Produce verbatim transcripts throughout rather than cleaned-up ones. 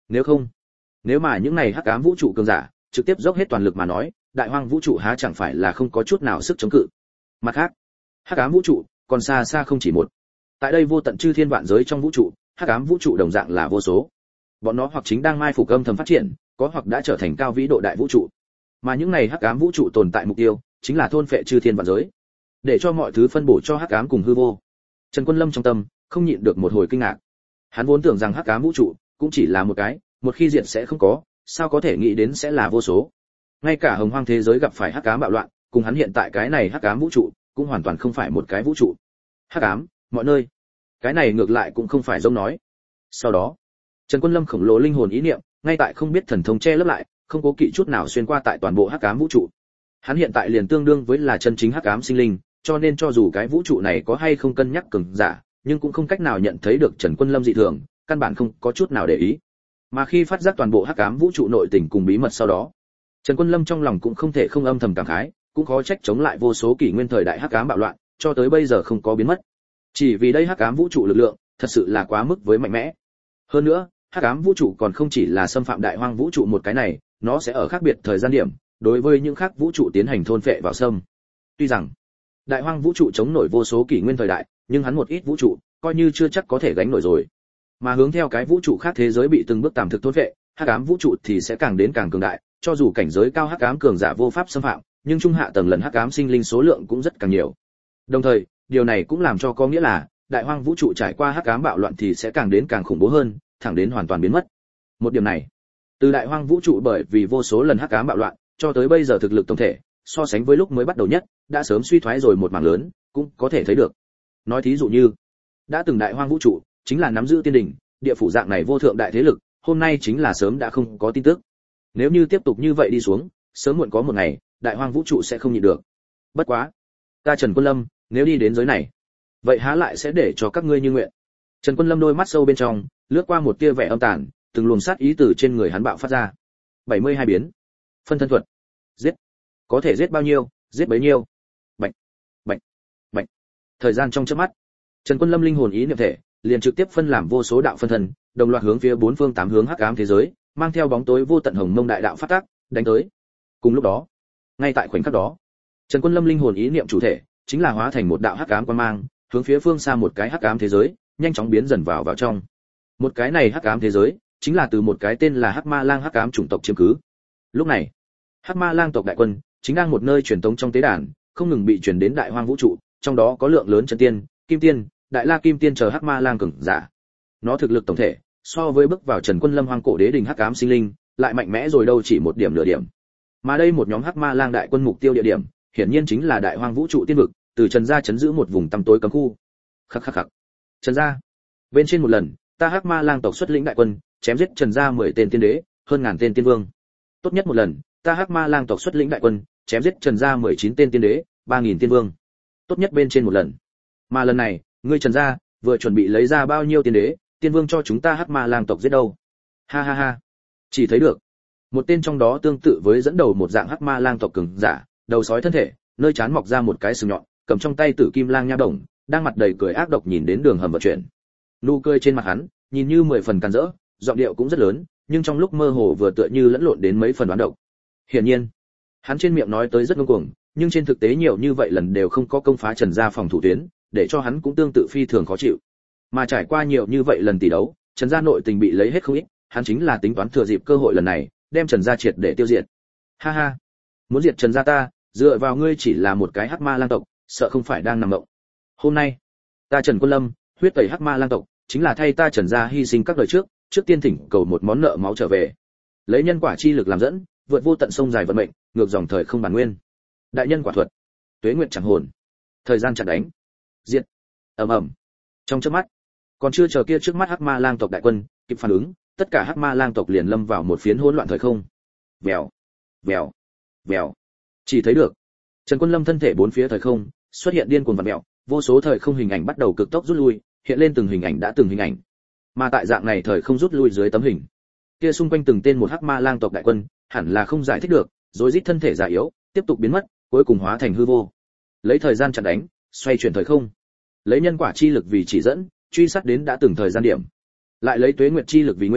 Nếu không, nếu mà những này hắc ám vũ trụ cường giả trực tiếp dốc hết toàn lực mà nói, đại hoang vũ trụ há chẳng phải là không có chút nào sức chống cự. Mặt khác, hắc ám vũ trụ còn xa xa không chỉ một. Tại đây vô tận chư thiên vạn giới trong vũ trụ, hắc ám vũ trụ đồng dạng là vô số. Bọn nó hoặc chính đang mai phục âm thầm phát triển, có hoặc đã trở thành cao vĩ độ đại vũ trụ. Mà những này hắc ám vũ trụ tồn tại mục tiêu, chính là thôn phệ chư thiên vạn giới, để cho mọi thứ phân bổ cho hắc ám cùng hư vô. Trần Quân Lâm trong tâm không nhịn được một hồi kinh ngạc. Hắn vốn tưởng rằng hắc ám vũ trụ cũng chỉ là một cái, một khi diệt sẽ không có, sao có thể nghĩ đến sẽ là vô số. Ngay cả hồng hoang thế giới gặp phải hắc ám bạo loạn, cùng hắn hiện tại cái này hắc ám vũ trụ, cũng hoàn toàn không phải một cái vũ trụ. Hắc ám, mọi nơi. Cái này ngược lại cũng không phải giống nói. Sau đó, Trần Quân Lâm khổng lồ linh hồn ý niệm, ngay tại không biết thần thông che lấp lại, không cố kỵ chút nào xuyên qua tại toàn bộ hắc ám vũ trụ. Hắn hiện tại liền tương đương với là chân chính hắc ám sinh linh, cho nên cho dù cái vũ trụ này có hay không cân nhắc cường giả, nhưng cũng không cách nào nhận thấy được Trần Quân Lâm dị thường, căn bản không có chút nào để ý. Mà khi phát giác toàn bộ hắc ám vũ trụ nội tình cùng bí mật sau đó, Trần Quân Lâm trong lòng cũng không thể không âm thầm cảm khái, cũng khó trách chống lại vô số kỷ nguyên thời đại hắc ám bạo loạn, cho tới bây giờ không có biến mất. Chỉ vì đây hắc ám vũ trụ lực lượng, thật sự là quá mức với mạnh mẽ. Hơn nữa, hắc ám vũ trụ còn không chỉ là xâm phạm đại hoang vũ trụ một cái này, nó sẽ ở khác biệt thời gian điểm, đối với những khác vũ trụ tiến hành thôn phệ vào xâm. Tuy rằng đại hoang vũ trụ chống nổi vô số kỷ nguyên thời đại, nhưng hắn một ít vũ trụ coi như chưa chắc có thể gánh nổi rồi. Mà hướng theo cái vũ trụ khác thế giới bị từng bước tạm thực thôn phệ, hắc ám vũ trụ thì sẽ càng đến càng cường đại, cho dù cảnh giới cao hắc ám cường giả vô pháp xâm phạm, nhưng trung hạ tầng lần hắc ám sinh linh số lượng cũng rất càng nhiều. Đồng thời, điều này cũng làm cho có nghĩa là đại hoang vũ trụ trải qua hắc ám bạo loạn thì sẽ càng đến càng khủng bố hơn, thẳng đến hoàn toàn biến mất. Một điểm này, từ đại hoang vũ trụ bởi vì vô số lần hắc ám bạo loạn, cho tới bây giờ thực lực tổng thể, so sánh với lúc mới bắt đầu nhất, đã sớm suy thoái rồi một mảng lớn, cũng có thể thấy được. Nói thí dụ như, đã từng đại hoang vũ trụ chính là nắm giữ tiên đỉnh, địa phủ dạng này vô thượng đại thế lực, hôm nay chính là sớm đã không có tin tức. Nếu như tiếp tục như vậy đi xuống, sớm muộn có một ngày, đại hoang vũ trụ sẽ không nhịn được. Bất quá, ta Trần Quân Lâm, nếu đi đến giới này, vậy há lại sẽ để cho các ngươi như nguyện. Trần Quân Lâm đôi mắt sâu bên trong, lướt qua một tia vẻ âm tàn, từng luồng sát ý từ trên người hắn bạo phát ra. bảy mươi hai biến. Phân thân thuật. Giết. Có thể giết bao nhiêu, giết bấy nhiêu. Bạch, bạch, bạch. Thời gian trong chớp mắt, Trần Quân Lâm linh hồn ý niệm thể, liền trực tiếp phân làm vô số đạo phân thân, đồng loạt hướng phía bốn phương tám hướng hắc ám thế giới, mang theo bóng tối vô tận hồng mông đại đạo phát tác, đánh tới. Cùng lúc đó, ngay tại khoảnh khắc đó, Trần Quân Lâm linh hồn ý niệm chủ thể, chính là hóa thành một đạo hắc ám quang mang, hướng phía phương xa một cái hắc ám thế giới, nhanh chóng biến dần vào vào trong. Một cái này hắc ám thế giới, chính là từ một cái tên là Hắc Ma Lang hắc ám chủng tộc chiếm cứ. Lúc này, Hắc Ma Lang tộc đại quân chính đang một nơi truyền tống trong tế đàn, không ngừng bị truyền đến đại hoang vũ trụ, trong đó có lượng lớn chân tiên, kim tiên, đại la kim tiên chờ Hắc Ma Lang cường giả. Nó thực lực tổng thể, so với bước vào Trần Quân Lâm hoang cổ đế đình hắc ám sinh linh, lại mạnh mẽ rồi đâu chỉ một điểm nửa điểm. Mà đây một nhóm Hắc Ma Lang đại quân mục tiêu địa điểm, hiển nhiên chính là đại hoang vũ trụ tiên vực, từ Trần gia chấn giữ một vùng tăm tối cấm khu. Khắc khắc khắc. Trần gia, bên trên một lần, ta Hắc Ma Lang tộc xuất lĩnh đại quân, chém giết Trần gia mười tên tiên đế, hơn ngàn tên tiên vương. Tốt nhất một lần, ta Hắc Ma Lang tộc xuất lĩnh đại quân, chém giết Trần gia mười chín tên tiên đế, ba nghìn tiên vương. Tốt nhất bên trên một lần. Mà lần này, ngươi Trần gia vừa chuẩn bị lấy ra bao nhiêu tiên đế, tiên vương cho chúng ta Hắc Ma Lang tộc giết đâu? Ha ha ha. Chỉ thấy được, một tên trong đó tương tự với dẫn đầu một dạng Hắc Ma Lang tộc cường giả, đầu sói thân thể, nơi trán mọc ra một cái sừng nhọn, cầm trong tay Tử Kim Lang nha đồng, đang mặt đầy cười ác độc nhìn đến đường hầm vận chuyển. Nụ cười trên mặt hắn, nhìn như mười phần càn rỡ, giọng điệu cũng rất lớn, nhưng trong lúc mơ hồ vừa tựa như lẫn lộn đến mấy phần đoán độc. Hiển nhiên, hắn trên miệng nói tới rất ngông cuồng, nhưng trên thực tế nhiều như vậy lần đều không có công phá Trần gia phòng thủ tuyến, để cho hắn cũng tương tự phi thường khó chịu. Mà trải qua nhiều như vậy lần tỷ đấu, Trần gia nội tình bị lấy hết không ít, hắn chính là tính toán thừa dịp cơ hội lần này, đem Trần gia triệt để tiêu diệt. Ha ha, muốn diệt Trần gia ta, dựa vào ngươi chỉ là một cái Hắc Ma Lang tộc, sợ không phải đang nằm mộng. Hôm nay, ta Trần Quân Lâm, huyết tẩy Hắc Ma Lang tộc, chính là thay ta Trần gia hy sinh các đời trước, trước tiên thỉnh cầu một món nợ máu trở về. Lấy nhân quả chi lực làm dẫn, vượt vô tận sông dài vận mệnh, ngược dòng thời không bản nguyên. Đại nhân quả thuật, tuế nguyệt chẳng hồn. Thời gian chặn đánh. Diệt. Ầm ầm. Trong chớp mắt, còn chưa chờ kia trước mắt Hắc Ma Lang tộc đại quân kịp phản ứng, tất cả Hắc Ma Lang tộc liền lâm vào một phiến hỗn loạn thời không. Vèo, vèo, vèo. Chỉ thấy được, Trần Quân Lâm thân thể bốn phía thời không xuất hiện điên cuồng vặn vẹo, vô số thời không hình ảnh bắt đầu cực tốc rút lui, hiện lên từng hình ảnh đã từng hình ảnh. Mà tại dạng này thời không rút lui dưới tấm hình, kia xung quanh từng tên một Hắc Ma Lang tộc đại quân, hẳn là không giải thích được, rồi rít thân thể già yếu, tiếp tục biến mất, cuối cùng hóa thành hư vô. Lấy thời gian chặn đánh, xoay chuyển thời không. Lấy nhân quả chi lực vì chỉ dẫn, truy sát đến đã từng thời gian điểm. Lại lấy tuế nguyệt chi lực vì nguyên,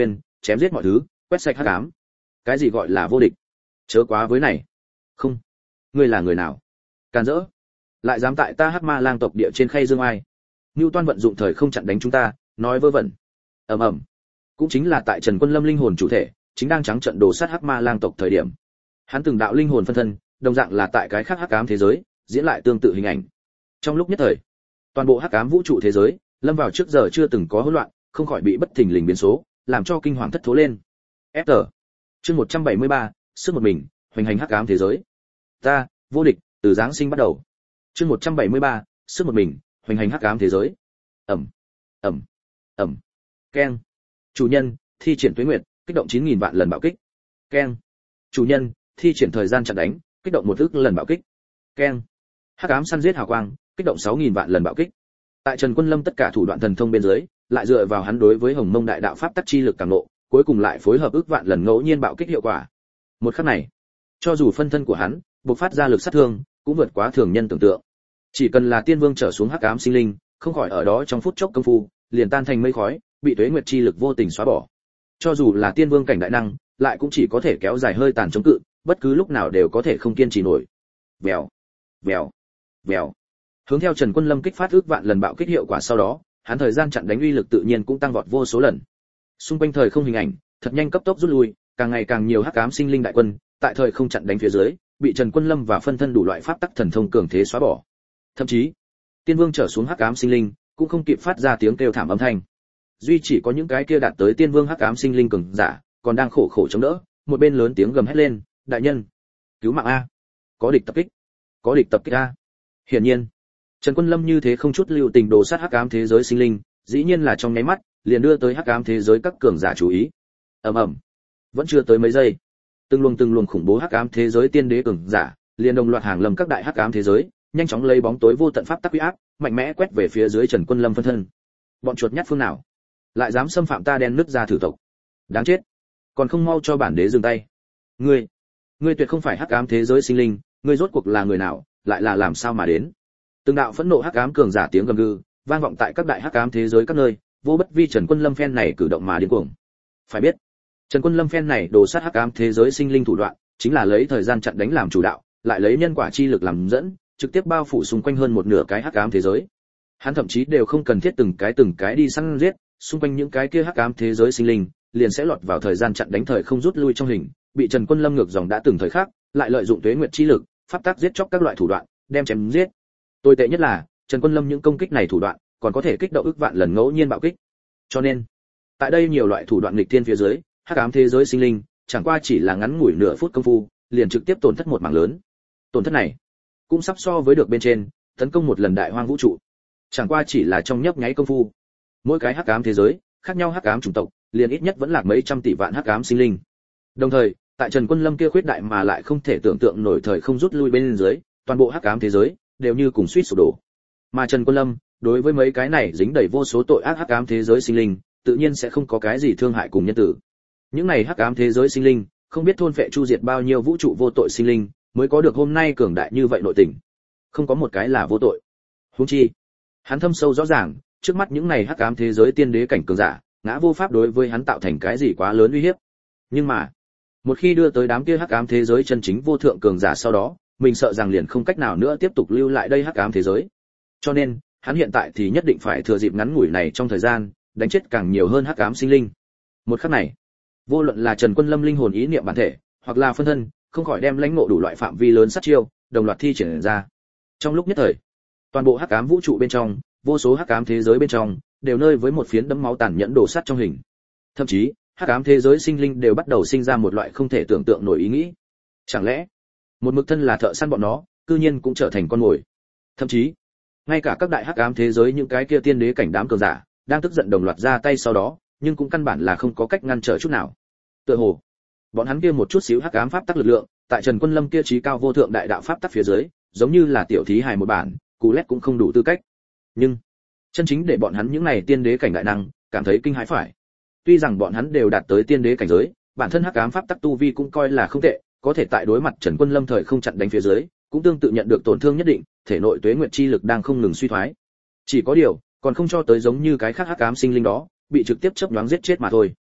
chém giết mọi thứ, quét sạch hắc ám. Cái gì gọi là vô địch? Chớ quá với này. Không, ngươi là người nào? Càn rỡ, lại dám tại ta Hắc Ma Lang tộc địa trên khay dương ai? Newton vận dụng thời không chặn đánh chúng ta, nói vớ vẩn. Ầm ầm. Cũng chính là tại Trần Quân Lâm linh hồn chủ thể, chính đang trắng trận đồ sát Hắc Ma Lang tộc thời điểm. Hắn từng đạo linh hồn phân thân, đồng dạng là tại cái khác hắc ám thế giới, diễn lại tương tự hình ảnh. Trong lúc nhất thời, toàn bộ hắc ám vũ trụ thế giới lâm vào trước giờ chưa từng có hỗn loạn, không khỏi bị bất thình lình biến số, làm cho kinh hoàng thất thố lên. F. Chương một trăm bảy mươi ba, sức một mình, hoành hành hắc ám thế giới. Ta, vô địch, từ giáng sinh bắt đầu. Chương một trăm bảy mươi ba, sức một mình, hoành hành hắc ám thế giới. Ầm, ầm, ầm. Keng. Chủ nhân, thi triển tuế nguyệt, kích động chín nghìn vạn lần bạo kích. Keng. Chủ nhân, thi triển thời gian chặn đánh, kích động một ức lần bạo kích. Keng. Hắc ám săn giết hào quang, kích động sáu nghìn vạn lần bạo kích. Tại Trần Quân Lâm tất cả thủ đoạn thần thông bên dưới, lại dựa vào hắn đối với Hồng Mông Đại Đạo pháp tắc chi lực càng nộ, cuối cùng lại phối hợp ức vạn lần ngẫu nhiên bạo kích hiệu quả. Một khắc này, cho dù phân thân của hắn bộc phát ra lực sát thương, cũng vượt quá thường nhân tưởng tượng. Chỉ cần là tiên vương trở xuống hắc ám sinh linh, không khỏi ở đó trong phút chốc công phu, liền tan thành mây khói, bị tuế nguyệt chi lực vô tình xóa bỏ. Cho dù là tiên vương cảnh đại năng, lại cũng chỉ có thể kéo dài hơi tàn chống cự, bất cứ lúc nào đều có thể không kiên trì nổi. Vèo, vèo, vèo. Hướng theo Trần Quân Lâm kích phát ước vạn lần bạo kích hiệu quả sau đó, hắn thời gian chặn đánh uy lực tự nhiên cũng tăng vọt vô số lần. Xung quanh thời không hình ảnh, thật nhanh cấp tốc rút lui, càng ngày càng nhiều hắc ám sinh linh đại quân, tại thời không chặn đánh phía dưới, bị Trần Quân Lâm và phân thân đủ loại pháp tắc thần thông cường thế xóa bỏ. Thậm chí, tiên vương trở xuống hắc ám sinh linh, cũng không kịp phát ra tiếng kêu thảm âm thanh. Duy chỉ có những cái kia đạt tới tiên vương hắc ám sinh linh cường giả, còn đang khổ khổ chống đỡ, một bên lớn tiếng gầm hét lên, đại nhân, cứu mạng a, có địch tập kích, có địch tập kích a. Hiển nhiên, Trần Quân Lâm như thế không chút lưu tình đồ sát hắc ám thế giới sinh linh, dĩ nhiên là trong nháy mắt, liền đưa tới hắc ám thế giới các cường giả chú ý. Ầm ầm, vẫn chưa tới mấy giây, từng luồng từng luồng khủng bố hắc ám thế giới tiên đế cường giả, liền đồng loạt hàng lâm các đại hắc ám thế giới, nhanh chóng lấy bóng tối vô tận pháp tắc uy áp, mạnh mẽ quét về phía dưới Trần Quân Lâm phân thân. Bọn chuột nhắt phương nào, lại dám xâm phạm ta đen nứt ra thử tộc, đáng chết, còn không mau cho bản đế dừng tay. Ngươi, ngươi tuyệt không phải hắc ám thế giới sinh linh, ngươi rốt cuộc là người nào, lại là làm sao mà đến? Từng đạo phẫn nộ hắc ám cường giả tiếng gầm gừ, vang vọng tại các đại hắc ám thế giới các nơi, vô bất vi Trần Quân Lâm phen này cử động mà điên cuồng. Phải biết, Trần Quân Lâm phen này đồ sát hắc ám thế giới sinh linh thủ đoạn, chính là lấy thời gian chặn đánh làm chủ đạo, lại lấy nhân quả chi lực làm dẫn, trực tiếp bao phủ xung quanh hơn một nửa cái hắc ám thế giới. Hắn thậm chí đều không cần thiết từng cái từng cái đi săn giết, xung quanh những cái kia hắc ám thế giới sinh linh, liền sẽ lọt vào thời gian chặn đánh thời không rút lui trong hình, bị Trần Quân Lâm ngược dòng đã từng thời khắc, lại lợi dụng tuế nguyệt chi lực, pháp tắc giết chóc các loại thủ đoạn, đem chém giết. Tồi tệ nhất là, Trần Quân Lâm những công kích này thủ đoạn, còn có thể kích động ức vạn lần ngẫu nhiên bạo kích. Cho nên, tại đây nhiều loại thủ đoạn nghịch thiên phía dưới, hắc ám thế giới sinh linh, chẳng qua chỉ là ngắn ngủi nửa phút công phu, liền trực tiếp tổn thất một mảng lớn. Tổn thất này, cũng sắp so với được bên trên, tấn công một lần đại hoang vũ trụ. Chẳng qua chỉ là trong nhấp nháy công phu. Mỗi cái hắc ám thế giới, khác nhau hắc ám chủng tộc, liền ít nhất vẫn lạc mấy trăm tỷ vạn hắc ám sinh linh. Đồng thời, tại Trần Quân Lâm kia khuyết đại mà lại không thể tưởng tượng nổi thời không rút lui bên dưới, toàn bộ hắc ám thế giới đều như cùng suýt sụp đổ. Mà Trần Quân Lâm, đối với mấy cái này dính đầy vô số tội ác hắc ám thế giới sinh linh, tự nhiên sẽ không có cái gì thương hại cùng nhân tử. Những này hắc ám thế giới sinh linh, không biết thôn phệ chu diệt bao nhiêu vũ trụ vô tội sinh linh, mới có được hôm nay cường đại như vậy nội tình. Không có một cái là vô tội. Huống chi, hắn thâm sâu rõ ràng, trước mắt những này hắc ám thế giới tiên đế cảnh cường giả, ngã vô pháp đối với hắn tạo thành cái gì quá lớn uy hiếp. Nhưng mà, một khi đưa tới đám kia hắc ám thế giới chân chính vô thượng cường giả sau đó, mình sợ rằng liền không cách nào nữa tiếp tục lưu lại đây hắc ám thế giới. Cho nên, hắn hiện tại thì nhất định phải thừa dịp ngắn ngủi này trong thời gian, đánh chết càng nhiều hơn hắc ám sinh linh. Một khắc này, vô luận là Trần Quân Lâm linh hồn ý niệm bản thể, hoặc là phân thân, không khỏi đem lãnh ngộ đủ loại phạm vi lớn sát chiêu, đồng loạt thi triển ra. Trong lúc nhất thời, toàn bộ hắc ám vũ trụ bên trong, vô số hắc ám thế giới bên trong, đều nơi với một phiến đẫm máu tàn nhẫn đổ sát trong hình. Thậm chí, hắc ám thế giới sinh linh đều bắt đầu sinh ra một loại không thể tưởng tượng nổi ý nghĩ. Chẳng lẽ, một mực thân là thợ săn bọn nó, cư nhiên cũng trở thành con mồi. Thậm chí, ngay cả các đại hắc ám thế giới những cái kia tiên đế cảnh đám cường giả, đang tức giận đồng loạt ra tay sau đó, nhưng cũng căn bản là không có cách ngăn trở chút nào. Tựa hồ, bọn hắn kia một chút xíu hắc ám pháp tắc lực lượng, tại Trần Quân Lâm kia trí cao vô thượng đại đạo pháp tắc phía dưới, giống như là tiểu thí hài một bản, cú lét cũng không đủ tư cách. Nhưng, chân chính để bọn hắn những này tiên đế cảnh đại năng cảm thấy kinh hãi phải. Tuy rằng bọn hắn đều đạt tới tiên đế cảnh giới, bản thân hắc ám pháp tắc tu vi cũng coi là không tệ, có thể tại đối mặt Trần Quân Lâm thời không chặn đánh phía dưới, cũng tương tự nhận được tổn thương nhất định, thể nội tuế nguyệt chi lực đang không ngừng suy thoái. Chỉ có điều, còn không cho tới giống như cái khác hắc ám sinh linh đó, bị trực tiếp chớp nhoáng giết chết mà thôi.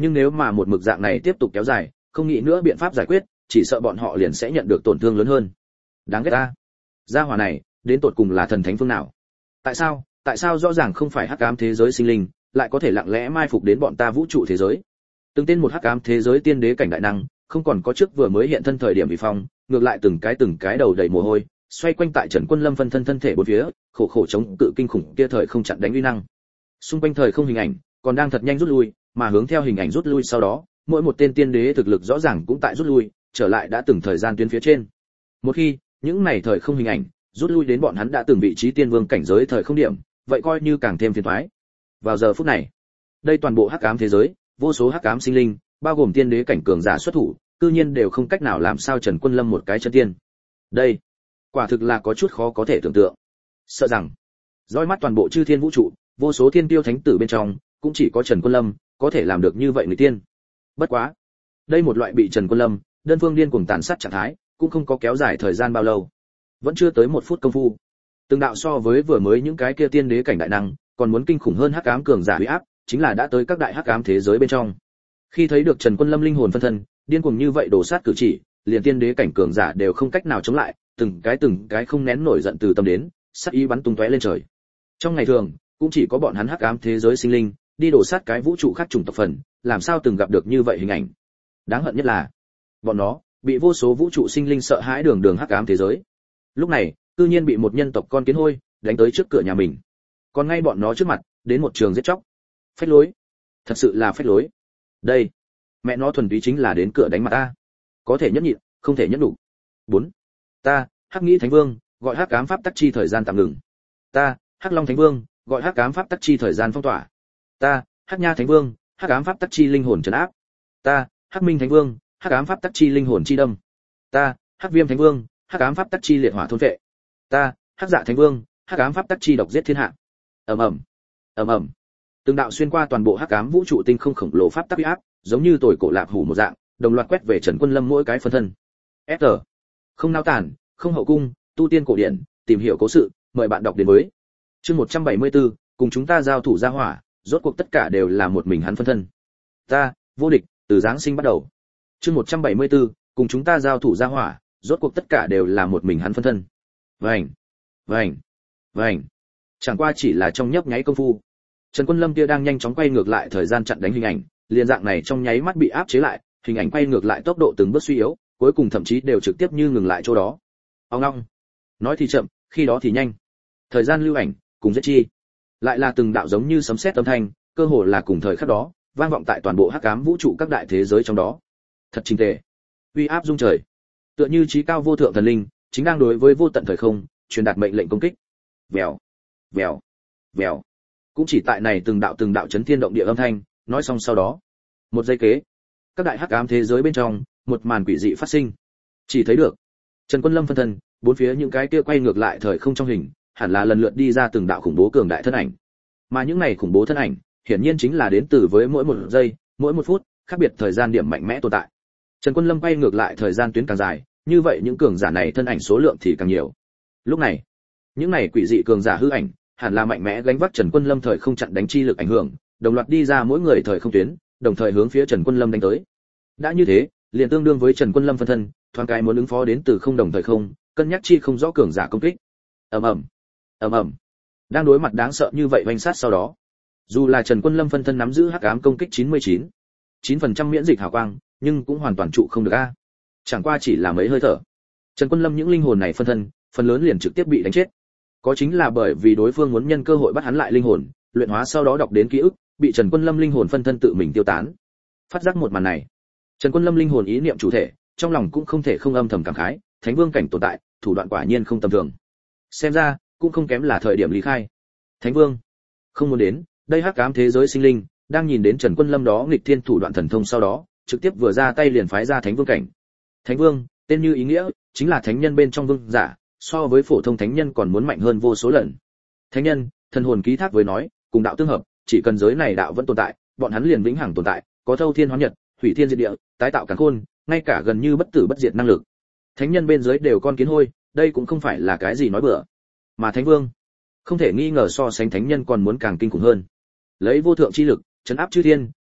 Nhưng nếu mà một mực dạng này tiếp tục kéo dài, không nghĩ nữa biện pháp giải quyết, chỉ sợ bọn họ liền sẽ nhận được tổn thương lớn hơn. Đáng ghét ta. Gia hỏa này, đến tột cùng là thần thánh phương nào? Tại sao? Tại sao rõ ràng không phải hắc ám thế giới sinh linh, lại có thể lặng lẽ mai phục đến bọn ta vũ trụ thế giới? Từng tên một hắc ám thế giới tiên đế cảnh đại năng, không còn có trước vừa mới hiện thân thời điểm bị phong, ngược lại từng cái từng cái đầu đầy mồ hôi, xoay quanh tại Trần Quân Lâm phân thân thân thể bốn phía, khổ khổ chống cự kinh khủng kia thời không chặn đánh uy năng. Xung quanh thời không hình ảnh còn đang thật nhanh rút lui, mà hướng theo hình ảnh rút lui sau đó, mỗi một tên tiên đế thực lực rõ ràng cũng tại rút lui, trở lại đã từng thời gian tuyến phía trên. Một khi những này thời không hình ảnh rút lui đến bọn hắn đã từng vị trí tiên vương cảnh giới thời không điểm, vậy coi như càng thêm phiền toái. Vào giờ phút này, đây toàn bộ hắc ám thế giới, vô số hắc ám sinh linh, bao gồm tiên đế cảnh cường giả xuất thủ, cư nhiên đều không cách nào làm sao Trần Quân Lâm một cái chân tiên. Đây, quả thực là có chút khó có thể tưởng tượng. Sợ rằng, dõi mắt toàn bộ chư thiên vũ trụ, vô số thiên tiêu thánh tử bên trong, cũng chỉ có Trần Quân Lâm có thể làm được như vậy người tiên. Bất quá, đây một loại bị Trần Quân Lâm đơn phương điên cuồng tàn sát trạng thái, cũng không có kéo dài thời gian bao lâu. Vẫn chưa tới một phút công phu, từng đạo so với vừa mới những cái kia tiên đế cảnh đại năng, còn muốn kinh khủng hơn hắc ám cường giả uy áp, chính là đã tới các đại hắc ám thế giới bên trong. Khi thấy được Trần Quân Lâm linh hồn phân thân, điên cuồng như vậy đổ sát cử chỉ, liền tiên đế cảnh cường giả đều không cách nào chống lại, từng cái từng cái không nén nổi giận từ tâm đến, sát ý bắn tung tóe lên trời. Trong ngày thường, cũng chỉ có bọn hắn hắc ám thế giới sinh linh, đi đổ sát cái vũ trụ khác chủng tộc phần, làm sao từng gặp được như vậy hình ảnh. Đáng hận nhất là, bọn nó bị vô số vũ trụ sinh linh sợ hãi đường đường hắc ám thế giới. Lúc này, cư nhiên bị một nhân tộc con kiến hôi đánh tới trước cửa nhà mình. Còn ngay bọn nó trước mặt, đến một trường giết chóc. Phách lối, thật sự là phách lối. Đây, mẹ nó thuần túy chính là đến cửa đánh mặt ta. Có thể nhẫn nhịn, không thể nhẫn đủ. bốn. Ta, Hắc Nghĩ Thánh Vương, gọi Hắc Ám Pháp Tắc Chi thời gian tạm ngừng. Ta, Hắc Long Thánh Vương, gọi Hắc Ám Pháp Tắc Chi thời gian phong tỏa. Ta, Hắc Nha Thánh Vương, Hắc Ám Pháp Tắc Chi linh hồn trấn áp. Ta, Hắc Minh Thánh Vương, Hắc Ám Pháp Tắc Chi linh hồn chi đâm. Ta, Hắc Viêm Thánh Vương, Hắc Ám Pháp Tắc Chi liệt hỏa thôn vệ. Ta, Hắc Dạ Thánh Vương, Hắc Ám Pháp Tắc Chi độc giết thiên hạ. Ầm ầm, ầm ầm. Từng đạo xuyên qua toàn bộ hắc ám vũ trụ tinh không khổng lồ pháp tắc uy áp, giống như tồi cổ lạc hủ một dạng, đồng loạt quét về Trần Quân Lâm mỗi cái phân thân. ét tê. Không nao tản, không hậu cung, tu tiên cổ điển, tìm hiểu cố sự, mời bạn đọc đến với. Chương một trăm bảy mươi tư, cùng chúng ta giao thủ ra hỏa, rốt cuộc tất cả đều là một mình hắn phân thân. Ta, vô địch, từ giáng sinh bắt đầu. Chương một trăm bảy mươi tư, cùng chúng ta giao thủ ra hỏa, rốt cuộc tất cả đều là một mình hắn phân thân. Vành, vành, vành. Chẳng qua chỉ là trong nhấp nháy công phu, Trần Quân Lâm kia đang nhanh chóng quay ngược lại thời gian chặn đánh hình ảnh, liền dạng này trong nháy mắt bị áp chế lại, hình ảnh quay ngược lại tốc độ từng bước suy yếu, cuối cùng thậm chí đều trực tiếp như ngừng lại chỗ đó. Ông long, nói thì chậm, khi đó thì nhanh. Thời gian lưu ảnh, cùng giết chi, lại là từng đạo giống như sấm sét âm thanh, cơ hồ là cùng thời khắc đó, vang vọng tại toàn bộ hắc ám vũ trụ các đại thế giới trong đó. Thật trình tề, uy áp dung trời, tựa như chí cao vô thượng thần linh, chính đang đối với vô tận thời không truyền đạt mệnh lệnh công kích. Vèo, vèo, vèo. Cũng chỉ tại này từng đạo từng đạo chấn thiên động địa âm thanh, nói xong sau đó, một giây kế, các đại hắc ám thế giới bên trong, một màn quỷ dị phát sinh. Chỉ thấy được Trần Quân Lâm phân thân, bốn phía những cái kia quay ngược lại thời không trong hình, hẳn là lần lượt đi ra từng đạo khủng bố cường đại thân ảnh. Mà những này khủng bố thân ảnh, hiển nhiên chính là đến từ với mỗi một giây, mỗi một phút, khác biệt thời gian điểm mạnh mẽ tồn tại. Trần Quân Lâm quay ngược lại thời gian tuyến càng dài, như vậy những cường giả này thân ảnh số lượng thì càng nhiều. Lúc này, những này quỷ dị cường giả hư ảnh, hẳn là mạnh mẽ gánh vác Trần Quân Lâm thời không chặn đánh chi lực ảnh hưởng, đồng loạt đi ra mỗi người thời không tuyến, đồng thời hướng phía Trần Quân Lâm đánh tới. Đã như thế, liền tương đương với Trần Quân Lâm phân thân, thoáng cái muốn ứng phó đến từ không đồng thời không, cân nhắc chi không rõ cường giả công kích. Ầm ầm, ầm ầm. Đang đối mặt đáng sợ như vậy vành sát sau đó, dù là Trần Quân Lâm phân thân nắm giữ hắc ám công kích chín mươi chín, chín phần trăm miễn dịch hào quang, nhưng cũng hoàn toàn trụ không được a. Chẳng qua chỉ là mấy hơi thở, Trần Quân Lâm những linh hồn này phân thân, phần lớn liền trực tiếp bị đánh chết. Có chính là bởi vì đối phương muốn nhân cơ hội bắt hắn lại linh hồn, luyện hóa sau đó đọc đến ký ức, bị Trần Quân Lâm linh hồn phân thân tự mình tiêu tán. Phát giác một màn này, Trần Quân Lâm linh hồn ý niệm chủ thể, trong lòng cũng không thể không âm thầm cảm khái, Thánh Vương cảnh tồn tại, thủ đoạn quả nhiên không tầm thường. Xem ra, cũng không kém là thời điểm lý khai. Thánh Vương, không muốn đến, đây hắc ám thế giới sinh linh, đang nhìn đến Trần Quân Lâm đó nghịch thiên thủ đoạn thần thông sau đó, trực tiếp vừa ra tay liền phái ra Thánh Vương cảnh. Thánh Vương, tên như ý nghĩa, chính là thánh nhân bên trong vương giả, so với phổ thông thánh nhân còn muốn mạnh hơn vô số lần. Thánh nhân, thần hồn ký thác với nói, cùng đạo tương hợp, chỉ cần giới này đạo vẫn tồn tại, bọn hắn liền vĩnh hằng tồn tại, có thâu thiên hóa nhật, hủy thiên diệt địa, tái tạo càn khôn, ngay cả gần như bất tử bất diệt năng lực. Thánh nhân bên dưới đều con kiến hôi, đây cũng không phải là cái gì nói bừa. Mà Thánh Vương, không thể nghi ngờ so sánh thánh nhân còn muốn càng kinh khủng hơn. Lấy vô thượng chi lực, trấn áp chư thiên,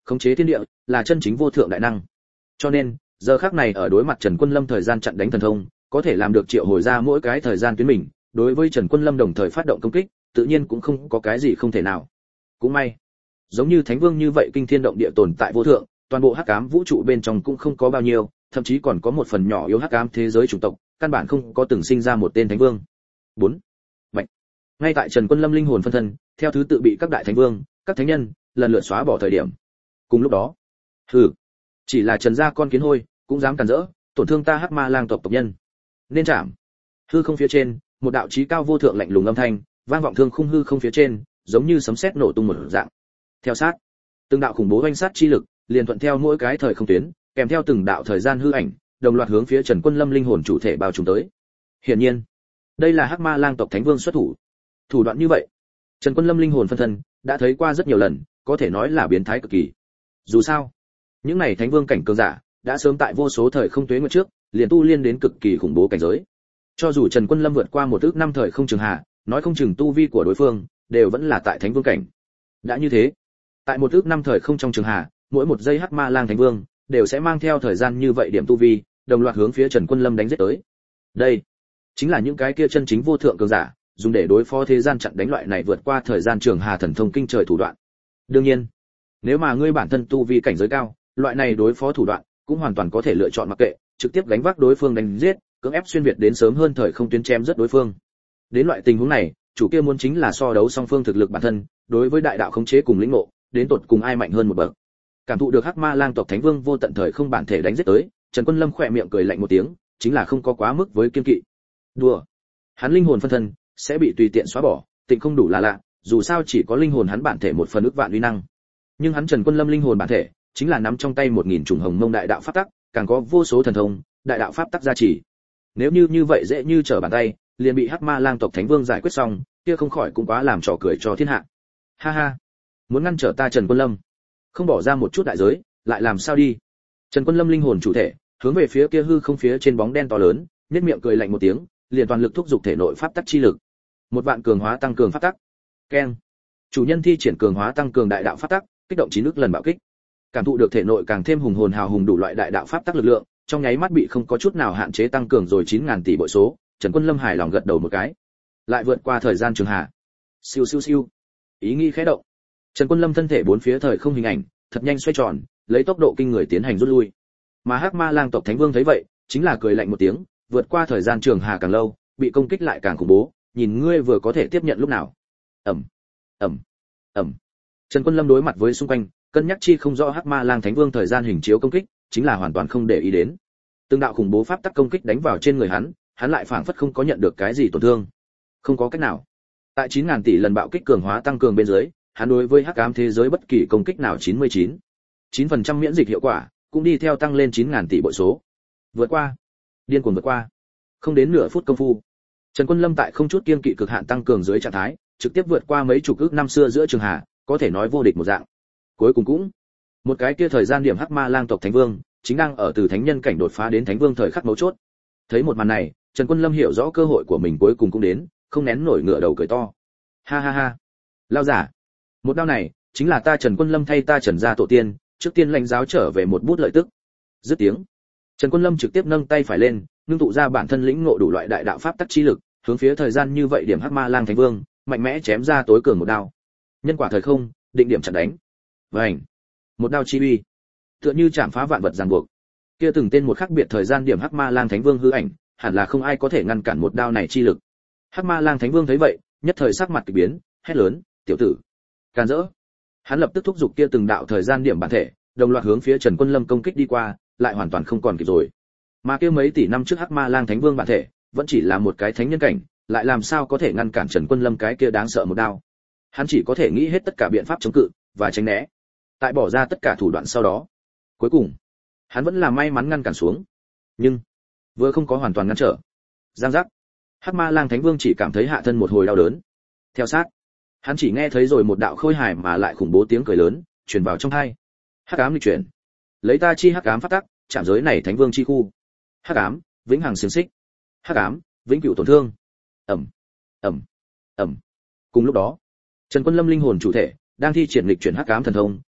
khống chế thiên địa, là chân chính vô thượng đại năng. Cho nên, giờ khắc này ở đối mặt Trần Quân Lâm thời gian chặn đánh thần thông, có thể làm được triệu hồi ra mỗi cái thời gian tuyến mình, đối với Trần Quân Lâm đồng thời phát động công kích, tự nhiên cũng không có cái gì không thể nào. Cũng may, giống như Thánh Vương như vậy kinh thiên động địa tồn tại vô thượng, toàn bộ hắc ám vũ trụ bên trong cũng không có bao nhiêu, thậm chí còn có một phần nhỏ yếu hắc ám thế giới chủng tộc, căn bản không có từng sinh ra một tên Thánh Vương. bốn. Mạnh. Ngay tại Trần Quân Lâm linh hồn phân thân, theo thứ tự bị các đại thánh vương, các thánh nhân lần lượt xóa bỏ thời điểm. Cùng lúc đó, hừ, chỉ là Trần gia con kiến hôi, cũng dám cản rỡ, tổn thương ta hắc ma lang tộc tộc nhân. Nên chạm. Hư không phía trên, một đạo chí cao vô thượng lạnh lùng âm thanh, vang vọng thương khung hư không phía trên, giống như sấm sét nổ tung một dạng. Theo sát, từng đạo khủng bố oanh sát chi lực, liền thuận theo mỗi cái thời không tuyến, kèm theo từng đạo thời gian hư ảnh, đồng loạt hướng phía Trần Quân Lâm linh hồn chủ thể bao trùm tới. Hiển nhiên, đây là hắc ma lang tộc thánh vương xuất thủ. Thủ đoạn như vậy, Trần Quân Lâm linh hồn phân thân đã thấy qua rất nhiều lần, có thể nói là biến thái cực kỳ. Dù sao, những này thánh vương cảnh cường giả đã sớm tại vô số thời không tuế nguyệt trước, liền tu liên đến cực kỳ khủng bố cảnh giới. Cho dù Trần Quân Lâm vượt qua một ước năm thời không trường hạ, nói không chừng tu vi của đối phương đều vẫn là tại thánh vương cảnh. Đã như thế, tại một ước năm thời không trong trường hạ, mỗi một giây hắc ma lang thánh vương đều sẽ mang theo thời gian như vậy điểm tu vi, đồng loạt hướng phía Trần Quân Lâm đánh giết tới. Đây chính là những cái kia chân chính vô thượng cường giả, dùng để đối phó thế gian chặn đánh loại này vượt qua thời gian trường hà thần thông kinh trời thủ đoạn. Đương nhiên, nếu mà ngươi bản thân tu vi cảnh giới cao, loại này đối phó thủ đoạn cũng hoàn toàn có thể lựa chọn mặc kệ, trực tiếp gánh vác đối phương đánh giết, cưỡng ép xuyên việt đến sớm hơn thời không tuyến chém rất đối phương. Đến loại tình huống này, chủ kia muốn chính là so đấu song phương thực lực bản thân, đối với đại đạo khống chế cùng lĩnh ngộ, đến tột cùng ai mạnh hơn một bậc. Cảm thụ được hắc ma lang tộc thánh vương vô tận thời không bản thể đánh giết tới, Trần Quân Lâm khỏe miệng cười lạnh một tiếng, chính là không có quá mức với kiên kỵ. Đùa, hắn linh hồn phân thân sẽ bị tùy tiện xóa bỏ, tịnh không đủ là lạ, dù sao chỉ có linh hồn hắn bản thể một phần ức vạn uy năng. Nhưng hắn Trần Quân Lâm linh hồn bản thể, chính là nắm trong tay một nghìn chủng hồng mông đại đạo pháp tắc, càng có vô số thần thông, đại đạo pháp tắc gia trì. Nếu như như vậy dễ như trở bàn tay, liền bị hắc ma lang tộc thánh vương giải quyết xong, kia không khỏi cũng quá làm trò cười cho thiên hạ. Ha ha, muốn ngăn trở ta Trần Quân Lâm, không bỏ ra một chút đại giới, lại làm sao đi? Trần Quân Lâm linh hồn chủ thể, hướng về phía kia hư không phía trên bóng đen to lớn, nhếch miệng cười lạnh một tiếng, liền toàn lực thúc giục thể nội pháp tắc chi lực. Một vạn cường hóa tăng cường pháp tắc. Keng. Chủ nhân thi triển cường hóa tăng cường đại đạo pháp tắc, kích động chín ức lần bạo kích. Cảm thụ được thể nội càng thêm hùng hồn hào hùng đủ loại đại đạo pháp tắc lực lượng, trong nháy mắt bị không có chút nào hạn chế tăng cường rồi chín ngàn tỷ bội số, Trần Quân Lâm hài lòng gật đầu một cái. Lại vượt qua thời gian trường hạ. Siêu siêu siêu. Ý nghĩ khẽ động. Trần Quân Lâm thân thể bốn phía thời không hình ảnh, thật nhanh xoay tròn, lấy tốc độ kinh người tiến hành rút lui. Mà hắc ma lang tộc thánh vương thấy vậy, chính là cười lạnh một tiếng, vượt qua thời gian trường hà càng lâu, bị công kích lại càng khủng bố, nhìn ngươi vừa có thể tiếp nhận lúc nào. Ầm, ầm, ầm. Trần Quân Lâm đối mặt với xung quanh, cân nhắc chi không rõ hắc ma lang thánh vương thời gian hình chiếu công kích, chính là hoàn toàn không để ý đến. Từng đạo khủng bố pháp tắc công kích đánh vào trên người hắn, hắn lại phảng phất không có nhận được cái gì tổn thương. Không có cách nào. Tại chín ngàn tỷ lần bạo kích cường hóa tăng cường bên dưới, hắn đối với hắc ám thế giới bất kỳ công kích nào chín mươi chín chín phần trăm miễn dịch hiệu quả, cũng đi theo tăng lên chín ngàn tỷ bội số. Vượt qua, điên cuồng vượt qua. Không đến nửa phút công phu, Trần Quân Lâm tại không chút kiêng kỵ cực hạn tăng cường dưới trạng thái, trực tiếp vượt qua mấy chục ước năm xưa giữa trường hà, có thể nói vô địch một dạng. Cuối cùng cũng, một cái kia thời gian điểm hắc ma lang tộc thánh vương, chính đang ở từ thánh nhân cảnh đột phá đến thánh vương thời khắc mấu chốt. Thấy một màn này, Trần Quân Lâm hiểu rõ cơ hội của mình cuối cùng cũng đến, không nén nổi ngửa đầu cười to. Ha ha ha. Lao giả, một đao này chính là ta Trần Quân Lâm thay ta Trần gia tổ tiên, trước tiên lãnh giáo trở về một bút lợi tức. Dứt tiếng, Trần Quân Lâm trực tiếp nâng tay phải lên, ngưng tụ ra bản thân lĩnh ngộ đủ loại đại đạo pháp tắc chi lực, hướng phía thời gian như vậy điểm hắc ma lang thánh vương, mạnh mẽ chém ra tối cường một đao. Nhân quả thời không, định điểm chặn đánh. Vành, một đao chi uy, tựa như chạm phá vạn vật ràng buộc. Kia từng tên một khác biệt thời gian điểm hắc ma lang thánh vương hư ảnh, hẳn là không ai có thể ngăn cản một đao này chi lực. Hắc ma lang thánh vương thấy vậy, nhất thời sắc mặt kỳ biến, hét lớn, tiểu tử, can dỡ. Hắn lập tức thúc giục kia từng đạo thời gian điểm bản thể, đồng loạt hướng phía Trần Quân Lâm công kích đi qua, lại hoàn toàn không còn kịp rồi. Mà kia mấy tỷ năm trước hắc ma lang thánh vương bản thể, vẫn chỉ là một cái thánh nhân cảnh, lại làm sao có thể ngăn cản Trần Quân Lâm cái kia đáng sợ một đao. Hắn chỉ có thể nghĩ hết tất cả biện pháp chống cự và tránh né. Tại bỏ ra tất cả thủ đoạn sau đó, cuối cùng, hắn vẫn là may mắn ngăn cản xuống. Nhưng, vừa không có hoàn toàn ngăn trở. Giang giác. Hắc ma lang thánh vương chỉ cảm thấy hạ thân một hồi đau đớn. Theo sát, hắn chỉ nghe thấy rồi một đạo khôi hài mà lại khủng bố tiếng cười lớn truyền vào trong tai. Hắc ám lịch chuyển, lấy ta chi hắc ám phát tắc, chạm giới này thánh vương chi khu. Hắc ám, vĩnh hằng xiềng xích. Hắc ám, vĩnh cửu tổn thương. Ầm, ầm, ầm. Cùng lúc đó, Trần Quân Lâm linh hồn chủ thể đang thi triển lịch chuyển hắc ám thần thông,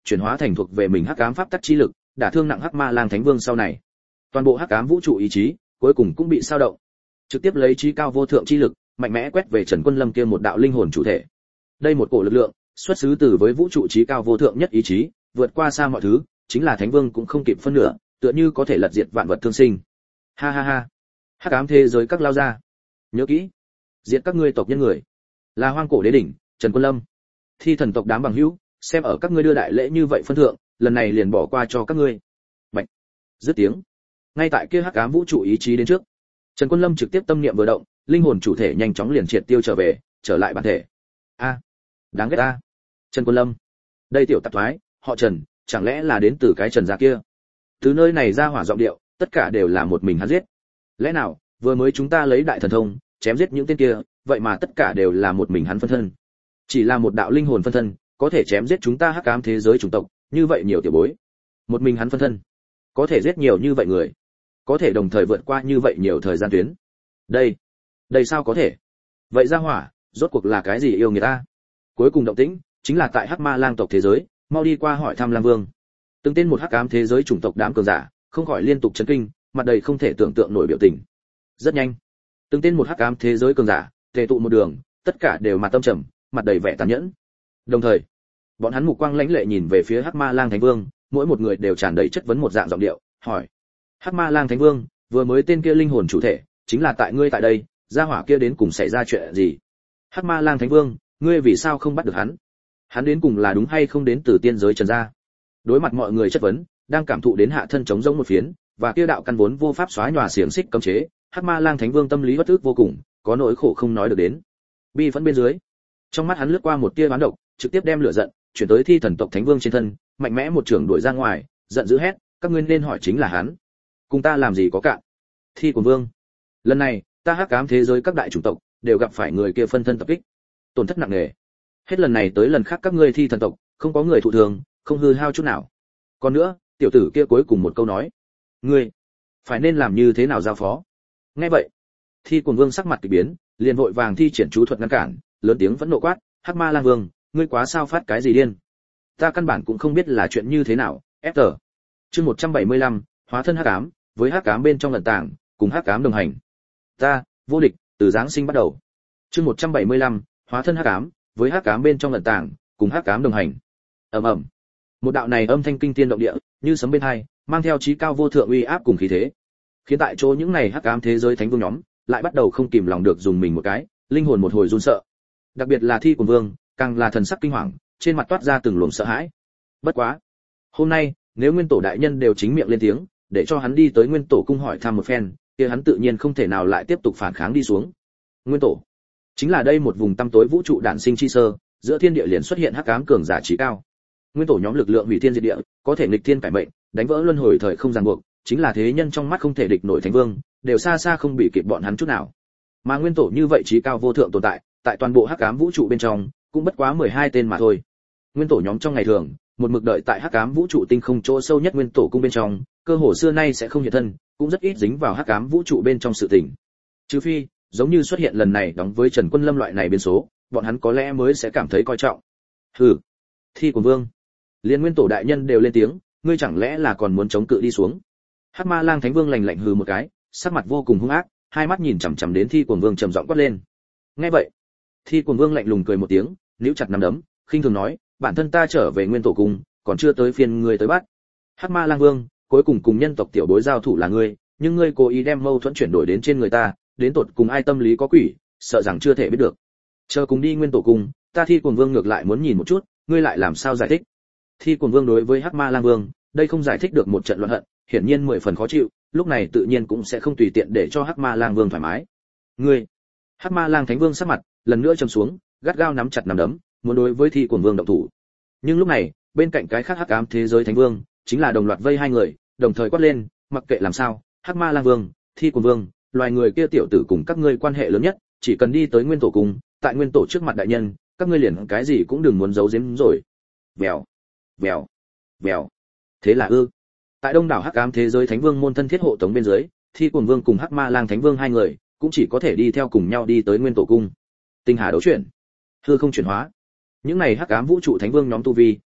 chuyển hóa thành thuộc về mình hắc ám pháp tắc chi lực, đả thương nặng Hắc Ma Lang Thánh Vương sau này. Toàn bộ hắc ám vũ trụ ý chí, cuối cùng cũng bị sao động. Trực tiếp lấy trí cao vô thượng chi lực, mạnh mẽ quét về Trần Quân Lâm kia một đạo linh hồn chủ thể. Đây một cổ lực lượng, xuất xứ từ với vũ trụ trí cao vô thượng nhất ý chí, vượt qua xa mọi thứ, chính là Thánh Vương cũng không kịp phân nửa, tựa như có thể lật diệt vạn vật thương sinh. Ha ha ha. Hắc ám thế giới các lao ra. Nhớ kỹ, diệt các ngươi tộc nhân người. Là hoang cổ đế đỉnh, Trần Quân Lâm. Thi thần tộc đám bằng hữu, xem ở các ngươi đưa đại lễ như vậy phân thượng, lần này liền bỏ qua cho các ngươi. Bạch. Dứt tiếng. Ngay tại kia hắc ám vũ trụ ý chí đến trước, Trần Quân Lâm trực tiếp tâm niệm vừa động, linh hồn chủ thể nhanh chóng liền triệt tiêu trở về, trở lại bản thể. A, đáng ghét a. Trần Quân Lâm. Đây tiểu tạp thoái, họ Trần, chẳng lẽ là đến từ cái Trần gia kia? Từ nơi này ra hỏa giọng điệu, tất cả đều là một mình hắn giết. Lẽ nào, vừa mới chúng ta lấy đại thần thông, chém giết những tên kia, vậy mà tất cả đều là một mình hắn phân thân. Chỉ là một đạo linh hồn phân thân, có thể chém giết chúng ta hắc ám thế giới chủng tộc, như vậy nhiều tiểu bối. Một mình hắn phân thân, có thể giết nhiều như vậy người, có thể đồng thời vượt qua như vậy nhiều thời gian tuyến. Đây, đây sao có thể? Vậy ra hỏa, rốt cuộc là cái gì yêu người ta? Cuối cùng động tĩnh, chính là tại Hắc Ma Lang tộc thế giới, mau đi qua hỏi thăm Lang Vương. Từng tên một hắc ám thế giới chủng tộc đám cường giả, không khỏi liên tục chấn kinh, mặt đầy không thể tưởng tượng nổi biểu tình. Rất nhanh, từng tên một hắc ám thế giới cường giả, tề tụ một đường, tất cả đều mặt tâm trầm, mặt đầy vẻ tàn nhẫn. Đồng thời, bọn hắn mục quang lãnh lệ nhìn về phía Hắc Ma Lang Thánh Vương, mỗi một người đều tràn đầy chất vấn một dạng giọng điệu, hỏi: Hắc Ma Lang Thánh Vương, vừa mới tên kia linh hồn chủ thể, chính là tại ngươi tại đây, gia hỏa kia đến cùng xảy ra chuyện gì? Hắc Ma Lang Thánh Vương, ngươi vì sao không bắt được hắn? Hắn đến cùng là đúng hay không đến từ tiên giới Trần gia? Đối mặt mọi người chất vấn, đang cảm thụ đến hạ thân chống rỗng một phiến, và kia đạo căn vốn vô pháp xóa nhòa xiềng xích cấm chế, Hắc Ma Lang Thánh Vương tâm lý bất ức vô cùng, có nỗi khổ không nói được đến. Bi phẫn bên dưới, trong mắt hắn lướt qua một tia oán độc, trực tiếp đem lửa giận chuyển tới Thi thần tộc Thánh Vương trên thân, mạnh mẽ một trường đuổi ra ngoài, giận dữ hét: các ngươi nên hỏi chính là hắn, cùng ta làm gì có cạn. Thi của Vương, lần này ta hắc ám thế giới các đại chủng tộc đều gặp phải người kia phân thân tập kích, tổn thất nặng nề. Hết lần này tới lần khác các ngươi Thi thần tộc không có người thụ thường, không hư hao chút nào. Còn nữa, tiểu tử kia cuối cùng một câu nói, ngươi phải nên làm như thế nào giao phó? Nghe vậy, Thi Cuồng Vương sắc mặt kỳ biến, liền vội vàng thi triển chú thuật ngăn cản, lớn tiếng vẫn nộ quát: Hắc Ma Lang Vương, ngươi quá sao phát cái gì điên? Ta căn bản cũng không biết là chuyện như thế nào. Ép tờ. Chương một trăm bảy mươi lăm, hóa thân hắc ám, với hắc ám bên trong lẩn tàng, cùng hắc ám đồng hành. Ta, vô địch, từ giáng sinh bắt đầu. Chương một trăm bảy mươi lăm, hóa thân hắc ám, với hắc ám bên trong lẩn tàng, cùng hắc ám đồng hành. Ầm ầm. Một đạo này âm thanh kinh thiên động địa, như sấm bên tai, mang theo chí cao vô thượng uy áp cùng khí thế. Khiến tại chỗ những này hắc ám thế giới thánh vương nhóm, lại bắt đầu không kìm lòng được dùng mình một cái, linh hồn một hồi run sợ. Đặc biệt là Thi Cuồng Vương, càng là thần sắc kinh hoàng, trên mặt toát ra từng luồng sợ hãi. Bất quá, hôm nay, nếu Nguyên Tổ đại nhân đều chính miệng lên tiếng, để cho hắn đi tới Nguyên Tổ cung hỏi thăm một phen, kia hắn tự nhiên không thể nào lại tiếp tục phản kháng đi xuống. Nguyên Tổ, chính là đây một vùng tăm tối vũ trụ đản sinh chi sơ, giữa thiên địa liền xuất hiện hắc ám cường giả trí cao. Nguyên Tổ nhóm lực lượng hủy thiên diệt địa, có thể nghịch thiên cải mệnh, đánh vỡ luân hồi thời không ràng buộc, chính là thế nhân trong mắt không thể địch nổi Thánh Vương, đều xa xa không bị kịp bọn hắn chút nào. Mà Nguyên Tổ như vậy trí cao vô thượng tồn tại, tại toàn bộ hắc ám vũ trụ bên trong, cũng bất quá mười hai tên mà thôi. Nguyên Tổ nhóm trong ngày thường, một mực đợi tại hắc ám vũ trụ tinh không chỗ sâu nhất Nguyên Tổ cung bên trong, cơ hồ xưa nay sẽ không hiện thân, cũng rất ít dính vào hắc ám vũ trụ bên trong sự tình. Trừ phi, giống như xuất hiện lần này đóng với Trần Quân Lâm loại này biến số, bọn hắn có lẽ mới sẽ cảm thấy coi trọng. Hừ, Thi Cuồng Vương, liên Nguyên Tổ đại nhân đều lên tiếng, ngươi chẳng lẽ là còn muốn chống cự đi xuống? Hắc Ma Lang Thánh Vương lạnh lạnh hừ một cái, sắc mặt vô cùng hung ác, hai mắt nhìn chằm chằm đến Thi Cuồng Vương trầm giọng quát lên. Nghe vậy, Thi Cuồng Vương lạnh lùng cười một tiếng, níu chặt nắm đấm, khinh thường nói: bản thân ta trở về Nguyên Tổ cung, còn chưa tới phiên ngươi tới bắt. Hắc Ma Lang Vương, cuối cùng cùng nhân tộc tiểu bối giao thủ là ngươi, nhưng ngươi cố ý đem mâu thuẫn chuyển đổi đến trên người ta, đến tột cùng ai tâm lý có quỷ, sợ rằng chưa thể biết được. Chờ cùng đi Nguyên Tổ cung, ta Thi Cuồng Vương ngược lại muốn nhìn một chút, ngươi lại làm sao giải thích. Thi Cuồng Vương đối với Hắc Ma Lang Vương, đây không giải thích được một trận loạn hận, hiển nhiên mười phần khó chịu, lúc này tự nhiên cũng sẽ không tùy tiện để cho Hắc Ma Lang Vương thoải mái. Ngươi, Hắc Ma Lang Thánh Vương sắc mặt lần nữa trầm xuống, gắt gao nắm chặt nắm đấm, muốn đối với Thi Cuồng Vương động thủ. Nhưng lúc này, bên cạnh cái khác hắc ám thế giới thánh vương, chính là đồng loạt vây hai người, đồng thời quát lên, mặc kệ làm sao, Hắc Ma Lang Vương, Thi Cuồng Vương, loài người kia tiểu tử cùng các ngươi quan hệ lớn nhất, chỉ cần đi tới Nguyên Tổ cung, tại Nguyên Tổ trước mặt đại nhân, các ngươi liền cái gì cũng đừng muốn giấu giếm rồi. Vèo, vèo, vèo. Thế là ư? Tại đông đảo hắc ám thế giới thánh vương môn thân thiết hộ tống bên dưới, Thi Cuồng Vương cùng Hắc Ma Lang Thánh Vương hai người, cũng chỉ có thể đi theo cùng nhau đi tới Nguyên Tổ cung. Tinh hà đấu chuyển, hư không chuyển hóa. Những này hắc ám vũ trụ thánh vương nhóm tu vi,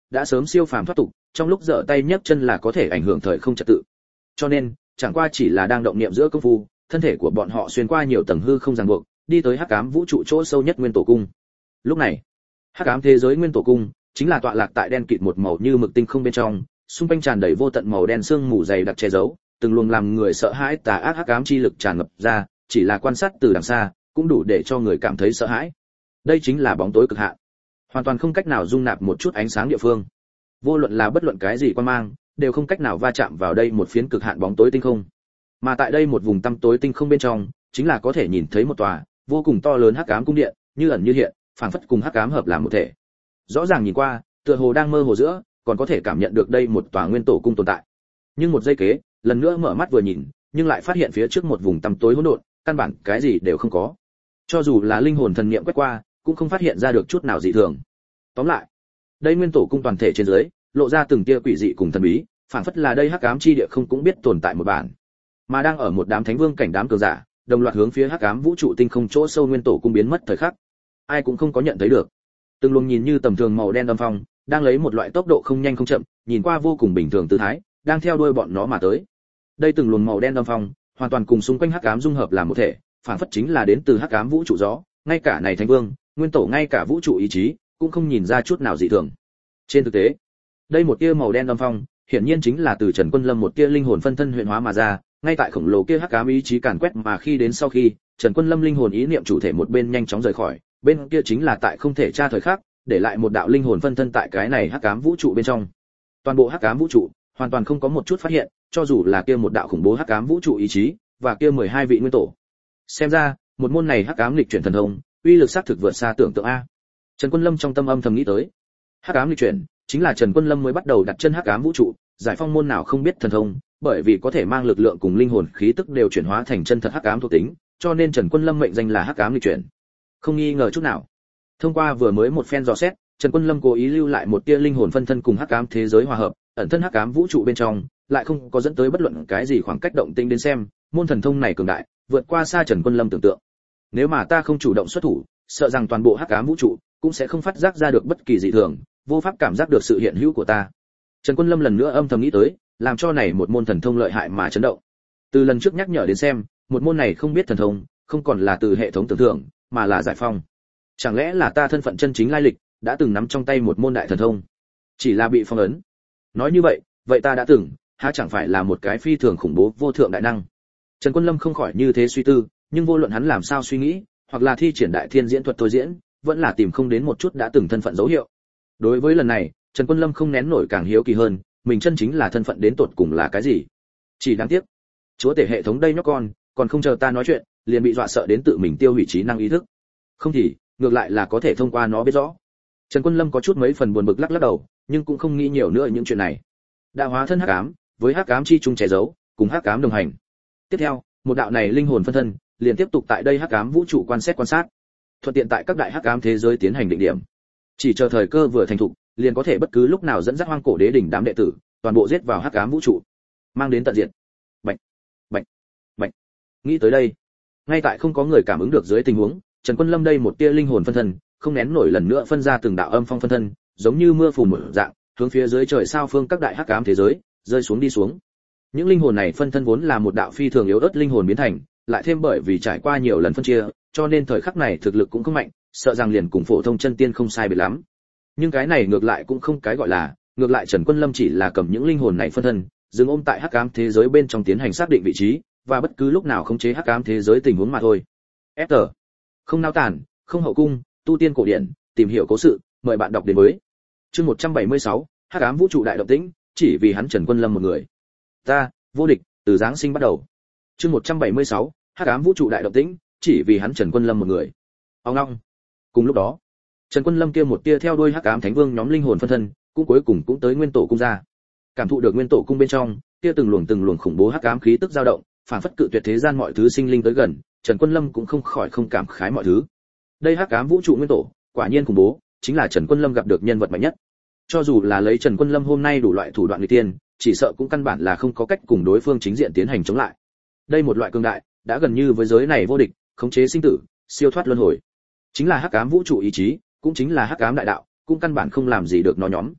đã sớm siêu phàm thoát tục, trong lúc giở tay nhấc chân là có thể ảnh hưởng thời không trật tự. Cho nên, chẳng qua chỉ là đang động niệm giữa công phu, thân thể của bọn họ xuyên qua nhiều tầng hư không ràng buộc, đi tới hắc ám vũ trụ chỗ sâu nhất nguyên tổ cung. Lúc này, hắc ám thế giới nguyên tổ cung chính là tọa lạc tại đen kịt một màu như mực tinh không bên trong, xung quanh tràn đầy vô tận màu đen sương mù dày đặc che giấu, từng luồng làm người sợ hãi tà ác hắc ám chi lực tràn ngập ra, chỉ là quan sát từ đằng xa, cũng đủ để cho người cảm thấy sợ hãi. Đây chính là bóng tối cực hạn, hoàn toàn không cách nào dung nạp một chút ánh sáng địa phương. Vô luận là bất luận cái gì quan mang, đều không cách nào va chạm vào đây một phiến cực hạn bóng tối tinh không. Mà tại đây một vùng tăm tối tinh không bên trong, chính là có thể nhìn thấy một tòa vô cùng to lớn hắc ám cung điện, như ẩn như hiện, phảng phất cùng hắc ám hợp làm một thể. Rõ ràng nhìn qua, tựa hồ đang mơ hồ giữa, còn có thể cảm nhận được đây một tòa nguyên tổ cung tồn tại. Nhưng một giây kế, lần nữa mở mắt vừa nhìn, nhưng lại phát hiện phía trước một vùng tăm tối hỗn độn, căn bản cái gì đều không có. Cho dù là linh hồn thần niệm quét qua, cũng không phát hiện ra được chút nào dị thường. Tóm lại, đây nguyên tổ cung toàn thể trên dưới, lộ ra từng tia quỷ dị cùng thần bí, phảng phất là đây hắc ám chi địa không cũng biết tồn tại một bản. Mà đang ở một đám thánh vương cảnh đám cường giả, đồng loạt hướng phía hắc ám vũ trụ tinh không chỗ sâu nguyên tổ cung biến mất thời khắc. Ai cũng không có nhận thấy được. Từng luồng nhìn như tầm thường màu đen âm phong, đang lấy một loại tốc độ không nhanh không chậm, nhìn qua vô cùng bình thường tư thái, đang theo đuôi bọn nó mà tới. Đây từng luồng màu đen âm phong, hoàn toàn cùng xung quanh hắc ám dung hợp làm một thể, phảng phất chính là đến từ hắc ám vũ trụ gió, ngay cả này thánh vương, nguyên tổ ngay cả vũ trụ ý chí, cũng không nhìn ra chút nào dị thường. Trên thực tế, đây một tia màu đen âm phong, hiển nhiên chính là từ Trần Quân Lâm một tia linh hồn phân thân huyện hóa mà ra, ngay tại khổng lồ kia hắc ám ý chí càn quét mà khi đến sau khi, Trần Quân Lâm linh hồn ý niệm chủ thể một bên nhanh chóng rời khỏi, bên kia chính là tại không thể tra thời khắc, để lại một đạo linh hồn phân thân tại cái này hắc ám vũ trụ bên trong. Toàn bộ hắc ám vũ trụ, hoàn toàn không có một chút phát hiện, cho dù là kia một đạo khủng bố hắc ám vũ trụ ý chí, và kia mười hai vị nguyên tổ. Xem ra, một môn này hắc ám lịch chuyển thần thông, uy lực xác thực vượt xa tưởng tượng a. Trần Quân Lâm trong tâm âm thầm nghĩ tới. Hắc ám lịch chuyển, chính là Trần Quân Lâm mới bắt đầu đặt chân hắc ám vũ trụ, giải phong môn nào không biết thần thông, bởi vì có thể mang lực lượng cùng linh hồn khí tức đều chuyển hóa thành chân thật hắc ám thuộc tính, cho nên Trần Quân Lâm mệnh danh là hắc ám lịch chuyển. Không nghi ngờ chút nào. Thông qua vừa mới một phen dò xét, Trần Quân Lâm cố ý lưu lại một tia linh hồn phân thân cùng hắc ám thế giới hòa hợp, ẩn thân hắc ám vũ trụ bên trong, lại không có dẫn tới bất luận cái gì khoảng cách động tĩnh đến xem, môn thần thông này cường đại, vượt qua xa Trần Quân Lâm tưởng tượng. Nếu mà ta không chủ động xuất thủ, sợ rằng toàn bộ hắc ám vũ trụ cũng sẽ không phát giác ra được bất kỳ dị thường, vô pháp cảm giác được sự hiện hữu của ta. Trần Quân Lâm lần nữa âm thầm nghĩ tới, làm cho này một môn thần thông lợi hại mà chấn động. Từ lần trước nhắc nhở đến xem, một môn này không biết thần thông, không còn là từ hệ thống tưởng tượng, mà là giải phong. Chẳng lẽ là ta thân phận chân chính lai lịch, đã từng nắm trong tay một môn đại thần thông, chỉ là bị phong ấn. Nói như vậy, vậy ta đã từng, há chẳng phải là một cái phi thường khủng bố vô thượng đại năng. Trần Quân Lâm không khỏi như thế suy tư, nhưng vô luận hắn làm sao suy nghĩ, hoặc là thi triển đại thiên diễn thuật thôi diễn, vẫn là tìm không đến một chút đã từng thân phận dấu hiệu. Đối với lần này, Trần Quân Lâm không nén nổi càng hiếu kỳ hơn, mình chân chính là thân phận đến tột cùng là cái gì. Chỉ đáng tiếc, chúa tể hệ thống đây nhóc con, còn không chờ ta nói chuyện, liền bị dọa sợ đến tự mình tiêu hủy trí năng ý thức. Không thì, ngược lại là có thể thông qua nó biết rõ. Trần Quân Lâm có chút mấy phần buồn bực lắc lắc đầu, nhưng cũng không nghĩ nhiều nữa những chuyện này. Đã hóa thân hắc ám, với hắc ám chi chung che giấu, cùng hắc ám đồng hành. Tiếp theo, một đạo này linh hồn phân thân, liền tiếp tục tại đây hắc ám vũ trụ quan sát quan sát, thuận tiện tại các đại hắc ám thế giới tiến hành định điểm. Chỉ chờ thời cơ vừa thành thục, liền có thể bất cứ lúc nào dẫn dắt hoang cổ đế đỉnh đám đệ tử, toàn bộ giết vào hắc ám vũ trụ, mang đến tận diệt. Bạch, bạch, bạch. Nghĩ tới đây, ngay tại không có người cảm ứng được dưới tình huống, Trần Quân Lâm đây một tia linh hồn phân thân, không nén nổi lần nữa phân ra từng đạo âm phong phân thân, giống như mưa phùn một dạng, hướng phía dưới trời sao phương các đại hắc ám thế giới, rơi xuống đi xuống. Những linh hồn này phân thân vốn là một đạo phi thường yếu ớt linh hồn biến thành, lại thêm bởi vì trải qua nhiều lần phân chia, cho nên thời khắc này thực lực cũng không mạnh, sợ rằng liền cùng phổ thông chân tiên không sai biệt lắm. Nhưng cái này ngược lại cũng không cái gọi là, ngược lại Trần Quân Lâm chỉ là cầm những linh hồn này phân thân, dừng ôm tại hắc ám thế giới bên trong tiến hành xác định vị trí, và bất cứ lúc nào khống chế hắc ám thế giới tình huống mà thôi. ép tê. Không nao tản, không hậu cung, tu tiên cổ điển, tìm hiểu cố sự, mời bạn đọc đến với. Chương một trăm bảy mươi sáu, hắc ám vũ trụ đại động tĩnh, chỉ vì hắn Trần Quân Lâm một người. Ta, vô địch, từ giáng sinh bắt đầu. Chương một trăm bảy mươi sáu, hắc ám vũ trụ đại động tĩnh, chỉ vì hắn Trần Quân Lâm một người. Ông long. Cùng lúc đó, Trần Quân Lâm kia một tia theo đuôi hắc ám thánh vương nhóm linh hồn phân thân, cũng cuối cùng cũng tới nguyên tổ cung ra. Cảm thụ được nguyên tổ cung bên trong, kia từng luồng từng luồng khủng bố hắc ám khí tức dao động, phản phất cự tuyệt thế gian mọi thứ sinh linh tới gần, Trần Quân Lâm cũng không khỏi không cảm khái mọi thứ. Đây hắc ám vũ trụ nguyên tổ, quả nhiên khủng bố, chính là Trần Quân Lâm gặp được nhân vật mạnh nhất. Cho dù là lấy Trần Quân Lâm hôm nay đủ loại thủ đoạn nghịch tiên, chỉ sợ cũng căn bản là không có cách cùng đối phương chính diện tiến hành chống lại. Đây một loại cường đại, đã gần như với giới này vô địch, khống chế sinh tử, siêu thoát luân hồi. Chính là hắc ám vũ trụ ý chí, cũng chính là hắc ám đại đạo, cũng căn bản không làm gì được nó nhóm.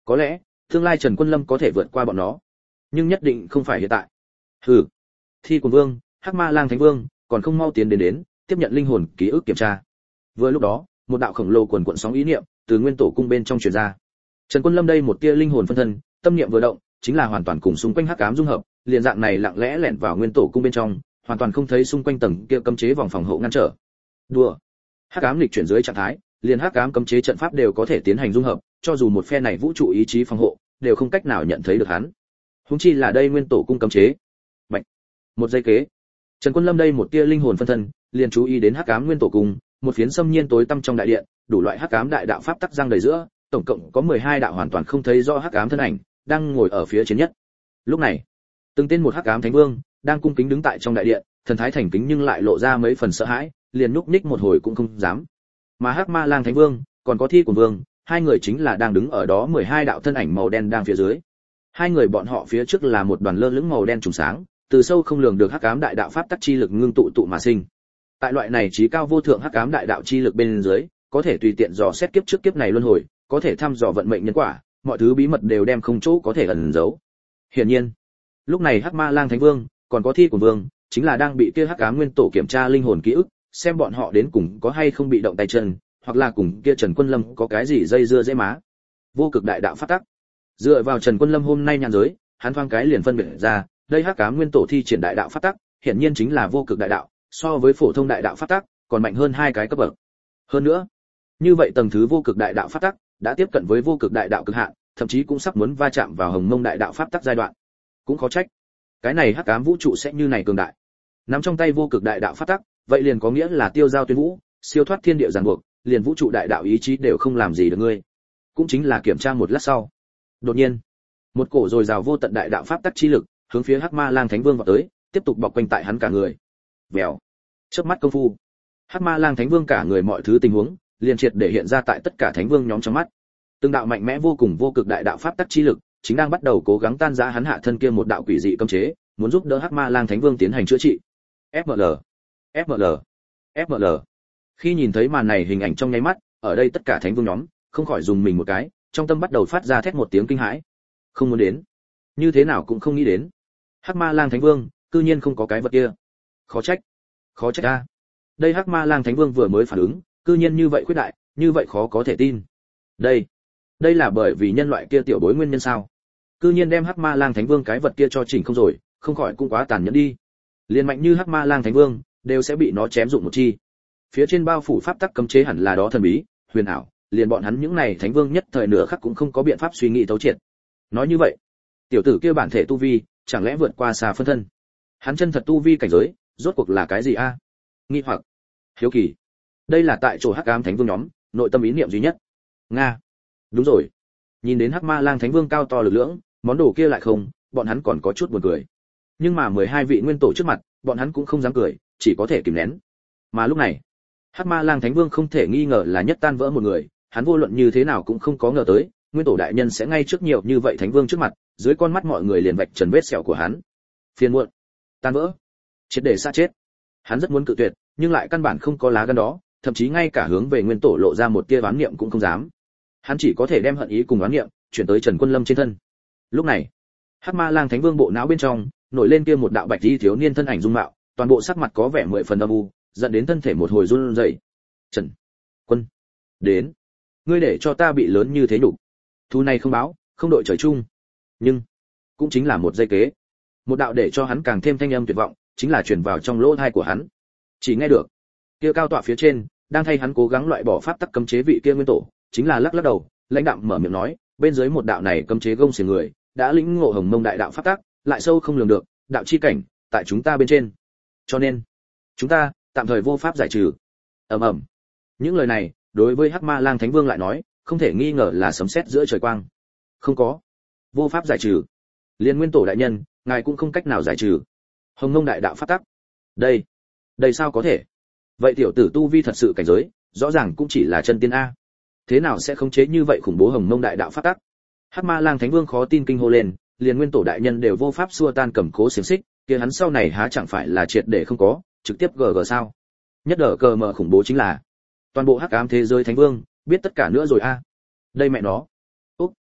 Có lẽ tương lai Trần Quân Lâm có thể vượt qua bọn nó, nhưng nhất định không phải hiện tại. Hừ. Thi Cuồng Vương, Hắc Ma Lang Thánh Vương còn không mau tiến đến đến, tiếp nhận linh hồn ký ức kiểm tra. Vừa lúc đó, một đạo khổng lồ quần quần sóng ý niệm từ nguyên tổ cung bên trong truyền ra. Trần Quân Lâm đây một tia linh hồn phân thân, tâm niệm vừa động, chính là hoàn toàn cùng xung quanh hắc ám dung hợp, liền dạng này lặng lẽ lẻn vào nguyên tổ cung bên trong, hoàn toàn không thấy xung quanh tầng kia cấm chế vòng phòng hộ ngăn trở. Đùa. Hắc ám lịch chuyển dưới trạng thái, liền hắc ám cấm chế trận pháp đều có thể tiến hành dung hợp, cho dù một phe này vũ trụ ý chí phòng hộ, đều không cách nào nhận thấy được hắn. Huống chi là đây nguyên tổ cung cấm chế. Bạch. Một giây kế, Trần Quân Lâm đây một tia linh hồn phân thân, liền chú ý đến hắc ám nguyên tổ cung, một phiến xâm nhiên tối tăm trong đại điện, đủ loại hắc ám đại đạo pháp tắc giăng đầy giữa, tổng cộng có mười hai đạo hoàn toàn không thấy rõ hắc ám thân ảnh, đang ngồi ở phía trên nhất. Lúc này, từng tên một hắc ám thánh vương đang cung kính đứng tại trong đại điện, thần thái thành kính nhưng lại lộ ra mấy phần sợ hãi, liền nhúc nhích một hồi cũng không dám. Mà Hắc Ma Lang Thánh Vương, còn có Thi Cuồng Vương, hai người chính là đang đứng ở đó mười hai đạo thân ảnh màu đen đang phía dưới. Hai người bọn họ phía trước là một đoàn lơ lửng màu đen trùng sáng, từ sâu không lường được hắc ám đại đạo pháp tắc chi lực ngưng tụ tụ mà sinh. Tại loại này chí cao vô thượng hắc ám đại đạo chi lực bên dưới, có thể tùy tiện dò xét kiếp trước kiếp này luân hồi, có thể thăm dò vận mệnh nhân quả, mọi thứ bí mật đều đem không chỗ có thể ẩn giấu. Hiển nhiên, lúc này Hắc Ma Lang Thánh Vương, còn có Thi Cuồng Vương, chính là đang bị kia hắc ám nguyên tổ kiểm tra linh hồn ký ức, xem bọn họ đến cùng có hay không bị động tay chân, hoặc là cùng kia Trần Quân Lâm có cái gì dây dưa dễ má. Vô cực đại đạo pháp tắc. Dựa vào Trần Quân Lâm hôm nay nhàn giới, hắn thoáng cái liền phân biệt ra, đây hắc ám nguyên tổ thi triển đại đạo pháp tắc, hiển nhiên chính là vô cực đại đạo, so với phổ thông đại đạo pháp tắc, còn mạnh hơn hai cái cấp bậc. Hơn nữa, như vậy tầng thứ vô cực đại đạo pháp tắc đã tiếp cận với vô cực đại đạo cực hạn, thậm chí cũng sắp muốn va chạm vào hồng mông đại đạo pháp tắc giai đoạn. Cũng khó trách, cái này hắc ám vũ trụ sẽ như này cường đại. Nắm trong tay vô cực đại đạo pháp tắc, vậy liền có nghĩa là tiêu giao tuyên vũ, siêu thoát thiên địa ràng buộc, liền vũ trụ đại đạo ý chí đều không làm gì được ngươi. Cũng chính là kiểm tra một lát sau, đột nhiên, một cổ dồi dào vô tận đại đạo pháp tắc chi lực, hướng phía Hắc Ma Lang Thánh Vương vọt tới, tiếp tục bọc quanh tại hắn cả người. Vèo. Chớp mắt công phu, Hắc Ma Lang Thánh Vương cả người mọi thứ tình huống, liền triệt để hiện ra tại tất cả thánh vương nhóm trong mắt. Từng đạo mạnh mẽ vô cùng vô cực đại đạo pháp tắc chi lực, chính đang bắt đầu cố gắng tan rã hắn hạ thân kia một đạo quỷ dị cấm chế, muốn giúp đỡ Hắc Ma Lang Thánh Vương tiến hành chữa trị. ép em lờ, ép em lờ, ép em lờ. Khi nhìn thấy màn này hình ảnh trong nháy mắt, ở đây tất cả thánh vương nhóm không khỏi dùng mình một cái, trong tâm bắt đầu phát ra thét một tiếng kinh hãi. Không muốn đến, như thế nào cũng không nghĩ đến. Hắc Ma Lang Thánh Vương, cư nhiên không có cái vật kia. Khó trách, khó trách a. Đây Hắc Ma Lang Thánh Vương vừa mới phản ứng, cư nhiên như vậy khuyết đại, như vậy khó có thể tin. Đây, đây là bởi vì nhân loại kia tiểu bối nguyên nhân sao? Cư nhiên đem Hắc Ma Lang Thánh Vương cái vật kia cho chỉnh không rồi, không khỏi cũng quá tàn nhẫn đi. Liên mạnh như Hắc Ma Lang Thánh Vương, đều sẽ bị nó chém dụng một chi. Phía trên bao phủ pháp tắc cấm chế hẳn là đó thần bí, huyền ảo, liền bọn hắn những này thánh vương nhất thời nửa khắc cũng không có biện pháp suy nghĩ thấu triệt. Nói như vậy, tiểu tử kia bản thể tu vi, chẳng lẽ vượt qua xa phân thân? Hắn chân thật tu vi cảnh giới, rốt cuộc là cái gì a? Nghi hoặc, hiếu kỳ. Đây là tại chỗ Hắc Ám Thánh Vương nhóm, nội tâm ý niệm duy nhất. Nga. Đúng rồi. Nhìn đến Hắc Ma Lang Thánh Vương cao to lực lưỡng, món đồ kia lại không, bọn hắn còn có chút buồn cười. Nhưng mà mười hai vị nguyên tổ trước mặt, bọn hắn cũng không dám cười, chỉ có thể kìm nén. Mà lúc này, Hắc Ma Lang Thánh Vương không thể nghi ngờ là nhất tan vỡ một người, hắn vô luận như thế nào cũng không có ngờ tới, nguyên tổ đại nhân sẽ ngay trước nhiều như vậy thánh vương trước mặt, dưới con mắt mọi người liền vạch trần vết sẹo của hắn. Phiền muộn, tan vỡ, chết để xa chết. Hắn rất muốn cự tuyệt, nhưng lại căn bản không có lá gan đó, thậm chí ngay cả hướng về nguyên tổ lộ ra một tia oán niệm cũng không dám. Hắn chỉ có thể đem hận ý cùng oán niệm chuyển tới Trần Quân Lâm trên thân. Lúc này, Hắc Ma Lang Thánh Vương bộ não bên trong nổi lên kia một đạo bạch y thiếu niên thân ảnh dung mạo, toàn bộ sắc mặt có vẻ mười phần âm u, dẫn đến thân thể một hồi run rẩy. Trần Quân, đến, ngươi để cho ta bị lớn như thế nhục. Thu này không báo, không đội trời chung. Nhưng cũng chính là một giây kế, một đạo để cho hắn càng thêm thanh âm tuyệt vọng, chính là truyền vào trong lỗ tai của hắn. Chỉ nghe được, kia cao tọa phía trên, đang thay hắn cố gắng loại bỏ pháp tắc cấm chế vị kia nguyên tổ, chính là lắc lắc đầu, lãnh đạm mở miệng nói, bên dưới một đạo này cấm chế gông xiềng người, đã lĩnh ngộ hồng mông đại đạo pháp tắc, lại sâu không lường được, đạo chi cảnh, tại chúng ta bên trên. Cho nên, chúng ta tạm thời vô pháp giải trừ. Ầm ầm. Những lời này, đối với Hắc Ma Lang Thánh Vương lại nói, không thể nghi ngờ là sấm sét giữa trời quang. Không có, vô pháp giải trừ. Liên nguyên tổ đại nhân, ngài cũng không cách nào giải trừ. Hồng mông đại đạo pháp tắc. Đây, đây sao có thể? Vậy tiểu tử tu vi thật sự cảnh giới, rõ ràng cũng chỉ là chân tiên a. Thế nào sẽ khống chế như vậy khủng bố hồng mông đại đạo pháp tắc? Hắc Ma Lang Thánh Vương khó tin kinh hô lên, liền nguyên tổ đại nhân đều vô pháp xua tan cầm cố xiềng xích, kia hắn sau này há chẳng phải là triệt để không có, trực tiếp gờ gờ sao? Nhất đỡ cờ mờ khủng bố chính là toàn bộ Hắc Ám thế giới Thánh Vương biết tất cả nữa rồi a. Đây mẹ nó. Úc.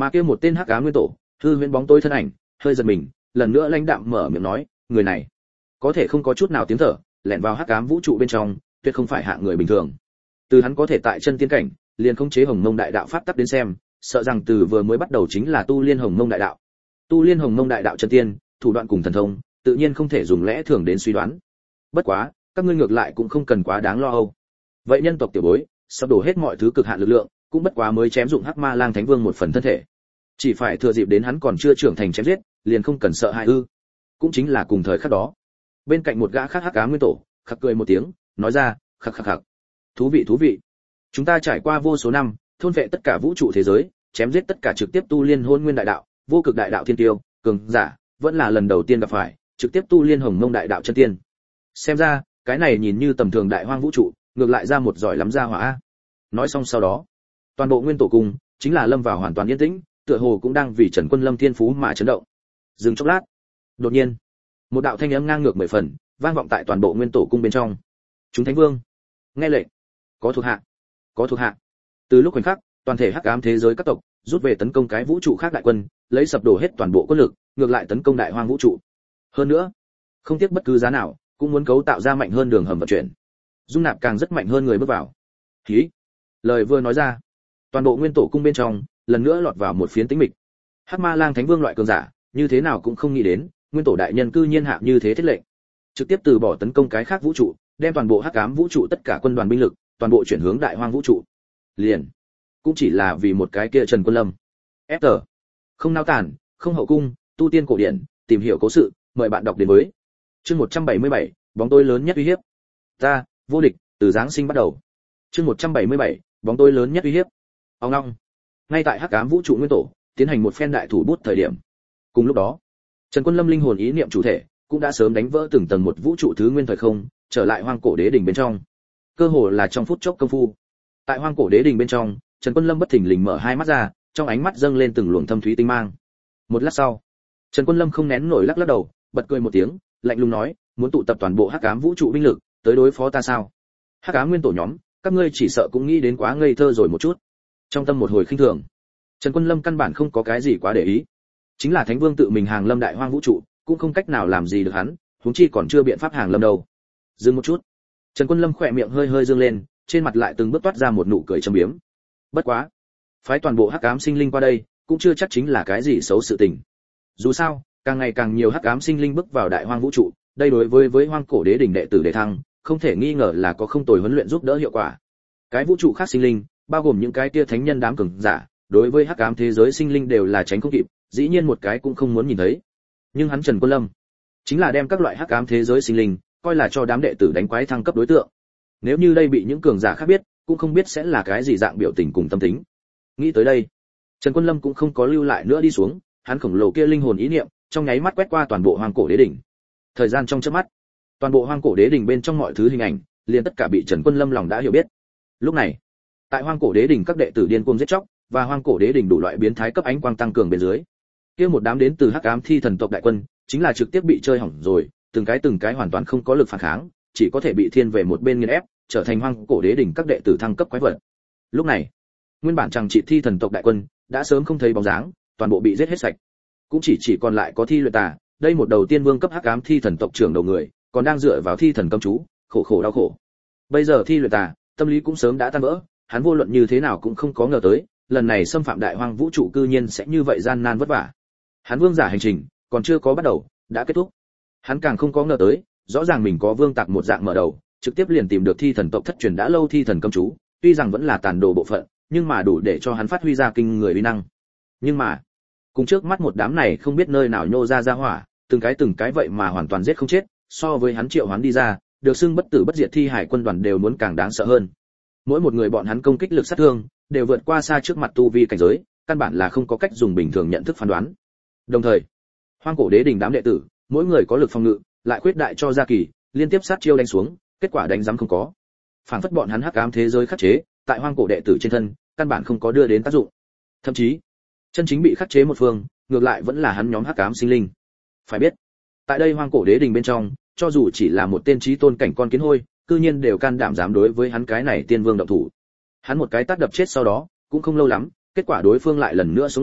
Mà kia một tên hắc ám nguyên tổ, hư huyễn bóng tối thân ảnh, hơi giật mình, lần nữa lãnh đạm mở miệng nói, người này có thể không có chút nào tiếng thở, lẻn vào hắc ám vũ trụ bên trong, tuyệt không phải hạng người bình thường. Từ hắn có thể tại chân tiên cảnh, liền khống chế Hồng Mông Đại Đạo pháp tắc đến xem, sợ rằng từ vừa mới bắt đầu chính là tu liên Hồng Mông Đại Đạo. Tu liên Hồng Mông Đại Đạo chân tiên, thủ đoạn cùng thần thông, tự nhiên không thể dùng lẽ thường đến suy đoán. Bất quá, các ngươi ngược lại cũng không cần quá đáng lo âu. Vậy nhân tộc tiểu bối, sắp đổ hết mọi thứ cực hạn lực lượng, cũng bất quá mới chém dụng Hắc Ma Lang Thánh Vương một phần thân thể. Chỉ phải thừa dịp đến hắn còn chưa trưởng thành chém giết, liền không cần sợ hãi ư? Cũng chính là cùng thời khắc đó, bên cạnh một gã khác hắc ám nguyên tổ, khặc cười một tiếng, nói ra, khặc khặc khặc. Thú vị thú vị. Chúng ta trải qua vô số năm, thôn vệ tất cả vũ trụ thế giới, chém giết tất cả trực tiếp tu liên hôn nguyên đại đạo, vô cực đại đạo thiên tiêu, cường giả, vẫn là lần đầu tiên gặp phải, trực tiếp tu liên Hồng Mông Đại Đạo chân tiên. Xem ra, cái này nhìn như tầm thường đại hoang vũ trụ, ngược lại ra một giỏi lắm ra hỏa. Nói xong sau đó, toàn bộ nguyên tổ cung chính là lâm vào hoàn toàn yên tĩnh, tựa hồ cũng đang vì Trần Quân Lâm thiên phú mà chấn động. Dừng chốc lát, đột nhiên, một đạo thanh âm ngang ngược mười phần, vang vọng tại toàn bộ nguyên tổ cung bên trong. Chúng thánh vương, nghe lệnh, có thuộc hạ, có thuộc hạ. Từ lúc khoảnh khắc, toàn thể hắc ám thế giới các tộc rút về tấn công cái vũ trụ khác đại quân, lấy sập đổ hết toàn bộ quân lực, ngược lại tấn công đại hoang vũ trụ. Hơn nữa, không tiếc bất cứ giá nào, cũng muốn cấu tạo ra mạnh hơn đường hầm vận chuyển, dung nạp càng rất mạnh hơn người bước vào. Hí, lời vừa nói ra, toàn bộ nguyên tổ cung bên trong lần nữa lọt vào một phiến tĩnh mịch. Hắc Ma Lang Thánh Vương loại cường giả, như thế nào cũng không nghĩ đến, nguyên tổ đại nhân cư nhiên hạ như thế thiết lệnh, trực tiếp từ bỏ tấn công cái khác vũ trụ, đem toàn bộ hắc ám vũ trụ tất cả quân đoàn binh lực, toàn bộ chuyển hướng đại hoang vũ trụ. Liền, cũng chỉ là vì một cái kia Trần Quân Lâm. ép tê, không nao tản, không hậu cung, tu tiên cổ điển, tìm hiểu cố sự, mời bạn đọc đến với. Chương một trăm bảy mươi bảy, bóng tối lớn nhất uy hiếp. Ta, vô địch, từ giáng sinh bắt đầu. Chương một trăm bảy mươi bảy, bóng tối lớn nhất uy hiếp. Ông long. Ngay tại hắc ám vũ trụ nguyên tổ tiến hành một phen đại thủ bút thời điểm. Cùng lúc đó, Trần Quân Lâm linh hồn ý niệm chủ thể cũng đã sớm đánh vỡ từng tầng một vũ trụ thứ nguyên thời không, trở lại hoang cổ đế đỉnh bên trong. Cơ hồ là trong phút chốc công phu. Tại hoang cổ đế đỉnh bên trong, Trần Quân Lâm bất thình lình mở hai mắt ra, trong ánh mắt dâng lên từng luồng thâm thúy tinh mang. Một lát sau, Trần Quân Lâm không nén nổi lắc lắc đầu, bật cười một tiếng, lạnh lùng nói, muốn tụ tập toàn bộ hắc ám vũ trụ binh lực, tới đối phó ta sao? Hắc ám nguyên tổ nhóm, các ngươi chỉ sợ cũng nghĩ đến quá ngây thơ rồi một chút. Trong tâm một hồi khinh thường, Trần Quân Lâm căn bản không có cái gì quá để ý. Chính là Thánh Vương tự mình hàng lâm đại hoang vũ trụ, cũng không cách nào làm gì được hắn, huống chi còn chưa biện pháp hàng lâm đâu. Dừng một chút, Trần Quân Lâm khỏe miệng hơi hơi dương lên, trên mặt lại từng bước toát ra một nụ cười châm biếm. Bất quá, phái toàn bộ hắc ám sinh linh qua đây, cũng chưa chắc chính là cái gì xấu sự tình. Dù sao, càng ngày càng nhiều hắc ám sinh linh bước vào đại hoang vũ trụ, đây đối với với hoang cổ đế đỉnh đệ tử đề thăng, không thể nghi ngờ là có không tồi huấn luyện giúp đỡ hiệu quả. Cái vũ trụ khác sinh linh, bao gồm những cái kia thánh nhân đám cường giả, đối với hắc ám thế giới sinh linh đều là tránh không kịp, dĩ nhiên một cái cũng không muốn nhìn thấy. Nhưng hắn Trần Quân Lâm, chính là đem các loại hắc ám thế giới sinh linh coi là cho đám đệ tử đánh quái thăng cấp đối tượng. Nếu như đây bị những cường giả khác biết, cũng không biết sẽ là cái gì dạng biểu tình cùng tâm tính. Nghĩ tới đây, Trần Quân Lâm cũng không có lưu lại nữa đi xuống, hắn khổng lồ kia linh hồn ý niệm, trong nháy mắt quét qua toàn bộ hoang cổ đế đỉnh. Thời gian trong chớp mắt, toàn bộ hoang cổ đế đỉnh bên trong mọi thứ hình ảnh, liền tất cả bị Trần Quân Lâm lòng đã hiểu biết. Lúc này, tại hoang cổ đế đỉnh các đệ tử điên cuồng giết chóc, và hoang cổ đế đỉnh đủ loại biến thái cấp ánh quang tăng cường bên dưới, kia một đám đến từ hắc ám thi thần tộc đại quân, chính là trực tiếp bị chơi hỏng rồi, từng cái từng cái hoàn toàn không có lực phản kháng, chỉ có thể bị thiên về một bên nghiền ép, trở thành hoang cổ đế đỉnh các đệ tử thăng cấp quái vật. Lúc này, nguyên bản chẳng trị thi thần tộc đại quân đã sớm không thấy bóng dáng, toàn bộ bị giết hết sạch, cũng chỉ chỉ còn lại có thi luyện tà, đây một đầu tiên vương cấp hắc ám thi thần tộc trưởng đầu người, còn đang dựa vào thi thần cấm chú, khổ khổ đau khổ. Bây giờ thi luyện tà, tâm lý cũng sớm đã tan vỡ, hắn vô luận như thế nào cũng không có ngờ tới, lần này xâm phạm đại hoang vũ trụ cư nhiên sẽ như vậy gian nan vất vả. Hắn vương giả hành trình còn chưa có bắt đầu, đã kết thúc. Hắn càng không có ngờ tới, rõ ràng mình có vương tạc một dạng mở đầu, trực tiếp liền tìm được thi thần tộc thất truyền đã lâu thi thần cấm chú, tuy rằng vẫn là tàn đồ bộ phận, nhưng mà đủ để cho hắn phát huy ra kinh người uy năng. Nhưng mà, cùng trước mắt một đám này không biết nơi nào nhô ra ra hỏa, từng cái từng cái vậy mà hoàn toàn giết không chết, so với hắn triệu hoán đi ra, được xưng bất tử bất diệt thi hải quân đoàn đều muốn càng đáng sợ hơn. Mỗi một người bọn hắn công kích lực sát thương đều vượt qua xa trước mặt tu vi cảnh giới, căn bản là không có cách dùng bình thường nhận thức phán đoán. Đồng thời, hoang cổ đế đỉnh đám đệ tử, mỗi người có lực phòng ngự, lại khuyết đại cho gia kỳ, liên tiếp sát chiêu đánh xuống, kết quả đánh giấm không có. Phản phất bọn hắn hắc ám thế giới khắc chế, tại hoang cổ đệ tử trên thân, căn bản không có đưa đến tác dụng. Thậm chí, chân chính bị khắc chế một phương, ngược lại vẫn là hắn nhóm hắc ám sinh linh. Phải biết, tại đây hoang cổ đế đình bên trong, cho dù chỉ là một tên chí tôn cảnh con kiến hôi, cư nhiên đều can đảm dám đối với hắn cái này tiên vương động thủ. Hắn một cái tát đập chết sau đó, cũng không lâu lắm, kết quả đối phương lại lần nữa sống lại,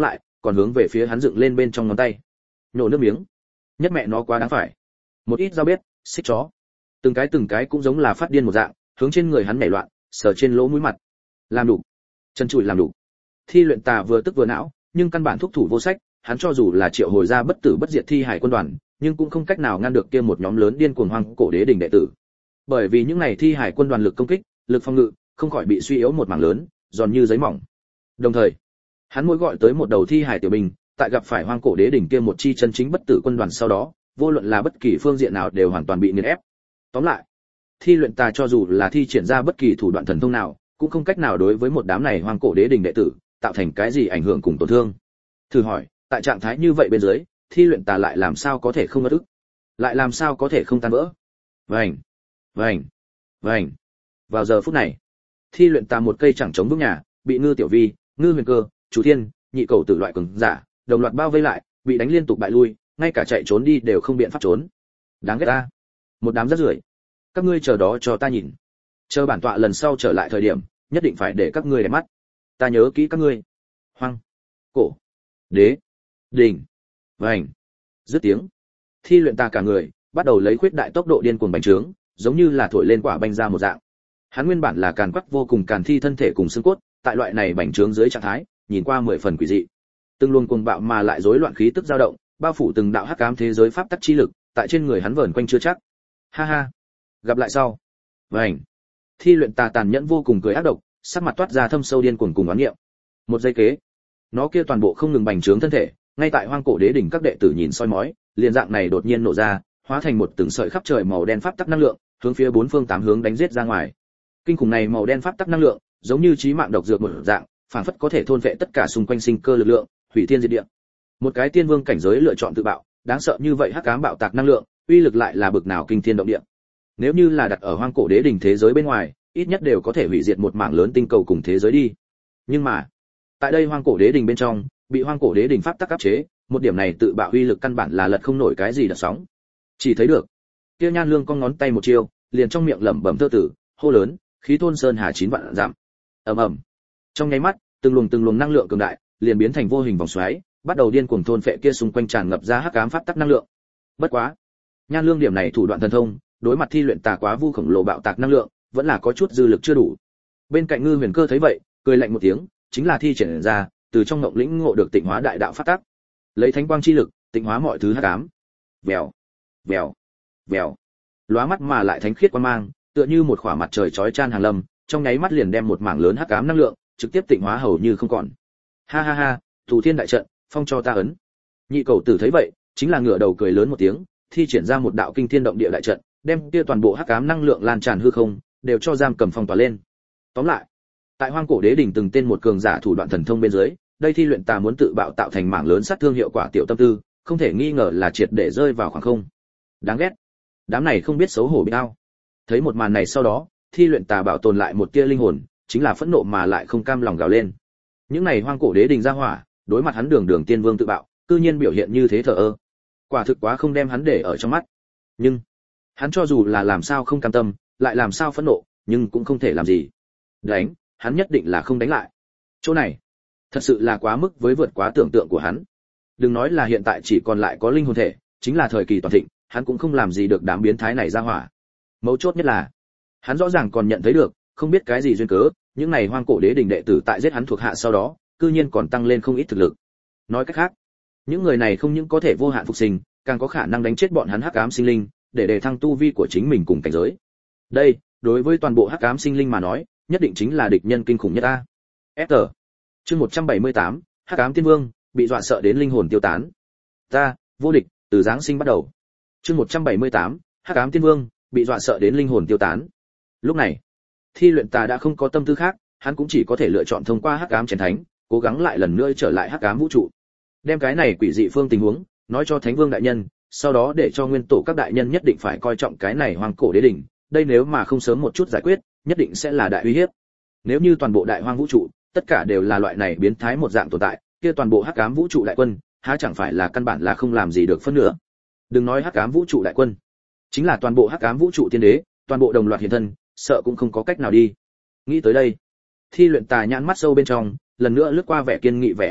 còn hướng về phía hắn dựng lên bên trong ngón tay. Nhổ nước miếng. Nhất mẹ nó quá đáng phải. Một ít dao bếp, xích chó. Từng cái từng cái cũng giống là phát điên một dạng, hướng trên người hắn nhảy loạn, sờ trên lỗ mũi mặt. Làm đủ. Chân chùi làm đủ. Thi luyện tà vừa tức vừa não, nhưng căn bản thúc thủ vô sách, hắn cho dù là triệu hồi ra bất tử bất diệt thi hải quân đoàn, nhưng cũng không cách nào ngăn được kia một nhóm lớn điên cuồng hoang cổ đế đỉnh đệ tử. Bởi vì những này thi hải quân đoàn lực công kích, lực phòng ngự, không khỏi bị suy yếu một mảng lớn, giòn như giấy mỏng. Đồng thời, hắn mỗi gọi tới một đầu thi hải tiểu binh, tại gặp phải hoang cổ đế đỉnh kia một chi chân chính bất tử quân đoàn sau đó, vô luận là bất kỳ phương diện nào đều hoàn toàn bị nghiền ép. Tóm lại, thi luyện tà cho dù là thi triển ra bất kỳ thủ đoạn thần thông nào, cũng không cách nào đối với một đám này hoang cổ đế đỉnh đệ tử tạo thành cái gì ảnh hưởng cùng tổn thương. Thử hỏi, tại trạng thái như vậy bên dưới, thi luyện tà lại làm sao có thể không ngất ức, lại làm sao có thể không tan vỡ. Vành, vành, vành. Vào giờ phút này, thi luyện tà một cây chẳng chống bước nhà, bị Ngư Tiểu Vi, Ngư Huyền Cơ, Chủ Thiên, nhị cầu tử loại cường giả đồng loạt bao vây lại, bị đánh liên tục bại lui, ngay cả chạy trốn đi đều không biện pháp trốn. Đáng ghét ta, một đám rác rưởi. Các ngươi chờ đó cho ta nhìn. Chờ bản tọa lần sau trở lại thời điểm, nhất định phải để các ngươi đẹp mắt. Ta nhớ kỹ các ngươi. Hoang, cổ, đế, đỉnh, vành. Dứt tiếng, thi luyện tà cả người bắt đầu lấy khuyết đại tốc độ điên cuồng bành trướng, giống như là thổi lên quả banh ra một dạng. Hắn nguyên bản là càn quắc vô cùng càn thi thân thể cùng xương cốt, tại loại này bành trướng dưới trạng thái, nhìn qua mười phần quỷ dị. Từng luồng cuồng bạo mà lại rối loạn khí tức dao động, bao phủ từng đạo hắc ám thế giới pháp tắc chi lực, tại trên người hắn vờn quanh chưa chắc. Ha ha, gặp lại sau. Vành. Thi luyện tà tàn nhẫn vô cùng cười ác độc, sắc mặt toát ra thâm sâu điên cuồng cùng oán niệm. Một giây kế, nó kia toàn bộ không ngừng bành trướng thân thể, ngay tại hoang cổ đế đỉnh các đệ tử nhìn soi mói, liền dạng này đột nhiên nổ ra, hóa thành một từng sợi khắp trời màu đen pháp tắc năng lượng, hướng phía bốn phương tám hướng đánh giết ra ngoài. Kinh khủng này màu đen pháp tắc năng lượng, giống như chí mạng độc dược một dạng, phản phất có thể thôn vệ tất cả xung quanh sinh cơ lực lượng, hủy thiên diệt địa. Một cái tiên vương cảnh giới lựa chọn tự bạo, đáng sợ như vậy hắc ám bạo tạc năng lượng, uy lực lại là bực nào kinh thiên động địa. Nếu như là đặt ở hoang cổ đế đỉnh thế giới bên ngoài, ít nhất đều có thể hủy diệt một mảng lớn tinh cầu cùng thế giới đi. Nhưng mà, tại đây hoang cổ đế đỉnh bên trong, bị hoang cổ đế đỉnh pháp tắc áp chế, một điểm này tự bạo uy lực căn bản là lật không nổi cái gì đợt sóng. Chỉ thấy được, Tiêu Nhan Lương con ngón tay một chiêu, liền trong miệng lẩm bẩm thơ tử, hô lớn, khí thôn sơn hà chín vạn giảm. Ầm ầm. Trong nháy mắt, từng luồng từng luồng năng lượng cường đại, liền biến thành vô hình vòng xoáy, bắt đầu điên cuồng thôn phệ kia xung quanh tràn ngập ra hắc ám pháp tắc năng lượng. Bất quá, Nhan Lương điểm này thủ đoạn thần thông, đối mặt thi luyện tà quá vu khổng lồ bạo tạc năng lượng, vẫn là có chút dư lực chưa đủ. Bên cạnh Ngư Huyền Cơ thấy vậy, cười lạnh một tiếng, chính là thi triển ra, từ trong ngộng lĩnh ngộ được tịnh hóa đại đạo pháp tắc, lấy thánh quang chi lực, tịnh hóa mọi thứ hắc ám. Vèo, vèo, vèo. Lóa mắt mà lại thánh khiết quang mang, tựa như một khỏa mặt trời chói chan hàng lâm, trong nháy mắt liền đem một mảng lớn hắc ám năng lượng trực tiếp tịnh hóa hầu như không còn. Ha ha ha, Thủ Thiên đại trận, phong cho ta ấn. Nhị cầu tử thấy vậy, chính là ngửa đầu cười lớn một tiếng, thi triển ra một đạo kinh thiên động địa đại trận, đem kia toàn bộ hắc ám năng lượng lan tràn hư không, đều cho giam cầm phong tỏa lên. Tóm lại, tại hoang cổ đế đỉnh từng tên một cường giả thủ đoạn thần thông bên dưới, đây thi luyện tà muốn tự bạo tạo thành mảng lớn sát thương hiệu quả tiểu tâm tư, không thể nghi ngờ là triệt để rơi vào khoảng không. Đáng ghét, đám này không biết xấu hổ biết ao. Thấy một màn này sau đó, thi luyện tà bảo tồn lại một tia linh hồn, chính là phẫn nộ mà lại không cam lòng gào lên. Những này hoang cổ đế đình ra hỏa, đối mặt hắn đường đường tiên vương tự bạo, cư nhiên biểu hiện như thế thờ ơ, quả thực quá không đem hắn để ở trong mắt. Nhưng hắn cho dù là làm sao không cam tâm, lại làm sao phẫn nộ, nhưng cũng không thể làm gì. Đánh, hắn nhất định là không đánh lại. Chỗ này, thật sự là quá mức với vượt quá tưởng tượng của hắn. Đừng nói là hiện tại chỉ còn lại có linh hồn thể, chính là thời kỳ toàn thịnh, hắn cũng không làm gì được đám biến thái này ra hỏa. Mấu chốt nhất là, hắn rõ ràng còn nhận thấy được, không biết cái gì duyên cớ, những này hoang cổ đế đình đệ tử tại giết hắn thuộc hạ sau đó, cư nhiên còn tăng lên không ít thực lực. Nói cách khác, những người này không những có thể vô hạn phục sinh, càng có khả năng đánh chết bọn hắn hắc ám sinh linh, để đề thăng tu vi của chính mình cùng cảnh giới. Đây, đối với toàn bộ hắc ám sinh linh mà nói, nhất định chính là địch nhân kinh khủng nhất a. ép tê. Chương một trăm bảy mươi tám, Hắc ám tiên vương, bị dọa sợ đến linh hồn tiêu tán. Ta, vô địch, từ giáng sinh bắt đầu. Chương một trăm bảy mươi tám, Hắc ám tiên vương, bị dọa sợ đến linh hồn tiêu tán. Lúc này, thi luyện tà đã không có tâm tư khác, hắn cũng chỉ có thể lựa chọn thông qua hắc ám chiến thánh, cố gắng lại lần nữa trở lại hắc ám vũ trụ. Đem cái này quỷ dị phương tình huống nói cho Thánh Vương đại nhân, sau đó để cho nguyên tổ các đại nhân nhất định phải coi trọng cái này hoang cổ đế đỉnh, đây nếu mà không sớm một chút giải quyết, nhất định sẽ là đại uy hiếp. Nếu như toàn bộ đại hoang vũ trụ, tất cả đều là loại này biến thái một dạng tồn tại, kia toàn bộ hắc ám vũ trụ đại quân, há chẳng phải là căn bản là không làm gì được phân nữa. Đừng nói hắc ám vũ trụ đại quân, chính là toàn bộ hắc ám vũ trụ tiên đế, toàn bộ đồng loạt hiện thân, sợ cũng không có cách nào đi. Nghĩ tới đây, thi luyện tà nhãn mắt sâu bên trong, lần nữa lướt qua vẻ kiên nghị vẻ ác lạnh,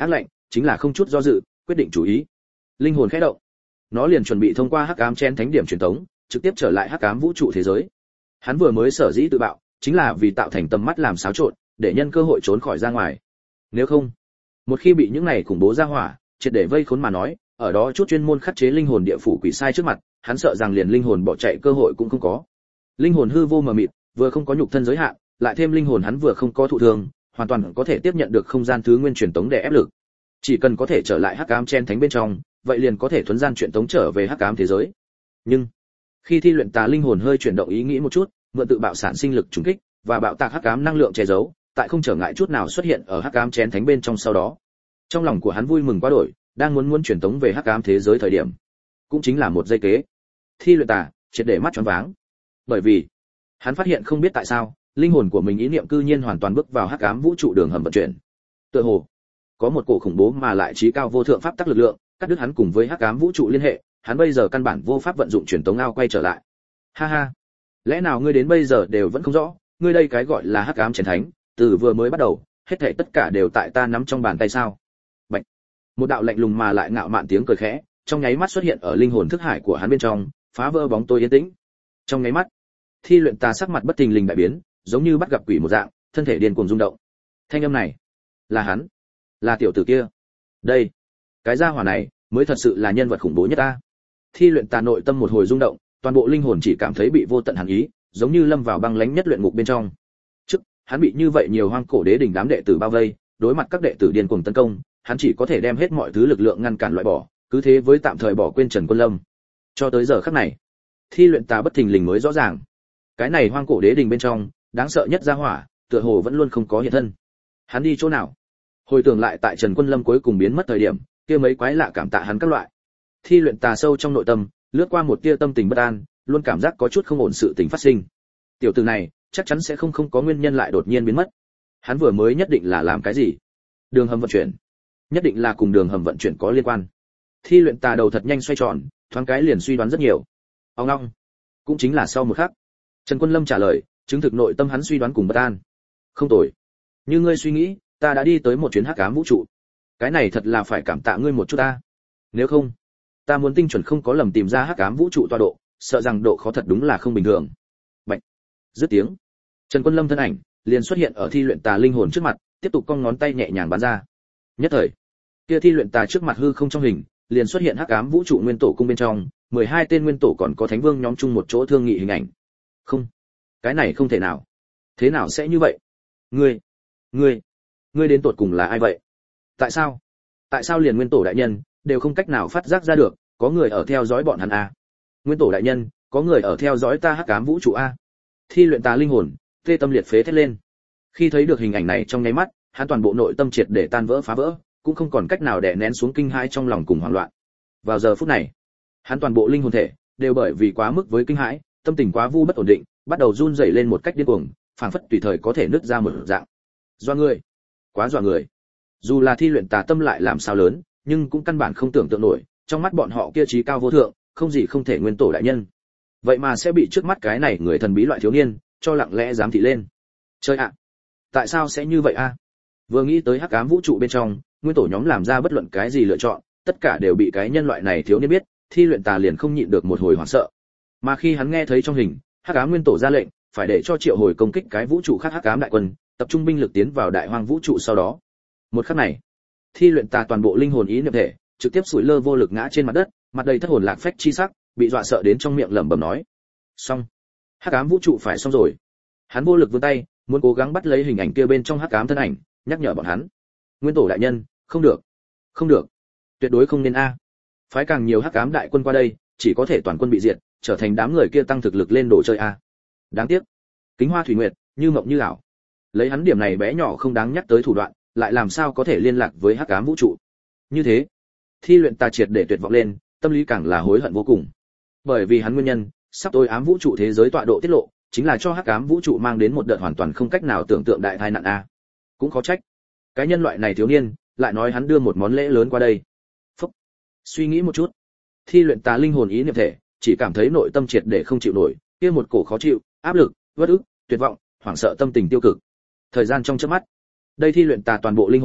chính là không chút do dự, quyết định chủ ý. Linh hồn khẽ động, nó liền chuẩn bị thông qua hắc ám chen thánh điểm truyền tống, trực tiếp trở lại hắc ám vũ trụ thế giới. Hắn vừa mới sở dĩ tự bạo, chính là vì tạo thành tầm mắt làm xáo trộn, để nhân cơ hội trốn khỏi ra ngoài. Nếu không, một khi bị những này khủng bố ra hỏa triệt để vây khốn mà nói, ở đó chút chuyên môn khắc chế linh hồn địa phủ quỷ sai trước mặt, hắn sợ rằng liền linh hồn bỏ chạy cơ hội cũng không có. Linh hồn hư vô mờ mịt, vừa không có nhục thân giới hạn, lại thêm linh hồn hắn vừa không có thụ thương, hoàn toàn có thể tiếp nhận được không gian thứ nguyên truyền tống để ép lực. Chỉ cần có thể trở lại hắc ám chen thánh bên trong, vậy liền có thể thuấn gian truyền tống trở về hắc ám thế giới. Nhưng khi thi luyện tà linh hồn hơi chuyển động ý nghĩ một chút, mượn tự bạo sản sinh lực trùng kích và bạo tạc hắc ám năng lượng che giấu, tại không trở ngại chút nào xuất hiện ở hắc ám chen thánh bên trong sau đó. Trong lòng của hắn vui mừng quá đổi, đang muốn muốn truyền tống về hắc ám thế giới thời điểm, cũng chính là một giây kế, thi luyện tà triệt để mắt choáng váng. Bởi vì hắn phát hiện không biết tại sao, linh hồn của mình ý niệm cư nhiên hoàn toàn bước vào hắc ám vũ trụ đường hầm vận chuyển. Tựa hồ có một cổ khủng bố mà lại trí cao vô thượng pháp tắc lực lượng, cắt đứt hắn cùng với hắc ám vũ trụ liên hệ, hắn bây giờ căn bản vô pháp vận dụng truyền tống ao quay trở lại. Ha ha, lẽ nào ngươi đến bây giờ đều vẫn không rõ, ngươi đây cái gọi là hắc ám chiến thánh, từ vừa mới bắt đầu, hết thảy tất cả đều tại ta nắm trong bàn tay sao? Bạch. Một đạo lạnh lùng mà lại ngạo mạn tiếng cười khẽ, trong nháy mắt xuất hiện ở linh hồn thức hải của hắn bên trong, phá vỡ bóng tối yên tĩnh. Trong nháy mắt, thi luyện tà sắc mặt bất thình lình đại biến, giống như bắt gặp quỷ một dạng, thân thể điên cuồng rung động. Thanh âm này, là hắn, là tiểu tử kia. Đây, cái gia hỏa này, mới thật sự là nhân vật khủng bố nhất ta. Thi luyện tà nội tâm một hồi rung động, toàn bộ linh hồn chỉ cảm thấy bị vô tận hàn ý, giống như lâm vào băng lãnh nhất luyện ngục bên trong. Trước, hắn bị như vậy nhiều hoang cổ đế đỉnh đám đệ tử bao vây, đối mặt các đệ tử điên cuồng tấn công, hắn chỉ có thể đem hết mọi thứ lực lượng ngăn cản loại bỏ, cứ thế với tạm thời bỏ quên Trần Quân Lâm. Cho tới giờ khắc này, thi luyện tà bất thình lình mới rõ ràng, cái này hoang cổ đế đỉnh bên trong, đáng sợ nhất gia hỏa, tựa hồ vẫn luôn không có hiện thân. Hắn đi chỗ nào? Hồi tưởng lại tại Trần Quân Lâm cuối cùng biến mất thời điểm, kia mấy quái lạ cảm tạ hắn các loại. Thi luyện tà sâu trong nội tâm, lướt qua một tia tâm tình bất an, luôn cảm giác có chút không ổn sự tình phát sinh. Tiểu tử này, chắc chắn sẽ không không có nguyên nhân lại đột nhiên biến mất. Hắn vừa mới nhất định là làm cái gì? Đường hầm vận chuyển, nhất định là cùng đường hầm vận chuyển có liên quan. Thi luyện tà đầu thật nhanh xoay tròn, thoáng cái liền suy đoán rất nhiều. Ông long, cũng chính là sau một khắc, Trần Quân Lâm trả lời, chứng thực nội tâm hắn suy đoán cùng bất an. Không tồi, như ngươi suy nghĩ, ta đã đi tới một chuyến hắc ám vũ trụ. Cái này thật là phải cảm tạ ngươi một chút ta. Nếu không, ta muốn tinh chuẩn không có lầm tìm ra hắc ám vũ trụ tọa độ, sợ rằng độ khó thật đúng là không bình thường. Bạch. Dứt tiếng, Trần Quân Lâm thân ảnh liền xuất hiện ở thi luyện tà linh hồn trước mặt, tiếp tục cong ngón tay nhẹ nhàng bắn ra. Nhất thời, kia thi luyện tà trước mặt hư không trong hình, liền xuất hiện hắc ám vũ trụ nguyên tổ cung bên trong, mười hai tên nguyên tổ còn có thánh vương nhóm chung một chỗ thương nghị hình ảnh. Không, cái này không thể nào. Thế nào sẽ như vậy? Ngươi, ngươi, ngươi đến tột cùng là ai vậy? Tại sao? Tại sao liền nguyên tổ đại nhân đều không cách nào phát giác ra được, có người ở theo dõi bọn hắn a? Nguyên tổ đại nhân, có người ở theo dõi ta hắc ám vũ trụ a? Thi luyện tà linh hồn, tê tâm liệt phế thét lên. Khi thấy được hình ảnh này trong nháy mắt, hắn toàn bộ nội tâm triệt để tan vỡ phá vỡ, cũng không còn cách nào đè nén xuống kinh hãi trong lòng cùng hoảng loạn. Vào giờ phút này, hắn toàn bộ linh hồn thể đều bởi vì quá mức với kinh hãi, tâm tình quá vu bất ổn định, bắt đầu run rẩy lên một cách điên cuồng, phảng phất tùy thời có thể nứt ra một dạng. Dọa người, quá dọa người. Dù là thi luyện tà tâm lại làm sao lớn, nhưng cũng căn bản không tưởng tượng nổi, trong mắt bọn họ kia trí cao vô thượng, không gì không thể nguyên tổ đại nhân. Vậy mà sẽ bị trước mắt cái này người thần bí loại thiếu niên cho lặng lẽ giám thị lên. Chơi ạ, tại sao sẽ như vậy a? Vừa nghĩ tới hắc ám vũ trụ bên trong, nguyên tổ nhóm làm ra bất luận cái gì lựa chọn, tất cả đều bị cái nhân loại này thiếu niên biết, thi luyện tà liền không nhịn được một hồi hoảng sợ. Mà khi hắn nghe thấy trong hình, hắc ám nguyên tổ ra lệnh, phải để cho triệu hồi công kích cái vũ trụ khác hắc ám đại quân, tập trung binh lực tiến vào đại hoang vũ trụ sau đó. Một khắc này, thi luyện tà toàn bộ linh hồn ý niệm thể, trực tiếp sủi lơ vô lực ngã trên mặt đất, mặt đầy thất hồn lạc phách chi sắc, bị dọa sợ đến trong miệng lẩm bẩm nói: "Xong, hắc ám vũ trụ phải xong rồi." Hắn vô lực vươn tay, muốn cố gắng bắt lấy hình ảnh kia bên trong hắc ám thân ảnh, nhắc nhở bọn hắn: "Nguyên tổ đại nhân, không được, không được, tuyệt đối không nên a. Phái càng nhiều hắc ám đại quân qua đây, chỉ có thể toàn quân bị diệt, trở thành đám người kia tăng thực lực lên đồ chơi a." Đáng tiếc, Kính Hoa Thủy Nguyệt, như mộng như ảo. Lấy hắn điểm này bé nhỏ không đáng nhắc tới thủ đoạn, lại làm sao có thể liên lạc với hắc ám vũ trụ. Như thế, thi luyện tà triệt để tuyệt vọng lên, tâm lý càng là hối hận vô cùng. Bởi vì hắn nguyên nhân, sắp tối ám vũ trụ thế giới tọa độ tiết lộ, chính là cho hắc ám vũ trụ mang đến một đợt hoàn toàn không cách nào tưởng tượng đại tai nạn a. Cũng khó trách, cái nhân loại này thiếu niên lại nói hắn đưa một món lễ lớn qua đây. Phúc. Suy nghĩ một chút, thi luyện tà linh hồn ý niệm thể, chỉ cảm thấy nội tâm triệt để không chịu nổi, kia một cổ khó chịu, áp lực, uất ức, tuyệt vọng, hoảng sợ tâm tình tiêu cực. Thời gian trong chớp mắt, đây thi luyện tà toàn bộ linh hồn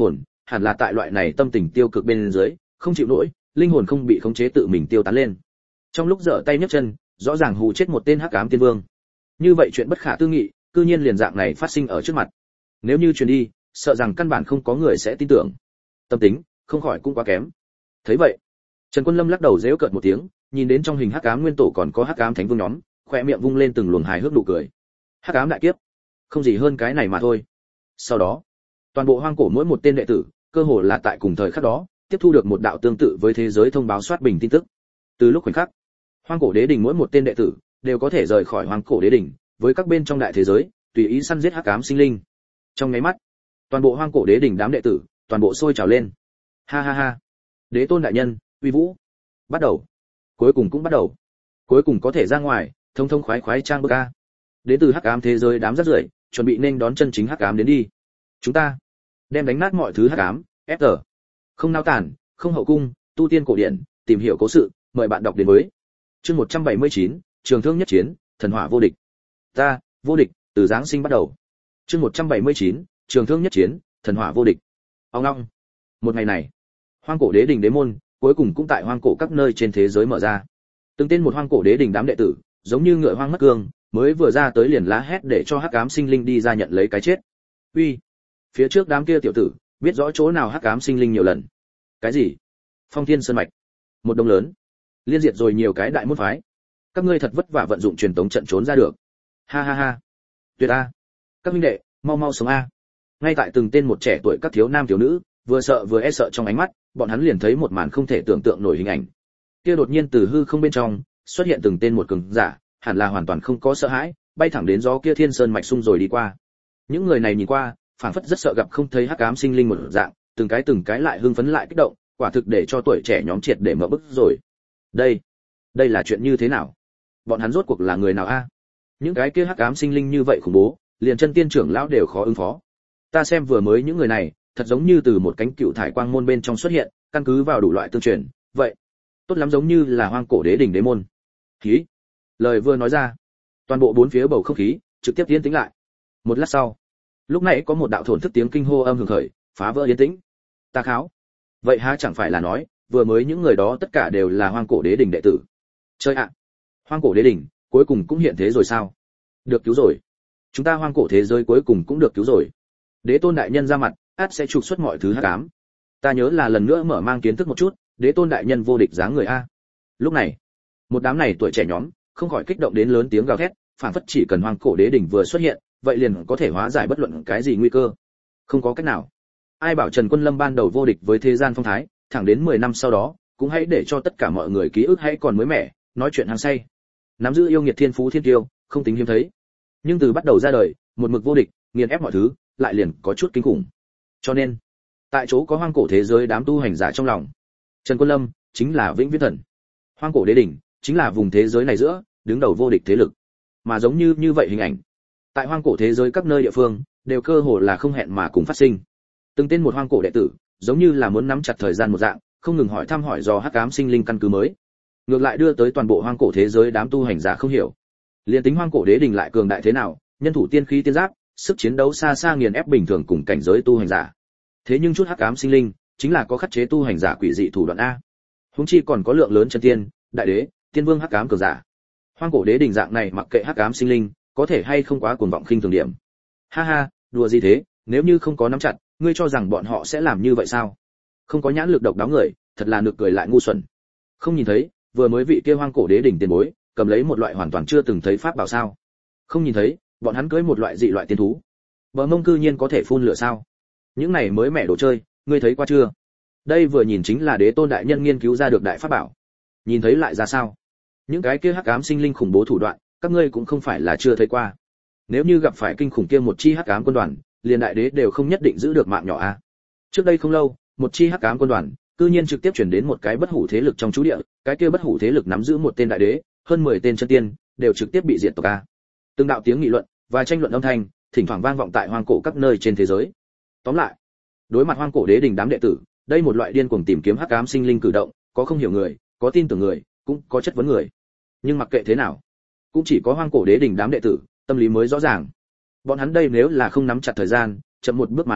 hẳn là tại loại này tâm tình tiêu cực bên dưới, không chịu nổi, linh hồn không bị khống chế tự mình tiêu tán lên. Trong lúc giở tay nhấc chân, rõ ràng hù chết một tên hắc ám tiên vương. Như vậy chuyện bất khả tư nghị, cư nhiên liền dạng này phát sinh ở trước mặt. Nếu như truyền đi, sợ rằng căn bản không có người sẽ tin tưởng. Tâm tính, không khỏi cũng quá kém. Thấy vậy, Trần Quân Lâm lắc đầu giễu cợt một tiếng, nhìn đến trong hình hắc ám nguyên tổ còn có hắc ám thánh vương nhóm, khóe miệng vung lên từng luồng hài hước nụ cười. Hắc ám đại kiếp, không gì hơn cái này mà thôi. Sau đó, toàn bộ hoang cổ mỗi một tên đệ tử, cơ hồ là tại cùng thời khắc đó, tiếp thu được một đạo tương tự với thế giới thông báo soát bình tin tức. Từ lúc khoảnh khắc, hoang cổ đế đình mỗi một tên đệ tử đều có thể rời khỏi hoang cổ đế đình, với các bên trong đại thế giới, tùy ý săn giết hắc ám sinh linh. Trong nháy mắt, toàn bộ hoang cổ đế đình đám đệ tử, toàn bộ sôi trào lên. Ha ha ha. Đế tôn đại nhân, uy vũ. Bắt đầu. Cuối cùng cũng bắt đầu. Cuối cùng có thể ra ngoài, thông thông khoái khoái trang bức a. Đến từ hắc ám thế giới đám rất rưởi, chuẩn bị nên đón chân chính hắc ám đến đi. Chúng ta đem đánh nát mọi thứ hắc ám, ép tờ. Không nao tản, không hậu cung, tu tiên cổ điển, tìm hiểu cố sự, mời bạn đọc đến với. Chương một trăm bảy mươi chín, Trường thương nhất chiến, thần hỏa vô địch. Ta, vô địch, từ giáng sinh bắt đầu. Chương một trăm bảy mươi chín, Trường thương nhất chiến, thần hỏa vô địch. Ông long. Một ngày này, hoang cổ đế đình đế môn, cuối cùng cũng tại hoang cổ các nơi trên thế giới mở ra. Từng tên một hoang cổ đế đình đám đệ tử, giống như ngựa hoang mất cương, mới vừa ra tới liền lá hét để cho hắc ám sinh linh đi ra nhận lấy cái chết. Uy, phía trước đám kia tiểu tử, biết rõ chỗ nào hắc ám sinh linh nhiều lần. Cái gì? Phong Thiên Sơn mạch, một đông lớn, liên diệt rồi nhiều cái đại môn phái. Các ngươi thật vất vả vận dụng truyền tống trận trốn ra được. Ha ha ha. Tuyệt a. Các huynh đệ, mau mau sống a. Ngay tại từng tên một trẻ tuổi các thiếu nam thiếu nữ, vừa sợ vừa e sợ trong ánh mắt, bọn hắn liền thấy một màn không thể tưởng tượng nổi hình ảnh. Kia đột nhiên từ hư không bên trong xuất hiện từng tên một cường giả, hẳn là hoàn toàn không có sợ hãi, bay thẳng đến gió kia Thiên Sơn mạch xung rồi đi qua. Những người này nhìn qua, phảng phất rất sợ gặp không thấy hắc ám sinh linh một dạng, từng cái từng cái lại hưng phấn lại kích động, quả thực để cho tuổi trẻ nhóm triệt để mở bức rồi. Đây, đây là chuyện như thế nào? Bọn hắn rốt cuộc là người nào a? Những cái kia hắc ám sinh linh như vậy khủng bố, liền chân tiên trưởng lão đều khó ứng phó. Ta xem vừa mới những người này, thật giống như từ một cánh cựu thải quang môn bên trong xuất hiện, căn cứ vào đủ loại tương truyền, vậy, tốt lắm giống như là hoang cổ đế đỉnh đế môn. Khí. Lời vừa nói ra, toàn bộ bốn phía bầu không khí trực tiếp yên tĩnh lại. Một lát sau, lúc nãy có một đạo thổn thức tiếng kinh hô âm hưởng khởi, phá vỡ yên tĩnh. Ta kháo. Vậy há chẳng phải là nói, vừa mới những người đó tất cả đều là hoang cổ đế đỉnh đệ tử. Chơi ạ. Hoang cổ đế đỉnh, cuối cùng cũng hiện thế rồi sao? Được cứu rồi. Chúng ta hoang cổ thế giới cuối cùng cũng được cứu rồi. Đế tôn đại nhân ra mặt, át sẽ trục xuất mọi thứ hắc ám. Ta nhớ là lần nữa mở mang kiến thức một chút, đế tôn đại nhân vô địch dáng người a. Lúc này, một đám này tuổi trẻ nhóm, không khỏi kích động đến lớn tiếng gào thét, phản phất chỉ cần hoang cổ đế đỉnh vừa xuất hiện, vậy liền có thể hóa giải bất luận cái gì nguy cơ. Không có cách nào. Ai bảo Trần Quân Lâm ban đầu vô địch với thế gian phong thái, thẳng đến mười năm sau đó, cũng hãy để cho tất cả mọi người ký ức hãy còn mới mẻ, nói chuyện hăng say. Nắm giữ yêu nghiệt thiên phú thiên kiêu, không tính hiếm thấy. Nhưng từ bắt đầu ra đời, một mực vô địch, nghiền ép mọi thứ, lại liền có chút kinh khủng. Cho nên, tại chỗ có hoang cổ thế giới đám tu hành giả trong lòng, Trần Quân Lâm chính là vĩnh viễn thần. Hoang cổ đế đỉnh chính là vùng thế giới này giữa đứng đầu vô địch thế lực. Mà giống như như vậy hình ảnh, tại hoang cổ thế giới các nơi địa phương đều cơ hồ là không hẹn mà cùng phát sinh. Từng tên một hoang cổ đệ tử, giống như là muốn nắm chặt thời gian một dạng, không ngừng hỏi thăm hỏi do hắc ám sinh linh căn cứ mới. Ngược lại đưa tới toàn bộ hoang cổ thế giới đám tu hành giả không hiểu. Liên tính hoang cổ đế đình lại cường đại thế nào, nhân thủ tiên khí tiên giáp, sức chiến đấu xa xa nghiền ép bình thường cùng cảnh giới tu hành giả. Thế nhưng chút hắc ám sinh linh, chính là có khắc chế tu hành giả quỷ dị thủ đoạn a. Huống chi còn có lượng lớn chân tiên, đại đế, tiên vương hắc ám cường giả. Hoang cổ đế đình dạng này mặc kệ hắc ám sinh linh, có thể hay không quá cuồng vọng khinh thường điểm. Ha ha, đùa gì thế, nếu như không có nắm chặt, ngươi cho rằng bọn họ sẽ làm như vậy sao? Không có nhãn lực độc đáo người, thật là nực cười lại ngu xuẩn. Không nhìn thấy, vừa mới vị kia hoang cổ đế đỉnh tiền bối, cầm lấy một loại hoàn toàn chưa từng thấy pháp bảo sao? Không nhìn thấy, bọn hắn cưới một loại dị loại tiên thú. Bờ mông cư nhiên có thể phun lửa sao? Những này mới mẻ đồ chơi, ngươi thấy qua chưa? Đây vừa nhìn chính là đế tôn đại nhân nghiên cứu ra được đại pháp bảo. Nhìn thấy lại ra sao? Những cái kia hắc ám sinh linh khủng bố thủ đoạn, các ngươi cũng không phải là chưa thấy qua. Nếu như gặp phải kinh khủng kia một chi hắc ám quân đoàn, liền đại đế đều không nhất định giữ được mạng nhỏ a. Trước đây không lâu, một chi hắc ám quân đoàn, cư nhiên trực tiếp chuyển đến một cái bất hủ thế lực trong chú địa, cái kia bất hủ thế lực nắm giữ một tên đại đế, hơn mười tên chân tiên, đều trực tiếp bị diệt tộc a. Từng đạo tiếng nghị luận và tranh luận âm thanh, thỉnh thoảng vang vọng tại hoang cổ các nơi trên thế giới. Tóm lại, đối mặt hoang cổ đế đình đám đệ tử, đây một loại điên cuồng tìm kiếm hắc ám sinh linh cử động, có không hiểu người, có tin tưởng người, cũng có chất vấn người. Nhưng mặc kệ thế nào, cũng chỉ có hoang cổ đế đình đám đệ tử, tâm lý mới rõ ràng. Bọn hắn đây nếu là không nắm chặt thời gian, chậm một bước mà nói,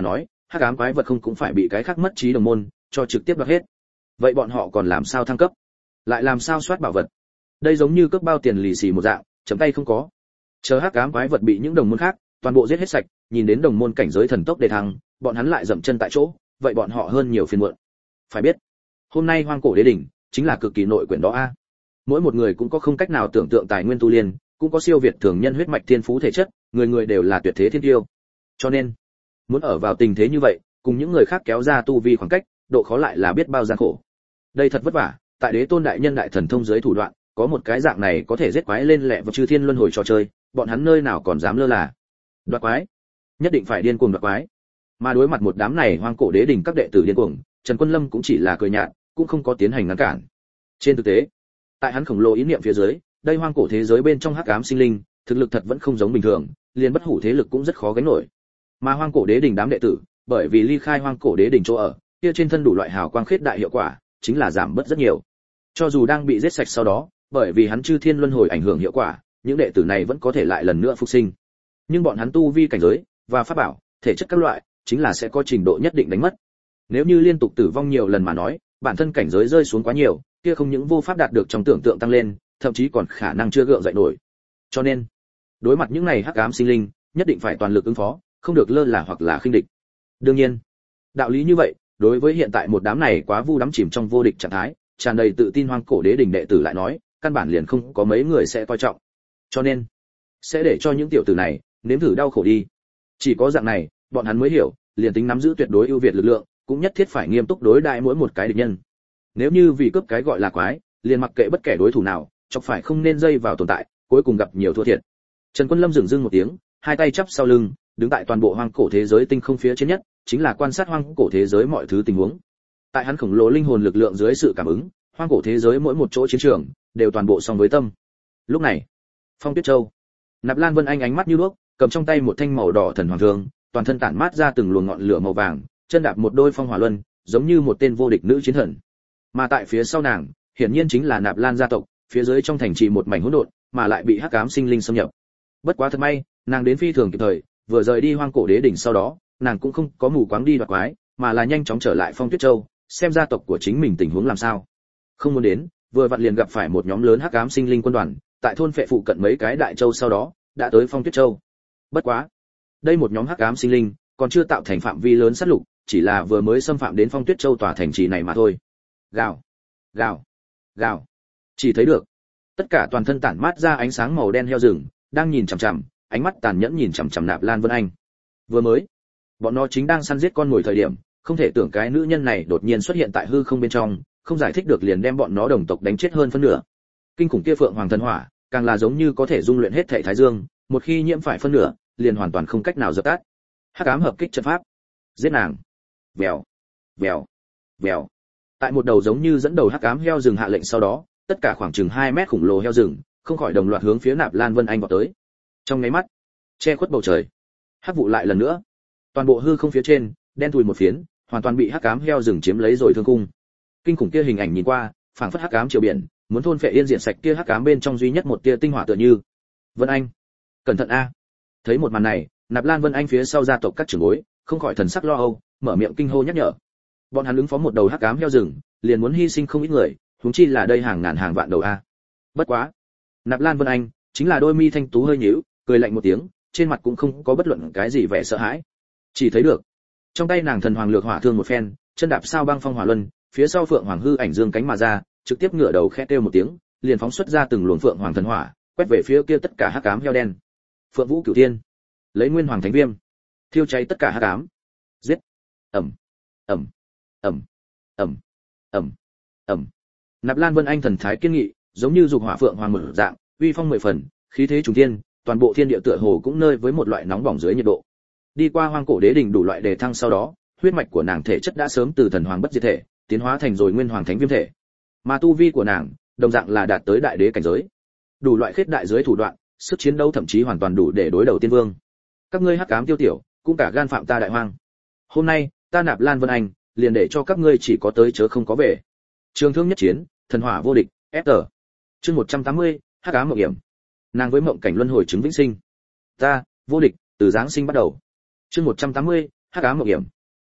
hắc ám quái vật không cũng phải bị cái khác mất trí đồng môn cho trực tiếp đoạt hết. Vậy bọn họ còn làm sao thăng cấp, lại làm sao soát bảo vật? Đây giống như cướp bao tiền lì xì một dạng, chấm tay không có. Chờ hắc ám quái vật bị những đồng môn khác toàn bộ giết hết sạch, nhìn đến đồng môn cảnh giới thần tốc đề thăng, bọn hắn lại dậm chân tại chỗ, vậy bọn họ hơn nhiều phiền muộn. Phải biết, hôm nay hoang cổ đế đỉnh chính là cực kỳ nội quyển đó a. Mỗi một người cũng có không cách nào tưởng tượng tài nguyên tu liên, cũng có siêu việt thường nhân huyết mạch thiên phú thể chất, người người đều là tuyệt thế thiên tiêu. Cho nên, muốn ở vào tình thế như vậy, cùng những người khác kéo ra tu vi khoảng cách, độ khó lại là biết bao gian khổ. Đây thật vất vả, tại Đế Tôn đại nhân đại thần thông dưới thủ đoạn, có một cái dạng này có thể giết quái lên lẹ vào chư thiên luân hồi trò chơi, bọn hắn nơi nào còn dám lơ là. Đoạt quái, nhất định phải điên cuồng đoạt quái. Mà đối mặt một đám này hoang cổ đế đỉnh các đệ tử điên cuồng, Trần Quân Lâm cũng chỉ là cười nhạt, cũng không có tiến hành ngăn cản. Trên thực tế, tại hắn khổng lồ ý niệm phía dưới, đây hoang cổ thế giới bên trong hắc ám sinh linh, thực lực thật vẫn không giống bình thường, liền bất hủ thế lực cũng rất khó gánh nổi. Mà hoang cổ đế đỉnh đám đệ tử, bởi vì ly khai hoang cổ đế đỉnh chỗ ở, kia trên thân đủ loại hào quang khết đại hiệu quả, chính là giảm bớt rất nhiều. Cho dù đang bị giết sạch sau đó, bởi vì hắn chư thiên luân hồi ảnh hưởng hiệu quả, những đệ tử này vẫn có thể lại lần nữa phục sinh. Nhưng bọn hắn tu vi cảnh giới và pháp bảo, thể chất các loại, chính là sẽ có trình độ nhất định đánh mất. Nếu như liên tục tử vong nhiều lần mà nói, bản thân cảnh giới rơi xuống quá nhiều, kia không những vô pháp đạt được trong tưởng tượng tăng lên, thậm chí còn khả năng chưa gượng dậy nổi. Cho nên, đối mặt những này hắc ám sinh linh, nhất định phải toàn lực ứng phó, không được lơ là hoặc là khinh địch. Đương nhiên, đạo lý như vậy, đối với hiện tại một đám này quá vu đắm chìm trong vô địch trạng thái, tràn đầy tự tin hoang cổ đế đỉnh đệ tử lại nói, căn bản liền không có mấy người sẽ coi trọng. Cho nên, sẽ để cho những tiểu tử này nếm thử đau khổ đi. Chỉ có dạng này, bọn hắn mới hiểu, liền tính nắm giữ tuyệt đối ưu việt lực lượng, cũng nhất thiết phải nghiêm túc đối đãi mỗi một cái địch nhân. Nếu như vì cướp cái gọi là quái, liền mặc kệ bất kể đối thủ nào, chọc phải không nên dây vào tồn tại, cuối cùng gặp nhiều thua thiệt. Trần Quân Lâm dừng dưng một tiếng, hai tay chắp sau lưng, đứng tại toàn bộ hoang cổ thế giới tinh không phía trên nhất, chính là quan sát hoang cổ thế giới mọi thứ tình huống. Tại hắn khổng lồ linh hồn lực lượng dưới sự cảm ứng, hoang cổ thế giới mỗi một chỗ chiến trường đều toàn bộ song với tâm. Lúc này, Phong Tuyết Châu, Nạp Lan Vân Anh ánh mắt như đuốc, cầm trong tay một thanh màu đỏ thần hoàng thương, toàn thân tản mát ra từng luồng ngọn lửa màu vàng, chân đạp một đôi phong hỏa luân, giống như một tên vô địch nữ chiến thần. Mà tại phía sau nàng, hiển nhiên chính là Nạp Lan gia tộc, phía dưới trong thành trì một mảnh hỗn độn, mà lại bị hắc ám sinh linh xâm nhập. Bất quá thật may, nàng đến phi thường kịp thời, vừa rời đi hoang cổ đế đỉnh sau đó, nàng cũng không có mù quáng đi đoạt quái, mà là nhanh chóng trở lại Phong Tuyết Châu, xem gia tộc của chính mình tình huống làm sao. Không muốn đến, vừa vặn liền gặp phải một nhóm lớn hắc ám sinh linh quân đoàn, tại thôn phệ phụ cận mấy cái đại châu sau đó, đã tới Phong Tuyết Châu. Bất quá, đây một nhóm hắc ám sinh linh, còn chưa tạo thành phạm vi lớn sát lục, chỉ là vừa mới xâm phạm đến Phong Tuyết Châu tòa thành trì này mà thôi. Gào, gào, gào. Chỉ thấy được, tất cả toàn thân tản mát ra ánh sáng màu đen heo rừng, đang nhìn chằm chằm, ánh mắt tàn nhẫn nhìn chằm chằm Nạp Lan Vân Anh. Vừa mới, bọn nó chính đang săn giết con mồi thời điểm, không thể tưởng cái nữ nhân này đột nhiên xuất hiện tại hư không bên trong, không giải thích được liền đem bọn nó đồng tộc đánh chết hơn phân nửa. Kinh khủng kia phượng hoàng thần hỏa, càng là giống như có thể dung luyện hết thảy thái dương, một khi nhiễm phải phân nửa, liền hoàn toàn không cách nào dập tắt. Hắc ám hợp kích trận pháp, giết nàng. Vèo, vèo, vèo. Tại một đầu giống như dẫn đầu hắc ám heo rừng hạ lệnh sau đó, tất cả khoảng chừng hai mét khủng lồ heo rừng, không khỏi đồng loạt hướng phía Nạp Lan Vân Anh vọt tới. Trong nháy mắt, che khuất bầu trời. Hắc vụ lại lần nữa, toàn bộ hư không phía trên, đen thui một phiến, hoàn toàn bị hắc ám heo rừng chiếm lấy rồi thương cung. Kinh khủng kia hình ảnh nhìn qua, phảng phất hắc ám triều biển, muốn thôn phệ yên diện sạch kia hắc ám bên trong duy nhất một tia tinh hỏa tựa như. Vân Anh, cẩn thận a! Thấy một màn này, Nạp Lan Vân Anh phía sau gia tộc các trưởng bối, không khỏi thần sắc lo âu, mở miệng kinh hô nhắc nhở. Bọn hắn ứng phó một đầu hắc ám heo rừng, liền muốn hy sinh không ít người, huống chi là đây hàng ngàn hàng vạn đầu a. Bất quá, Nạp Lan Vân Anh chính là đôi mi thanh tú hơi nhíu, cười lạnh một tiếng, trên mặt cũng không có bất luận cái gì vẻ sợ hãi. Chỉ thấy được, trong tay nàng thần hoàng lược hỏa thương một phen, chân đạp sao băng phong hỏa luân, phía sau phượng hoàng hư ảnh dương cánh mà ra, trực tiếp ngửa đầu khẽ kêu một tiếng, liền phóng xuất ra từng luồng phượng hoàng thần hỏa, quét về phía kia tất cả hắc ám heo đen. Phượng Vũ Cửu Thiên, lấy Nguyên Hoàng Thánh Viêm, thiêu cháy tất cả hắc ám. Giết! Ầm, ầm, ầm, ầm, ầm, ầm. Nạp Lan Vân Anh thần thái kiên nghị, giống như dục hỏa phượng hoàng mở dạng, uy phong mười phần, khí thế trùng thiên, toàn bộ thiên địa tựa hồ cũng nơi với một loại nóng bỏng dưới nhiệt độ. Đi qua hoang cổ đế đỉnh đủ loại đề thăng sau đó, huyết mạch của nàng thể chất đã sớm từ thần hoàng bất diệt thể, tiến hóa thành rồi Nguyên Hoàng Thánh Viêm thể. Mà tu vi của nàng, đồng dạng là đạt tới đại đế cảnh giới. Đủ loại khết đại dưới thủ đoạn, sức chiến đấu thậm chí hoàn toàn đủ để đối đầu tiên vương. Các ngươi hắc ám tiêu tiểu, cũng cả gan phạm ta đại hoang. Hôm nay, ta Nạp Lan Vân Anh, liền để cho các ngươi chỉ có tới chớ không có về. Trường thương nhất chiến, thần hỏa vô địch, ép tờ. Chương một trăm tám mươi, hắc ám mộng hiểm. Nàng với mộng cảnh luân hồi chứng vĩnh sinh. Ta, vô địch, từ giáng sinh bắt đầu. Chương một trăm tám mươi, hắc ám mộng hiểm.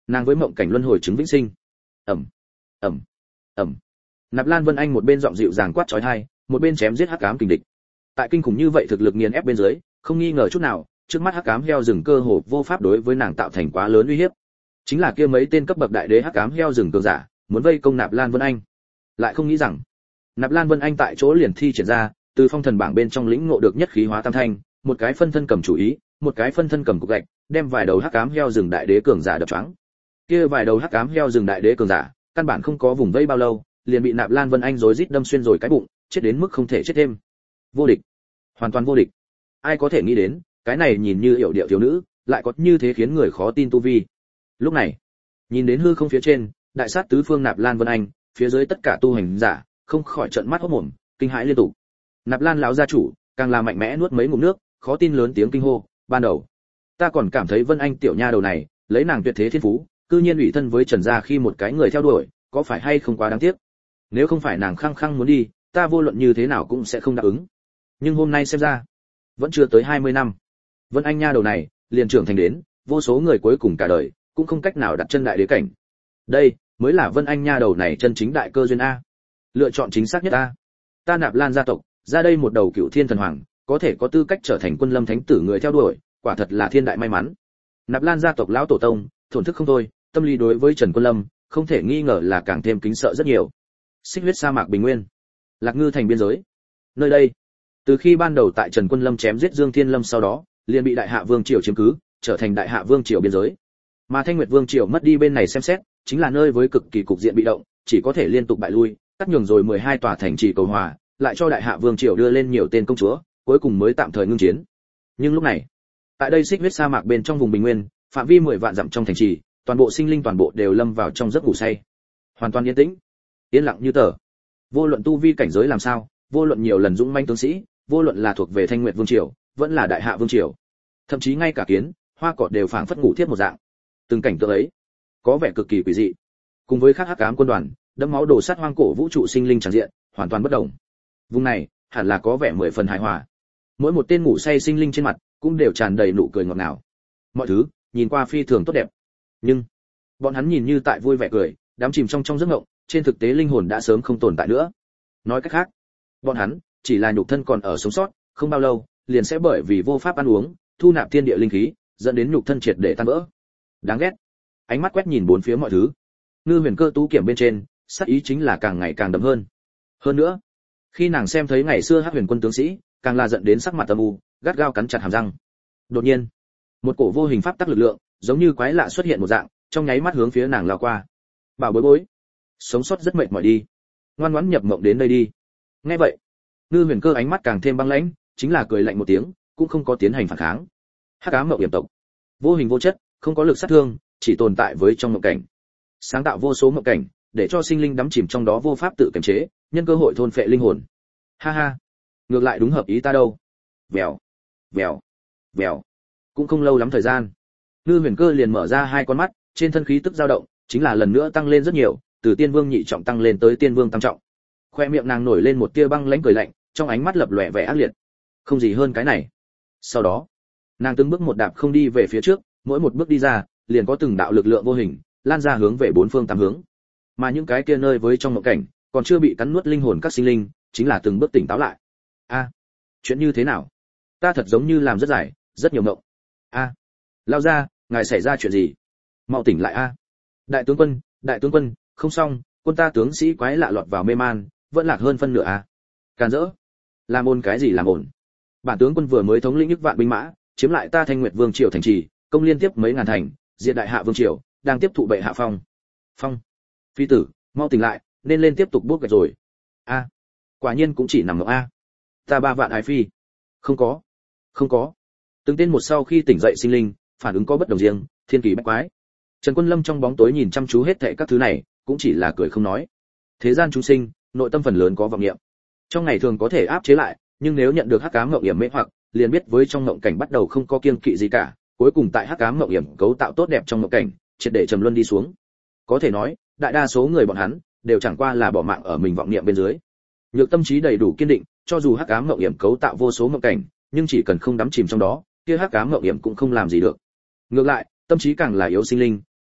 nàng với mộng cảnh luân hồi chứng vĩnh sinh. Ầm, ầm, ầm. Nạp Lan Vân Anh một bên giọng dịu dàng quát chói tai, một bên chém giết hắc ám kình địch. Tại kinh khủng như vậy thực lực nghiền ép bên dưới, không nghi ngờ chút nào, trước mắt hắc ám heo rừng cơ hồ vô pháp đối với nàng tạo thành quá lớn uy hiếp. Chính là kia mấy tên cấp bậc đại đế hắc ám heo rừng cường giả, muốn vây công Nạp Lan Vân Anh. Lại không nghĩ rằng, Nạp Lan Vân Anh tại chỗ liền thi triển ra, từ phong thần bảng bên trong lĩnh ngộ được nhất khí hóa tam thanh, một cái phân thân cầm chủ ý, một cái phân thân cầm cục gạch, đem vài đầu hắc ám heo rừng đại đế cường giả đập choáng. Kia vài đầu hắc ám heo rừng đại đế cường giả, căn bản không có vùng vây bao lâu, liền bị Nạp Lan Vân Anh rối rít đâm xuyên rồi cái bụng, chết đến mức không thể chết thêm. Vô địch, hoàn toàn vô địch. Ai có thể nghĩ đến, cái này nhìn như yểu điệu thiếu nữ, lại có như thế khiến người khó tin tu vi. Lúc này, nhìn đến hư không phía trên, đại sát tứ phương Nạp Lan Vân Anh, phía dưới tất cả tu hành giả, không khỏi trợn mắt hốt mồm, kinh hãi liên tục. Nạp Lan lão gia chủ, càng là mạnh mẽ nuốt mấy ngụm nước, khó tin lớn tiếng kinh hô, ban đầu, ta còn cảm thấy Vân Anh tiểu nha đầu này, lấy nàng tuyệt thế thiên phú, cư nhiên ủy thân với Trần gia khi một cái người theo đuổi, có phải hay không quá đáng tiếc. Nếu không phải nàng khăng khăng muốn đi, ta vô luận như thế nào cũng sẽ không đáp ứng. Nhưng hôm nay xem ra, vẫn chưa tới hai mươi năm. Vân Anh nha đầu này, liền trưởng thành đến, vô số người cuối cùng cả đời, cũng không cách nào đặt chân đại đế cảnh. Đây, mới là Vân Anh nha đầu này chân chính đại cơ duyên a. Lựa chọn chính xác nhất a. Ta Nạp Lan gia tộc, ra đây một đầu cựu thiên thần hoàng, có thể có tư cách trở thành quân lâm thánh tử người theo đuổi, quả thật là thiên đại may mắn. Nạp Lan gia tộc lão tổ tông, thổn thức không thôi, tâm lý đối với Trần Quân Lâm, không thể nghi ngờ là càng thêm kính sợ rất nhiều. Xích huyết sa mạc bình nguyên, Lạc Ngư thành biên giới. Nơi đây, từ khi ban đầu tại Trần Quân Lâm chém giết Dương Thiên Lâm sau đó, liền bị Đại Hạ Vương triều chiếm cứ, trở thành Đại Hạ Vương triều biên giới. Mà Thanh Nguyệt Vương triều mất đi bên này xem xét, chính là nơi với cực kỳ cục diện bị động, chỉ có thể liên tục bại lui, cắt nhường rồi mười hai tòa thành trì cầu hòa, lại cho Đại Hạ Vương triều đưa lên nhiều tên công chúa, cuối cùng mới tạm thời ngưng chiến. Nhưng lúc này, tại đây xích huyết sa mạc bên trong vùng bình nguyên, phạm vi mười vạn dặm trong thành trì, toàn bộ sinh linh toàn bộ đều lâm vào trong giấc ngủ say, hoàn toàn yên tĩnh, yên lặng như tờ. Vô luận tu vi cảnh giới làm sao, vô luận nhiều lần dũng manh tướng sĩ, vô luận là thuộc về Thanh Nguyệt Vương triều, vẫn là Đại Hạ Vương triều, thậm chí ngay cả kiến, hoa cỏ đều phảng phất ngủ thiếp một dạng. Từng cảnh tượng ấy, có vẻ cực kỳ quỷ dị. Cùng với các hắc ám quân đoàn, đẫm máu đổ sát hoang cổ vũ trụ sinh linh tràn diện, hoàn toàn bất động. Vùng này, hẳn là có vẻ mười phần hài hòa. Mỗi một tên ngủ say sinh linh trên mặt, cũng đều tràn đầy nụ cười ngọt ngào. Mọi thứ, nhìn qua phi thường tốt đẹp. Nhưng, bọn hắn nhìn như tại vui vẻ cười, đắm chìm trong trong giấc ngộng, trên thực tế linh hồn đã sớm không tồn tại nữa. Nói cách khác, bọn hắn chỉ là nhục thân còn ở sống sót, không bao lâu, liền sẽ bởi vì vô pháp ăn uống, thu nạp thiên địa linh khí, dẫn đến nhục thân triệt để tan vỡ. Đáng ghét. Ánh mắt quét nhìn bốn phía mọi thứ. Ngư Huyền Cơ tú kiểm bên trên, sát ý chính là càng ngày càng đậm hơn. Hơn nữa, khi nàng xem thấy ngày xưa Hắc Huyền quân tướng sĩ, càng là giận đến sắc mặt âm u, gắt gao cắn chặt hàm răng. Đột nhiên, một cổ vô hình pháp tắc lực lượng, giống như quái lạ xuất hiện một dạng, trong nháy mắt hướng phía nàng lao qua. Bảo bối bối, sống sót rất mệt mỏi đi, ngoan ngoãn nhập mộng đến đây đi. Nghe vậy, Ngư Huyền Cơ ánh mắt càng thêm băng lãnh, chính là cười lạnh một tiếng, cũng không có tiến hành phản kháng. Hắc ám mộng yểm tộc, vô hình vô chất, không có lực sát thương, chỉ tồn tại với trong mộng cảnh, sáng tạo vô số mộng cảnh, để cho sinh linh đắm chìm trong đó vô pháp tự kiềm chế, nhân cơ hội thôn phệ linh hồn. Ha ha, ngược lại đúng hợp ý ta đâu. Vèo, vèo, vèo. Cũng không lâu lắm thời gian, Ngư Huyền Cơ liền mở ra hai con mắt, trên thân khí tức dao động, chính là lần nữa tăng lên rất nhiều, từ Tiên Vương nhị trọng tăng lên tới Tiên Vương tam trọng. Khoe miệng nàng nổi lên một tia băng lãnh cười lạnh, trong ánh mắt lập lòe vẻ ác liệt. Không gì hơn cái này. Sau đó, nàng từng bước một đạp không đi về phía trước, mỗi một bước đi ra, liền có từng đạo lực lượng vô hình lan ra hướng về bốn phương tám hướng. Mà những cái kia nơi với trong mộng cảnh, còn chưa bị cắn nuốt linh hồn các sinh linh, chính là từng bước tỉnh táo lại. A, chuyện như thế nào? Ta thật giống như làm rất dài, rất nhiều mộng. A, lao ra, ngài xảy ra chuyện gì? Mau tỉnh lại a. Đại tướng quân, đại tướng quân, không xong, quân ta tướng sĩ quái lạ lọt vào mê man, vẫn lạc hơn phân nửa a. Càn rỡ. Làm ồn cái gì làm ồn? Bản tướng quân vừa mới thống lĩnh nhức vạn binh mã, chiếm lại ta Thanh Nguyệt Vương triều thành trì, công liên tiếp mấy ngàn thành, diệt Đại Hạ Vương triều, đang tiếp thụ bệ hạ phong. Phong. Phi tử, mau tỉnh lại, nên lên tiếp tục bước gạch rồi. A, quả nhiên cũng chỉ nằm ngộng a. Ta ba vạn ái phi. Không có, không có. Từng tên một sau khi tỉnh dậy sinh linh, phản ứng có bất đồng riêng, thiên kỳ bách quái. Trần Quân Lâm trong bóng tối nhìn chăm chú hết thảy các thứ này, cũng chỉ là cười không nói. Thế gian chúng sinh, nội tâm phần lớn có vọng niệm. Trong ngày thường có thể áp chế lại, nhưng nếu nhận được hắc ám ngộng yểm mê hoặc, liền biết với trong ngộng cảnh bắt đầu không có kiêng kỵ gì cả, cuối cùng tại hắc ám ngộng yểm cấu tạo tốt đẹp trong ngộng cảnh, triệt để trầm luân đi xuống. Có thể nói, đại đa số người bọn hắn đều chẳng qua là bỏ mạng ở mình vọng niệm bên dưới. Nhược tâm trí đầy đủ kiên định, cho dù hắc ám ngộng yểm cấu tạo vô số ngộng cảnh, nhưng chỉ cần không đắm chìm trong đó, kia hắc ám ngộng yểm cũng không làm gì được. Ngược lại, tâm trí càng là yếu sinh linh,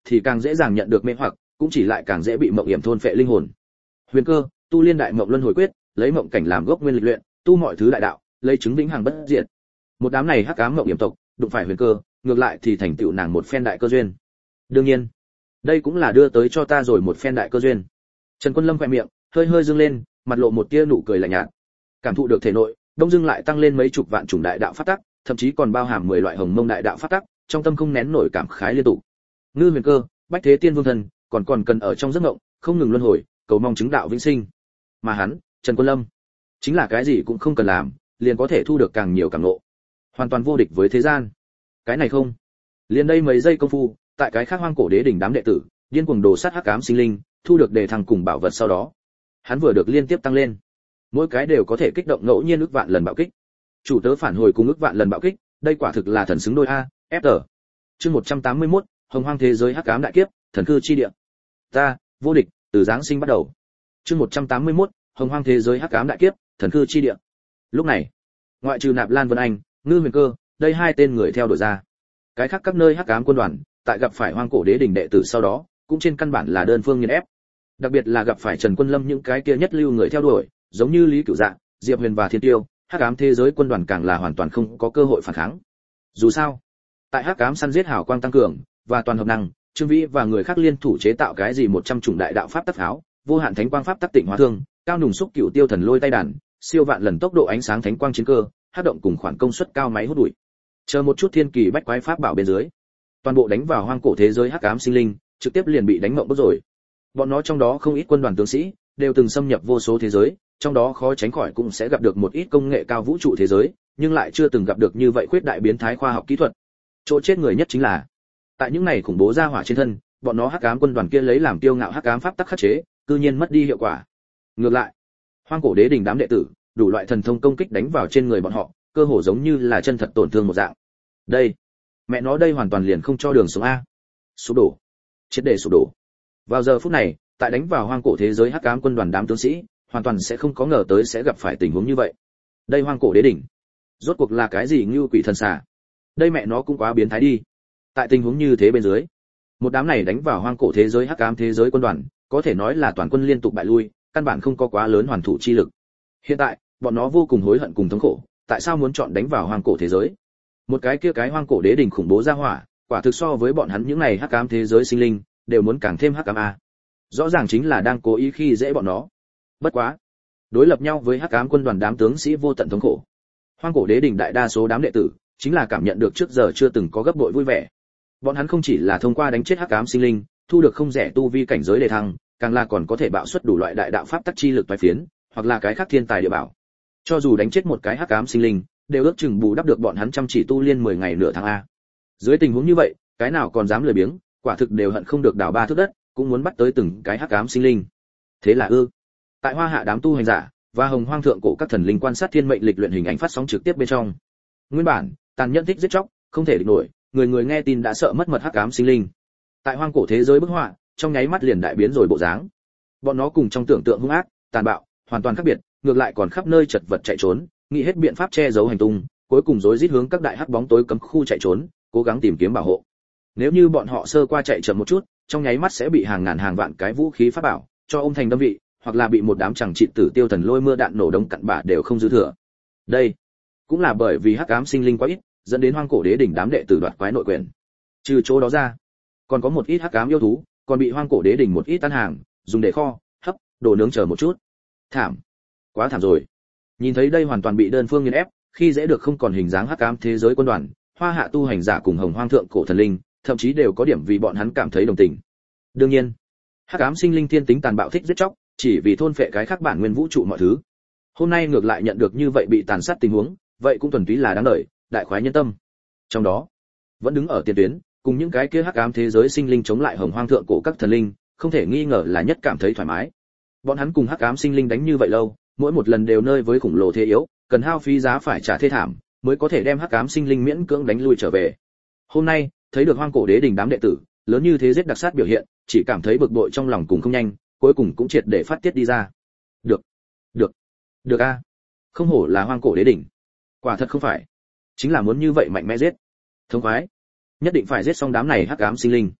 thì càng dễ dàng nhận được mê hoặc, cũng chỉ lại càng dễ bị mộng hiểm thôn phệ linh hồn. Huyền Cơ, tu liên đại mộng luân hồi quyết, lấy mộng cảnh làm gốc nguyên lịch luyện, tu mọi thứ đại đạo, lấy chứng vĩnh hằng bất diệt. Một đám này hắc ám mộng hiểm tộc, đụng phải Huyền Cơ, ngược lại thì thành tựu nàng một phen đại cơ duyên. Đương nhiên, đây cũng là đưa tới cho ta rồi một phen đại cơ duyên. Trần Quân Lâm khẽ miệng, hơi hơi dương lên, mặt lộ một tia nụ cười lạnh nhạt. Cảm thụ được thể nội, đông dưng lại tăng lên mấy chục vạn chủng đại đạo pháp tắc, thậm chí còn bao hàm mười loại hồng mông đại đạo pháp tắc, trong tâm không nén nổi cảm khái liên tục. Ngư Huyền Cơ, Bách Thế Tiên Vương Thần, còn còn cần ở trong giấc mộng, không ngừng luân hồi, cầu mong chứng đạo vĩnh sinh. Mà hắn, Trần Quân Lâm, chính là cái gì cũng không cần làm, liền có thể thu được càng nhiều cảm ngộ, hoàn toàn vô địch với thế gian. Cái này không, liền đây mấy giây công phu, tại cái khác hoang cổ đế đỉnh đám đệ tử, điên cuồng đồ sát hắc ám sinh linh, thu được đề thăng cùng bảo vật sau đó, hắn vừa được liên tiếp tăng lên, mỗi cái đều có thể kích động ngẫu nhiên ức vạn lần bạo kích. Chủ tớ phản hồi cùng ức vạn lần bạo kích, đây quả thực là thần xứng đôi a. ép tờ. Chương một trăm tám mươi mốt, Hồng Hoang thế giới hắc ám đại kiếp, thần cư chi địa. Ta, vô địch, từ giáng sinh bắt đầu. Chương một trăm tám mươi mốt, Hồng Hoang thế giới hắc ám đại kiếp, thần cư chi địa. Lúc này, ngoại trừ Nạp Lan Vân Anh, Ngư Huyền Cơ, đây hai tên người theo đuổi ra. Cái khác các nơi hắc ám quân đoàn, tại gặp phải hoang cổ đế đỉnh đệ tử sau đó, cũng trên căn bản là đơn phương nghiền ép. Đặc biệt là gặp phải Trần Quân Lâm những cái kia nhất lưu người theo đuổi, giống như Lý Cửu Dạ, Diệp Huyền và Thiên Tiêu, hắc ám thế giới quân đoàn càng là hoàn toàn không có cơ hội phản kháng. Dù sao, tại hắc ám săn giết hào quang tăng cường và toàn hợp năng, Trương Vĩ và người khác liên thủ chế tạo cái gì một trăm chủng đại đạo pháp tắc áo, vô hạn thánh quang pháp tắc tịnh hóa thương, cao nùng xúc cửu tiêu thần lôi tay đàn, siêu vạn lần tốc độ ánh sáng thánh quang chiến cơ, hát động cùng khoản công suất cao máy hút bụi. Chờ một chút thiên kỳ bách quái pháp bảo bên dưới, toàn bộ đánh vào hoang cổ thế giới hắc ám sinh linh, trực tiếp liền bị đánh mộng bức rồi. Bọn nó trong đó không ít quân đoàn tướng sĩ, đều từng xâm nhập vô số thế giới, trong đó khó tránh khỏi cũng sẽ gặp được một ít công nghệ cao vũ trụ thế giới, nhưng lại chưa từng gặp được như vậy khuyết đại biến thái khoa học kỹ thuật. Chỗ chết người nhất chính là, tại những này khủng bố ra hỏa trên thân, bọn nó hắc ám quân đoàn kia lấy làm kiêu ngạo hắc ám pháp tắc khắc chế, cư nhiên mất đi hiệu quả. Ngược lại, hoang cổ đế đỉnh đám đệ tử, đủ loại thần thông công kích đánh vào trên người bọn họ, cơ hồ giống như là chân thật tổn thương một dạng. Đây, mẹ nó đây hoàn toàn liền không cho đường sống a. Sụp đổ, triệt để sụp đổ. Vào giờ phút này, tại đánh vào hoang cổ thế giới hắc ám quân đoàn đám tướng sĩ, hoàn toàn sẽ không có ngờ tới sẽ gặp phải tình huống như vậy. Đây hoang cổ đế đỉnh, rốt cuộc là cái gì như quỷ thần xà? Đây mẹ nó cũng quá biến thái đi. Tại tình huống như thế bên dưới, một đám này đánh vào hoang cổ thế giới hắc ám thế giới quân đoàn, có thể nói là toàn quân liên tục bại lui, căn bản không có quá lớn hoàn thủ chi lực. Hiện tại, bọn nó vô cùng hối hận cùng thống khổ, tại sao muốn chọn đánh vào hoang cổ thế giới? Một cái kia cái hoang cổ đế đỉnh khủng bố ra hỏa, quả thực so với bọn hắn những này hắc ám thế giới sinh linh, đều muốn càng thêm hắc ám a. Rõ ràng chính là đang cố ý khi dễ bọn nó. Bất quá, đối lập nhau với hắc ám quân đoàn đám tướng sĩ vô tận thống khổ, hoang cổ đế đỉnh đại đa số đám đệ tử, chính là cảm nhận được trước giờ chưa từng có gấp bội vui vẻ. Bọn hắn không chỉ là thông qua đánh chết hắc ám sinh linh, thu được không rẻ tu vi cảnh giới đề thăng, càng là còn có thể bạo xuất đủ loại đại đạo pháp tắc chi lực toái phiến, hoặc là cái khác thiên tài địa bảo. Cho dù đánh chết một cái hắc ám sinh linh, đều ước chừng bù đắp được bọn hắn chăm chỉ tu liên mười ngày nửa tháng a. Dưới tình huống như vậy, cái nào còn dám lười biếng, quả thực đều hận không được đào ba thước đất, cũng muốn bắt tới từng cái hắc ám sinh linh. Thế là ư? Tại Hoa Hạ đám tu hành giả và Hồng Hoang thượng cổ các thần linh quan sát thiên mệnh lịch luyện hình ảnh phát sóng trực tiếp bên trong. Nguyên bản, tàn nhẫn thích giết chóc, không thể địch nổi, người người nghe tin đã sợ mất mật hắc ám sinh linh. Tại hoang cổ thế giới bức họa, trong nháy mắt liền đại biến rồi bộ dáng. Bọn nó cùng trong tưởng tượng hung ác, tàn bạo, hoàn toàn khác biệt, ngược lại còn khắp nơi chật vật chạy trốn, nghĩ hết biện pháp che giấu hành tung, cuối cùng rối rít hướng các đại hắc bóng tối cấm khu chạy trốn, cố gắng tìm kiếm bảo hộ. Nếu như bọn họ sơ qua chạy chậm một chút, trong nháy mắt sẽ bị hàng ngàn hàng vạn cái vũ khí pháp bảo cho ôm thành đâm vị, hoặc là bị một đám chẳng trị tử tiêu thần lôi mưa đạn nổ đông cặn bã đều không dư thừa. Đây cũng là bởi vì hắc ám sinh linh quá ít, dẫn đến hoang cổ đế đỉnh đám đệ tử đoạt quái nội quyền. Trừ chỗ đó ra, còn có một ít hắc ám yêu thú, còn bị hoang cổ đế đỉnh một ít tan hàng, dùng để kho, hấp, đồ nướng chờ một chút. Thảm, quá thảm rồi. Nhìn thấy đây hoàn toàn bị đơn phương nghiền ép, khi dễ được không còn hình dáng hắc ám thế giới quân đoàn, Hoa Hạ tu hành giả cùng Hồng Hoang thượng cổ thần linh, thậm chí đều có điểm vì bọn hắn cảm thấy đồng tình. Đương nhiên, hắc ám sinh linh thiên tính tàn bạo thích giết chóc, chỉ vì thôn phệ cái khác bản nguyên vũ trụ mọi thứ. Hôm nay ngược lại nhận được như vậy bị tàn sát tình huống, vậy cũng thuần túy là đáng đợi, đại khoái nhân tâm. Trong đó, vẫn đứng ở tiền tuyến, cùng những cái kia hắc ám thế giới sinh linh chống lại Hồng Hoang thượng cổ các thần linh, không thể nghi ngờ là nhất cảm thấy thoải mái. Bọn hắn cùng hắc ám sinh linh đánh như vậy lâu, mỗi một lần đều nơi với khủng lồ thế yếu, cần hao phí giá phải trả thê thảm, mới có thể đem hắc ám sinh linh miễn cưỡng đánh lui trở về. Hôm nay, thấy được hoang cổ đế đỉnh đám đệ tử, lớn như thế giết đặc sát biểu hiện, chỉ cảm thấy bực bội trong lòng cùng không nhanh, cuối cùng cũng triệt để phát tiết đi ra. Được, được, được a, không hổ là hoang cổ đế đỉnh, quả thật không phải, chính là muốn như vậy mạnh mẽ giết, thống khoái, nhất định phải giết xong đám này hắc ám sinh linh.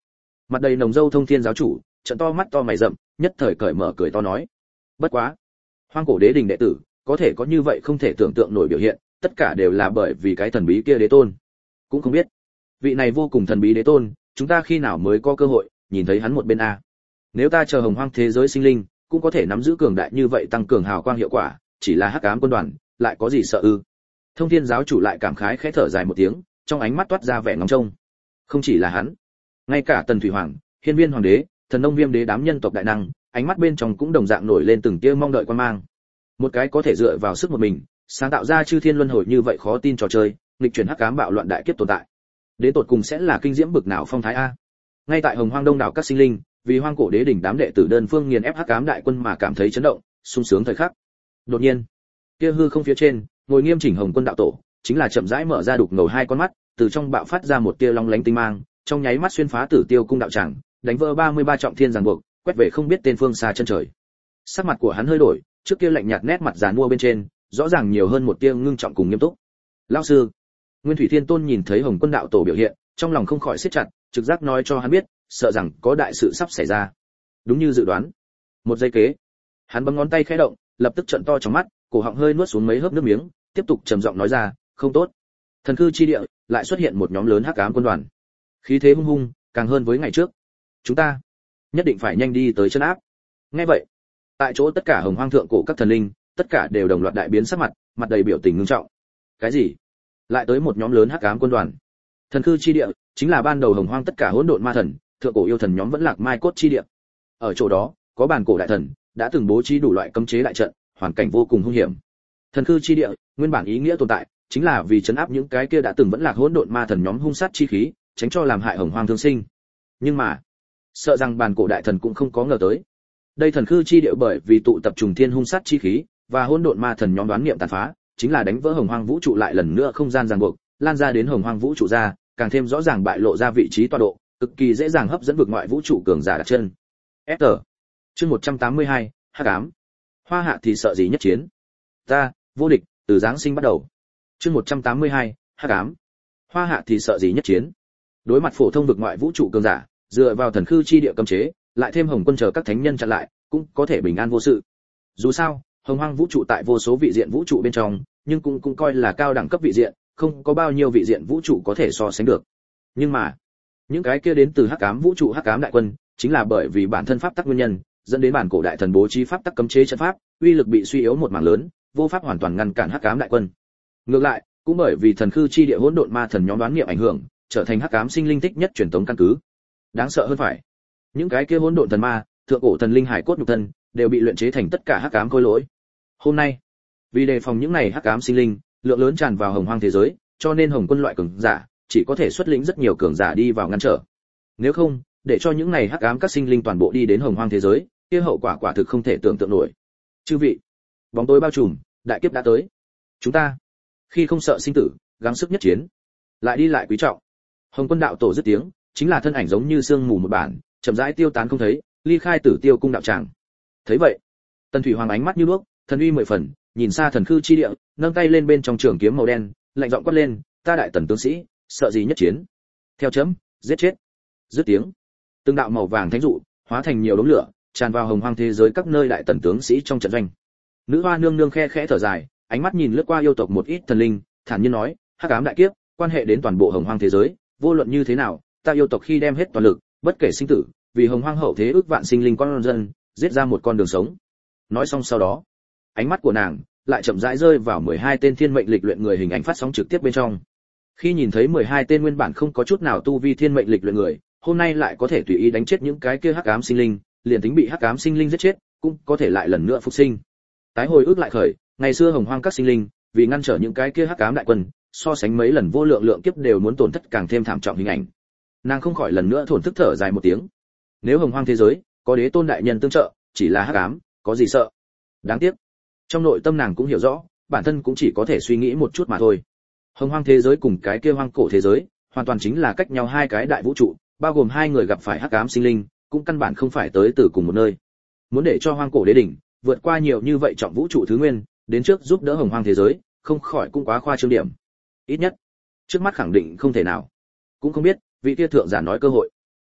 Mặt đầy nồng dâu Thông Thiên giáo chủ trợn to mắt to mày rậm, nhất thời cởi mở cười to nói: bất quá, Hoang Cổ Đế đình đệ tử có thể có như vậy không thể tưởng tượng nổi biểu hiện, tất cả đều là bởi vì cái thần bí kia đế tôn. Cũng không biết vị này vô cùng thần bí đế tôn, chúng ta khi nào mới có cơ hội nhìn thấy hắn một bên a? Nếu ta chờ hồng hoang thế giới sinh linh cũng có thể nắm giữ cường đại như vậy, tăng cường hào quang hiệu quả, chỉ là hắc ám quân đoàn lại có gì sợ ư? Thông Thiên giáo chủ lại cảm khái khẽ thở dài một tiếng, trong ánh mắt toát ra vẻ ngóng trông. Không chỉ là hắn, ngay cả Tần Thủy Hoàng, Hiên Viên Hoàng đế, Thần Nông Viêm đế đám nhân tộc đại năng, ánh mắt bên trong cũng đồng dạng nổi lên từng tia mong đợi quan mang. Một cái có thể dựa vào sức một mình sáng tạo ra chư thiên luân hồi như vậy khó tin trò chơi, nghịch chuyển hắc ám bạo loạn đại kiếp tồn tại, đến tột cùng sẽ là kinh diễm bực nào phong thái a? Ngay tại hồng hoang đông đảo các sinh linh vì Hoang Cổ Đế đỉnh đám đệ tử đơn phương nghiền ép hắc ám đại quân mà cảm thấy chấn động, sung sướng thời khắc. Đột nhiên, kia hư không phía trên, ngồi nghiêm chỉnh Hồng Quân đạo tổ, chính là chậm rãi mở ra đục ngầu hai con mắt, từ trong bạo phát ra một tia long lánh tinh mang, trong nháy mắt xuyên phá Tử Tiêu cung đạo tràng, đánh vỡ ba mươi ba trọng thiên ràng buộc, quét về không biết tên phương xa chân trời. Sắc mặt của hắn hơi đổi, trước kia lạnh nhạt nét mặt giàn mua bên trên, rõ ràng nhiều hơn một tia ngưng trọng cùng nghiêm túc. Lão sư, Nguyên Thủy Thiên Tôn nhìn thấy Hồng Quân đạo tổ biểu hiện, trong lòng không khỏi siết chặt, trực giác nói cho hắn biết, sợ rằng có đại sự sắp xảy ra. Đúng như dự đoán, một giây kế, hắn bấm ngón tay khẽ động, lập tức trợn to trong mắt, cổ họng hơi nuốt xuống mấy hớp nước miếng, tiếp tục trầm giọng nói ra: không tốt, thần cư chi địa lại xuất hiện một nhóm lớn hắc ám quân đoàn, khí thế hung hung, càng hơn với ngày trước. Chúng ta nhất định phải nhanh đi tới chân áp. Nghe vậy, tại chỗ tất cả hồng hoang thượng cổ các thần linh, tất cả đều đồng loạt đại biến sắc mặt, mặt đầy biểu tình ngưng trọng. Cái gì? Lại tới một nhóm lớn hắc ám quân đoàn? Thần cư chi địa chính là ban đầu hồng hoang tất cả hỗn độn ma thần, thượng cổ yêu thần nhóm vẫn lạc mai cốt chi địa. Ở chỗ đó, có bản cổ đại thần đã từng bố trí đủ loại cấm chế đại trận, hoàn cảnh vô cùng hung hiểm. Thần cư chi địa nguyên bản ý nghĩa tồn tại chính là vì trấn áp những cái kia đã từng vẫn lạc hỗn độn ma thần nhóm hung sát chi khí, tránh cho làm hại hồng hoang thương sinh. Nhưng mà, sợ rằng bản cổ đại thần cũng không có ngờ tới, đây thần cư chi địa bởi vì tụ tập trùng thiên hung sát chi khí và hỗn độn ma thần nhóm đoán niệm tàn phá, chính là đánh vỡ hồng hoang vũ trụ lại lần nữa không gian ràng buộc, lan ra đến hồng hoang vũ trụ ra, càng thêm rõ ràng bại lộ ra vị trí tọa độ, cực kỳ dễ dàng hấp dẫn vực ngoại vũ trụ cường giả đặt chân. ét tê. Chương một trăm tám mươi hai, hắc ám. Hoa hạ thì sợ gì nhất chiến? Ta, vô địch, từ giáng sinh bắt đầu. Chương một trăm tám mươi hai, hắc ám. Hoa hạ thì sợ gì nhất chiến? Đối mặt phổ thông vực ngoại vũ trụ cường giả, dựa vào thần cư chi địa cấm chế, lại thêm Hồng Quân chờ các thánh nhân chặn lại, cũng có thể bình an vô sự. Dù sao, hồng hoang vũ trụ tại vô số vị diện vũ trụ bên trong, nhưng cũng cũng coi là cao đẳng cấp vị diện, không có bao nhiêu vị diện vũ trụ có thể so sánh được. Nhưng mà, những cái kia đến từ hắc ám vũ trụ hắc ám đại quân, chính là bởi vì bản thân pháp tắc nguyên nhân, dẫn đến bản cổ đại thần bố trí pháp tắc cấm chế trận pháp, uy lực bị suy yếu một mảng lớn, vô pháp hoàn toàn ngăn cản hắc ám đại quân. Ngược lại, cũng bởi vì thần cư chi địa hỗn độn ma thần nhóm đoán niệm ảnh hưởng, trở thành hắc ám sinh linh thích nhất truyền thống căn cứ. Đáng sợ hơn phải, những cái kia hỗn độn thần ma, thượng cổ thần linh hải cốt nhục thân, đều bị luyện chế thành tất cả hắc ám khối lỗi. Hôm nay, vì đề phòng những này hắc ám sinh linh lượng lớn tràn vào hồng hoang thế giới, cho nên Hồng Quân loại cường giả chỉ có thể xuất lĩnh rất nhiều cường giả đi vào ngăn trở. Nếu không, để cho những này hắc ám các sinh linh toàn bộ đi đến hồng hoang thế giới, kia hậu quả quả thực không thể tưởng tượng nổi. Chư vị, bóng tối bao trùm, đại kiếp đã tới. Chúng ta, khi không sợ sinh tử, gắng sức nhất chiến, lại đi lại quý trọng. Hồng Quân đạo tổ dứt tiếng, chính là thân ảnh giống như sương mù một bản, chậm rãi tiêu tán không thấy, ly khai Tử Tiêu cung đạo tràng. Thấy vậy, Tần Thủy Hoàng ánh mắt như đuốc, thần uy mười phần, nhìn xa thần cư chi địa, nâng tay lên bên trong trường kiếm màu đen, lạnh giọng quát lên: ta đại tần tướng sĩ, sợ gì nhất chiến? Theo chấm, giết chết. Dứt tiếng, từng đạo màu vàng thánh dụ hóa thành nhiều đống lửa, tràn vào hồng hoang thế giới các nơi đại tần tướng sĩ trong trận doanh. Nữ hoa nương nương khe khẽ thở dài, ánh mắt nhìn lướt qua yêu tộc một ít thần linh, thản nhiên nói: hắc ám đại kiếp quan hệ đến toàn bộ hồng hoang thế giới, vô luận như thế nào, ta yêu tộc khi đem hết toàn lực, bất kể sinh tử, vì hồng hoang hậu thế ước vạn sinh linh con dân, giết ra một con đường sống. Nói xong sau đó, ánh mắt của nàng lại chậm rãi rơi vào mười hai tên thiên mệnh lịch luyện người hình ảnh phát sóng trực tiếp bên trong. Khi nhìn thấy mười hai tên nguyên bản không có chút nào tu vi thiên mệnh lịch luyện người, hôm nay lại có thể tùy ý đánh chết những cái kia hắc ám sinh linh, liền tính bị hắc ám sinh linh giết chết, cũng có thể lại lần nữa phục sinh. Tái hồi ức lại khởi, ngày xưa hồng hoang các sinh linh, vì ngăn trở những cái kia hắc ám đại quân, so sánh mấy lần vô lượng lượng kiếp đều muốn tổn thất càng thêm thảm trọng hình ảnh. Nàng không khỏi lần nữa thổn thức thở dài một tiếng. Nếu hồng hoang thế giới có đế tôn đại nhân tương trợ, chỉ là hắc ám, có gì sợ? Đáng tiếc, trong nội tâm nàng cũng hiểu rõ, bản thân cũng chỉ có thể suy nghĩ một chút mà thôi. Hồng hoang thế giới cùng cái kia hoang cổ thế giới, hoàn toàn chính là cách nhau hai cái đại vũ trụ, bao gồm hai người gặp phải hắc ám sinh linh, cũng căn bản không phải tới từ cùng một nơi. Muốn để cho hoang cổ đế đỉnh vượt qua nhiều như vậy trọng vũ trụ thứ nguyên, đến trước giúp đỡ hồng hoang thế giới, không khỏi cũng quá khoa trương điểm. Ít nhất, trước mắt khẳng định không thể nào. Cũng không biết, vị kia thượng giả nói cơ hội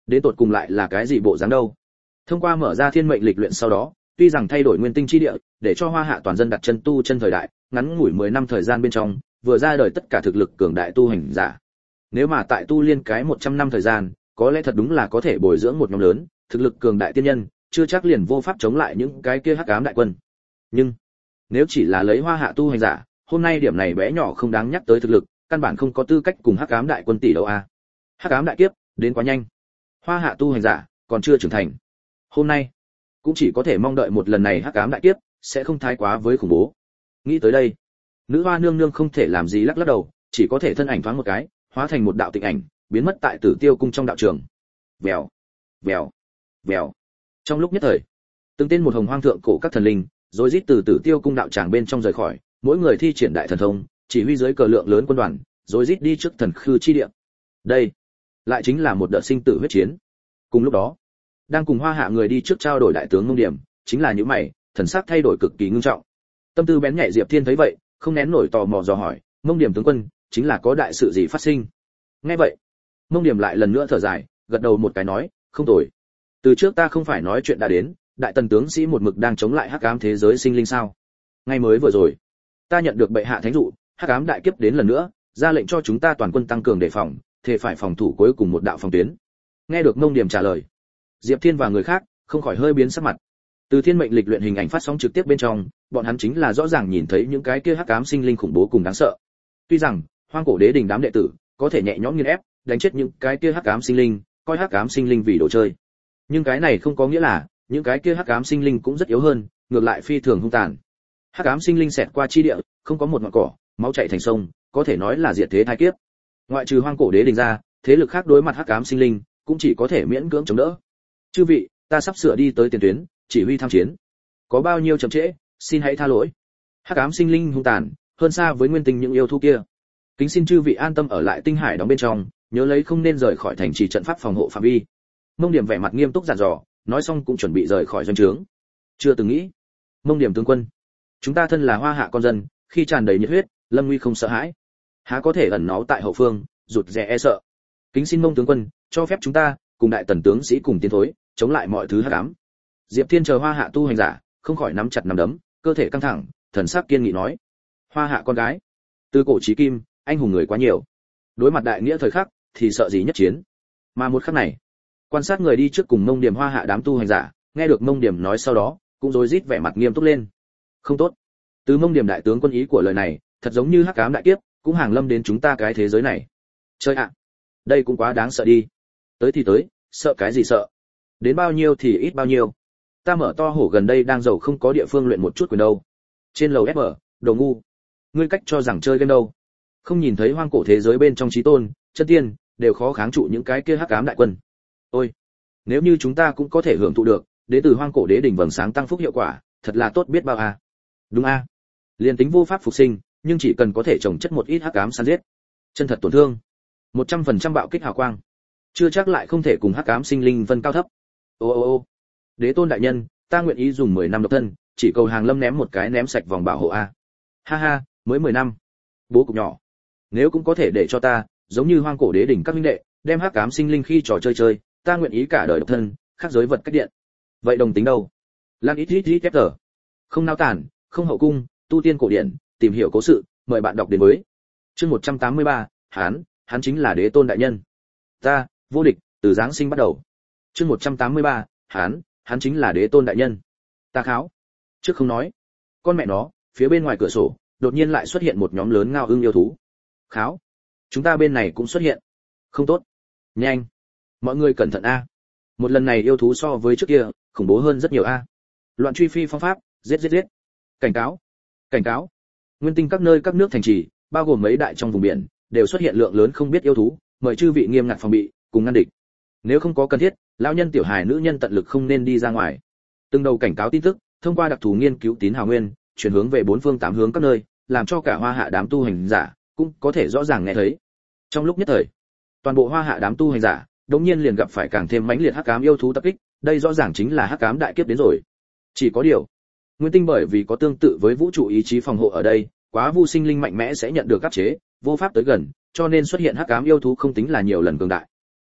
đến tột cùng lại là cái gì bộ dáng đâu. Thông qua mở ra thiên mệnh lịch luyện sau đó, tuy rằng thay đổi nguyên tinh chi địa, để cho Hoa Hạ toàn dân đặt chân tu chân thời đại, ngắn ngủi mười năm thời gian bên trong, vừa ra đời tất cả thực lực cường đại tu hành giả. Nếu mà tại tu liên cái một trăm năm thời gian, có lẽ thật đúng là có thể bồi dưỡng một nhóm lớn, thực lực cường đại tiên nhân, chưa chắc liền vô pháp chống lại những cái kia hắc ám đại quân. Nhưng, nếu chỉ là lấy Hoa Hạ tu hành giả, hôm nay điểm này bé nhỏ không đáng nhắc tới thực lực, căn bản không có tư cách cùng hắc ám đại quân tỷ đấu a. Hắc ám đại kiếp, đến quá nhanh. Hoa Hạ tu hành giả còn chưa trưởng thành. Hôm nay, cũng chỉ có thể mong đợi một lần này hắc ám đại kiếp sẽ không thái quá với khủng bố. Nghĩ tới đây, nữ hoa nương nương không thể làm gì lắc lắc đầu, chỉ có thể thân ảnh thoáng một cái, hóa thành một đạo tịnh ảnh, biến mất tại Tử Tiêu cung trong đạo trường. Vèo, vèo, vèo. Trong lúc nhất thời, từng tên một hồng hoang thượng cổ các thần linh, rồi rít từ Tử Tiêu cung đạo tràng bên trong rời khỏi, mỗi người thi triển đại thần thông, chỉ huy dưới cờ lượng lớn quân đoàn, rồi rít đi trước thần khư chi địa. Đây, lại chính là một đợt sinh tử huyết chiến. Cùng lúc đó, đang cùng Hoa Hạ người đi trước trao đổi đại tướng Mông Điểm, chính là những mày, thần sắc thay đổi cực kỳ nghiêm trọng. Tâm tư bén nhạy Diệp Thiên thấy vậy, không nén nổi tò mò dò hỏi, Mông Điểm tướng quân, chính là có đại sự gì phát sinh? Nghe vậy, Mông Điểm lại lần nữa thở dài, gật đầu một cái nói, không tồi. Từ trước ta không phải nói chuyện đã đến, đại tần tướng sĩ một mực đang chống lại hắc ám thế giới sinh linh sao? Ngay mới vừa rồi, ta nhận được bệ hạ thánh dụ, hắc ám đại kiếp đến lần nữa, ra lệnh cho chúng ta toàn quân tăng cường đề phòng, thể phải phòng thủ cuối cùng một đạo phòng tuyến. Nghe được Mông Điểm trả lời, Diệp Thiên và người khác không khỏi hơi biến sắc mặt. Từ thiên mệnh lịch luyện hình ảnh phát sóng trực tiếp bên trong, bọn hắn chính là rõ ràng nhìn thấy những cái kia hắc ám sinh linh khủng bố cùng đáng sợ. Tuy rằng Hoang Cổ Đế Đình đám đệ tử có thể nhẹ nhõm nghiền ép, đánh chết những cái kia hắc ám sinh linh, coi hắc ám sinh linh vì đồ chơi. Nhưng cái này không có nghĩa là những cái kia hắc ám sinh linh cũng rất yếu hơn, ngược lại phi thường hung tàn. Hắc ám sinh linh xẹt qua chi địa, không có một ngọn cỏ, máu chảy thành sông, có thể nói là diệt thế thái kiếp. Ngoại trừ Hoang Cổ Đế Đình ra, thế lực khác đối mặt hắc ám sinh linh cũng chỉ có thể miễn cưỡng chống đỡ. Chư vị, ta sắp sửa đi tới tiền tuyến, chỉ huy tham chiến. Có bao nhiêu chậm trễ, xin hãy tha lỗi. Hắc ám sinh linh hung tàn, hơn xa với nguyên tinh những yêu thú kia. Kính xin chư vị an tâm ở lại tinh hải đóng bên trong, nhớ lấy không nên rời khỏi thành trì trận pháp phòng hộ phạm vi. Mông Điểm vẻ mặt nghiêm túc dặn dò, nói xong cũng chuẩn bị rời khỏi doanh trướng. Chưa từng nghĩ, Mông Điểm tướng quân, chúng ta thân là Hoa Hạ con dân, khi tràn đầy nhiệt huyết, lâm nguy không sợ hãi, há có thể ẩn náu tại hậu phương, rụt rè e sợ. Kính xin Mông tướng quân, cho phép chúng ta cùng đại tần tướng sĩ cùng tiến thối, chống lại mọi thứ hắc ám. Diệp Thiên chờ Hoa Hạ tu hành giả, không khỏi nắm chặt nắm đấm, cơ thể căng thẳng, thần sắc kiên nghị nói: Hoa Hạ con gái, từ cổ chí kim, anh hùng người quá nhiều, đối mặt đại nghĩa thời khắc thì sợ gì nhất chiến. Mà một khắc này, quan sát người đi trước cùng Mông Điểm Hoa Hạ đám tu hành giả, nghe được Mông Điểm nói sau đó, cũng rối rít vẻ mặt nghiêm túc lên. Không tốt, từ Mông Điểm đại tướng quân ý của lời này, thật giống như hắc ám đại kiếp, cũng hàng lâm đến chúng ta cái thế giới này. Chơi ạ, đây cũng quá đáng sợ đi. Tới thì tới, sợ cái gì sợ? Đến bao nhiêu thì ít bao nhiêu. Ta mở to hổ gần đây đang giàu không có địa phương luyện một chút quyền đâu. Trên lầu ép ở, đồ ngu. Ngươi cách cho rằng chơi game đâu? Không nhìn thấy hoang cổ thế giới bên trong chí tôn, chân tiên đều khó kháng trụ những cái kia hắc ám đại quân. Ôi, nếu như chúng ta cũng có thể hưởng thụ được, đến từ hoang cổ đế đỉnh vầng sáng tăng phúc hiệu quả, thật là tốt biết bao a. À. Đúng a. À. Liên tính vô pháp phục sinh, nhưng chỉ cần có thể trồng chất một ít hắc ám săn giết, chân thật tổn thương, một trăm phần trăm bạo kích hào quang, chưa chắc lại không thể cùng hắc ám sinh linh vân cao thấp. Ô ô ô, đế tôn đại nhân, ta nguyện ý dùng mười năm độc thân, chỉ cầu hàng lâm ném một cái ném sạch vòng bảo hộ a. Ha ha, mới mười năm. Bố cục nhỏ. Nếu cũng có thể để cho ta, giống như hoang cổ đế đỉnh các minh đệ, đem hắc ám sinh linh khi trò chơi chơi, ta nguyện ý cả đời độc thân, khác giới vật cách điện. Vậy đồng tính đâu? Lan ít ít ít kép tờ. Không nao tản, không hậu cung, tu tiên cổ điển, tìm hiểu cố sự, mời bạn đọc đến với. Chương một trăm tám mươi ba, hắn, hắn chính là đế tôn đại nhân. Ta, vô địch, từ giáng sinh bắt đầu. Chương một trăm tám mươi ba, hắn, hắn chính là đế tôn đại nhân. Ta kháo. Trước không nói. Con mẹ nó, phía bên ngoài cửa sổ, đột nhiên lại xuất hiện một nhóm lớn ngao ưng yêu thú. Kháo. Chúng ta bên này cũng xuất hiện. Không tốt. Nhanh. Mọi người cẩn thận a. Một lần này yêu thú so với trước kia, khủng bố hơn rất nhiều a. Loạn truy phi phong pháp, giết giết giết. Cảnh cáo. Cảnh cáo. Nguyên tinh các nơi các nước thành trì, bao gồm mấy đại trong vùng biển, đều xuất hiện lượng lớn không biết yêu thú, mời chư vị nghiêm ngặt phòng bị, cùng ngăn địch. Nếu không có cần thiết, lão nhân tiểu hài nữ nhân tận lực không nên đi ra ngoài. Từng đầu cảnh cáo tin tức, thông qua đặc thù nghiên cứu tín hào nguyên, chuyển hướng về bốn phương tám hướng các nơi, làm cho cả Hoa Hạ đám tu hành giả cũng có thể rõ ràng nghe thấy. Trong lúc nhất thời, toàn bộ Hoa Hạ đám tu hành giả, đột nhiên liền gặp phải càng thêm mãnh liệt hắc ám yêu thú tập kích, đây rõ ràng chính là hắc ám đại kiếp đến rồi. Chỉ có điều, Nguyên tinh bởi vì có tương tự với vũ trụ ý chí phòng hộ ở đây, quá vu sinh linh mạnh mẽ sẽ nhận được áp chế, vô pháp tới gần, cho nên xuất hiện hắc ám yêu thú không tính là nhiều lần cường đại.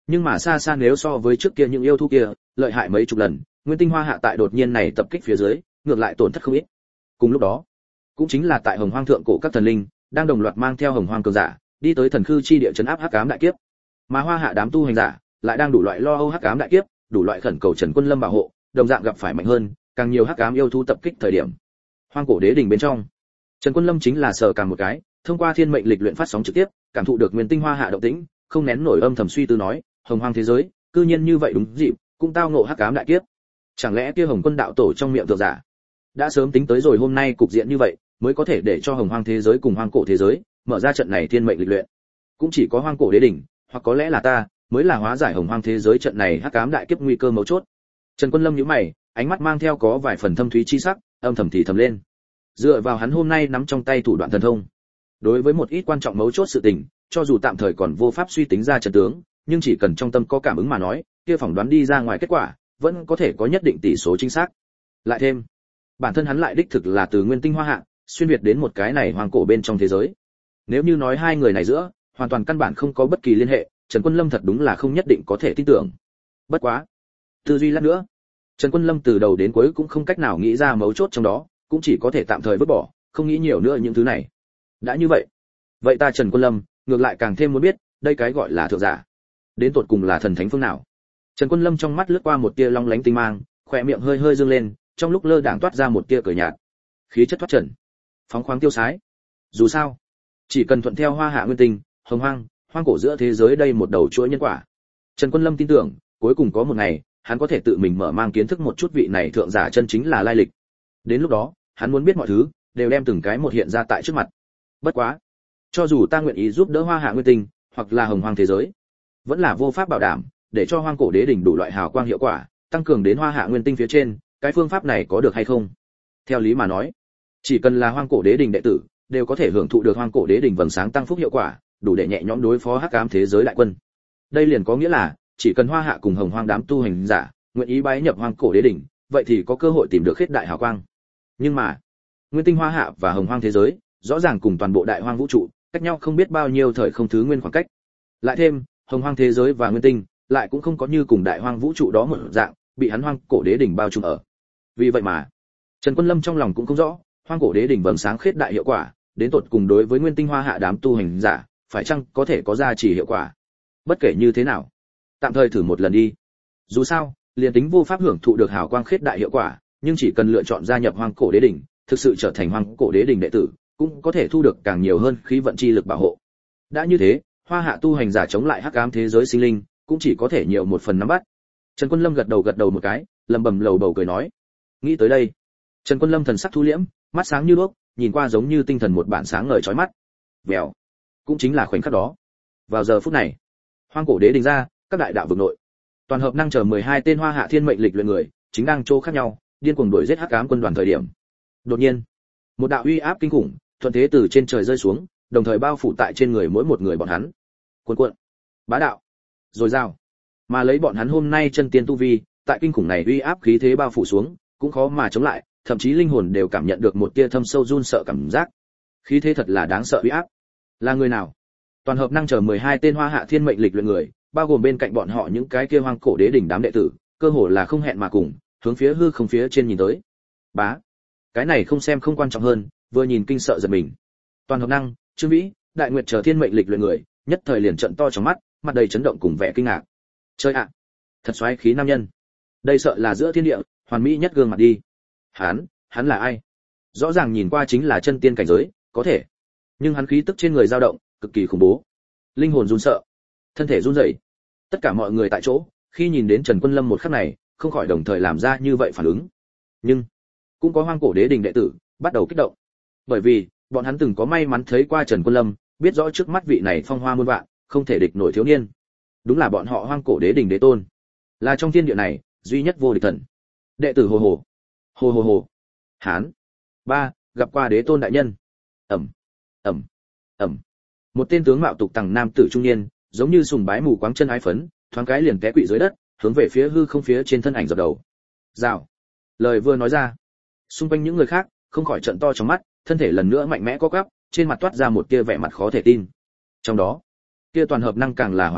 nhưng mà xa xa nếu so với trước kia những yêu thú kia lợi hại mấy chục lần. Nguyên Tinh Hoa Hạ tại đột nhiên này tập kích phía dưới ngược lại tổn thất không ít. Cùng lúc đó cũng chính là tại Hồng Hoang thượng cổ các thần linh đang đồng loạt mang theo Hồng Hoang cường giả đi tới thần khư chi địa trấn áp hắc ám đại kiếp, mà Hoa Hạ đám tu hành giả lại đang đủ loại lo âu hắc ám đại kiếp, đủ loại khẩn cầu Trần Quân Lâm bảo hộ, đồng dạng gặp phải mạnh hơn càng nhiều hắc ám yêu thú tập kích thời điểm. Hoang cổ đế đỉnh bên trong, Trần Quân Lâm chính là sờ cả một cái, thông qua thiên mệnh lịch luyện phát sóng trực tiếp, cảm thụ được Nguyên Tinh Hoa Hạ động tĩnh, không nén nổi âm thầm suy tư nói, Hồng Hoang thế giới, cư nhiên như vậy đúng dịp, cũng tao ngộ hắc ám đại kiếp. Chẳng lẽ kia Hồng Quân đạo tổ trong miệng thượng giả đã sớm tính tới rồi hôm nay cục diện như vậy, mới có thể để cho Hồng Hoang thế giới cùng Hoang cổ thế giới mở ra trận này thiên mệnh lịch luyện. Cũng chỉ có Hoang cổ đế đỉnh, hoặc có lẽ là ta, mới là hóa giải Hồng Hoang thế giới trận này hắc ám đại kiếp nguy cơ mấu chốt. Trần Quân Lâm nhíu mày, ánh mắt mang theo có vài phần thâm thúy chi sắc, âm thầm thì thầm lên. Dựa vào hắn hôm nay nắm trong tay thủ đoạn thần thông, đối với một ít quan trọng mấu chốt sự tình, cho dù tạm thời còn vô pháp suy tính ra trận tướng, nhưng chỉ cần trong tâm có cảm ứng mà nói, kia phỏng đoán đi ra ngoài kết quả, vẫn có thể có nhất định tỷ số chính xác. Lại thêm, bản thân hắn lại đích thực là từ Nguyên Tinh Hoa Hạ xuyên việt đến một cái này hoang cổ bên trong thế giới. Nếu như nói hai người này giữa hoàn toàn căn bản không có bất kỳ liên hệ, Trần Quân Lâm thật đúng là không nhất định có thể tin tưởng. Bất quá, tư duy lát nữa, Trần Quân Lâm từ đầu đến cuối cũng không cách nào nghĩ ra mấu chốt trong đó, cũng chỉ có thể tạm thời vứt bỏ, không nghĩ nhiều nữa những thứ này. Đã như vậy, vậy ta Trần Quân Lâm ngược lại càng thêm muốn biết, đây cái gọi là thượng giả, đến tột cùng là thần thánh phương nào. Trần Quân Lâm trong mắt lướt qua một tia long lánh tinh mang, khóe miệng hơi hơi dương lên, trong lúc lơ đãng toát ra một tia cười nhạt. Khí chất thoát trần, phóng khoáng tiêu sái. Dù sao, chỉ cần thuận theo Hoa Hạ Nguyên Tinh, Hồng Hoang, Hoang cổ giữa thế giới đây một đầu chuỗi nhân quả. Trần Quân Lâm tin tưởng, cuối cùng có một ngày, hắn có thể tự mình mở mang kiến thức một chút vị này thượng giả chân chính là lai lịch. Đến lúc đó, hắn muốn biết mọi thứ, đều đem từng cái một hiện ra tại trước mặt. Bất quá, cho dù ta nguyện ý giúp đỡ Hoa Hạ Nguyên Tinh, hoặc là Hồng Hoang thế giới, vẫn là vô pháp bảo đảm để cho Hoang cổ đế đỉnh đủ loại hào quang hiệu quả, tăng cường đến Hoa Hạ Nguyên Tinh phía trên, cái phương pháp này có được hay không? Theo lý mà nói, chỉ cần là Hoang cổ đế đỉnh đệ tử, đều có thể hưởng thụ được Hoang cổ đế đỉnh vầng sáng tăng phúc hiệu quả, đủ để nhẹ nhõm đối phó hắc ám thế giới đại quân. Đây liền có nghĩa là, chỉ cần Hoa Hạ cùng Hồng Hoang đám tu hành giả nguyện ý bái nhập Hoang cổ đế đỉnh, vậy thì có cơ hội tìm được khết đại hào quang. Nhưng mà, Nguyên Tinh Hoa Hạ và Hồng Hoang thế giới, rõ ràng cùng toàn bộ đại hoang vũ trụ, cách nhau không biết bao nhiêu thời không thứ nguyên khoảng cách. Lại thêm, Hồng Hoang thế giới và Nguyên Tinh lại cũng không có như cùng đại hoang vũ trụ đó một dạng, bị hắn Hoang cổ đế đỉnh bao trùm ở. Vì vậy mà, Trần Quân Lâm trong lòng cũng không rõ, Hoang cổ đế đỉnh vầng sáng khết đại hiệu quả, đến tột cùng đối với Nguyên Tinh Hoa Hạ đám tu hành giả, phải chăng có thể có giá trị hiệu quả. Bất kể như thế nào, tạm thời thử một lần đi. Dù sao, liền tính vô pháp hưởng thụ được hào quang khết đại hiệu quả, nhưng chỉ cần lựa chọn gia nhập Hoang cổ đế đỉnh, thực sự trở thành Hoang cổ đế đỉnh đệ tử, cũng có thể thu được càng nhiều hơn khí vận chi lực bảo hộ. Đã như thế, Hoa Hạ tu hành giả chống lại hắc ám thế giới sinh linh, cũng chỉ có thể nhiều một phần nắm bắt. Trần Quân Lâm gật đầu gật đầu một cái, lẩm bẩm lầu bầu cười nói. Nghĩ tới đây, Trần Quân Lâm thần sắc thu liễm, mắt sáng như đuốc, nhìn qua giống như tinh thần một bản sáng ngời chói mắt. Vèo, cũng chính là khoảnh khắc đó. Vào giờ phút này, Hoang cổ đế đỉnh ra, các đại đạo vực nội, toàn hợp năng chờ mười hai tên Hoa Hạ thiên mệnh lịch luyện người, chính đang chỗ khác nhau, điên cuồng đuổi giết hắc ám quân đoàn thời điểm. Đột nhiên, một đạo uy áp kinh khủng, thuận thế từ trên trời rơi xuống, đồng thời bao phủ tại trên người mỗi một người bọn hắn. Cuồn cuộn, bá đạo, rồi dao. Mà lấy bọn hắn hôm nay chân tiên tu vi, tại kinh khủng này uy áp khí thế bao phủ xuống, cũng khó mà chống lại, thậm chí linh hồn đều cảm nhận được một tia thâm sâu run sợ cảm giác. Khí thế thật là đáng sợ uy áp. Là người nào? Toàn hợp năng chờ mười hai tên Hoa Hạ thiên mệnh lịch luyện người, bao gồm bên cạnh bọn họ những cái kia Hoang cổ đế đỉnh đám đệ tử, cơ hồ là không hẹn mà cùng, hướng phía hư không phía trên nhìn tới. Bá, cái này không xem không quan trọng hơn, vừa nhìn kinh sợ giật mình. Toàn hợp năng, Trương Vĩ, Đại Nguyệt chờ thiên mệnh lịch luyện người, nhất thời liền trợn to trong mắt, mặt đầy chấn động cùng vẻ kinh ngạc. Chơi ạ, thật xoáy khí nam nhân. Đây sợ là giữa thiên địa, hoàn mỹ nhất gương mặt đi. Hắn, hắn là ai? Rõ ràng nhìn qua chính là chân tiên cảnh giới, có thể, nhưng hắn khí tức trên người dao động, cực kỳ khủng bố. Linh hồn run sợ, thân thể run rẩy. Tất cả mọi người tại chỗ, khi nhìn đến Trần Quân Lâm một khắc này, không khỏi đồng thời làm ra như vậy phản ứng. Nhưng cũng có Hoang cổ đế đình đệ tử bắt đầu kích động, bởi vì bọn hắn từng có may mắn thấy qua Trần Quân Lâm, biết rõ trước mắt vị này phong hoa muôn vạn, không thể địch nổi thiếu niên, đúng là bọn họ Hoang cổ đế đình đế tôn, là trong thiên địa này duy nhất vô địch thần. Đệ tử hồ hồ hồ hồ hồ hán ba gặp qua đế tôn đại nhân. Ẩm ẩm ẩm. Một tên tướng mạo tục tằng nam tử trung niên, giống như sùng bái mù quáng chân ái phấn, thoáng cái liền té quỵ dưới đất, hướng về phía hư không phía trên thân ảnh dập đầu. Rào. Lời vừa nói ra, xung quanh những người khác không khỏi trợn to trong mắt, thân thể lần nữa mạnh mẽ co quắp, trên mặt toát ra một tia vẻ mặt khó thể tin. Trong đó, kia toàn hợp năng càng là hoảng sợ,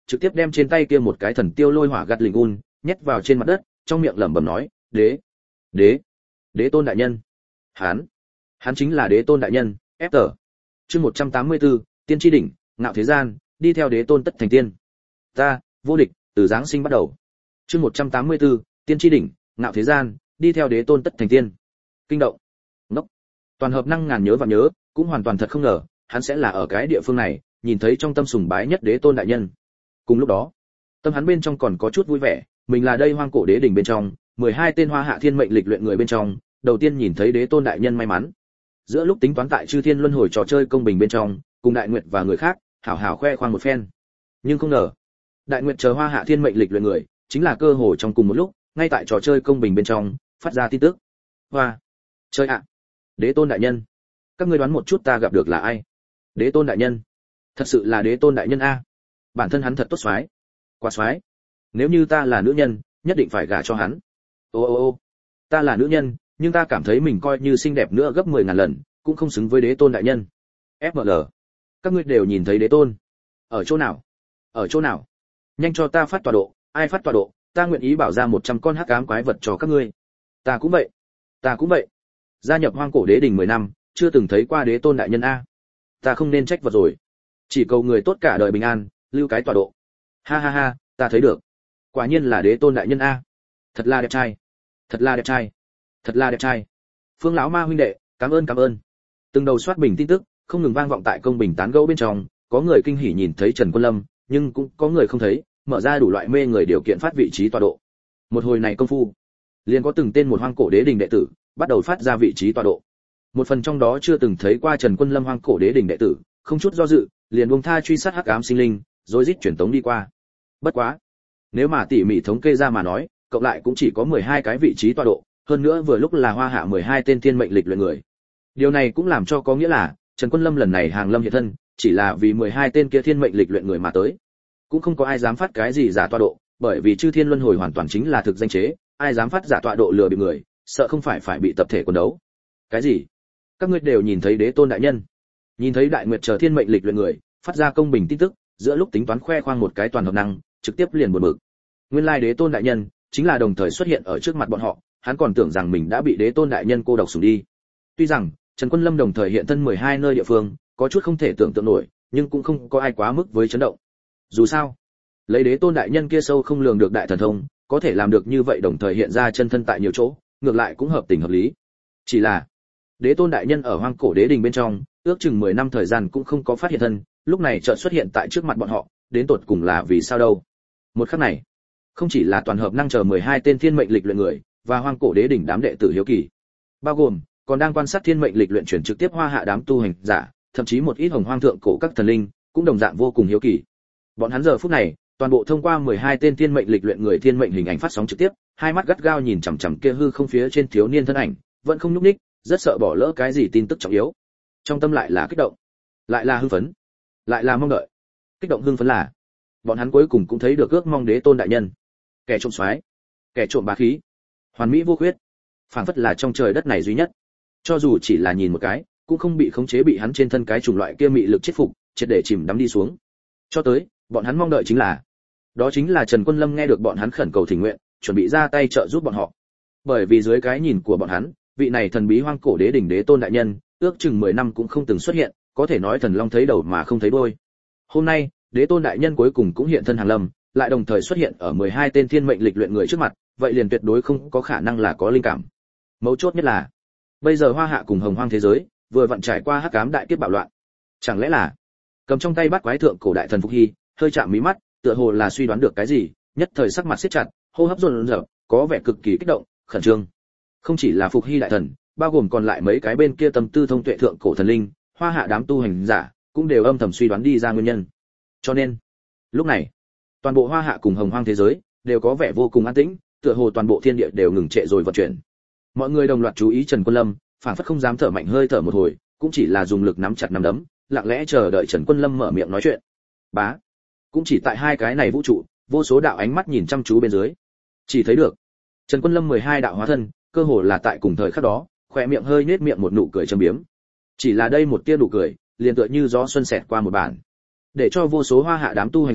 trực tiếp đem trên tay kia một cái thần tiêu lôi hỏa gạt lình un nhét vào trên mặt đất, trong miệng lẩm bẩm nói, đế đế đế tôn đại nhân. Hắn hắn chính là đế tôn đại nhân. Ép tờ chương một trăm tám mươi tư, tiên tri đỉnh, ngạo thế gian, đi theo đế tôn tất thành tiên. Ta vô địch từ giáng sinh bắt đầu. chương một trăm tám mươi tư, tiên tri đỉnh, ngạo thế gian, đi theo đế tôn tất thành tiên. Kinh động ngốc, toàn hợp năng ngàn nhớ và nhớ, cũng hoàn toàn thật không ngờ hắn sẽ là ở cái địa phương này nhìn thấy trong tâm sùng bái nhất đế tôn đại nhân. Cùng lúc đó tâm hắn bên trong còn có chút vui vẻ, mình là đây hoang cổ đế đỉnh bên trong mười hai tên hoa hạ thiên mệnh lịch luyện người bên trong đầu tiên nhìn thấy đế tôn đại nhân may mắn. Giữa lúc tính toán tại chư thiên luân hồi trò chơi công bình bên trong cùng đại nguyệt và người khác hảo hảo khoe khoang một phen, nhưng không ngờ đại nguyệt chờ hoa hạ thiên mệnh lịch luyện người chính là cơ hội trong cùng một lúc ngay tại trò chơi công bình bên trong phát ra tin tức. Hoa chơi ạ, đế tôn đại nhân, các ngươi đoán một chút ta gặp được là ai? Đế tôn đại nhân, thật sự là đế tôn đại nhân a. Bản thân hắn thật tốt xoái, quá xoái, nếu như ta là nữ nhân nhất định phải gả cho hắn. Ô ô ô, ta là nữ nhân nhưng ta cảm thấy mình coi như xinh đẹp nữa gấp mười ngàn lần cũng không xứng với đế tôn đại nhân. ép em lờ, các ngươi đều nhìn thấy đế tôn ở chỗ nào? Ở chỗ nào? Nhanh cho ta phát tọa độ, ai phát tọa độ, ta nguyện ý bảo ra một trăm con hắc ám quái vật cho các ngươi. Ta cũng vậy, ta cũng vậy. Gia nhập hoang cổ đế đình mười năm chưa từng thấy qua đế tôn đại nhân a. Ta không nên trách vật rồi, chỉ cầu người tốt cả đời bình an, lưu cái tọa độ. Ha ha ha, ta thấy được, quả nhiên là đế tôn đại nhân a. Thật là đẹp trai, thật là đẹp trai, thật là đẹp trai. Phương lão ma huynh đệ, cảm ơn cảm ơn. Từng đầu soát bình tin tức không ngừng vang vọng tại công bình tán gẫu bên trong, có người kinh hỉ nhìn thấy Trần Quân Lâm, nhưng cũng có người không thấy, mở ra đủ loại mê người điều kiện phát vị trí tọa độ. Một hồi này công phu, liền có từng tên một hoang cổ đế đình đệ tử bắt đầu phát ra vị trí tọa độ. Một phần trong đó chưa từng thấy qua Trần Quân Lâm hoang cổ đế đình đệ tử, không chút do dự, liền buông tha truy sát hắc ám sinh linh, rồi rít chuyển tống đi qua. Bất quá, nếu mà tỉ mỉ thống kê ra mà nói, cộng lại cũng chỉ có mười hai cái vị trí tọa độ, hơn nữa vừa lúc là hoa hạ mười hai tên thiên mệnh lịch luyện người. Điều này cũng làm cho có nghĩa là Trần Quân Lâm lần này hàng lâm hiện thân, chỉ là vì mười hai tên kia thiên mệnh lịch luyện người mà tới. Cũng không có ai dám phát cái gì giả tọa độ, bởi vì chư thiên luân hồi hoàn toàn chính là thực danh chế, ai dám phát giả tọa độ lừa bị người, sợ không phải phải bị tập thể quần đấu. Cái gì? Các ngươi đều nhìn thấy đế tôn đại nhân, nhìn thấy đại nguyệt chờ thiên mệnh lịch luyện người phát ra công bình tin tức, giữa lúc tính toán khoe khoang một cái toàn hợp năng, trực tiếp liền buồn bực. Nguyên lai đế tôn đại nhân chính là đồng thời xuất hiện ở trước mặt bọn họ, hắn còn tưởng rằng mình đã bị đế tôn đại nhân cô độc sủng đi. Tuy rằng Trần Quân Lâm đồng thời hiện thân mười hai nơi địa phương, có chút không thể tưởng tượng nổi, nhưng cũng không có ai quá mức với chấn động. Dù sao, lấy đế tôn đại nhân kia sâu không lường được đại thần thông, có thể làm được như vậy đồng thời hiện ra chân thân tại nhiều chỗ, ngược lại cũng hợp tình hợp lý. Chỉ là đế tôn đại nhân ở hoang cổ đế đình bên trong, ước chừng mười năm thời gian cũng không có phát hiện thân, lúc này chợt xuất hiện tại trước mặt bọn họ, đến tột cùng là vì sao đâu? Một khắc này, không chỉ là toàn hợp năng chờ mười hai tên thiên mệnh lịch luyện người và hoang cổ đế đỉnh đám đệ tử hiếu kỳ, bao gồm còn đang quan sát thiên mệnh lịch luyện chuyển trực tiếp hoa hạ đám tu hành giả, thậm chí một ít hồng hoang thượng cổ các thần linh cũng đồng dạng vô cùng hiếu kỳ. Bọn hắn giờ phút này toàn bộ thông qua mười hai tên thiên mệnh lịch luyện người thiên mệnh hình ảnh phát sóng trực tiếp, hai mắt gắt gao nhìn chằm chằm kia hư không phía trên thiếu niên thân ảnh, vẫn không nhúc nhích, rất sợ bỏ lỡ cái gì tin tức trọng yếu. Trong tâm lại là kích động, lại là hưng phấn, lại là mong đợi. Kích động hưng phấn là bọn hắn cuối cùng cũng thấy được ước mong đế tôn đại nhân, kẻ trộm soái, kẻ trộm bá khí, hoàn mỹ vô khuyết, phảng phất là trong trời đất này duy nhất. Cho dù chỉ là nhìn một cái, cũng không bị khống chế bị hắn trên thân cái chủng loại kia mị lực chết phục, triệt để chìm đắm đi xuống. Cho tới, bọn hắn mong đợi chính là, đó chính là Trần Quân Lâm nghe được bọn hắn khẩn cầu thỉnh nguyện, chuẩn bị ra tay trợ giúp bọn họ. Bởi vì dưới cái nhìn của bọn hắn, vị này thần bí hoang cổ đế đỉnh đế tôn đại nhân, ước chừng mười năm cũng không từng xuất hiện, có thể nói thần long thấy đầu mà không thấy đuôi. Hôm nay, đế tôn đại nhân cuối cùng cũng hiện thân hàng lâm, lại đồng thời xuất hiện ở mười hai tên thiên mệnh lịch luyện người trước mặt, vậy liền tuyệt đối không có khả năng là có linh cảm. Mấu chốt nhất là, bây giờ hoa hạ cùng hồng hoang thế giới vừa vặn trải qua hắc ám đại kiếp bạo loạn. Chẳng lẽ là cầm trong tay bắt quái thượng cổ đại thần Phục Hy, hơi chạm mí mắt, tựa hồ là suy đoán được cái gì, nhất thời sắc mặt siết chặt, hô hấp dồn dập, có vẻ cực kỳ kích động, khẩn trương. Không chỉ là Phục Hy đại thần, bao gồm còn lại mấy cái bên kia tâm tư thông tuệ thượng cổ thần linh, hoa hạ đám tu hành giả cũng đều âm thầm suy đoán đi ra nguyên nhân. Cho nên, lúc này, toàn bộ hoa hạ cùng hồng hoang thế giới đều có vẻ vô cùng an tĩnh, tựa hồ toàn bộ thiên địa đều ngừng trệ rồi vận chuyển. Mọi người đồng loạt chú ý Trần Quân Lâm, phảng phất không dám thở mạnh hơi thở một hồi, cũng chỉ là dùng lực nắm chặt nắm đấm, lặng lẽ chờ đợi Trần Quân Lâm mở miệng nói chuyện. Bá, cũng chỉ tại hai cái này vũ trụ, vô số đạo ánh mắt nhìn chăm chú bên dưới, chỉ thấy được Trần Quân Lâm mười hai đạo hóa thân, cơ hồ là tại cùng thời khắc đó, khóe miệng hơi nhếch miệng một nụ cười châm biếm. Chỉ là đây một tia nụ cười, liền tựa như gió xuân xẹt qua một bản, để cho vô số hoa hạ đám tu hành giả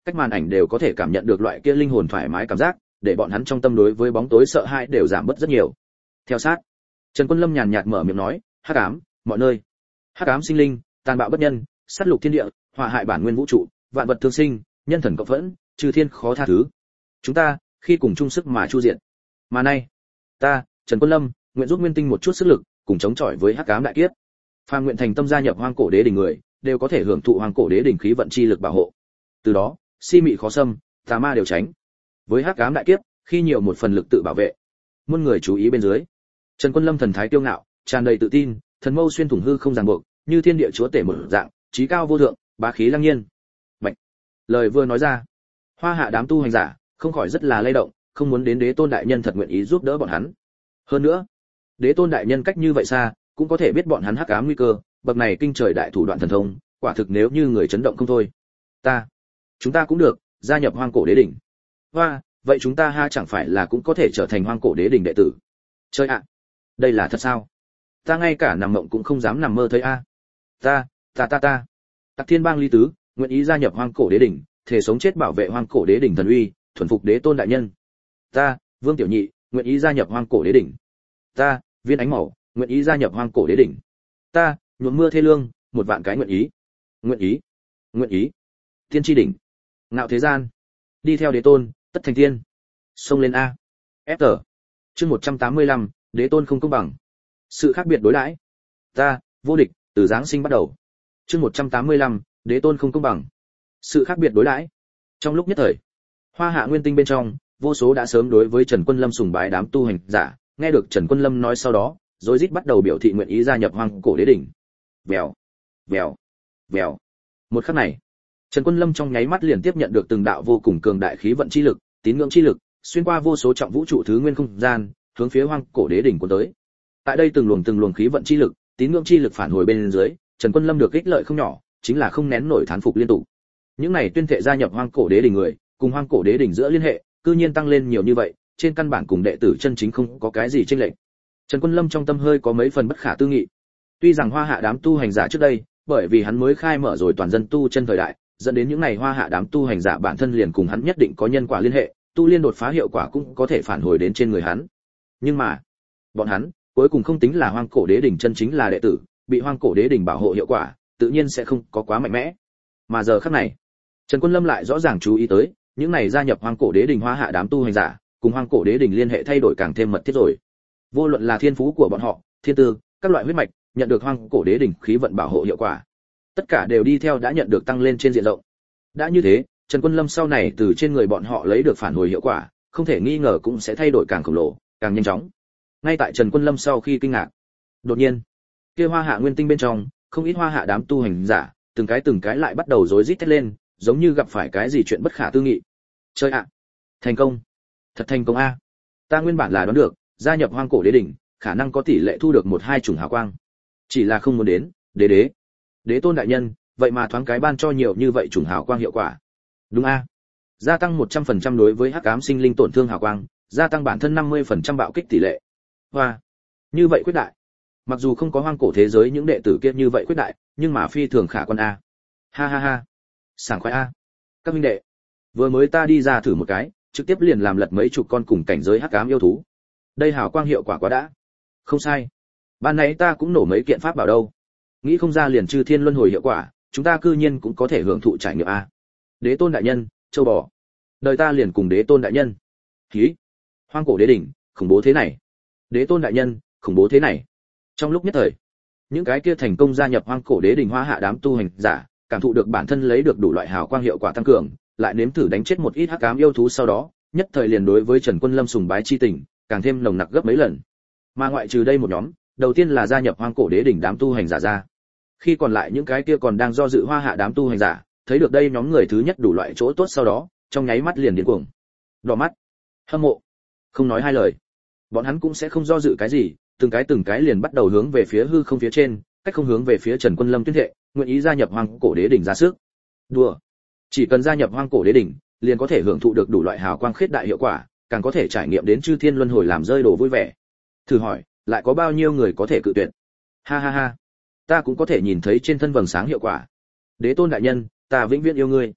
cách màn ảnh đều có thể cảm nhận được loại kia linh hồn thoải mái cảm giác, để bọn hắn trong tâm đối với bóng tối sợ hãi đều giảm bớt rất nhiều. Theo sát, Trần Quân Lâm nhàn nhạt mở miệng nói, hắc ám, mọi nơi. Hắc ám sinh linh, tàn bạo bất nhân, sát lục thiên địa, hỏa hại bản nguyên vũ trụ, vạn vật thương sinh, nhân thần cộng phẫn, trừ thiên khó tha thứ. Chúng ta, khi cùng chung sức mà chu diện. Mà nay, ta, Trần Quân Lâm, nguyện giúp Nguyên Tinh một chút sức lực, cùng chống chọi với hắc ám đại kiếp. Phàm nguyện thành tâm gia nhập Hoang Cổ Đế đỉnh người, đều có thể hưởng thụ Hoang Cổ Đế đỉnh khí vận chi lực bảo hộ. Từ đó, si mị khó xâm, tà ma đều tránh. Với hắc ám đại kiếp, khi nhiều một phần lực tự bảo vệ. Muôn người chú ý bên dưới. Trần Quân Lâm thần thái kiêu ngạo, tràn đầy tự tin, thần mâu xuyên thủng hư không ràng buộc, như thiên địa chúa tể một dạng, trí cao vô thượng, bá khí lăng nhiên. Bạch. Lời vừa nói ra, Hoa Hạ đám tu hành giả không khỏi rất là lay động, không muốn đến Đế Tôn đại nhân thật nguyện ý giúp đỡ bọn hắn. Hơn nữa, Đế Tôn đại nhân cách như vậy xa, cũng có thể biết bọn hắn hắc ám nguy cơ, bậc này kinh trời đại thủ đoạn thần thông, quả thực nếu như người chấn động không thôi. Ta, chúng ta cũng được gia nhập Hoang Cổ Đế đỉnh. Hoa, vậy chúng ta ha chẳng phải là cũng có thể trở thành Hoang Cổ Đế đỉnh đệ tử? Chơi ạ, đây là thật sao? Ta ngay cả nằm mộng cũng không dám nằm mơ thấy a. Ta, ta ta ta. Tặc Thiên Bang Lý Tứ, nguyện ý gia nhập Hoang Cổ Đế đỉnh, thể sống chết bảo vệ Hoang Cổ Đế đỉnh thần uy, thuần phục Đế Tôn đại nhân. Ta, Vương Tiểu Nhị, nguyện ý gia nhập Hoang Cổ Đế đỉnh. Ta, Viên Ánh Màu, nguyện ý gia nhập Hoang Cổ Đế đỉnh. Ta, nhuộm mưa thê lương, một vạn cái nguyện ý. Nguyện ý, nguyện ý. Tiên tri đỉnh, ngạo thế gian, đi theo Đế Tôn, tất thành tiên. Xông lên a. ép tờ. Chương một trăm tám mươi lăm, Đế Tôn không công bằng. Sự khác biệt đối đãi. Ta, vô địch, từ giáng sinh bắt đầu. Chương một trăm tám mươi lăm, Đế Tôn không công bằng. Sự khác biệt đối đãi. Trong lúc nhất thời, Hoa Hạ Nguyên Tinh bên trong, vô số đã sớm đối với Trần Quân Lâm sùng bái đám tu hành giả, nghe được Trần Quân Lâm nói sau đó, rối rít bắt đầu biểu thị nguyện ý gia nhập Hoang Cổ Đế đỉnh. Vèo, vèo, vèo. Một khắc này, Trần Quân Lâm trong nháy mắt liền tiếp nhận được từng đạo vô cùng cường đại khí vận chi lực, tín ngưỡng chi lực, xuyên qua vô số trọng vũ trụ thứ nguyên không gian, hướng phía Hoang Cổ Đế đỉnh cuốn tới. Tại đây từng luồng từng luồng khí vận chi lực, tín ngưỡng chi lực phản hồi bên dưới, Trần Quân Lâm được ích lợi không nhỏ, chính là không nén nổi thán phục liên tục. Những này tuyên thệ gia nhập Hoang Cổ Đế đỉnh người, cùng Hoang Cổ Đế đỉnh giữa liên hệ, cư nhiên tăng lên nhiều như vậy, trên căn bản cùng đệ tử chân chính không có cái gì chênh lệch. Trần Quân Lâm trong tâm hơi có mấy phần bất khả tư nghị. Tuy rằng Hoa Hạ đám tu hành giả trước đây, bởi vì hắn mới khai mở rồi toàn dân tu chân thời đại, dẫn đến những này Hoa Hạ đám tu hành giả bản thân liền cùng hắn nhất định có nhân quả liên hệ, tu liên đột phá hiệu quả cũng có thể phản hồi đến trên người hắn. Nhưng mà, bọn hắn cuối cùng không tính là Hoang Cổ Đế đỉnh chân chính là đệ tử, bị Hoang Cổ Đế đỉnh bảo hộ hiệu quả, tự nhiên sẽ không có quá mạnh mẽ. Mà giờ khắc này, Trần Quân Lâm lại rõ ràng chú ý tới, những này gia nhập Hoang Cổ Đế đỉnh Hoa Hạ đám tu hành giả, cùng Hoang Cổ Đế đỉnh liên hệ thay đổi càng thêm mật thiết rồi. Vô luận là thiên phú của bọn họ, thiên tư, các loại huyết mạch, nhận được Hoang Cổ Đế đỉnh khí vận bảo hộ hiệu quả, tất cả đều đi theo đã nhận được tăng lên trên diện rộng. Đã như thế, Trần Quân Lâm sau này từ trên người bọn họ lấy được phản hồi hiệu quả, không thể nghi ngờ cũng sẽ thay đổi càng khổng lồ, càng nhanh chóng. Ngay tại Trần Quân Lâm sau khi kinh ngạc, đột nhiên, kia Hoa Hạ Nguyên Tinh bên trong, không ít Hoa Hạ đám tu hành giả, từng cái từng cái lại bắt đầu rối rít thét lên, giống như gặp phải cái gì chuyện bất khả tư nghị. Chơi ạ, thành công, thật thành công a! Ta nguyên bản là đoán được, gia nhập Hoang Cổ Đế đỉnh, khả năng có tỷ lệ thu được một hai chủng hào quang. Chỉ là không muốn đến, Đế đế, Đế Tôn đại nhân, vậy mà thoáng cái ban cho nhiều như vậy chủng hào quang hiệu quả. Đúng a? Gia tăng một trăm phần trăm đối với hắc ám sinh linh tổn thương hào quang, gia tăng bản thân năm mươi phần trăm bạo kích tỷ lệ. Hoa, như vậy quyết đại. Mặc dù không có Hoang Cổ thế giới những đệ tử kia như vậy quyết đại, nhưng mà phi thường khả quan a. Ha ha ha. Sảng khoái a. Các huynh đệ, vừa mới ta đi ra thử một cái, trực tiếp liền làm lật mấy chục con cùng cảnh giới hắc ám yêu thú. Đây hào quang hiệu quả quá đã. Không sai. Ban nãy ta cũng nổ mấy kiện pháp bảo đâu. Nghĩ không ra liền Chư Thiên Luân Hồi hiệu quả, chúng ta cư nhiên cũng có thể hưởng thụ trải nghiệm a. Đế Tôn đại nhân, châu bò. Đời ta liền cùng Đế Tôn đại nhân. Hí. Hoang Cổ Đế đỉnh, khủng bố thế này. Đế Tôn đại nhân, khủng bố thế này. Trong lúc nhất thời, những cái kia thành công gia nhập Hoang Cổ Đế đỉnh Hoa Hạ đám tu hành giả, cảm thụ được bản thân lấy được đủ loại hào quang hiệu quả tăng cường, lại nếm thử đánh chết một ít hắc ám yêu thú sau đó, nhất thời liền đối với Trần Quân Lâm sùng bái chi tình, càng thêm nồng nặc gấp mấy lần. Mà ngoại trừ đây một nhóm, đầu tiên là gia nhập Hoang Cổ Đế đỉnh đám tu hành giả ra. Khi còn lại những cái kia còn đang do dự Hoa Hạ đám tu hành giả, thấy được đây nhóm người thứ nhất đủ loại chỗ tốt sau đó, trong nháy mắt liền điên cuồng, đỏ mắt, hâm mộ, không nói hai lời. Bọn hắn cũng sẽ không do dự cái gì, từng cái từng cái liền bắt đầu hướng về phía hư không phía trên, cách không hướng về phía Trần Quân Lâm tuyên thệ, nguyện ý gia nhập Hoang Cổ Đế đỉnh ra sức. Đùa, chỉ cần gia nhập Hoang Cổ Đế đỉnh, liền có thể hưởng thụ được đủ loại hào quang khiết đại hiệu quả, càng có thể trải nghiệm đến Chư Thiên Luân Hồi làm rơi đồ vui vẻ. Thử hỏi, lại có bao nhiêu người có thể cự tuyệt? Ha ha ha, ta cũng có thể nhìn thấy trên thân vầng sáng hiệu quả. Đế Tôn đại nhân, ta vĩnh viễn yêu ngươi.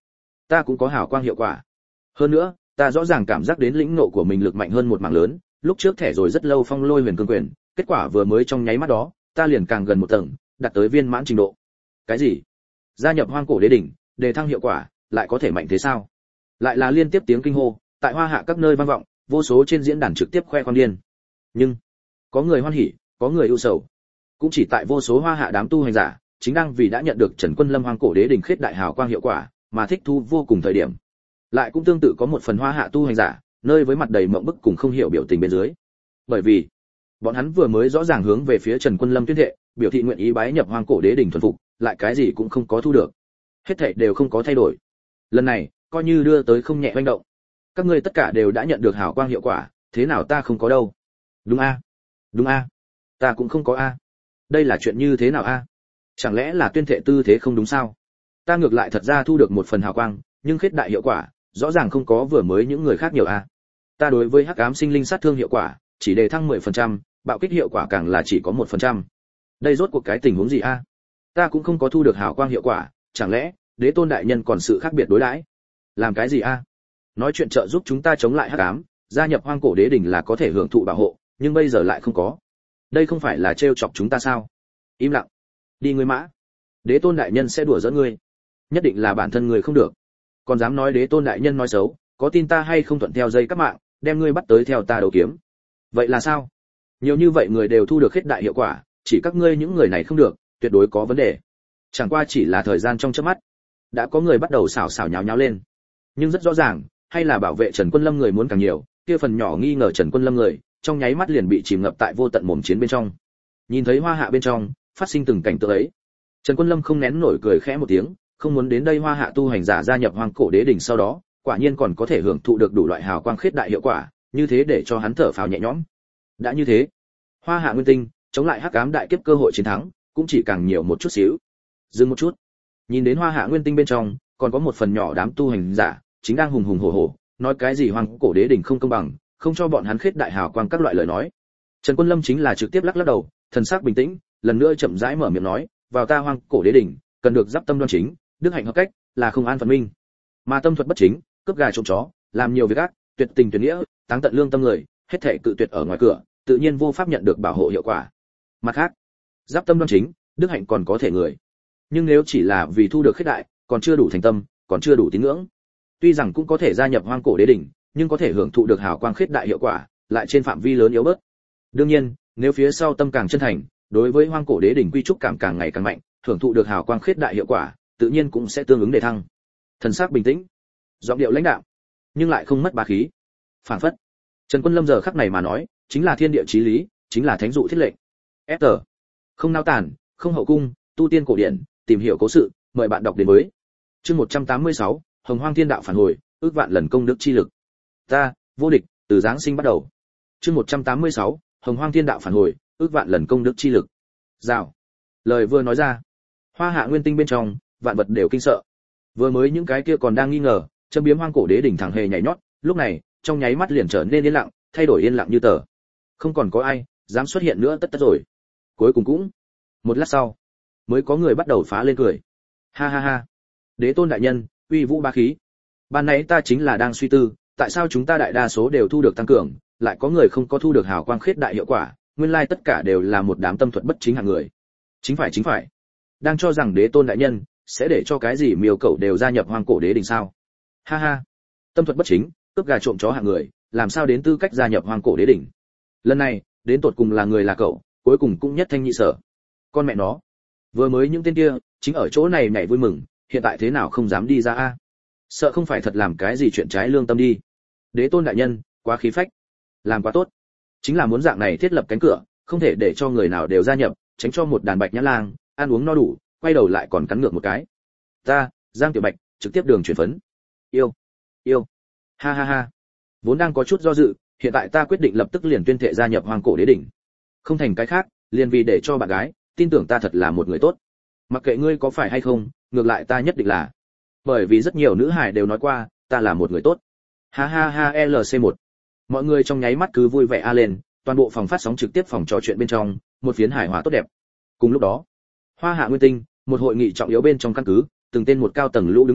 ta cũng có hào quang hiệu quả. Hơn nữa, ta rõ ràng cảm giác đến lĩnh ngộ của mình lực mạnh hơn một mảng lớn, lúc trước thẻ rồi rất lâu phong lôi huyền cương quyền, kết quả vừa mới trong nháy mắt đó, ta liền càng gần một tầng, đạt tới viên mãn trình độ. Cái gì? Gia nhập Hoang Cổ Đế đỉnh, đề thăng hiệu quả, lại có thể mạnh thế sao? Lại là liên tiếp tiếng kinh hô, tại Hoa Hạ các nơi vang vọng, vô số trên diễn đàn trực tiếp khoe khoang điên. Nhưng, có người hoan hỉ, có người ưu sầu. Cũng chỉ tại vô số Hoa Hạ đám tu hành giả, chính đang vì đã nhận được Trần Quân Lâm Hoang Cổ Đế đỉnh khết đại hào quang hiệu quả, mà thích thu vô cùng thời điểm. Lại cũng tương tự có một phần Hoa Hạ tu hành giả, nơi với mặt đầy mộng bức cùng không hiểu biểu tình bên dưới. Bởi vì, bọn hắn vừa mới rõ ràng hướng về phía Trần Quân Lâm tuyên thệ, biểu thị nguyện ý bái nhập Hoang Cổ Đế đỉnh thuần phục, lại cái gì cũng không có thu được. Hết thảy đều không có thay đổi. Lần này, coi như đưa tới không nhẹ hoành động. Các ngươi tất cả đều đã nhận được hào quang hiệu quả, thế nào ta không có đâu? Đúng a? Đúng a? Ta cũng không có a. Đây là chuyện như thế nào a? Chẳng lẽ là tuyên thệ tư thế không đúng sao? Ta ngược lại thật ra thu được một phần hào quang, nhưng khết đại hiệu quả, rõ ràng không có vừa mới những người khác nhiều a. Ta đối với hắc ám sinh linh sát thương hiệu quả, chỉ đề thăng mười phần trăm, bạo kích hiệu quả càng là chỉ có một phần trăm. Đây rốt cuộc cái tình huống gì a? Ta cũng không có thu được hào quang hiệu quả, chẳng lẽ Đế Tôn đại nhân còn sự khác biệt đối đãi? Làm cái gì a? Nói chuyện trợ giúp chúng ta chống lại hắc ám, gia nhập Hoang Cổ Đế đỉnh là có thể hưởng thụ bảo hộ, nhưng bây giờ lại không có. Đây không phải là trêu chọc chúng ta sao? Im lặng. Đi ngươi mã. Đế Tôn đại nhân sẽ đùa giỡn ngươi. Nhất định là bản thân người không được. Còn dám nói Đế Tôn đại nhân nói xấu, có tin ta hay không thuận theo dây các mạng, đem ngươi bắt tới theo ta đầu kiếm. Vậy là sao? Nhiều như vậy người đều thu được khết đại hiệu quả, chỉ các ngươi những người này không được, tuyệt đối có vấn đề. Chẳng qua chỉ là thời gian trong chớp mắt, đã có người bắt đầu xảo xảo nháo nháo lên. Nhưng rất rõ ràng, hay là bảo vệ Trần Quân Lâm người muốn càng nhiều, kia phần nhỏ nghi ngờ Trần Quân Lâm người, trong nháy mắt liền bị chìm ngập tại vô tận mồm chiến bên trong. Nhìn thấy Hoa Hạ bên trong phát sinh từng cảnh tượng ấy, Trần Quân Lâm không nén nổi cười khẽ một tiếng, không muốn đến đây Hoa Hạ tu hành giả gia nhập Hoang Cổ Đế đỉnh sau đó, quả nhiên còn có thể hưởng thụ được đủ loại hào quang khết đại hiệu quả, như thế để cho hắn thở phào nhẹ nhõm. Đã như thế, Hoa Hạ Nguyên Tinh chống lại hắc ám đại kiếp cơ hội chiến thắng, cũng chỉ càng nhiều một chút xíu. Dừng một chút. Nhìn đến Hoa Hạ Nguyên Tinh bên trong, còn có một phần nhỏ đám tu hành giả, chính đang hùng hùng hổ hổ, nói cái gì Hoang Cổ Đế đỉnh không công bằng, không cho bọn hắn khết đại hào quang các loại lời nói. Trần Quân Lâm chính là trực tiếp lắc lắc đầu, thần sắc bình tĩnh, lần nữa chậm rãi mở miệng nói, vào ta Hoang Cổ Đế đỉnh, cần được giáp tâm đoan chính, đức hạnh hợp cách, là không an phận minh. Mà tâm thuật bất chính, cướp gà trộm chó, làm nhiều việc ác, tuyệt tình tuyệt nghĩa, táng tận lương tâm người, hết thảy cự tuyệt ở ngoài cửa, tự nhiên vô pháp nhận được bảo hộ hiệu quả. Mặt khác, giáp tâm đoan chính, đức hạnh còn có thể người. Nhưng nếu chỉ là vì thu được khết đại, còn chưa đủ thành tâm, còn chưa đủ tín ngưỡng. Tuy rằng cũng có thể gia nhập Hoang Cổ Đế đỉnh, nhưng có thể hưởng thụ được hào quang khết đại hiệu quả, lại trên phạm vi lớn yếu bớt. Đương nhiên, nếu phía sau tâm càng chân thành, đối với Hoang Cổ Đế đỉnh quy trúc cảm càng ngày càng mạnh, hưởng thụ được hào quang khết đại hiệu quả, tự nhiên cũng sẽ tương ứng đề thăng. Thần sắc bình tĩnh, giọng điệu lãnh đạm, nhưng lại không mất bá khí. Phản phất, Trần Quân Lâm giờ khắc này mà nói, chính là thiên địa chí lý, chính là thánh dụ thiết lệnh. ép tê, không nao tản, không hậu cung, tu tiên cổ điển, tìm hiểu cố sự, mời bạn đọc đến với. Chương một trăm tám mươi sáu, Hồng Hoang Thiên Đạo phản hồi, ước vạn lần công đức chi lực. Ta, vô địch, từ giáng sinh bắt đầu. Chương một trăm tám mươi sáu, Hồng Hoang Thiên Đạo phản hồi, ước vạn lần công đức chi lực. Rào. Lời vừa nói ra, Hoa Hạ Nguyên Tinh bên trong, vạn vật đều kinh sợ. Vừa mới những cái kia còn đang nghi ngờ, châm biếm Hoang Cổ Đế đỉnh thẳng hề nhảy nhót, lúc này, trong nháy mắt liền trở nên yên lặng, thay đổi yên lặng như tờ. Không còn có ai dám xuất hiện nữa tất tất rồi. Cuối cùng cũng, một lát sau, mới có người bắt đầu phá lên cười. Ha ha ha. Đế Tôn đại nhân, uy vũ bá khí. Ban nãy ta chính là đang suy tư, tại sao chúng ta đại đa số đều thu được tăng cường, lại có người không có thu được hào quang khết đại hiệu quả, nguyên lai tất cả đều là một đám tâm thuật bất chính hạng người. Chính phải chính phải. Đang cho rằng Đế Tôn đại nhân sẽ để cho cái gì miêu cẩu đều gia nhập Hoang Cổ Đế đỉnh sao? Ha ha. Tâm thuật bất chính, cướp gà trộm chó hạng người, làm sao đến tư cách gia nhập Hoang Cổ Đế đỉnh? Lần này, đến tột cùng là người là cậu, cuối cùng cũng nhất thanh nhị sở. Con mẹ nó, vừa mới những tên kia chính ở chỗ này nhảy vui mừng, hiện tại thế nào không dám đi ra a? Sợ không phải thật làm cái gì chuyện trái lương tâm đi. Đế Tôn đại nhân, quá khí phách, làm quá tốt. Chính là muốn dạng này thiết lập cánh cửa, không thể để cho người nào đều gia nhập, tránh cho một đàn bạch nhã lang ăn uống no đủ, quay đầu lại còn cắn ngược một cái. Ta, Giang Tiểu Bạch, trực tiếp đường chuyển phấn. Yêu, yêu. Ha ha ha. Vốn đang có chút do dự, hiện tại ta quyết định lập tức liền tuyên thệ gia nhập Hoang Cổ Đế đỉnh. Không thành cái khác, liền vì để cho bạn gái tin tưởng ta thật là một người tốt. Mặc kệ ngươi có phải hay không, ngược lại ta nhất định là. Bởi vì rất nhiều nữ hài đều nói qua, ta là một người tốt. Ha ha ha lờ xê một. Mọi người trong nháy mắt cứ vui vẻ a lên, toàn bộ phòng phát sóng trực tiếp phòng trò chuyện bên trong, một phiến hài hòa tốt đẹp. Cùng lúc đó, Hoa Hạ Nguyên Tinh, một hội nghị trọng yếu bên trong căn cứ, từng tên một cao tầng lũ đứng đầu,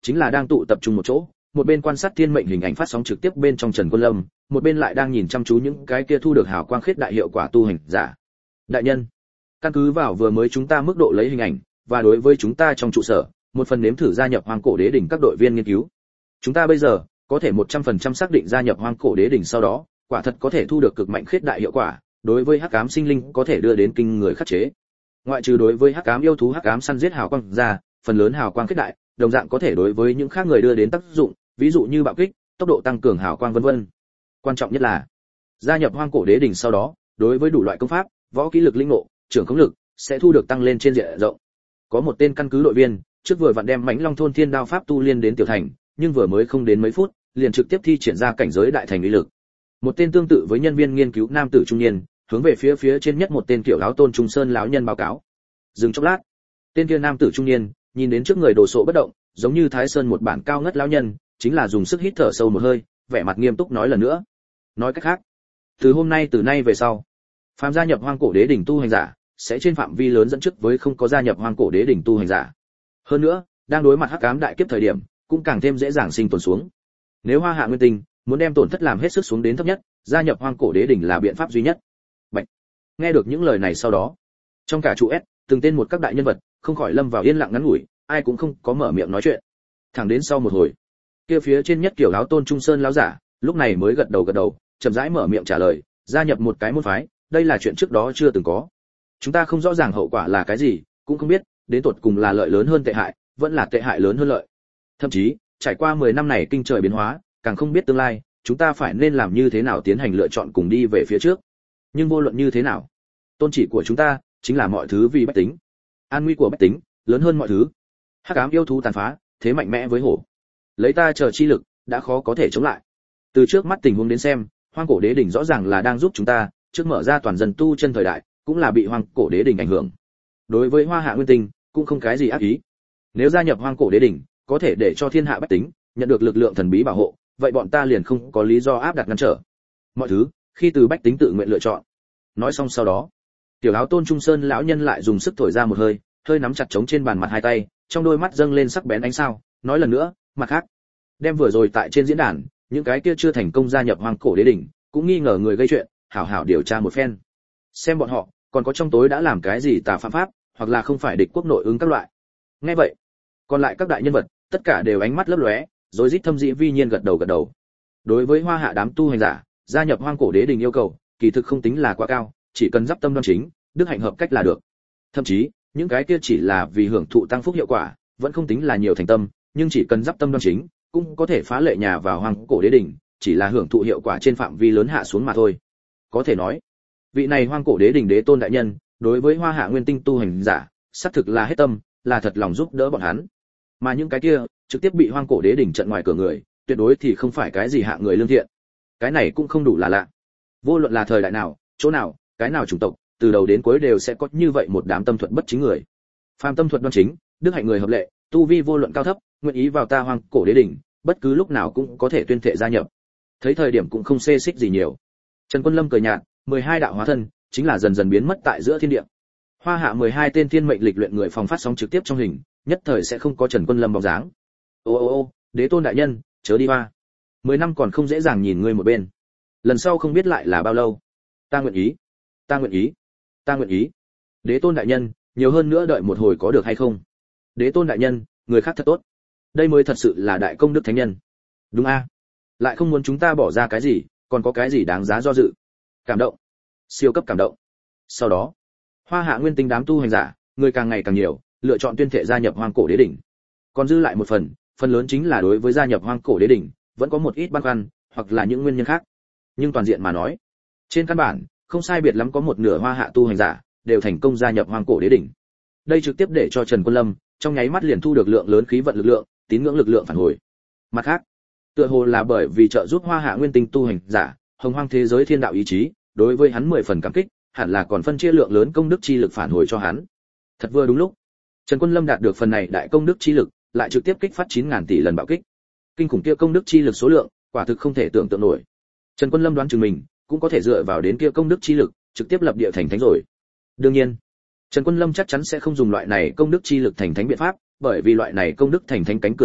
chính là đang tụ tập trung một chỗ, một bên quan sát thiên mệnh hình ảnh phát sóng trực tiếp bên trong Trần Quân Lâm, một bên lại đang nhìn chăm chú những cái kia thu được hào quang khiết đại hiệu quả tu hành giả. Đại nhân, căn cứ vào vừa mới chúng ta mức độ lấy hình ảnh và đối với chúng ta trong trụ sở, một phần nếm thử gia nhập Hoang Cổ Đế đỉnh các đội viên nghiên cứu. Chúng ta bây giờ có thể một trăm phần trăm xác định gia nhập Hoang Cổ Đế đỉnh sau đó, quả thật có thể thu được cực mạnh khiết đại hiệu quả, đối với hắc ám sinh linh có thể đưa đến kinh người khắc chế. Ngoại trừ đối với hắc ám yêu thú hắc ám săn giết hào quang ra, phần lớn hào quang khiết đại, đồng dạng có thể đối với những khác người đưa đến tác dụng, ví dụ như bạo kích, tốc độ tăng cường hào quang vân vân. Quan trọng nhất là gia nhập Hoang Cổ Đế đỉnh sau đó, đối với đủ loại công pháp, võ kỹ lực linh ngộ, trưởng khống lực sẽ thu được tăng lên trên diện rộng. Có một tên căn cứ đội viên, trước vừa vặn đem Mãnh Long thôn thiên đao pháp tu liên đến tiểu thành, nhưng vừa mới không đến mấy phút, liền trực tiếp thi triển ra cảnh giới đại thành uy lực. Một tên tương tự với nhân viên nghiên cứu nam tử trung niên, hướng về phía phía trên nhất một tên kiểu áo tôn trung sơn lão nhân báo cáo. Dừng chốc lát, tên kia nam tử trung niên nhìn đến trước người đồ sộ bất động, giống như Thái Sơn một bản cao ngất lão nhân, chính là dùng sức hít thở sâu một hơi, vẻ mặt nghiêm túc nói lần nữa. Nói cách khác, từ hôm nay từ nay về sau, phàm gia nhập Hoang Cổ Đế đỉnh tu hành giả sẽ trên phạm vi lớn dẫn trước với không có gia nhập Hoang Cổ Đế đỉnh tu hành giả. Hơn nữa, đang đối mặt hắc ám đại kiếp thời điểm, cũng càng thêm dễ dàng sinh tồn xuống. Nếu Hoa Hạ Nguyên Tinh muốn đem tổn thất làm hết sức xuống đến thấp nhất, gia nhập Hoang Cổ Đế đỉnh là biện pháp duy nhất. Bạch. Nghe được những lời này sau đó, trong cả trụ S, từng tên một các đại nhân vật, không khỏi lâm vào yên lặng ngắn ngủi, ai cũng không có mở miệng nói chuyện. Thẳng đến sau một hồi, kia phía trên nhất kiểu áo tôn trung sơn lão giả, lúc này mới gật đầu gật đầu, chậm rãi mở miệng trả lời, gia nhập một cái môn phái, đây là chuyện trước đó chưa từng có. Chúng ta không rõ ràng hậu quả là cái gì, cũng không biết đến tột cùng là lợi lớn hơn tệ hại, vẫn là tệ hại lớn hơn lợi. Thậm chí, trải qua mười năm này kinh trời biến hóa, càng không biết tương lai, chúng ta phải nên làm như thế nào tiến hành lựa chọn cùng đi về phía trước. Nhưng vô luận như thế nào, tôn chỉ của chúng ta chính là mọi thứ vì bách tính. An nguy của bách tính lớn hơn mọi thứ. Hắc ám yêu thú tàn phá, thế mạnh mẽ với hổ. Lấy ta chờ chi lực, đã khó có thể chống lại. Từ trước mắt tình huống đến xem, Hoang Cổ Đế đỉnh rõ ràng là đang giúp chúng ta trước mở ra toàn dân tu chân thời đại, cũng là bị Hoang Cổ Đế đỉnh ảnh hưởng. Đối với Hoa Hạ Nguyên Tinh, cũng không cái gì ác ý. Nếu gia nhập Hoang Cổ Đế đỉnh, có thể để cho thiên hạ bách tính nhận được lực lượng thần bí bảo hộ, vậy bọn ta liền không có lý do áp đặt ngăn trở. Mọi thứ, khi từ bách tính tự nguyện lựa chọn. Nói xong sau đó, tiểu áo tôn trung sơn lão nhân lại dùng sức thổi ra một hơi, hơi nắm chặt trống trên bàn mặt hai tay, trong đôi mắt dâng lên sắc bén ánh sao, nói lần nữa, mặt khác, đem vừa rồi tại trên diễn đàn, những cái kia chưa thành công gia nhập Hoang Cổ Đế đỉnh, cũng nghi ngờ người gây chuyện, hảo hảo điều tra một phen. Xem bọn họ, còn có trong tối đã làm cái gì tà phạm pháp, hoặc là không phải địch quốc nội ứng các loại. Nghe vậy, còn lại các đại nhân vật, tất cả đều ánh mắt lấp lóe, rối rít thâm dĩ vi nhiên gật đầu gật đầu. Đối với Hoa Hạ đám tu hành giả, gia nhập Hoang Cổ Đế đỉnh yêu cầu, kỳ thực không tính là quá cao, chỉ cần dắp tâm đoan chính, đức hạnh hợp cách là được. Thậm chí, những cái kia chỉ là vì hưởng thụ tăng phúc hiệu quả, vẫn không tính là nhiều thành tâm, nhưng chỉ cần dắp tâm đoan chính, cũng có thể phá lệ nhà vào Hoang Cổ Đế đỉnh, chỉ là hưởng thụ hiệu quả trên phạm vi lớn hạ xuống mà thôi. Có thể nói, vị này Hoang Cổ Đế đỉnh đế tôn đại nhân, đối với Hoa Hạ Nguyên Tinh tu hành giả, xác thực là hết tâm, là thật lòng giúp đỡ bọn hắn. Mà những cái kia, trực tiếp bị Hoang Cổ Đế đỉnh trận ngoài cửa người, tuyệt đối thì không phải cái gì hạ người lương thiện. Cái này cũng không đủ là lạ. Vô luận là thời đại nào, chỗ nào, cái nào chủng tộc, từ đầu đến cuối đều sẽ có như vậy một đám tâm thuật bất chính người. Phàm tâm thuật đoan chính, đức hạnh người hợp lệ, tu vi vô luận cao thấp, nguyện ý vào ta Hoang Cổ Đế đỉnh, bất cứ lúc nào cũng có thể tuyên thệ gia nhập. Thấy thời điểm cũng không xê xích gì nhiều. Trần Quân Lâm cười nhạt, mười hai đạo hóa thân, chính là dần dần biến mất tại giữa thiên địa. Hoa Hạ mười hai tên thiên mệnh lịch luyện người phòng phát sóng trực tiếp trong hình, nhất thời sẽ không có Trần Quân Lâm bóng dáng. Ô ô ô, đế tôn đại nhân, chớ đi hoa. Mười năm còn không dễ dàng nhìn ngươi một bên. Lần sau không biết lại là bao lâu. Ta nguyện ý, ta nguyện ý, ta nguyện ý. Đế tôn đại nhân, nhiều hơn nữa đợi một hồi có được hay không? Đế tôn đại nhân, người khác thật tốt. Đây mới thật sự là đại công đức thánh nhân. Đúng a? Lại không muốn chúng ta bỏ ra cái gì, còn có cái gì đáng giá do dự. Cảm động, siêu cấp cảm động. Sau đó, Hoa Hạ Nguyên Tinh đám tu hành giả, người càng ngày càng nhiều, lựa chọn tuyên thệ gia nhập Hoang Cổ Đế đỉnh. Còn dư lại một phần, phần lớn chính là đối với gia nhập Hoang Cổ Đế đỉnh, vẫn có một ít băn khoăn, hoặc là những nguyên nhân khác. Nhưng toàn diện mà nói, trên căn bản, không sai biệt lắm có một nửa Hoa Hạ tu hành giả đều thành công gia nhập Hoang Cổ Đế đỉnh. Đây trực tiếp để cho Trần Quân Lâm trong nháy mắt liền thu được lượng lớn khí vận lực lượng, tín ngưỡng lực lượng phản hồi. Mặt khác, tựa hồ là bởi vì trợ giúp Hoa Hạ Nguyên Tinh tu hành giả, hồng hoang thế giới thiên đạo ý chí, đối với hắn mười phần cảm kích, hẳn là còn phân chia lượng lớn công đức chi lực phản hồi cho hắn. Thật vừa đúng lúc, Trần Quân Lâm đạt được phần này đại công đức chi lực, lại trực tiếp kích phát chín ngàn tỷ lần bạo kích. Kinh khủng kia công đức chi lực số lượng, quả thực không thể tưởng tượng nổi. Trần Quân Lâm đoán chừng mình cũng có thể dựa vào đến kia công đức chi lực, trực tiếp lập địa thành thánh rồi. Đương nhiên, Trần Quân Lâm chắc chắn sẽ không dùng loại này công đức chi lực thành thánh biện pháp, bởi vì loại này công đức thành thánh cánh cửa quá thấp,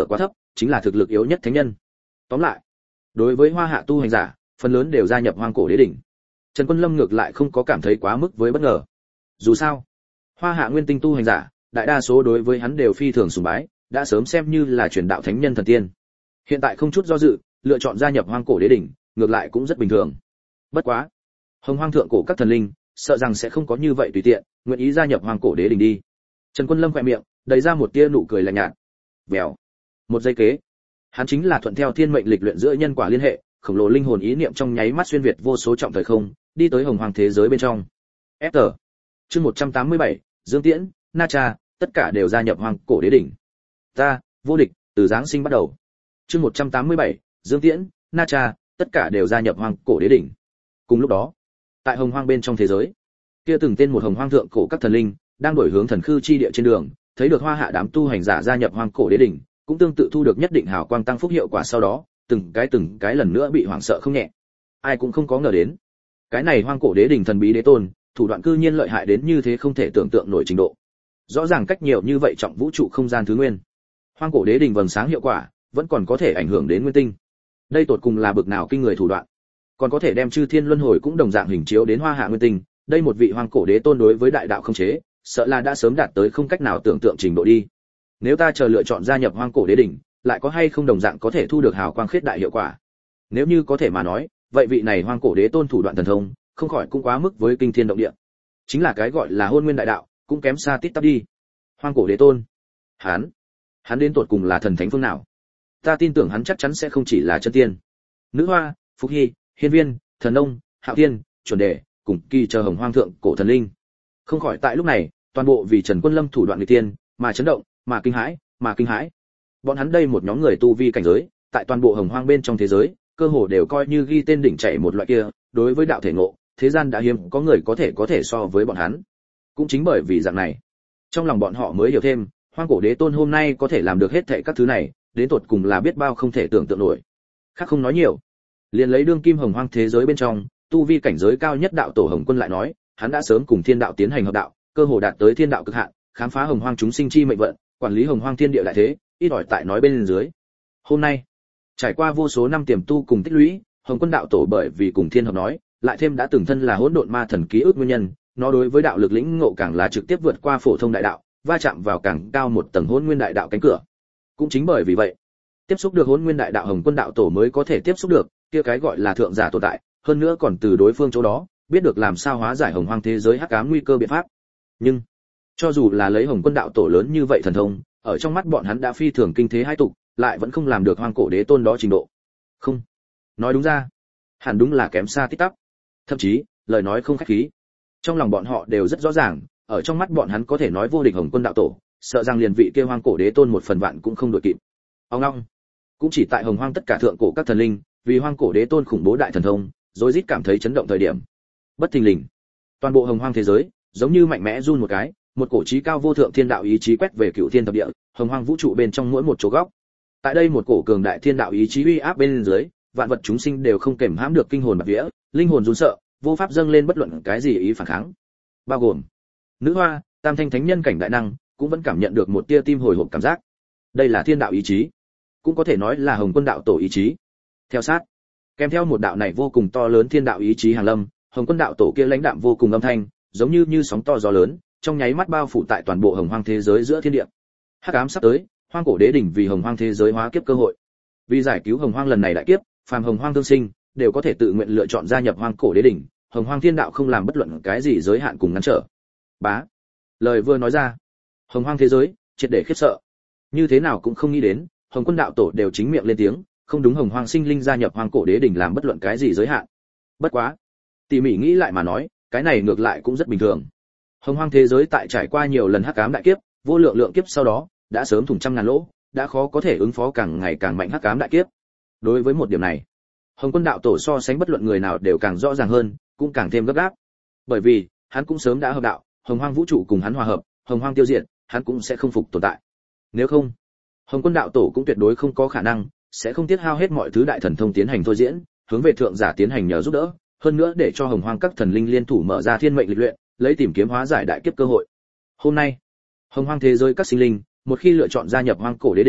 chính là thực lực yếu nhất thánh nhân. Tóm lại, đối với Hoa Hạ tu hành giả, phần lớn đều gia nhập Hoang Cổ Đế đỉnh. Trần Quân Lâm ngược lại không có cảm thấy quá mức với bất ngờ. Dù sao, Hoa Hạ nguyên tinh tu hành giả, đại đa số đối với hắn đều phi thường sùng bái, đã sớm xem như là truyền đạo thánh nhân thần tiên. Hiện tại không chút do dự, lựa chọn gia nhập Hoang Cổ Đế đỉnh, ngược lại cũng rất bình thường. Bất quá, Hồng Hoang thượng cổ các thần linh, sợ rằng sẽ không có như vậy tùy tiện, nguyện ý gia nhập Hoang Cổ Đế đỉnh đi. Trần Quân Lâm khẽ miệng, đầy ra một tia nụ cười lạnh nhạt. Vèo. Một giây kế, hắn chính là thuận theo thiên mệnh lịch luyện giữa nhân quả liên hệ, khổng lồ linh hồn ý niệm trong nháy mắt xuyên việt vô số trọng thời không, đi tới Hồng Hoang thế giới bên trong. ép tê. Chương một trăm tám mươi bảy, Dương Tiễn, Na Cha, tất cả đều gia nhập Hoang Cổ Đế đỉnh. Ta, vô địch, từ giáng sinh bắt đầu. Chương một trăm tám mươi bảy, Dương Tiễn, Na Cha, tất cả đều gia nhập Hoang Cổ Đế đỉnh. Cùng lúc đó, tại Hồng Hoang bên trong thế giới, kia từng tên một Hồng Hoang thượng cổ các thần linh đang đổi hướng thần khư chi địa trên đường, thấy được Hoa Hạ đám tu hành giả gia nhập Hoang Cổ Đế đỉnh, cũng tương tự thu được nhất định hào quang tăng phúc hiệu quả, sau đó, từng cái từng cái lần nữa bị hoảng sợ không nhẹ. Ai cũng không có ngờ đến, cái này Hoang Cổ Đế đỉnh thần bí đế tôn, thủ đoạn cư nhiên lợi hại đến như thế không thể tưởng tượng nổi trình độ. Rõ ràng cách nhiều như vậy trọng vũ trụ không gian thứ nguyên, Hoang Cổ Đế đỉnh vầng sáng hiệu quả vẫn còn có thể ảnh hưởng đến nguyên tinh. Đây tột cùng là bực nào kinh người thủ đoạn, còn có thể đem chư thiên luân hồi cũng đồng dạng hình chiếu đến Hoa Hạ nguyên tinh. Đây một vị Hoang Cổ Đế tôn đối với đại đạo không chế, sợ là đã sớm đạt tới không cách nào tưởng tượng trình độ đi. Nếu ta chờ lựa chọn gia nhập Hoang Cổ Đế đỉnh, lại có hay không đồng dạng có thể thu được hào quang khiết đại hiệu quả? Nếu như có thể mà nói, vậy vị này Hoang Cổ Đế tôn thủ đoạn thần thông, không khỏi cũng quá mức với kinh thiên động địa. Chính là cái gọi là hôn nguyên đại đạo, cũng kém xa tít tắp đi. Hoang Cổ Đế tôn, hắn, hắn đến tột cùng là thần thánh phương nào? Ta tin tưởng hắn chắc chắn sẽ không chỉ là chân tiên. Nữ Hoa, Phúc Hy, Hiên Viên, Thần Nông, Hạo Thiên, Chuẩn Đề, cùng kỳ chờ Hồng Hoang thượng cổ thần linh. Không khỏi tại lúc này, toàn bộ vì Trần Quân Lâm thủ đoạn nghịch tiên, mà chấn động, mà kinh hãi, mà kinh hãi. Bọn hắn đây một nhóm người tu vi cảnh giới, tại toàn bộ Hồng Hoang bên trong thế giới, cơ hồ đều coi như ghi tên đỉnh chạy một loại kia, đối với đạo thể ngộ, thế gian đã hiếm có người có thể có thể so với bọn hắn. Cũng chính bởi vì dạng này, trong lòng bọn họ mới hiểu thêm, Hoang Cổ Đế tôn hôm nay có thể làm được hết thảy các thứ này, đến tột cùng là biết bao không thể tưởng tượng nổi. Khác không nói nhiều, liền lấy đương kim Hồng Hoang thế giới bên trong, tu vi cảnh giới cao nhất đạo tổ Hồng Quân lại nói, hắn đã sớm cùng thiên đạo tiến hành hợp đạo, cơ hồ đạt tới thiên đạo cực hạn, khám phá Hồng Hoang chúng sinh chi mệnh vận, quản lý Hồng Hoang thiên địa đại thế, ít ỏi tại nói bên dưới. Hôm nay, trải qua vô số năm tiềm tu cùng tích lũy, Hồng Quân đạo tổ bởi vì cùng thiên hợp nói, lại thêm đã từng thân là hỗn độn ma thần ký ức nguyên nhân, nó đối với đạo lực lĩnh ngộ càng là trực tiếp vượt qua phổ thông đại đạo, va chạm vào càng cao một tầng hỗn nguyên đại đạo cánh cửa. Cũng chính bởi vì vậy, tiếp xúc được hỗn nguyên đại đạo Hồng Quân đạo tổ mới có thể tiếp xúc được kia cái gọi là thượng giả tồn tại, hơn nữa còn từ đối phương chỗ đó biết được làm sao hóa giải Hồng Hoang thế giới hắc ám nguy cơ biện pháp. Nhưng cho dù là lấy Hồng Quân đạo tổ lớn như vậy thần thông, ở trong mắt bọn hắn đã phi thường kinh thế hai tục, lại vẫn không làm được Hoang Cổ Đế tôn đó trình độ. Không, nói đúng ra, hẳn đúng là kém xa tít tắp. Thậm chí, lời nói không khách khí. Trong lòng bọn họ đều rất rõ ràng, ở trong mắt bọn hắn có thể nói vô địch Hồng Quân đạo tổ, sợ rằng liền vị kia Hoang Cổ Đế tôn một phần vạn cũng không đội kịp. Ông long, cũng chỉ tại Hồng Hoang tất cả thượng cổ các thần linh, vì Hoang Cổ Đế tôn khủng bố đại thần thông, rối rít cảm thấy chấn động thời điểm. Bất thình lình, toàn bộ Hồng Hoang thế giới, giống như mạnh mẽ run một cái, một cổ chí cao vô thượng thiên đạo ý chí quét về cựu thiên thập địa, Hồng Hoang vũ trụ bên trong mỗi một chỗ góc. Tại đây một cổ cường đại thiên đạo ý chí uy áp bên dưới, vạn vật chúng sinh đều không kềm hãm được kinh hồn bạt vía, linh hồn run sợ, vô pháp dâng lên bất luận cái gì ý phản kháng. Bao gồm Nữ Hoa, Tam Thanh Thánh Nhân cảnh đại năng, cũng vẫn cảm nhận được một tia tim hồi hộp cảm giác. Đây là thiên đạo ý chí, cũng có thể nói là Hồng Quân đạo tổ ý chí. Theo sát, kèm theo một đạo này vô cùng to lớn thiên đạo ý chí hàng lâm, Hồng Quân đạo tổ kia lãnh đạm vô cùng âm thanh, giống như như sóng to gió lớn, trong nháy mắt bao phủ tại toàn bộ Hồng Hoang thế giới giữa thiên địa. Hắc ám sắp tới, Hoang Cổ Đế đỉnh vì Hồng Hoang thế giới hóa kiếp cơ hội. Vì giải cứu Hồng Hoang lần này đại kiếp, phàm Hồng Hoang thương sinh đều có thể tự nguyện lựa chọn gia nhập Hoang Cổ Đế đỉnh, Hồng Hoang thiên đạo không làm bất luận cái gì giới hạn cùng ngăn trở. Bá. Lời vừa nói ra, Hồng Hoang thế giới triệt để khiếp sợ. Như thế nào cũng không nghĩ đến, Hồng Quân đạo tổ đều chính miệng lên tiếng, không đúng Hồng Hoang sinh linh gia nhập Hoang Cổ Đế đỉnh làm bất luận cái gì giới hạn. Bất quá, tỉ mỉ nghĩ lại mà nói, cái này ngược lại cũng rất bình thường. Hồng Hoang thế giới tại trải qua nhiều lần hắc ám đại kiếp, vô lượng lượng kiếp sau đó, đã sớm thủng trăm ngàn lỗ, đã khó có thể ứng phó càng ngày càng mạnh hắc ám đại kiếp. Đối với một điểm này, Hồng Quân đạo tổ so sánh bất luận người nào đều càng rõ ràng hơn, cũng càng thêm gấp gáp. Bởi vì, hắn cũng sớm đã hợp đạo, Hồng Hoang vũ trụ cùng hắn hòa hợp, Hồng Hoang tiêu diệt, hắn cũng sẽ không phục tồn tại. Nếu không, Hồng Quân đạo tổ cũng tuyệt đối không có khả năng sẽ không tiết hao hết mọi thứ đại thần thông tiến hành thôi diễn, hướng về thượng giả tiến hành nhờ giúp đỡ, hơn nữa để cho Hồng Hoang các thần linh liên thủ mở ra thiên mệnh lịch luyện, lấy tìm kiếm hóa giải đại kiếp cơ hội. Hôm nay, Hồng Hoang thế giới các sinh linh, một khi lựa chọn gia nhập Hoang Cổ Đế đỉnh,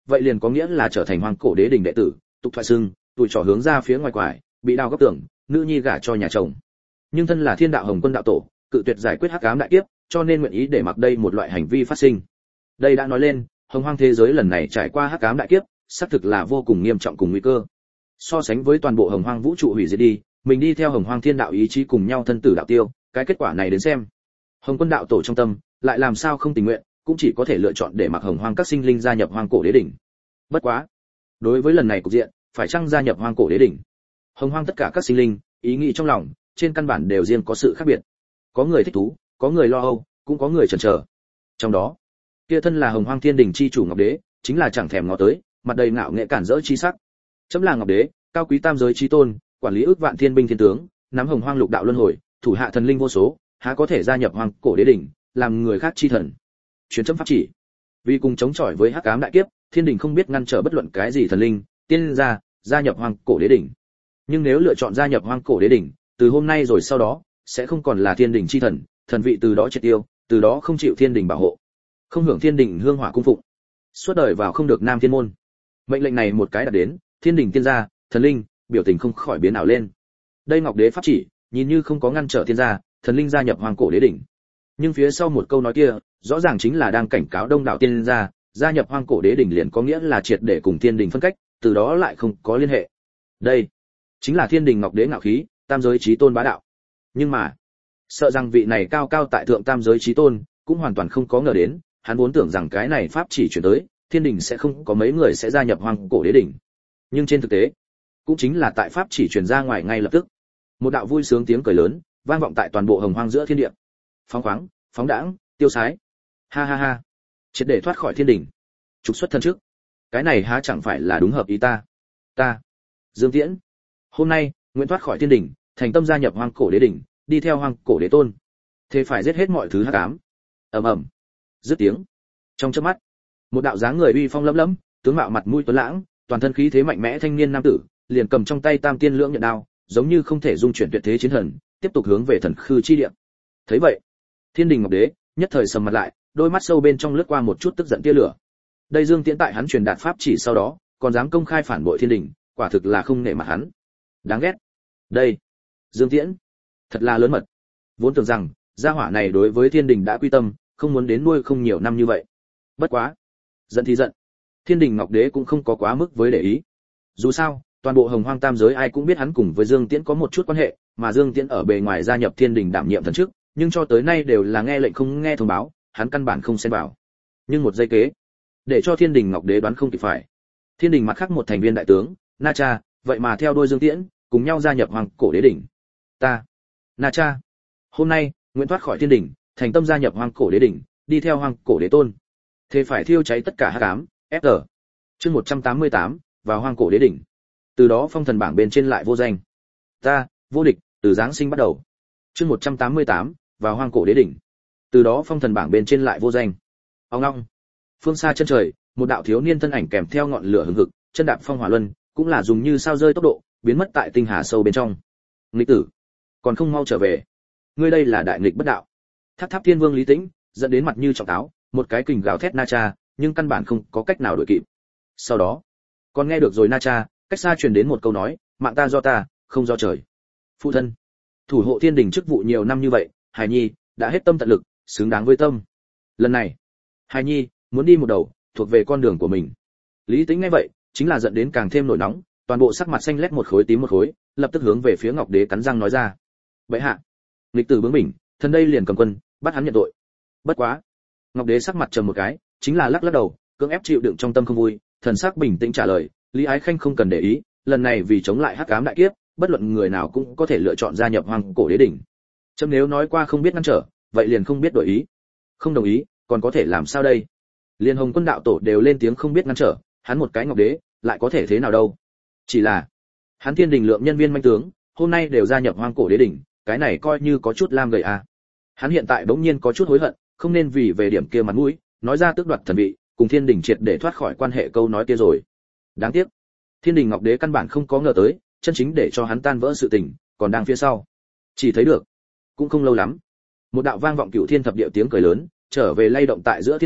vậy liền có nghĩa là trở thành hoang cổ đế đỉnh đệ tử, tục thoại xưng, tuổi trò hướng ra phía ngoài quải, bị đào góc tường, nữ nhi gả cho nhà chồng. Nhưng thân là Thiên Đạo Hồng Quân đạo tổ, cự tuyệt giải quyết hắc ám đại kiếp, cho nên nguyện ý để mặc đây một loại hành vi phát sinh. Đây đã nói lên, hồng hoang thế giới lần này trải qua hắc ám đại kiếp, xác thực là vô cùng nghiêm trọng cùng nguy cơ. So sánh với toàn bộ hồng hoang vũ trụ hủy diệt đi, mình đi theo hồng hoang thiên đạo ý chí cùng nhau thân tử đạo tiêu, cái kết quả này đến xem. Hồng Quân đạo tổ trong tâm, lại làm sao không tình nguyện, cũng chỉ có thể lựa chọn để mặc hồng hoang các sinh linh gia nhập hoang cổ đế đỉnh. Bất quá, đối với lần này cục diện, phải chăng gia nhập hoang cổ đế đỉnh? Hồng hoang tất cả các sinh linh, ý nghĩ trong lòng, trên căn bản đều riêng có sự khác biệt. Có người thích thú, có người lo âu, cũng có người chần chờ. Trong đó, kia thân là hồng hoang thiên đỉnh chi chủ Ngọc Đế, chính là chẳng thèm ngó tới, mặt đầy ngạo nghệ cản rỡ chi sắc. Chấm là Ngọc Đế, cao quý tam giới chí tôn, quản lý ước vạn thiên binh thiên tướng, nắm hồng hoang lục đạo luân hồi, thủ hạ thần linh vô số, há có thể gia nhập hoang cổ đế đỉnh, làm người khác chi thần. Truyền chấm pháp chỉ. Vì cùng chống chọi với hắc ám đại kiếp, thiên đình không biết ngăn trở bất luận cái gì thần linh, tiên gia, gia nhập hoang cổ đế đỉnh. Nhưng nếu lựa chọn gia nhập hoang cổ đế đỉnh, từ hôm nay rồi sau đó, sẽ không còn là thiên đình chi thần, thần vị từ đó triệt tiêu, từ đó không chịu thiên đình bảo hộ, không hưởng thiên đình hương hỏa cung phụng, suốt đời vào không được nam thiên môn. Mệnh lệnh này một cái đã đến, thiên đình tiên gia, thần linh, biểu tình không khỏi biến ảo lên. Đây Ngọc Đế pháp chỉ, nhìn như không có ngăn trở thiên gia, thần linh gia nhập hoang cổ đế đỉnh. Nhưng phía sau một câu nói kia, rõ ràng chính là đang cảnh cáo đông đảo tiên gia, gia nhập hoang cổ đế đỉnh liền có nghĩa là triệt để cùng thiên đình phân cách, từ đó lại không có liên hệ. Đây chính là thiên đình Ngọc Đế ngạo khí, tam giới chí tôn bá đạo. Nhưng mà, sợ rằng vị này cao cao tại thượng tam giới chí tôn cũng hoàn toàn không có ngờ đến, hắn vốn tưởng rằng cái này pháp chỉ chuyển tới, thiên đình sẽ không có mấy người sẽ gia nhập hoang cổ đế đỉnh. Nhưng trên thực tế, cũng chính là tại pháp chỉ truyền ra ngoài ngay lập tức, một đạo vui sướng tiếng cười lớn vang vọng tại toàn bộ hồng hoang giữa thiên địa. Phóng khoáng, phóng đãng, tiêu sái. Ha ha ha. Triệt để thoát khỏi thiên đình, trục xuất thân trước. Cái này há chẳng phải là đúng hợp ý ta. Ta, Dương Tiễn, hôm nay nguyện thoát khỏi thiên đình, thành tâm gia nhập hoang cổ đế đỉnh, đi theo hoang cổ đế tôn. Thế phải giết hết mọi thứ hắc ám. Ầm ầm. Dứt tiếng. Trong chớp mắt, một đạo dáng người uy phong lẫm lẫm, tướng mạo mặt mũi tuấn lãng, toàn thân khí thế mạnh mẽ thanh niên nam tử, liền cầm trong tay Tam Tiên Lưỡng Nhận Đao, giống như không thể dung chuyển tuyệt thế chiến thần, tiếp tục hướng về thần khư chi địa. Thấy vậy, Thiên Đình Ngọc Đế nhất thời sầm mặt lại, đôi mắt sâu bên trong lướt qua một chút tức giận tia lửa. Đây Dương Tiễn tại hắn truyền đạt pháp chỉ sau đó, còn dám công khai phản bội Thiên Đình, quả thực là không nể mặt hắn. Đáng ghét. Đây, Dương Tiễn, thật là lớn mật. Vốn tưởng rằng, gia hỏa này đối với Thiên Đình đã quy tâm, không muốn đến nuôi không nhiều năm như vậy. Bất quá, giận thì giận, Thiên Đình Ngọc Đế cũng không có quá mức với để ý. Dù sao, toàn bộ hồng hoang tam giới ai cũng biết hắn cùng với Dương Tiễn có một chút quan hệ, mà Dương Tiễn ở bề ngoài gia nhập Thiên Đình đảm nhiệm thần chức, nhưng cho tới nay đều là nghe lệnh không nghe thông báo, hắn căn bản không xen vào. Nhưng một giây kế, để cho Thiên Đình Ngọc Đế đoán không kịp phải. Thiên Đình mặt khác một thành viên đại tướng, Na Cha, vậy mà theo đuôi Dương Tiễn, cùng nhau gia nhập hoàng cổ đế đỉnh. Ta, Na Cha, hôm nay nguyện thoát khỏi Thiên Đình, thành tâm gia nhập hoàng cổ đế đỉnh, đi theo hoàng cổ đế tôn. Thế phải thiêu cháy tất cả hắc ám. ép giê. Chương một trăm tám mươi tám, vào hoàng cổ đế đỉnh. Từ đó phong thần bảng bên trên lại vô danh. Ta, vô địch, từ giáng sinh bắt đầu. Chương một trăm tám mươi tám, vào hoàng cổ đế đỉnh. Từ đó phong thần bảng bên trên lại vô danh. Ông long. Phương xa chân trời, một đạo thiếu niên thân ảnh kèm theo ngọn lửa hừng hực, chân đạp phong hỏa luân, cũng là dùng như sao rơi tốc độ, biến mất tại tinh hà sâu bên trong. Nghịch tử, còn không mau trở về. Ngươi đây là đại nghịch bất đạo. Tháp Tháp Thiên Vương Lý Tĩnh, dẫn đến mặt như trọng táo, một cái kình gào thét Na Cha, nhưng căn bản không có cách nào đuổi kịp. Sau đó, còn nghe được rồi Na Cha, cách xa truyền đến một câu nói, mạng ta do ta, không do trời. Phụ thân, thủ hộ Thiên Đình chức vụ nhiều năm như vậy, Hải Nhi đã hết tâm tận lực, xứng đáng với tâm. Lần này, Hải Nhi muốn đi một đầu, thuộc về con đường của mình. Lý Tĩnh nghe vậy, chính là giận đến càng thêm nổi nóng, toàn bộ sắc mặt xanh lét một khối tím một khối, lập tức hướng về phía Ngọc Đế cắn răng nói ra: "Bệ hạ, nghịch tử bướng bỉnh, thần đây liền cầm quân, bắt hắn nhận tội." Bất quá, Ngọc Đế sắc mặt trầm một cái, chính là lắc lắc đầu, cưỡng ép chịu đựng trong tâm không vui, thần sắc bình tĩnh trả lời: "Lý Ái Khanh không cần để ý, lần này vì chống lại hắc ám đại kiếp, bất luận người nào cũng có thể lựa chọn gia nhập hoàng cổ đế đỉnh. Trẫm nếu nói qua không biết ngăn trở, vậy liền không biết đổi ý. Không đồng ý, còn có thể làm sao đây?" Liên Hồng Quân đạo tổ đều lên tiếng không biết ngăn trở, hắn một cái Ngọc Đế, lại có thể thế nào đâu? Chỉ là, hắn Thiên Đình lượng nhân viên manh tướng, hôm nay đều gia nhập hoàng cổ đế đỉnh, cái này coi như có chút lam gầy à. Hắn hiện tại bỗng nhiên có chút hối hận, không nên vì về điểm kia mặt mũi, nói ra tước đoạt thần vị, cùng Thiên Đình triệt để thoát khỏi quan hệ câu nói kia rồi. Đáng tiếc, Thiên Đình Ngọc Đế căn bản không có ngờ tới, chân chính để cho hắn tan vỡ sự tình, còn đang phía sau. Chỉ thấy được, cũng không lâu lắm, một đạo vang vọng cửu thiên thập địa tiếng cười lớn, trở về lay động tại giữa thiên địa,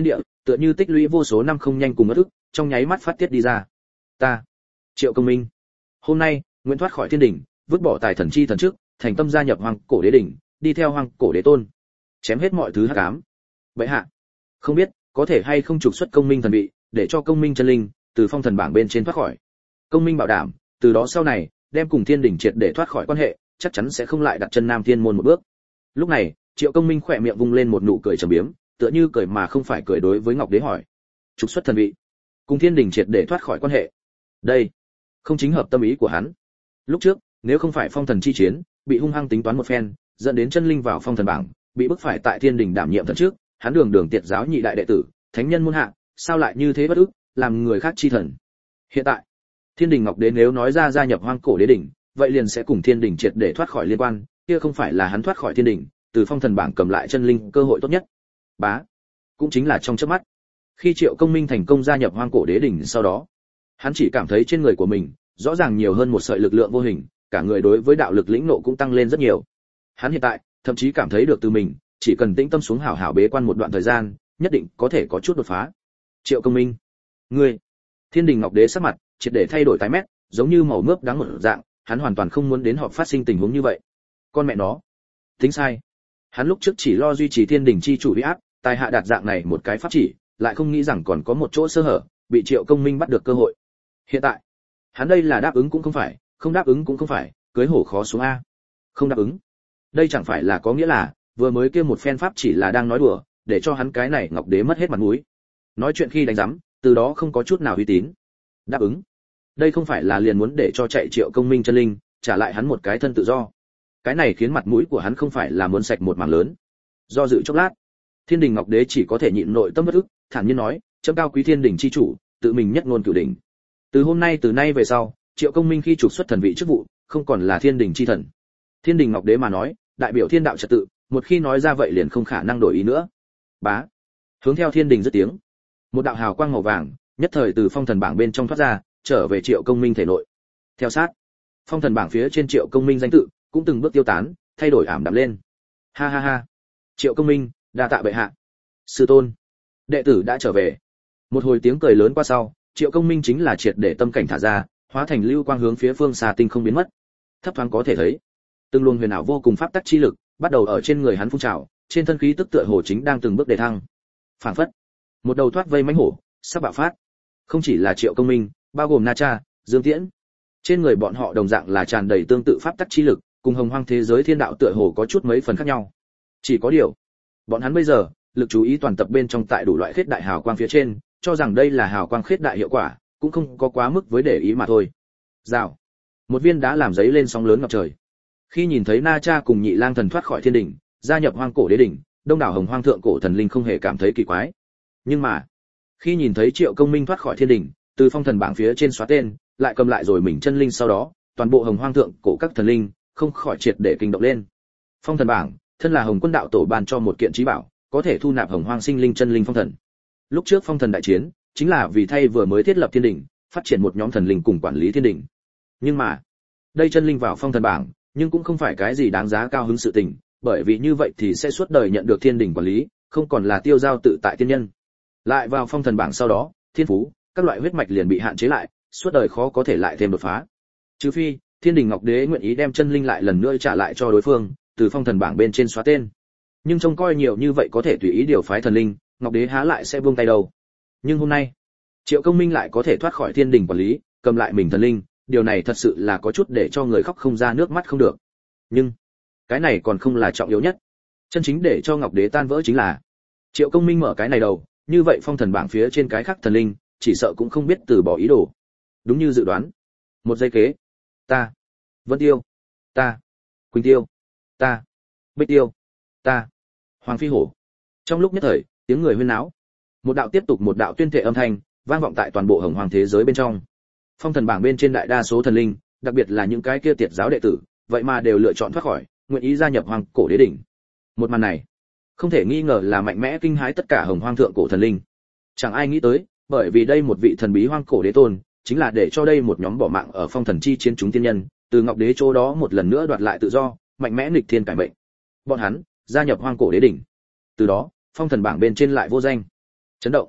tựa như tích lũy vô số năm không nhanh cùng ngất ức, trong nháy mắt phát tiết đi ra. Ta, Triệu Công Minh, hôm nay nguyện thoát khỏi thiên đình, vứt bỏ tài thần chi thần trước, thành tâm gia nhập Hoang Cổ Đế đỉnh, đi theo Hoang Cổ Đế tôn, chém hết mọi thứ hắc ám. Bệ hạ, không biết có thể hay không trục xuất Công Minh thần vị, để cho Công Minh chân linh từ phong thần bảng bên trên thoát khỏi. Công Minh bảo đảm, từ đó sau này, đem cùng thiên đình triệt để thoát khỏi quan hệ, chắc chắn sẽ không lại đặt chân Nam Thiên môn một bước. Lúc này, Triệu Công Minh khỏe miệng vung lên một nụ cười trầm biếm, tựa như cười mà không phải cười đối với Ngọc Đế hỏi: trục xuất thần vị, cùng thiên đình triệt để thoát khỏi quan hệ, đây không chính hợp tâm ý của hắn. Lúc trước, nếu không phải phong thần chi chiến, bị hung hăng tính toán một phen, dẫn đến chân linh vào phong thần bảng, bị bức phải tại thiên đình đảm nhiệm thần trước, hắn đường đường tiệt giáo nhị đại đệ tử, thánh nhân muôn hạ, sao lại như thế bất ức, làm người khác chi thần. Hiện tại, thiên đình Ngọc Đế nếu nói ra gia nhập Hoang Cổ Đế đỉnh, vậy liền sẽ cùng thiên đình triệt để thoát khỏi liên quan, kia không phải là hắn thoát khỏi thiên đình, từ phong thần bảng cầm lại chân linh cơ hội tốt nhất. Bá, cũng chính là trong chớp mắt, khi Triệu Công Minh thành công gia nhập Hoang Cổ Đế đỉnh sau đó, hắn chỉ cảm thấy trên người của mình rõ ràng nhiều hơn một sợi lực lượng vô hình, cả người đối với đạo lực lĩnh nộ cũng tăng lên rất nhiều. Hắn hiện tại thậm chí cảm thấy được từ mình, chỉ cần tĩnh tâm xuống hảo hảo bế quan một đoạn thời gian, nhất định có thể có chút đột phá. Triệu Công Minh, ngươi, thiên đình Ngọc Đế sắc mặt triệt để thay đổi tái mét, giống như màu mướp đắng một dạng, hắn hoàn toàn không muốn đến họp phát sinh tình huống như vậy. Con mẹ nó, tính sai. Hắn lúc trước chỉ lo duy trì thiên đình chi chủ uy áp, tài hạ đạt dạng này một cái pháp chỉ, lại không nghĩ rằng còn có một chỗ sơ hở, bị Triệu Công Minh bắt được cơ hội. Hiện tại, hắn đây là đáp ứng cũng không phải, không đáp ứng cũng không phải, cưới hổ khó xuống a. Không đáp ứng. Đây chẳng phải là có nghĩa là, vừa mới kia một phen pháp chỉ là đang nói đùa, để cho hắn cái này Ngọc Đế mất hết mặt mũi. Nói chuyện khi đánh rắm, từ đó không có chút nào uy tín. Đáp ứng. Đây không phải là liền muốn để cho chạy Triệu Công Minh chân linh, trả lại hắn một cái thân tự do. Cái này khiến mặt mũi của hắn không phải là muốn sạch một mảng lớn. Do dự chốc lát, Thiên đình Ngọc Đế chỉ có thể nhịn nội tâm bất ức, thản nhiên nói: "Chấm cao quý thiên đình chi chủ, tự mình nhất ngôn cửu đỉnh. Từ hôm nay từ nay về sau, Triệu Công Minh khi trục xuất thần vị chức vụ, không còn là thiên đình chi thần." Thiên đình Ngọc Đế mà nói, đại biểu thiên đạo trật tự, một khi nói ra vậy liền không khả năng đổi ý nữa. Bá, hướng theo thiên đình dứt tiếng, một đạo hào quang màu vàng nhất thời từ phong thần bảng bên trong thoát ra, trở về Triệu Công Minh thể nội. Theo sát, phong thần bảng phía trên Triệu Công Minh danh tự cũng từng bước tiêu tán, thay đổi ảm đạm lên. Ha ha ha, Triệu Công Minh, đa tạ bệ hạ. Sư tôn, đệ tử đã trở về. Một hồi tiếng cười lớn qua sau, Triệu Công Minh chính là triệt để tâm cảnh thả ra, hóa thành lưu quang hướng phía phương xa tinh không biến mất. Thấp thoáng có thể thấy, từng luồng huyền ảo vô cùng pháp tắc chi lực bắt đầu ở trên người hắn phun trào, trên thân khí tức tựa hồ chính đang từng bước đề thăng. Phản phất, một đầu thoát vây mãnh hổ sắp bạo phát. Không chỉ là Triệu Công Minh, bao gồm Na Cha, Dương Tiễn, trên người bọn họ đồng dạng là tràn đầy tương tự pháp tắc chi lực, cùng hồng hoang thế giới thiên đạo tựa hồ có chút mấy phần khác nhau. Chỉ có điều, bọn hắn bây giờ lực chú ý toàn tập bên trong tại đủ loại khết đại hào quang phía trên, cho rằng đây là hào quang khết đại hiệu quả, cũng không có quá mức với để ý mà thôi. Rào, một viên đá làm giấy lên sóng lớn ngập trời. Khi nhìn thấy Na Cha cùng Nhị Lang Thần thoát khỏi thiên đỉnh, gia nhập Hoang Cổ Đế đỉnh, đông đảo hồng hoang thượng cổ thần linh không hề cảm thấy kỳ quái. Nhưng mà, khi nhìn thấy Triệu Công Minh thoát khỏi thiên đỉnh, từ phong thần bảng phía trên xóa tên, lại cầm lại rồi mình chân linh sau đó, toàn bộ hồng hoang thượng cổ các thần linh không khỏi triệt để kinh động lên. Phong thần bảng, thân là Hồng Quân đạo tổ ban cho một kiện chí bảo, có thể thu nạp hồng hoang sinh linh chân linh phong thần. Lúc trước phong thần đại chiến, chính là vì thay vừa mới thiết lập thiên đỉnh, phát triển một nhóm thần linh cùng quản lý thiên đỉnh. Nhưng mà, đây chân linh vào phong thần bảng, nhưng cũng không phải cái gì đáng giá cao hứng sự tình, bởi vì như vậy thì sẽ suốt đời nhận được thiên đỉnh quản lý, không còn là tiêu giao tự tại tiên nhân. Lại vào phong thần bảng sau đó, thiên phú, các loại huyết mạch liền bị hạn chế lại, suốt đời khó có thể lại thêm đột phá. Trừ phi, Thiên đình Ngọc Đế nguyện ý đem chân linh lại lần nữa trả lại cho đối phương, từ phong thần bảng bên trên xóa tên. Nhưng trông coi nhiều như vậy có thể tùy ý điều phái thần linh, Ngọc Đế há lại sẽ buông tay đâu. Nhưng hôm nay, Triệu Công Minh lại có thể thoát khỏi thiên đình quản lý, cầm lại mình thần linh, điều này thật sự là có chút để cho người khóc không ra nước mắt không được. Nhưng, cái này còn không là trọng yếu nhất. Chân chính để cho Ngọc Đế tan vỡ chính là, Triệu Công Minh mở cái này đầu, như vậy phong thần bảng phía trên cái khác thần linh, chỉ sợ cũng không biết từ bỏ ý đồ. Đúng như dự đoán, một giây kế, ta, Vân Tiêu, ta, Quỳnh Tiêu, ta, Bích Tiêu, ta, Hoàng Phi Hổ. Trong lúc nhất thời, tiếng người huyên náo, một đạo tiếp tục một đạo tuyên thệ âm thanh vang vọng tại toàn bộ hồng hoàng thế giới bên trong. Phong thần bảng bên trên đại đa số thần linh, đặc biệt là những cái kia tiệt giáo đệ tử, vậy mà đều lựa chọn thoát khỏi, nguyện ý gia nhập Hoàng Cổ Đế đỉnh. Một màn này, không thể nghi ngờ là mạnh mẽ kinh hãi tất cả hồng hoang thượng cổ thần linh. Chẳng ai nghĩ tới, bởi vì đây một vị thần bí Hoang Cổ Đế tôn, chính là để cho đây một nhóm bỏ mạng ở phong thần chi chiến chúng tiên nhân, từ Ngọc Đế chỗ đó một lần nữa đoạt lại tự do, mạnh mẽ nghịch thiên cải mệnh. Bọn hắn gia nhập Hoang Cổ Đế đỉnh. Từ đó, phong thần bảng bên trên lại vô danh. Chấn động.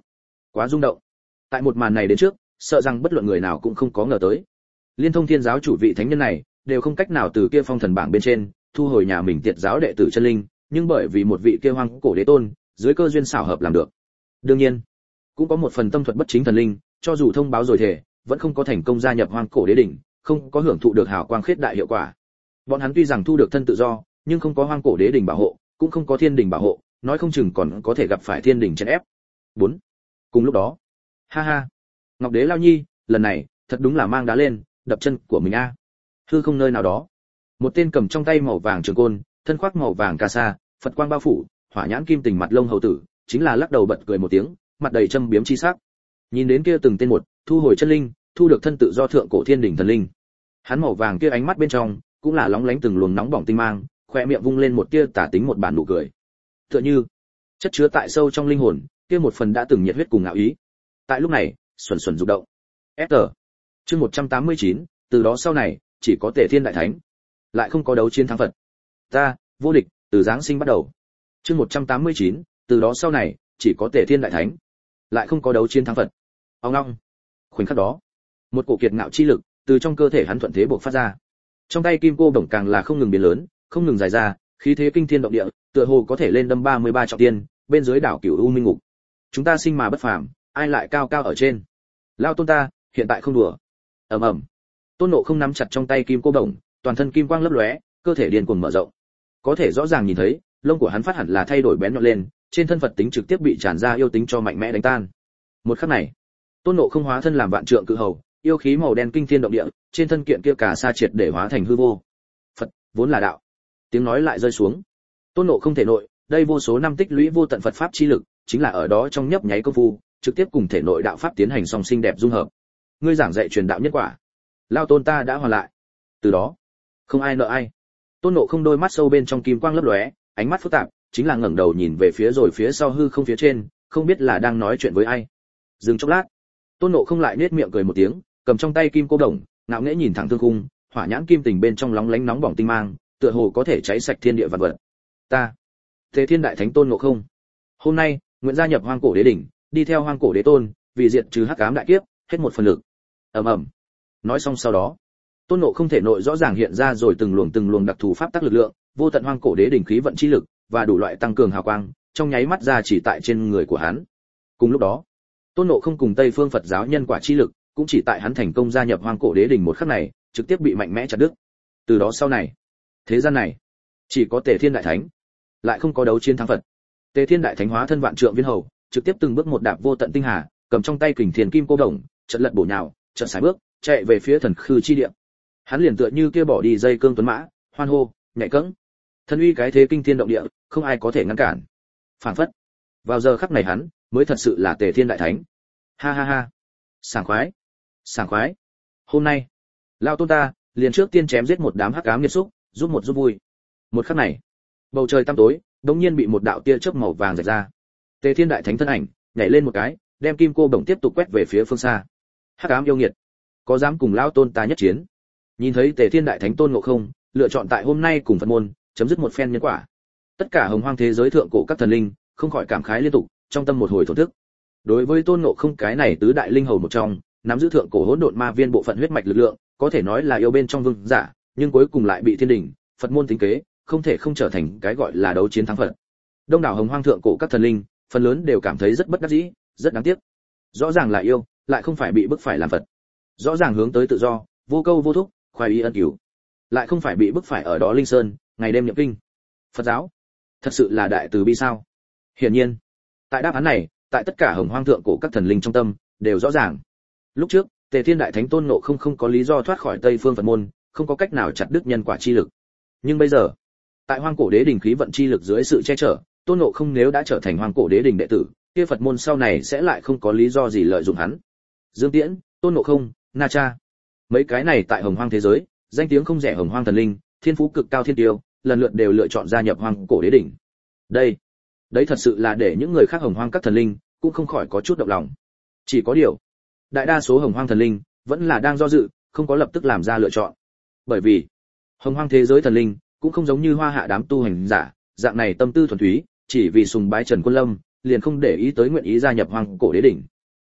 Quá rung động. Tại một màn này đến trước, sợ rằng bất luận người nào cũng không có ngờ tới. Liên Thông Thiên giáo chủ vị thánh nhân này, đều không cách nào từ kia phong thần bảng bên trên thu hồi nhà mình tiệt giáo đệ tử chân linh, nhưng bởi vì một vị kia hoang cổ đế tôn, dưới cơ duyên xảo hợp làm được. Đương nhiên, cũng có một phần tâm thuật bất chính thần linh, cho dù thông báo rồi thể, vẫn không có thành công gia nhập hoang cổ đế đỉnh, không có hưởng thụ được hào quang khiết đại hiệu quả. Bọn hắn tuy rằng thu được thân tự do, nhưng không có hoang cổ đế đỉnh bảo hộ, cũng không có thiên đỉnh bảo hộ, nói không chừng còn có thể gặp phải thiên đỉnh chèn ép. bốn Cùng lúc đó, ha ha, Ngọc Đế Lao Nhi, lần này, thật đúng là mang đá lên, đập chân của mình a. Hư không nơi nào đó, một tên cầm trong tay màu vàng trường côn, thân khoác màu vàng ca sa, Phật quang bao phủ, hỏa nhãn kim tình mặt lông hầu tử, chính là lắc đầu bật cười một tiếng, mặt đầy châm biếm chi sắc. Nhìn đến kia từng tên một, thu hồi chân linh, thu được thân tự do thượng cổ thiên đỉnh thần linh. Hắn màu vàng kia ánh mắt bên trong, cũng là lóng lánh từng luồng nóng bỏng tinh mang, khóe miệng vung lên một tia tà tính một bản nụ cười. Tựa như chất chứa tại sâu trong linh hồn, kia một phần đã từng nhiệt huyết cùng ngạo ý. Tại lúc này, xuẩn xuẩn rụng động. F. Chương một trăm tám mươi chín, từ đó sau này, chỉ có Tề Thiên đại thánh, lại không có đấu chiến thắng Phật. Ta, vô địch, từ giáng sinh bắt đầu. Chương một trăm tám mươi chín, từ đó sau này, chỉ có Tề Thiên đại thánh, lại không có đấu chiến thắng Phật. Ông ngoong. Khoảnh khắc đó, một cổ kiệt ngạo chi lực từ trong cơ thể hắn thuận thế bộc phát ra. Trong tay kim cô bổng càng là không ngừng biến lớn, không ngừng dài ra, khí thế kinh thiên động địa, tựa hồ có thể lên đâm ba mươi ba trọng tiên, bên dưới đảo Cửu U Minh Ngục. Chúng ta sinh mà bất phàm, ai lại cao cao ở trên. Lao tôn ta, hiện tại không đùa. Ầm ầm. Tôn Ngộ không nắm chặt trong tay kim cô bổng, toàn thân kim quang lấp lóe, cơ thể điên cuồng mở rộng. Có thể rõ ràng nhìn thấy, lông của hắn phát hẳn là thay đổi bén nhọn lên, trên thân Phật tính trực tiếp bị tràn ra yêu tính cho mạnh mẽ đánh tan. Một khắc này, Tôn Ngộ không hóa thân làm vạn trượng cự hầu, yêu khí màu đen kinh thiên động địa, trên thân kiện kia cả sa triệt để hóa thành hư vô. Phật vốn là đạo. Tiếng nói lại rơi xuống. Tôn Ngộ không thể nội, đây vô số năm tích lũy vô tận Phật pháp chi lực, chính là ở đó trong nhấp nháy công phu, trực tiếp cùng thể nội đạo pháp tiến hành song sinh đẹp dung hợp. Ngươi giảng dạy truyền đạo nhân quả, Lao tôn ta đã hoàn lại. Từ đó, không ai nợ ai. Tôn Ngộ không đôi mắt sâu bên trong kim quang lấp lóe, ánh mắt phức tạp, chính là ngẩng đầu nhìn về phía rồi phía sau hư không phía trên, không biết là đang nói chuyện với ai. Dừng chốc lát, Tôn Ngộ không lại nhếch miệng cười một tiếng, cầm trong tay kim cô đồng, ngạo nghễ nhìn thẳng thương khung, hỏa nhãn kim tình bên trong lóng lánh nóng bỏng tinh mang, tựa hồ có thể cháy sạch thiên địa vạn vật. Ta, Tề Thiên đại thánh Tôn Ngộ không, hôm nay nguyện gia nhập hoang cổ đế đỉnh, đi theo hoang cổ đế tôn, vì diệt trừ hắc ám đại kiếp, hết một phần lực. Ầm ầm. Nói xong sau đó, Tôn Ngộ không thể nội rõ ràng hiện ra rồi từng luồng từng luồng đặc thù pháp tắc lực lượng, vô tận hoang cổ đế đỉnh khí vận chi lực và đủ loại tăng cường hào quang, trong nháy mắt ra chỉ tại trên người của hắn. Cùng lúc đó, Tôn Ngộ không cùng Tây Phương Phật giáo nhân quả chi lực, cũng chỉ tại hắn thành công gia nhập hoang cổ đế đỉnh một khắc này, trực tiếp bị mạnh mẽ chặt đứt. Từ đó sau này, thế gian này chỉ có Tề Thiên đại thánh, lại không có đấu chiến thắng Phật. Tề Thiên đại thánh hóa thân vạn trượng viên hầu, trực tiếp từng bước một đạp vô tận tinh hà, cầm trong tay kình thiên kim cô đồng, chợt lật bổ nhào, chợt sải bước, chạy về phía thần khư chi địa. Hắn liền tựa như kia bỏ đi dây cương tuấn mã, hoan hô, nhảy cẫng. Thân uy cái thế kinh thiên động địa, không ai có thể ngăn cản. Phản phất, vào giờ khắc này hắn mới thật sự là Tề Thiên đại thánh. Ha ha ha, sảng khoái, sảng khoái. Hôm nay, Lao tôn ta liền trước tiên chém giết một đám hắc ám nghiệt xúc, giúp một giúp vui. Một khắc này, bầu trời tăm tối, đột nhiên bị một đạo tia chớp màu vàng rạch ra. Tề Thiên đại thánh thân ảnh nhảy lên một cái, đem kim cô bổng tiếp tục quét về phía phương xa. Hắc ám yêu nghiệt, có dám cùng Lao tôn ta nhất chiến? Nhìn thấy Tề Thiên đại thánh Tôn Ngộ không lựa chọn tại hôm nay cùng Phật môn chấm dứt một phen nhân quả, tất cả hồng hoang thế giới thượng cổ các thần linh không khỏi cảm khái liên tục, trong tâm một hồi thổn thức. Đối với Tôn Ngộ không cái này tứ đại linh hầu một trong, nắm giữ thượng cổ hỗn độn ma viên bộ phận huyết mạch lực lượng, có thể nói là yêu bên trong vương giả, nhưng cuối cùng lại bị thiên đình, Phật môn tính kế, không thể không trở thành cái gọi là đấu chiến thắng Phật. Đông đảo hồng hoang thượng cổ các thần linh, phần lớn đều cảm thấy rất bất đắc dĩ, rất đáng tiếc. Rõ ràng là yêu, lại không phải bị bức phải làm Phật. Rõ ràng hướng tới tự do, vô câu vô thúc, khoái ý ân cứu, lại không phải bị bức phải ở đó linh sơn, ngày đêm niệm kinh. Phật giáo, thật sự là đại từ bi sao? Hiển nhiên, tại đáp án này, tại tất cả hồng hoang thượng cổ các thần linh trong tâm đều rõ ràng. Lúc trước, Tề Thiên đại thánh Tôn Ngộ không không có lý do thoát khỏi Tây Phương Phật môn, không có cách nào chặt đứt nhân quả chi lực. Nhưng bây giờ, tại hoang cổ đế đỉnh khí vận chi lực dưới sự che chở, Tôn Ngộ không nếu đã trở thành hoang cổ đế đỉnh đệ tử, kia Phật môn sau này sẽ lại không có lý do gì lợi dụng hắn. Dương Tiễn, Tôn Ngộ không, Na Cha, mấy cái này tại hồng hoang thế giới, danh tiếng không rẻ hồng hoang thần linh, thiên phú cực cao thiên tiêu, lần lượt đều lựa chọn gia nhập hoang cổ đế đỉnh. Đây, đấy thật sự là để những người khác hồng hoang các thần linh cũng không khỏi có chút động lòng. Chỉ có điều, đại đa số hồng hoang thần linh vẫn là đang do dự, không có lập tức làm ra lựa chọn. Bởi vì, hồng hoang thế giới thần linh cũng không giống như hoa hạ đám tu hành giả, dạng này tâm tư thuần túy, chỉ vì sùng bái Trần Quân Lâm, liền không để ý tới nguyện ý gia nhập hoang cổ đế đỉnh,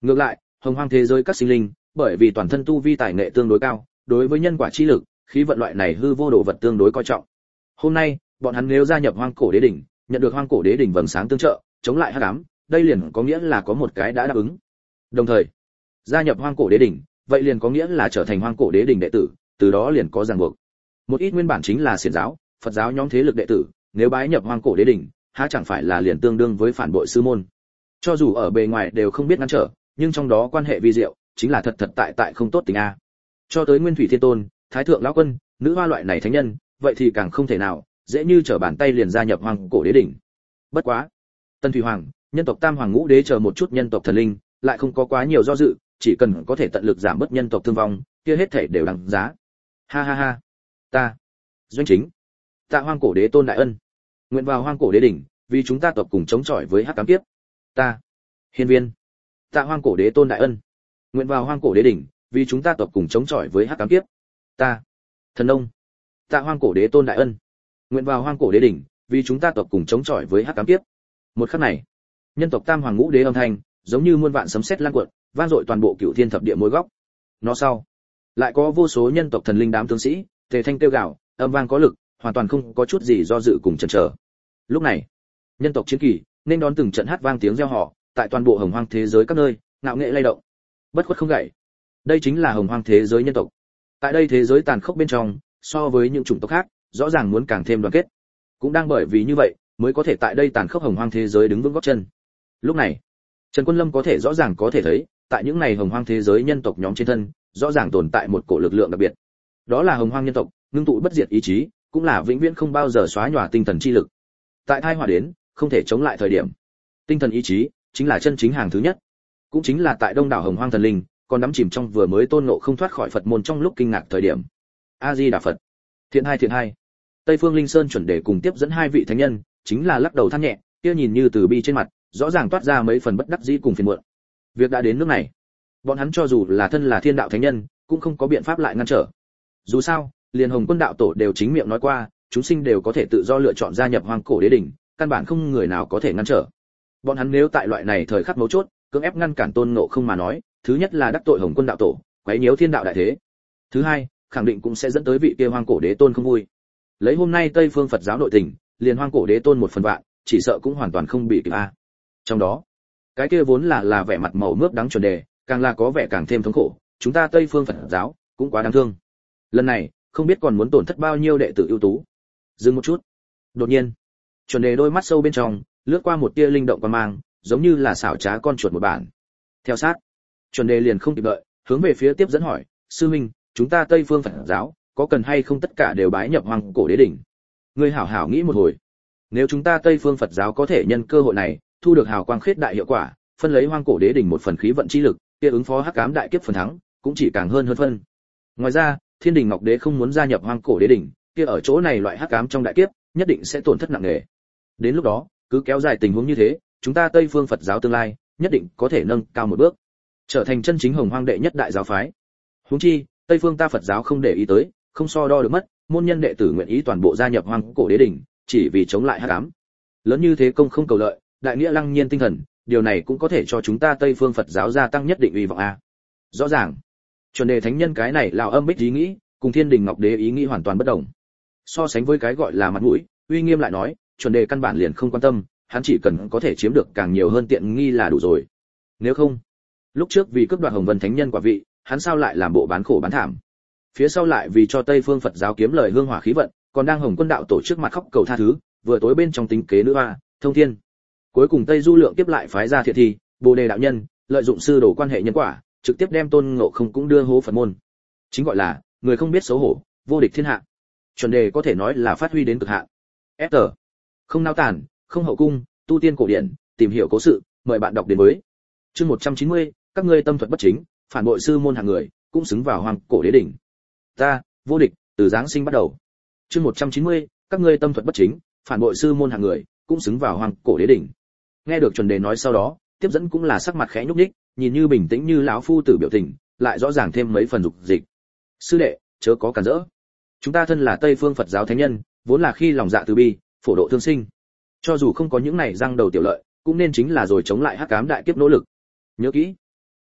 Ngược lại, hồng hoang thế giới các sinh linh, bởi vì toàn thân tu vi tài nghệ tương đối cao, đối với nhân quả chi lực, khí vận loại này hư vô đồ vật tương đối coi trọng. Hôm nay, bọn hắn nếu gia nhập hoang cổ đế đỉnh, nhận được hoang cổ đế đỉnh vầng sáng tương trợ, chống lại hắc ám, đây liền có nghĩa là có một cái đã đáp ứng. Đồng thời, gia nhập hoang cổ đế đỉnh, vậy liền có nghĩa là trở thành hoang cổ đế đỉnh đệ tử, từ đó liền có ràng buộc. Một ít nguyên bản chính là xiển giáo, Phật giáo nhóm thế lực đệ tử, nếu bái nhập hoang cổ đế đỉnh, há chẳng phải là liền tương đương với phản bội sư môn. Cho dù ở bề ngoài đều không biết ngăn trở, nhưng trong đó quan hệ vi diệu, chính là thật thật tại tại không tốt tình a. Cho tới Nguyên Thủy Thiên Tôn, Thái Thượng lão quân, nữ hoa loại này thánh nhân, vậy thì càng không thể nào, dễ như trở bàn tay liền gia nhập hoang cổ đế đỉnh. Bất quá, Tân Thủy Hoàng, nhân tộc Tam Hoàng Ngũ Đế chờ một chút nhân tộc thần linh, lại không có quá nhiều do dự, chỉ cần có thể tận lực giảm bớt nhân tộc thương vong, kia hết thể đều đáng giá. Ha ha ha. Ta, Doanh Chính, tạ hoang cổ đế tôn đại ân, nguyện vào hoang cổ đế đỉnh, vì chúng ta tộc cùng chống chọi với hắc ám kiếp. Ta, Hiên Viên, tạ hoang cổ đế tôn đại ân, nguyện vào hoang cổ đế đỉnh, vì chúng ta tộc cùng chống chọi với hắc ám kiếp. Ta, Thần Nông, tạ hoang cổ đế tôn đại ân, nguyện vào hoang cổ đế đỉnh, vì chúng ta tộc cùng chống chọi với hắc ám kiếp. Một khắc này, nhân tộc Tam Hoàng Ngũ Đế âm thanh, giống như muôn vạn sấm sét lan cuộn, vang dội toàn bộ cửu thiên thập địa mỗi góc. Nó sau, lại có vô số nhân tộc thần linh đám tướng sĩ, tề thanh kêu gào, âm vang có lực, hoàn toàn không có chút gì do dự cùng chần chờ. Lúc này, nhân tộc chiến kỳ nên đón từng trận hát vang tiếng reo hò, tại toàn bộ hồng hoang thế giới các nơi, ngạo nghệ lay động, bất khuất không gãy. Đây chính là hồng hoang thế giới nhân tộc. Tại đây thế giới tàn khốc bên trong, so với những chủng tộc khác, rõ ràng muốn càng thêm đoàn kết. Cũng đang bởi vì như vậy, mới có thể tại đây tàn khốc hồng hoang thế giới đứng vững gót chân. Lúc này, Trần Quân Lâm có thể rõ ràng có thể thấy, tại những này hồng hoang thế giới nhân tộc nhóm trên thân, rõ ràng tồn tại một cổ lực lượng đặc biệt. Đó là hồng hoang nhân tộc, ngưng tụ bất diệt ý chí, cũng là vĩnh viễn không bao giờ xóa nhòa tinh thần chi lực. Tại tai họa đến, không thể chống lại thời điểm, tinh thần ý chí chính là chân chính hàng thứ nhất. Cũng chính là tại đông đảo hồng hoang thần linh, còn đắm chìm trong vừa mới tôn ngộ không thoát khỏi Phật môn trong lúc kinh ngạc thời điểm. A Di Đà Phật. Thiện hai thiện hai. Tây Phương Linh Sơn chuẩn đề cùng tiếp dẫn hai vị thánh nhân, chính là lắc đầu than nhẹ, kia nhìn như từ bi trên mặt, rõ ràng toát ra mấy phần bất đắc dĩ cùng phiền muộn. Việc đã đến nước này, bọn hắn cho dù là thân là thiên đạo thánh nhân, cũng không có biện pháp lại ngăn trở. Dù sao, liền Hồng Quân đạo tổ đều chính miệng nói qua, chúng sinh đều có thể tự do lựa chọn gia nhập hoang cổ đế đỉnh, căn bản không người nào có thể ngăn trở. Bọn hắn nếu tại loại này thời khắc mấu chốt, cưỡng ép ngăn cản tôn ngộ không mà nói, thứ nhất là đắc tội Hồng Quân đạo tổ, quấy nhiễu thiên đạo đại thế. Thứ hai, khẳng định cũng sẽ dẫn tới vị kia hoang cổ đế tôn không vui. Lấy hôm nay Tây Phương Phật giáo nội tình, liền hoang cổ đế tôn một phần vạn, chỉ sợ cũng hoàn toàn không bị kịp a. Trong đó, cái kia vốn là là vẻ mặt màu mướp đắng chuẩn đề, càng là có vẻ càng thêm thống khổ, chúng ta Tây Phương Phật giáo cũng quá đáng thương. Lần này, không biết còn muốn tổn thất bao nhiêu đệ tử ưu tú. Dừng một chút. Đột nhiên, chuẩn đề đôi mắt sâu bên trong lướt qua một tia linh động quan mang, giống như là xảo trá con chuột một bản. Theo sát, chuẩn đề liền không kịp đợi, hướng về phía tiếp dẫn hỏi, sư minh, chúng ta Tây Phương Phật giáo có cần hay không tất cả đều bái nhập hoang cổ đế đỉnh? Ngươi hảo hảo nghĩ một hồi. Nếu chúng ta Tây Phương Phật giáo có thể nhân cơ hội này, thu được hào quang khết đại hiệu quả, phân lấy hoang cổ đế đỉnh một phần khí vận chi lực, kia ứng phó hắc ám đại kiếp phần thắng, cũng chỉ càng hơn hơn phân. Ngoài ra, Thiên Đình Ngọc Đế không muốn gia nhập hoang cổ đế đỉnh, kia ở chỗ này loại hắc ám trong đại kiếp, nhất định sẽ tổn thất nặng nề. Đến lúc đó, cứ kéo dài tình huống như thế, chúng ta Tây Phương Phật giáo tương lai, nhất định có thể nâng cao một bước, trở thành chân chính hồng hoang đệ nhất đại giáo phái. Huống chi, Tây Phương ta Phật giáo không để ý tới, không so đo được mất, môn nhân đệ tử nguyện ý toàn bộ gia nhập hoang cổ đế đỉnh, chỉ vì chống lại hắc ám. Lớn như thế công không cầu lợi, đại nghĩa lăng nhiên tinh thần, điều này cũng có thể cho chúng ta Tây Phương Phật giáo gia tăng nhất định uy vọng a. Rõ ràng, chuẩn đề thánh nhân cái này lão âm bích ý nghĩ, cùng Thiên Đình Ngọc Đế ý nghĩ hoàn toàn bất đồng. So sánh với cái gọi là mặt mũi, uy nghiêm lại nói, chuẩn đề căn bản liền không quan tâm, hắn chỉ cần có thể chiếm được càng nhiều hơn tiện nghi là đủ rồi. Nếu không, lúc trước vì cướp đoạt Hồng Vân thánh nhân quả vị, hắn sao lại làm bộ bán khổ bán thảm? Phía sau lại vì cho Tây Phương Phật giáo kiếm lời hương hỏa khí vận, còn đang Hồng Quân đạo tổ trước mặt khóc cầu tha thứ, vừa tối bên trong tính kế nữ hoa, thông thiên. Cuối cùng Tây Du Lượng tiếp lại phái ra thiệt thi, Bồ Đề đạo nhân, lợi dụng sư đồ quan hệ nhân quả, trực tiếp đem Tôn Ngộ Không cũng đưa hố Phật môn. Chính gọi là người không biết xấu hổ, vô địch thiên hạ. Chuẩn đề có thể nói là phát huy đến cực hạn. ép tê, không nao tản, không hậu cung, tu tiên cổ điển, tìm hiểu cố sự, mời bạn đọc đến với. Chương một trăm chín mươi, các ngươi tâm thuật bất chính, phản bội sư môn hạng người, cũng xứng vào hoàng cổ đế đỉnh. Ta, vô địch, từ giáng sinh bắt đầu. Chương một trăm chín mươi, các ngươi tâm thuật bất chính, phản bội sư môn hạng người, cũng xứng vào hoàng cổ đế đỉnh. Nghe được chuẩn đề nói sau đó, tiếp dẫn cũng là sắc mặt khẽ nhúc nhích, nhìn như bình tĩnh như lão phu tử biểu tình, lại rõ ràng thêm mấy phần dục dịch. Sư đệ, chớ có cản rỡ. Chúng ta thân là Tây Phương Phật giáo thánh nhân, vốn là khi lòng dạ từ bi, phổ độ thương sinh. Cho dù không có những này răng đầu tiểu lợi, cũng nên chính là rồi chống lại hắc ám đại kiếp nỗ lực. Nhớ kỹ,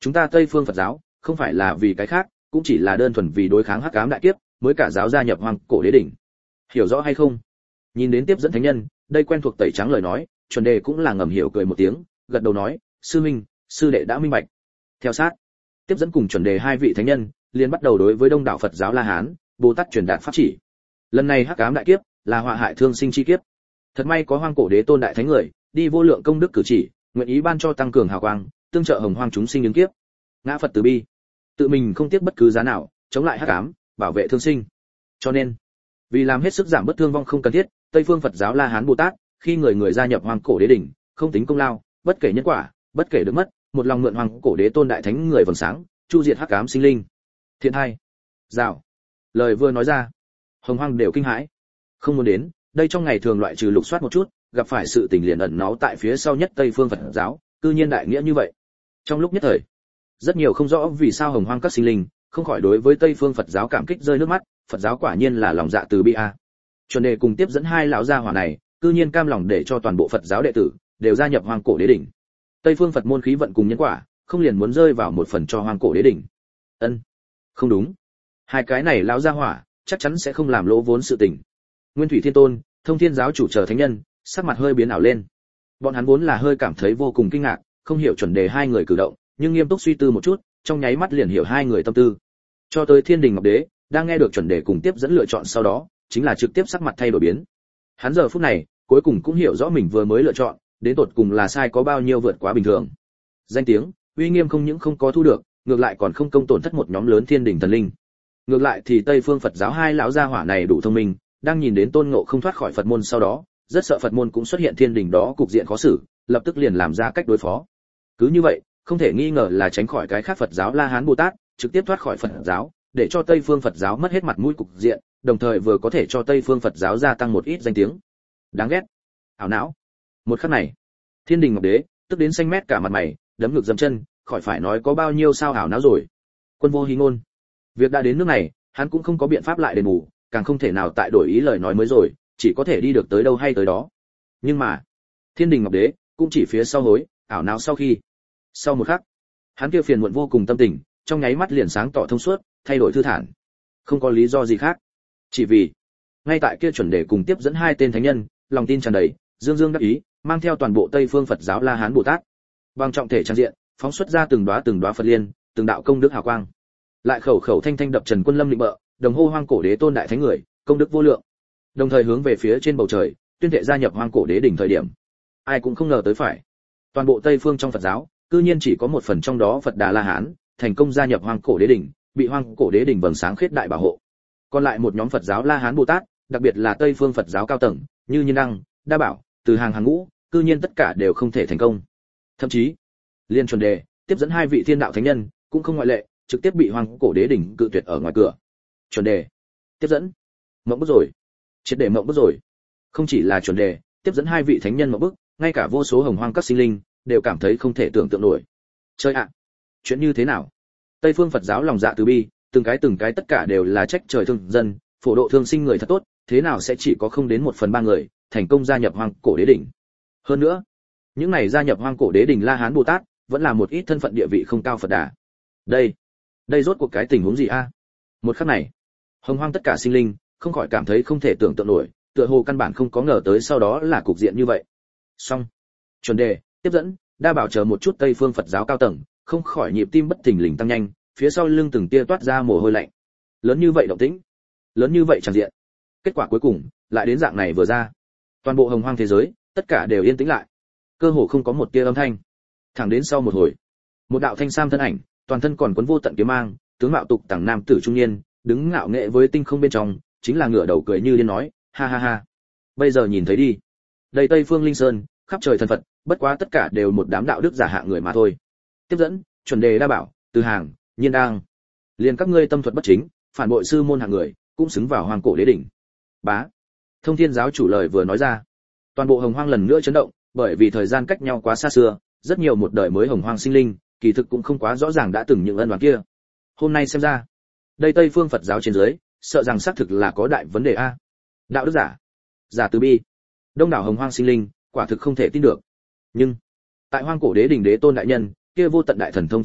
Chúng ta Tây Phương Phật giáo không phải là vì cái khác, cũng chỉ là đơn thuần vì đối kháng hắc ám đại kiếp, mới cả giáo gia nhập Hoang Cổ Đế đỉnh. Hiểu rõ hay không? Nhìn đến tiếp dẫn thánh nhân, đây quen thuộc tẩy trắng lời nói, chuẩn đề cũng là ngầm hiểu cười một tiếng, gật đầu nói, sư minh, sư đệ đã minh bạch. Theo sát, tiếp dẫn cùng chuẩn đề hai vị thánh nhân, liền bắt đầu đối với đông đảo Phật giáo La Hán, Bồ Tát truyền đạt pháp chỉ. Lần này hắc ám đại kiếp là họa hại thương sinh chi kiếp. Thật may có Hoang Cổ Đế tôn đại thánh người, đi vô lượng công đức cử chỉ, nguyện ý ban cho tăng cường hào quang, tương trợ hồng hoang chúng sinh ứng kiếp. Ngã Phật từ bi, tự mình không tiếc bất cứ giá nào, chống lại hắc ám, bảo vệ thương sinh. Cho nên, vì làm hết sức giảm bất thương vong không cần thiết, Tây Phương Phật giáo La Hán Bồ Tát, khi người người gia nhập Hoang Cổ Đế đỉnh, không tính công lao, bất kể nhân quả, bất kể được mất, một lòng mượn Hoang Cổ Đế tôn đại thánh người vầng sáng, chu diệt hắc ám sinh linh. Thiện hai, rào. Lời vừa nói ra, hồng hoang đều kinh hãi. Không muốn đến, đây trong ngày thường loại trừ lục soát một chút, gặp phải sự tình liền ẩn náu tại phía sau nhất Tây Phương Phật giáo, cư nhiên đại nghĩa như vậy. Trong lúc nhất thời, rất nhiều không rõ vì sao hồng hoang các sinh linh không khỏi đối với Tây Phương Phật giáo cảm kích rơi nước mắt, Phật giáo quả nhiên là lòng dạ từ bi a. Chuẩn đề cùng tiếp dẫn hai lão gia hỏa này, cư nhiên cam lòng để cho toàn bộ Phật giáo đệ tử đều gia nhập Hoang Cổ Đế đỉnh. Tây Phương Phật môn khí vận cùng nhân quả, không liền muốn rơi vào một phần cho Hoang Cổ Đế đỉnh. Ân, không đúng. Hai cái này lão gia hỏa, chắc chắn sẽ không làm lỗ vốn sự tình. Nguyên Thủy Thiên Tôn, Thông Thiên giáo chủ chờ thánh nhân, sắc mặt hơi biến ảo lên. Bọn hắn vốn là hơi cảm thấy vô cùng kinh ngạc, không hiểu chuẩn đề hai người cử động, nhưng nghiêm túc suy tư một chút, trong nháy mắt liền hiểu hai người tâm tư. Cho tới Thiên Đình Ngọc Đế, đang nghe được chuẩn đề cùng tiếp dẫn lựa chọn sau đó, chính là trực tiếp sắc mặt thay đổi biến. Hắn giờ phút này, cuối cùng cũng hiểu rõ mình vừa mới lựa chọn, đến tột cùng là sai có bao nhiêu vượt quá bình thường. Danh tiếng, uy nghiêm không những không có thu được, ngược lại còn không công tổn thất một nhóm lớn thiên đình thần linh. Ngược lại thì Tây Phương Phật giáo hai lão gia hỏa này đủ thông minh, đang nhìn đến Tôn Ngộ không thoát khỏi Phật môn sau đó, rất sợ Phật môn cũng xuất hiện thiên đình đó cục diện khó xử, lập tức liền làm ra cách đối phó. Cứ như vậy, không thể nghi ngờ là tránh khỏi cái khác Phật giáo La Hán Bồ Tát, trực tiếp thoát khỏi Phật giáo, để cho Tây Phương Phật giáo mất hết mặt mũi cục diện, đồng thời vừa có thể cho Tây Phương Phật giáo gia tăng một ít danh tiếng. Đáng ghét. Ảo não. Một khắc này, Thiên Đình Ngọc Đế tức đến xanh mét cả mặt mày, đấm ngực dậm chân, khỏi phải nói có bao nhiêu sao ảo não rồi. Quân vô hí ngôn. Việc đã đến nước này, hắn cũng không có biện pháp lại đền bù, càng không thể nào tại đổi ý lời nói mới rồi, chỉ có thể đi được tới đâu hay tới đó. Nhưng mà, Thiên Đình Ngọc Đế cũng chỉ phía sau hối, ảo não sau khi. Sau một khắc, hắn kia phiền muộn vô cùng tâm tình, trong nháy mắt liền sáng tỏ thông suốt, thay đổi thư thản. Không có lý do gì khác, chỉ vì ngay tại kia chuẩn đề cùng tiếp dẫn hai tên thánh nhân, lòng tin tràn đầy, dương dương đắc ý, mang theo toàn bộ Tây Phương Phật giáo La Hán Bồ Tát, bằng trọng thể trang diện, phóng xuất ra từng đóa từng đóa Phật liên, từng đạo công đức hào quang. Lại khẩu khẩu thanh thanh đập Trần Quân Lâm định bợ, đồng hô Hoang Cổ Đế tôn đại thánh người, công đức vô lượng. Đồng thời hướng về phía trên bầu trời, tuyên thệ gia nhập Hoang Cổ Đế đỉnh thời điểm. Ai cũng không ngờ tới phải, toàn bộ Tây Phương trong Phật giáo, cư nhiên chỉ có một phần trong đó Phật Đà La Hán thành công gia nhập Hoang Cổ Đế đỉnh, bị Hoang Cổ Đế đỉnh vầng sáng khết đại bảo hộ. Còn lại một nhóm Phật giáo La Hán Bồ Tát, đặc biệt là Tây Phương Phật giáo cao tầng, như Nhiên Đăng, Đa Bảo, từ hàng hàng ngũ, cư nhiên tất cả đều không thể thành công. Thậm chí, liên chuẩn đề, tiếp dẫn hai vị thiên đạo thánh nhân, cũng không ngoại lệ, trực tiếp bị Hoang Cổ Đế đỉnh cự tuyệt ở ngoài cửa. Chuẩn đề, tiếp dẫn, mộng bức rồi, triệt để mộng bức rồi. Không chỉ là chuẩn đề, tiếp dẫn hai vị thánh nhân mộng bức, ngay cả vô số hồng hoang các sinh linh đều cảm thấy không thể tưởng tượng nổi. Chơi ạ, chuyện như thế nào? Tây Phương Phật giáo lòng dạ từ bi, từng cái từng cái tất cả đều là trách trời thương dân, phổ độ thương sinh người thật tốt, thế nào sẽ chỉ có không đến một phần ba người thành công gia nhập Hoang Cổ Đế đỉnh? Hơn nữa, những này gia nhập Hoang Cổ Đế đỉnh La Hán Bồ Tát, vẫn là một ít thân phận địa vị không cao Phật Đà. Đây, đây rốt cuộc cái tình huống gì a? Một khắc này, hồng hoang tất cả sinh linh không khỏi cảm thấy không thể tưởng tượng nổi, tựa hồ căn bản không có ngờ tới sau đó là cục diện như vậy. Xong, chuẩn đề, tiếp dẫn, Đa Bảo chờ một chút Tây Phương Phật giáo cao tầng, không khỏi nhịp tim bất thình lình tăng nhanh, phía sau lưng từng tia toát ra mồ hôi lạnh. Lớn như vậy động tĩnh, lớn như vậy tràn diện. Kết quả cuối cùng lại đến dạng này vừa ra, toàn bộ hồng hoang thế giới tất cả đều yên tĩnh lại, cơ hồ không có một tia âm thanh. Thẳng đến sau một hồi, một đạo thanh sam thân ảnh, toàn thân còn quấn vô tận kiếm mang, tướng mạo tục tằng nam tử trung niên, đứng ngạo nghệ với tinh không bên trong, chính là ngửa đầu cười như điên nói, ha ha ha. Bây giờ nhìn thấy đi, đây Tây Phương Linh Sơn, khắp trời thần Phật, bất quá tất cả đều một đám đạo đức giả hạ người mà thôi. Tiếp dẫn, chuẩn đề, Đa Bảo, từ hàng, Nhiên Đang, liền các ngươi tâm thuật bất chính, phản bội sư môn hạng người, cũng xứng vào Hoang Cổ Đế đỉnh. Bá. Thông Thiên giáo chủ lời vừa nói ra, toàn bộ hồng hoang lần nữa chấn động, bởi vì thời gian cách nhau quá xa xưa, rất nhiều một đời mới hồng hoang sinh linh, kỳ thực cũng không quá rõ ràng đã từng những ân oán kia. Hôm nay xem ra, đây Tây Phương Phật giáo trên dưới, sợ rằng xác thực là có đại vấn đề a. Đạo đức giả, giả từ bi, đông đảo hồng hoang sinh linh, quả thực không thể tin được. Nhưng, tại Hoang Cổ Đế đỉnh đế tôn đại nhân, kia vô tận đại thần thông trước mặt,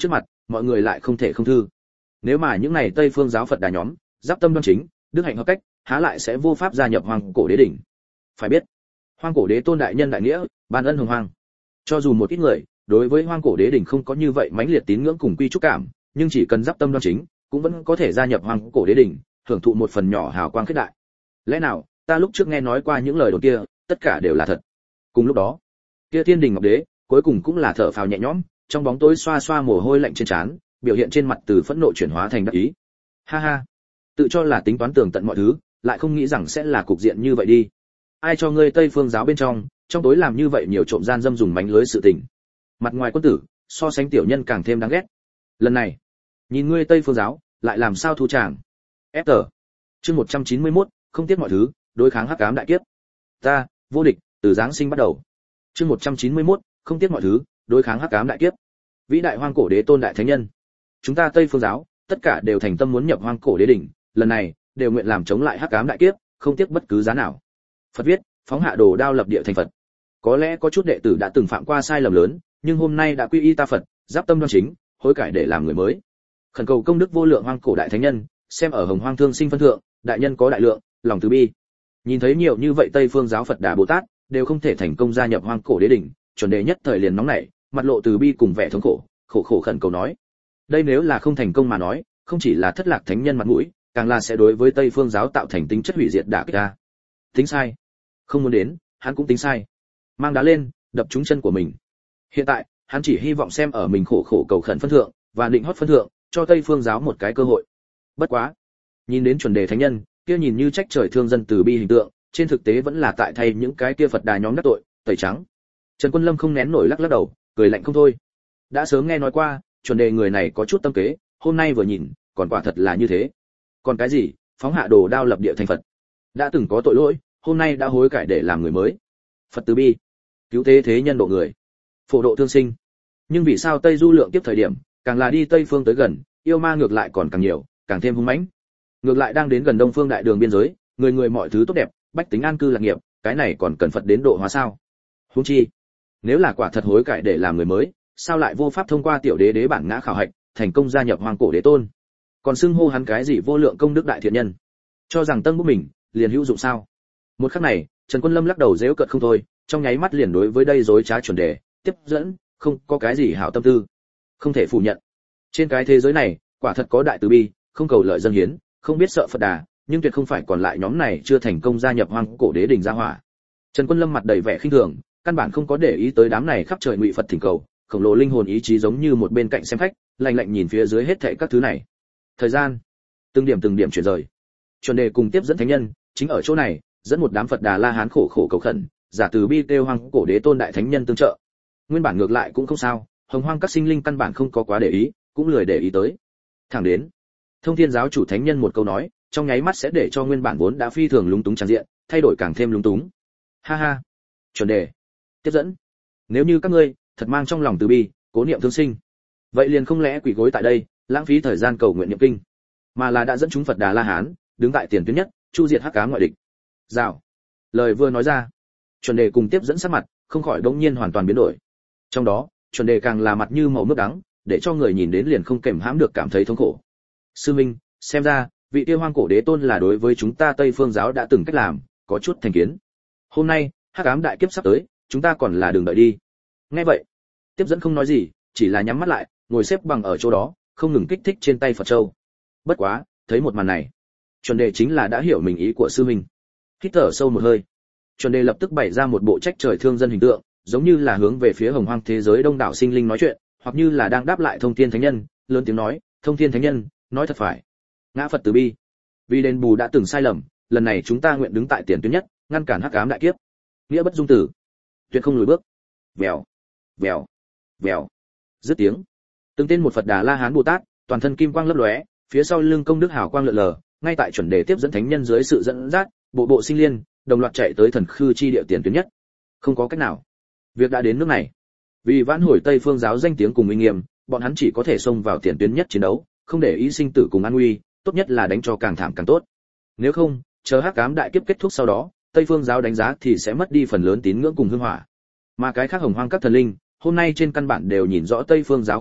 mọi người lại không thể không thư. Nếu mà những này Tây Phương giáo Phật đà nhóm, giáp tâm đoan chính, đức hạnh hợp cách, há lại sẽ vô pháp gia nhập Hoang Cổ Đế đỉnh. Phải biết, Hoang Cổ Đế Tôn đại nhân đại nghĩa, ban ân hồng hoang. Cho dù một ít người đối với Hoang Cổ Đế đỉnh không có như vậy mãnh liệt tín ngưỡng cùng quy trúc cảm, nhưng chỉ cần giáp tâm đoan chính, cũng vẫn có thể gia nhập Hoang Cổ Đế đỉnh, hưởng thụ một phần nhỏ hào quang kết đại. Lẽ nào, ta lúc trước nghe nói qua những lời đồn kia, tất cả đều là thật. Cùng lúc đó, kia Thiên Đình Ngọc Đế, cuối cùng cũng là thở phào nhẹ nhõm, trong bóng tối xoa xoa mồ hôi lạnh trên trán, biểu hiện trên mặt từ phẫn nộ chuyển hóa thành đắc ý. Ha ha, tự cho là tính toán tường tận mọi thứ, lại không nghĩ rằng sẽ là cục diện như vậy đi. Ai cho ngươi Tây Phương giáo bên trong, trong tối làm như vậy nhiều trộm gian dâm dùng mánh lưới sự tình. Mặt ngoài quân tử, so sánh tiểu nhân càng thêm đáng ghét. Lần này, nhìn ngươi Tây Phương giáo, lại làm sao thu tràng. Ép tờ. Chương một trăm chín mươi mốt, không tiếc mọi thứ, đối kháng hắc ám đại kiếp. Ta, vô địch, từ giáng sinh bắt đầu. Chương một trăm chín mươi mốt, không tiếc mọi thứ, đối kháng hắc ám đại kiếp. Vĩ đại Hoang Cổ Đế Tôn đại thánh nhân. Chúng ta Tây Phương giáo, tất cả đều thành tâm muốn nhập Hoang Cổ Đế đỉnh, lần này, đều nguyện làm chống lại hắc ám đại kiếp, không tiếc bất cứ giá nào. Phật viết, phóng hạ đồ đao lập địa thành Phật. Có lẽ có chút đệ tử đã từng phạm qua sai lầm lớn, nhưng hôm nay đã quy y ta Phật, giáp tâm đoan chính, hối cải để làm người mới. Khẩn cầu công đức vô lượng Hoang Cổ đại thánh nhân, xem ở Hồng Hoang thương sinh phân thượng, đại nhân có đại lượng, lòng từ bi. Nhìn thấy nhiều như vậy Tây Phương giáo Phật Đà Bồ Tát đều không thể thành công gia nhập Hoang Cổ Đế đỉnh, chuẩn đề nhất thời liền nóng nảy, mặt lộ từ bi cùng vẻ thống khổ, khổ khổ khẩn cầu nói: đây nếu là không thành công mà nói, không chỉ là thất lạc thánh nhân mặt mũi, càng là sẽ đối với Tây Phương giáo tạo thành tính chất hủy diệt đả kích ta. Tính sai, không muốn đến, hắn cũng tính sai. Mang đá lên, đập trúng chân của mình. Hiện tại, hắn chỉ hy vọng xem ở mình khổ khổ cầu khẩn phân thượng, và định hót phân thượng, cho Tây Phương giáo một cái cơ hội. Bất quá, nhìn đến chuẩn đề thánh nhân, kia nhìn như trách trời thương dân từ bi hình tượng, trên thực tế vẫn là tại thay những cái kia Phật đà nhóm đắc tội, tẩy trắng. Trần Quân Lâm không nén nổi lắc lắc đầu, cười lạnh không thôi. Đã sớm nghe nói qua, chuẩn đề người này có chút tâm kế, hôm nay vừa nhìn, còn quả thật là như thế. Còn cái gì, phóng hạ đồ đao lập địa thành Phật. Đã từng có tội lỗi, hôm nay đã hối cải để làm người mới. Phật từ bi, cứu thế thế nhân độ người, phổ độ thương sinh. Nhưng vì sao Tây Du lượng tiếp thời điểm, càng là đi Tây phương tới gần, yêu ma ngược lại còn càng nhiều, càng thêm hung mãnh. Ngược lại đang đến gần Đông Phương đại đường biên giới, người người mọi thứ tốt đẹp, bách tính an cư lạc nghiệp, cái này còn cần Phật đến độ hóa sao? Huống chi, nếu là quả thật hối cải để làm người mới, sao lại vô pháp thông qua tiểu đế đế bản ngã khảo hạch, thành công gia nhập Hoang Cổ Đế Tôn? Còn xưng hô hắn cái gì vô lượng công đức đại thiện nhân? Cho rằng tân bút mình liền hữu dụng sao? Một khắc này, Trần Quân Lâm lắc đầu giễu cợt không thôi, trong nháy mắt liền đối với đây dối trá chuẩn đề, tiếp dẫn, không có cái gì hảo tâm tư. Không thể phủ nhận, trên cái thế giới này, quả thật có đại từ bi, không cầu lợi dân hiến, không biết sợ Phật Đà, nhưng tuyệt không phải còn lại nhóm này chưa thành công gia nhập Hoang Cổ Đế đỉnh gia hỏa. Trần Quân Lâm mặt đầy vẻ khinh thường, căn bản không có để ý tới đám này khắp trời ngụy Phật thỉnh cầu, khổng lồ linh hồn ý chí giống như một bên cạnh xem khách, lạnh lạnh nhìn phía dưới hết thảy các thứ này. Thời gian, từng điểm từng điểm chuyển rời. Chuẩn đề cùng tiếp dẫn thánh nhân, chính ở chỗ này, dẫn một đám Phật Đà La Hán khổ khổ cầu khẩn, giả từ bi kêu Hoang Cổ Đế Tôn đại thánh nhân tương trợ. Nguyên bản ngược lại cũng không sao, Hồng Hoang các sinh linh căn bản không có quá để ý, cũng lười để ý tới. Thẳng đến, Thông Thiên giáo chủ thánh nhân một câu nói, trong nháy mắt sẽ để cho nguyên bản vốn đã phi thường lúng túng tràn diện, thay đổi càng thêm lúng túng. Ha ha, chuẩn đề, tiếp dẫn, nếu như các ngươi thật mang trong lòng từ bi, cố niệm thương sinh, vậy liền không lẽ quỳ gối tại đây, lãng phí thời gian cầu nguyện niệm kinh, mà là đã dẫn chúng Phật Đà La Hán, đứng tại tiền tuyến nhất, chu diệt hắc ám ngoại địch. Rào. Lời vừa nói ra, chuẩn đề cùng tiếp dẫn sắc mặt, không khỏi đống nhiên hoàn toàn biến đổi. Trong đó, chuẩn đề càng là mặt như màu nước đắng, để cho người nhìn đến liền không kềm hãm được cảm thấy thống khổ. Sư Minh, xem ra, vị tiêu Hoang Cổ Đế Tôn là đối với chúng ta Tây Phương giáo đã từng cách làm, có chút thành kiến. Hôm nay, hắc ám đại kiếp sắp tới, chúng ta còn là đường đợi đi. Nghe vậy, tiếp dẫn không nói gì, chỉ là nhắm mắt lại, ngồi xếp bằng ở chỗ đó, không ngừng kích thích trên tay Phật châu. Bất quá, thấy một màn này, chuẩn đề chính là đã hiểu mình ý của sư minh. Hít thở sâu một hơi, chuẩn đề lập tức bày ra một bộ trách trời thương dân hình tượng, giống như là hướng về phía Hồng Hoang thế giới đông đảo sinh linh nói chuyện, hoặc như là đang đáp lại Thông Thiên thánh nhân, lớn tiếng nói: Thông Thiên thánh nhân, nói thật phải, ngã Phật từ bi, vì đền bù đã từng sai lầm, lần này chúng ta nguyện đứng tại tiền tuyến nhất, ngăn cản hắc ám đại kiếp, nghĩa bất dung tử, tuyệt không lùi bước. Vèo, vèo, vèo. Dứt tiếng, từng tên một Phật Đà La Hán Bồ Tát, toàn thân kim quang lấp lóe, phía sau lưng công đức hào quang lượn lờ, ngay tại chuẩn đề tiếp dẫn thánh nhân dưới sự dẫn dắt, bộ bộ sinh liên, đồng loạt chạy tới thần khư chi địa tiền tuyến nhất. Không có cách nào, việc đã đến nước này, vì vãn hồi Tây Phương giáo danh tiếng cùng uy nghiêm, bọn hắn chỉ có thể xông vào tiền tuyến nhất chiến đấu, không để ý sinh tử cùng an nguy, tốt nhất là đánh cho càng thảm càng tốt. Nếu không, chờ hắc ám đại kiếp kết thúc sau đó, Tây Phương giáo đánh giá thì sẽ mất đi phần lớn tín ngưỡng cùng hương hỏa. Mà cái khác Hồng Hoang các thần linh, hôm nay trên căn bản đều nhìn rõ Tây Phương giáo khuôn mặt,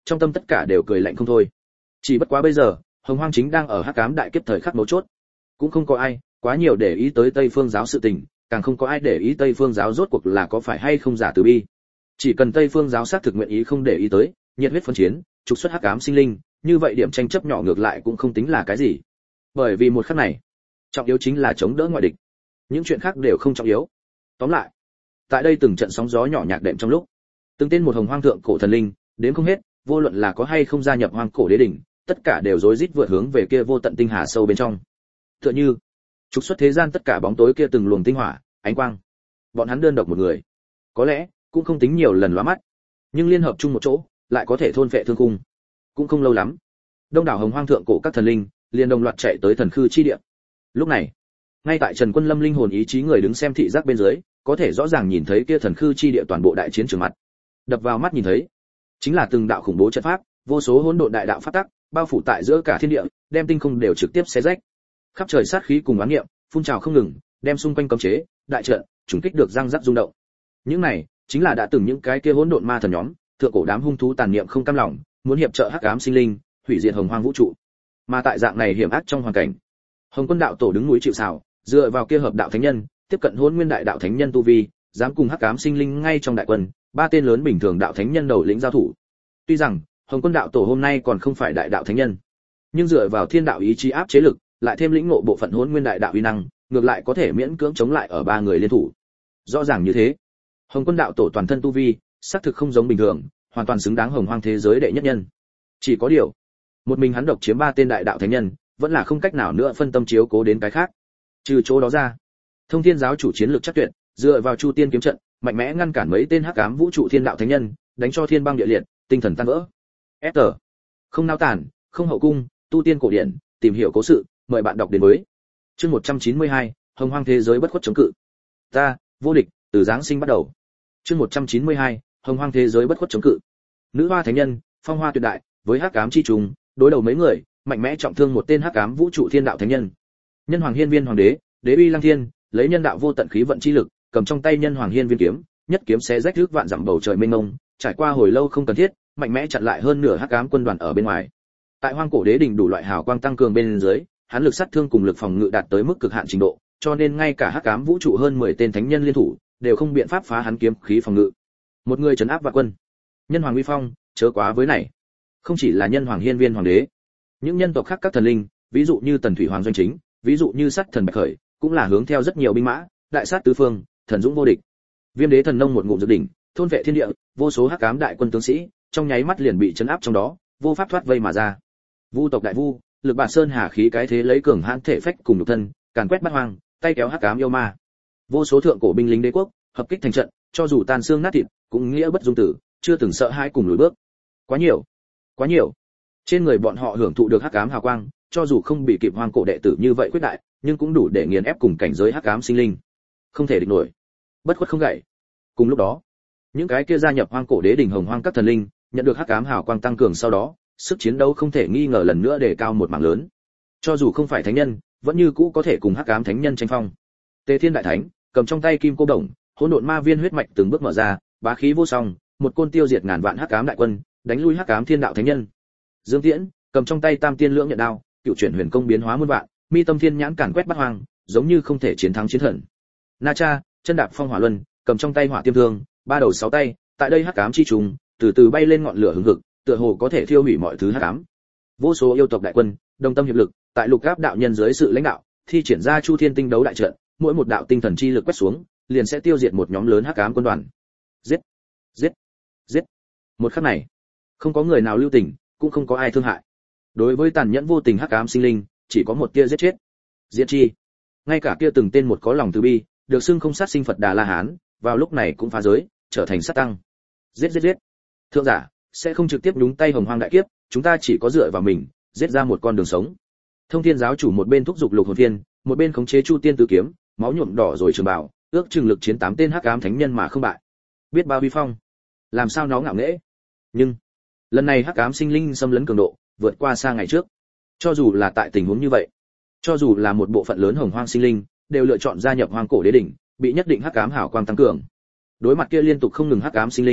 trong tâm tất cả đều cười lạnh không thôi. Chỉ bất quá bây giờ, Hồng Hoang chính đang ở hắc ám đại kiếp thời khắc mấu chốt, cũng không có ai quá nhiều để ý tới Tây Phương giáo sự tình, càng không có ai để ý Tây Phương giáo rốt cuộc là có phải hay không giả từ bi. Chỉ cần Tây Phương giáo xác thực nguyện ý không để ý tới, nhiệt huyết phân chiến, trục xuất hắc ám sinh linh, như vậy điểm tranh chấp nhỏ ngược lại cũng không tính là cái gì. Bởi vì một khắc này, trọng yếu chính là chống đỡ ngoại địch. Những chuyện khác đều không trọng yếu. Tóm lại, tại đây từng trận sóng gió nhỏ nhạc đệm trong lúc, từng tên một hồng hoang thượng cổ thần linh, đến không hết, vô luận là có hay không gia nhập hoang cổ đế đỉnh, tất cả đều rối rít vượt hướng về kia vô tận tinh hà sâu bên trong. Tựa như trục xuất thế gian tất cả bóng tối kia từng luồng tinh hỏa, ánh quang. Bọn hắn đơn độc một người, có lẽ cũng không tính nhiều lần lóa mắt, nhưng liên hợp chung một chỗ, lại có thể thôn phệ thương cung. Cũng không lâu lắm, đông đảo hồng hoang thượng cổ các thần linh liền đồng loạt chạy tới thần khư chi địa. Lúc này, ngay tại Trần Quân Lâm linh hồn ý chí người đứng xem thị giác bên dưới, có thể rõ ràng nhìn thấy kia thần khư chi địa toàn bộ đại chiến trường mặt. Đập vào mắt nhìn thấy, chính là từng đạo khủng bố trận pháp, vô số hỗn độn đại đạo pháp tắc, bao phủ tại giữa cả thiên địa, đem tinh không đều trực tiếp xé rách. Khắp trời sát khí cùng oán niệm, phun trào không ngừng, đem xung quanh cấm chế, đại trận, trùng kích được răng rắc rung động. Những này, chính là đã từng những cái kia hỗn độn ma thần nhóm, thượng cổ đám hung thú tàn niệm không cam lòng, muốn hiệp trợ hắc ám sinh linh, hủy diệt hồng hoang vũ trụ. Mà tại dạng này hiểm ác trong hoàn cảnh, Hồng Quân đạo tổ đứng núi chịu sào, dựa vào kia hợp đạo thánh nhân, tiếp cận Hỗn Nguyên đại đạo thánh nhân tu vi, dám cùng hắc ám sinh linh ngay trong đại quân, ba tên lớn bình thường đạo thánh nhân đầu lĩnh giao thủ. Tuy rằng Hồng Quân đạo tổ hôm nay còn không phải đại đạo thánh nhân, nhưng dựa vào thiên đạo ý chí áp chế lực, lại thêm lĩnh ngộ bộ phận Hỗn Nguyên đại đạo uy năng, ngược lại có thể miễn cưỡng chống lại ở ba người liên thủ. Rõ ràng như thế, Hồng Quân đạo tổ toàn thân tu vi, xác thực không giống bình thường, hoàn toàn xứng đáng hồng hoang thế giới đệ nhất nhân. Chỉ có điều, một mình hắn độc chiếm ba tên đại đạo thánh nhân, vẫn là không cách nào nữa phân tâm chiếu cố đến cái khác. Trừ chỗ đó ra, Thông Thiên giáo chủ chiến lược chắc tuyệt, dựa vào Chu Tiên kiếm trận, mạnh mẽ ngăn cản mấy tên hắc ám vũ trụ thiên đạo thánh nhân, đánh cho thiên băng địa liệt, tinh thần tan vỡ. Esther, không nao tản, không hậu cung, tu tiên cổ điển, tìm hiểu cố sự, mời bạn đọc đến với. Chương một trăm chín mươi hai, Hồng Hoang thế giới bất khuất chống cự. Ta, vô địch, từ giáng sinh bắt đầu. Chương một trăm chín mươi hai, Hồng Hoang thế giới bất khuất chống cự. Nữ hoa thánh nhân, phong hoa tuyệt đại, với hắc ám chi trùng, đối đầu mấy người, mạnh mẽ trọng thương một tên hắc ám vũ trụ thiên đạo thánh nhân. Nhân hoàng hiên viên hoàng đế, đế uy lăng thiên, lấy nhân đạo vô tận khí vận chi lực, cầm trong tay nhân hoàng hiên viên kiếm, nhất kiếm xé rách rước vạn dặm bầu trời mênh mông, trải qua hồi lâu không cần thiết, mạnh mẽ chặn lại hơn nửa hắc ám quân đoàn ở bên ngoài. Tại hoang cổ đế đỉnh đủ loại hào quang tăng cường bên dưới, hắn lực sát thương cùng lực phòng ngự đạt tới mức cực hạn trình độ, cho nên ngay cả hắc ám vũ trụ hơn mười tên thánh nhân liên thủ, đều không biện pháp phá hắn kiếm khí phòng ngự. Một người trấn áp vạn quân. Nhân hoàng uy phong, chớ quá với này. Không chỉ là nhân hoàng hiên viên hoàng đế, những nhân tộc khác các thần linh, ví dụ như Tần Thủy Hoàng doanh chính, ví dụ như Sát Thần Bạch Khởi, cũng là hướng theo rất nhiều binh mã, đại sát tứ phương, thần dũng vô địch. Viêm đế thần nông một ngụm dược đỉnh, thôn vệ thiên địa, vô số hắc ám đại quân tướng sĩ, trong nháy mắt liền bị trấn áp trong đó, vô pháp thoát vây mà ra. Vu tộc đại vu, lực bản sơn hà khí cái thế lấy cường hãn thể phách cùng nhục thân, càn quét bát hoang, tay kéo hắc ám yêu ma. Vô số thượng cổ binh lính đế quốc, hợp kích thành trận, cho dù tan xương nát thịt, cũng nghĩa bất dung tử, chưa từng sợ hãi cùng lùi bước. Quá nhiều, quá nhiều. Trên người bọn họ hưởng thụ được hắc ám hào quang, cho dù không bị kịp hoang cổ đệ tử như vậy quyết đại, nhưng cũng đủ để nghiền ép cùng cảnh giới hắc ám sinh linh. Không thể địch nổi. Bất khuất không gãy. Cùng lúc đó, những cái kia gia nhập hoang cổ đế đỉnh hồng hoang các thần linh, nhận được hắc ám hào quang tăng cường sau đó, sức chiến đấu không thể nghi ngờ lần nữa đề cao một mảng lớn. Cho dù không phải thánh nhân, vẫn như cũ có thể cùng hắc ám thánh nhân tranh phong. Tề Thiên đại thánh, cầm trong tay kim cô đồng, hỗn độn ma viên huyết mạch từng bước mở ra, bá khí vô song, một côn tiêu diệt ngàn vạn hắc ám đại quân, đánh lui hắc ám thiên đạo thánh nhân. Dương Tiễn, cầm trong tay tam tiên lưỡng nhận đao, cựu chuyển huyền công biến hóa muôn vạn, mi tâm thiên nhãn càn quét bát hoang, giống như không thể chiến thắng chiến thần. Na Cha, chân đạp phong hỏa luân, cầm trong tay hỏa tiêm thương, ba đầu sáu tay, tại đây hắc ám chi trùng, từ từ bay lên ngọn lửa hừng hực, tựa hồ có thể thiêu hủy mọi thứ hắc ám. Vô số yêu tộc đại quân, đồng tâm hiệp lực, tại lục áp đạo nhân dưới sự lãnh đạo, thi triển ra Chu Thiên Tinh đấu đại trận, mỗi một đạo tinh thần chi lực quét xuống, liền sẽ tiêu diệt một nhóm lớn hắc ám quân đoàn. Giết, giết, giết. Một khắc này, không có người nào lưu tình, cũng không có ai thương hại. Đối với tàn nhẫn vô tình hắc ám sinh linh, chỉ có một tia giết chết. Diệt chi. Ngay cả kia từng tên một có lòng từ bi, được xưng không sát sinh Phật Đà La Hán, vào lúc này cũng phá giới, trở thành sát tăng. Giết giết giết. Thượng giả sẽ không trực tiếp nhúng tay hồng hoang đại kiếp, chúng ta chỉ có dựa vào mình, giết ra một con đường sống. Thông Thiên giáo chủ một bên thúc giục lục hồn thiên, một bên khống chế Chu Tiên tứ kiếm, máu nhuộm đỏ rồi trường bảo, ước chừng lực chiến tám tên hắc ám thánh nhân mà không bại. Biết bao uy phong, làm sao nó ngạo nghễ. Nhưng lần này hắc ám sinh linh xâm lấn cường độ vượt qua xa ngày trước. Cho dù là tại tình huống như vậy, cho dù là một bộ phận lớn hồng hoang sinh linh đều lựa chọn gia nhập hoang cổ đế đỉnh, bị nhất định hắc ám hảo quang tăng cường. Đối mặt kia liên tục không ngừng hắc ám sinh linh,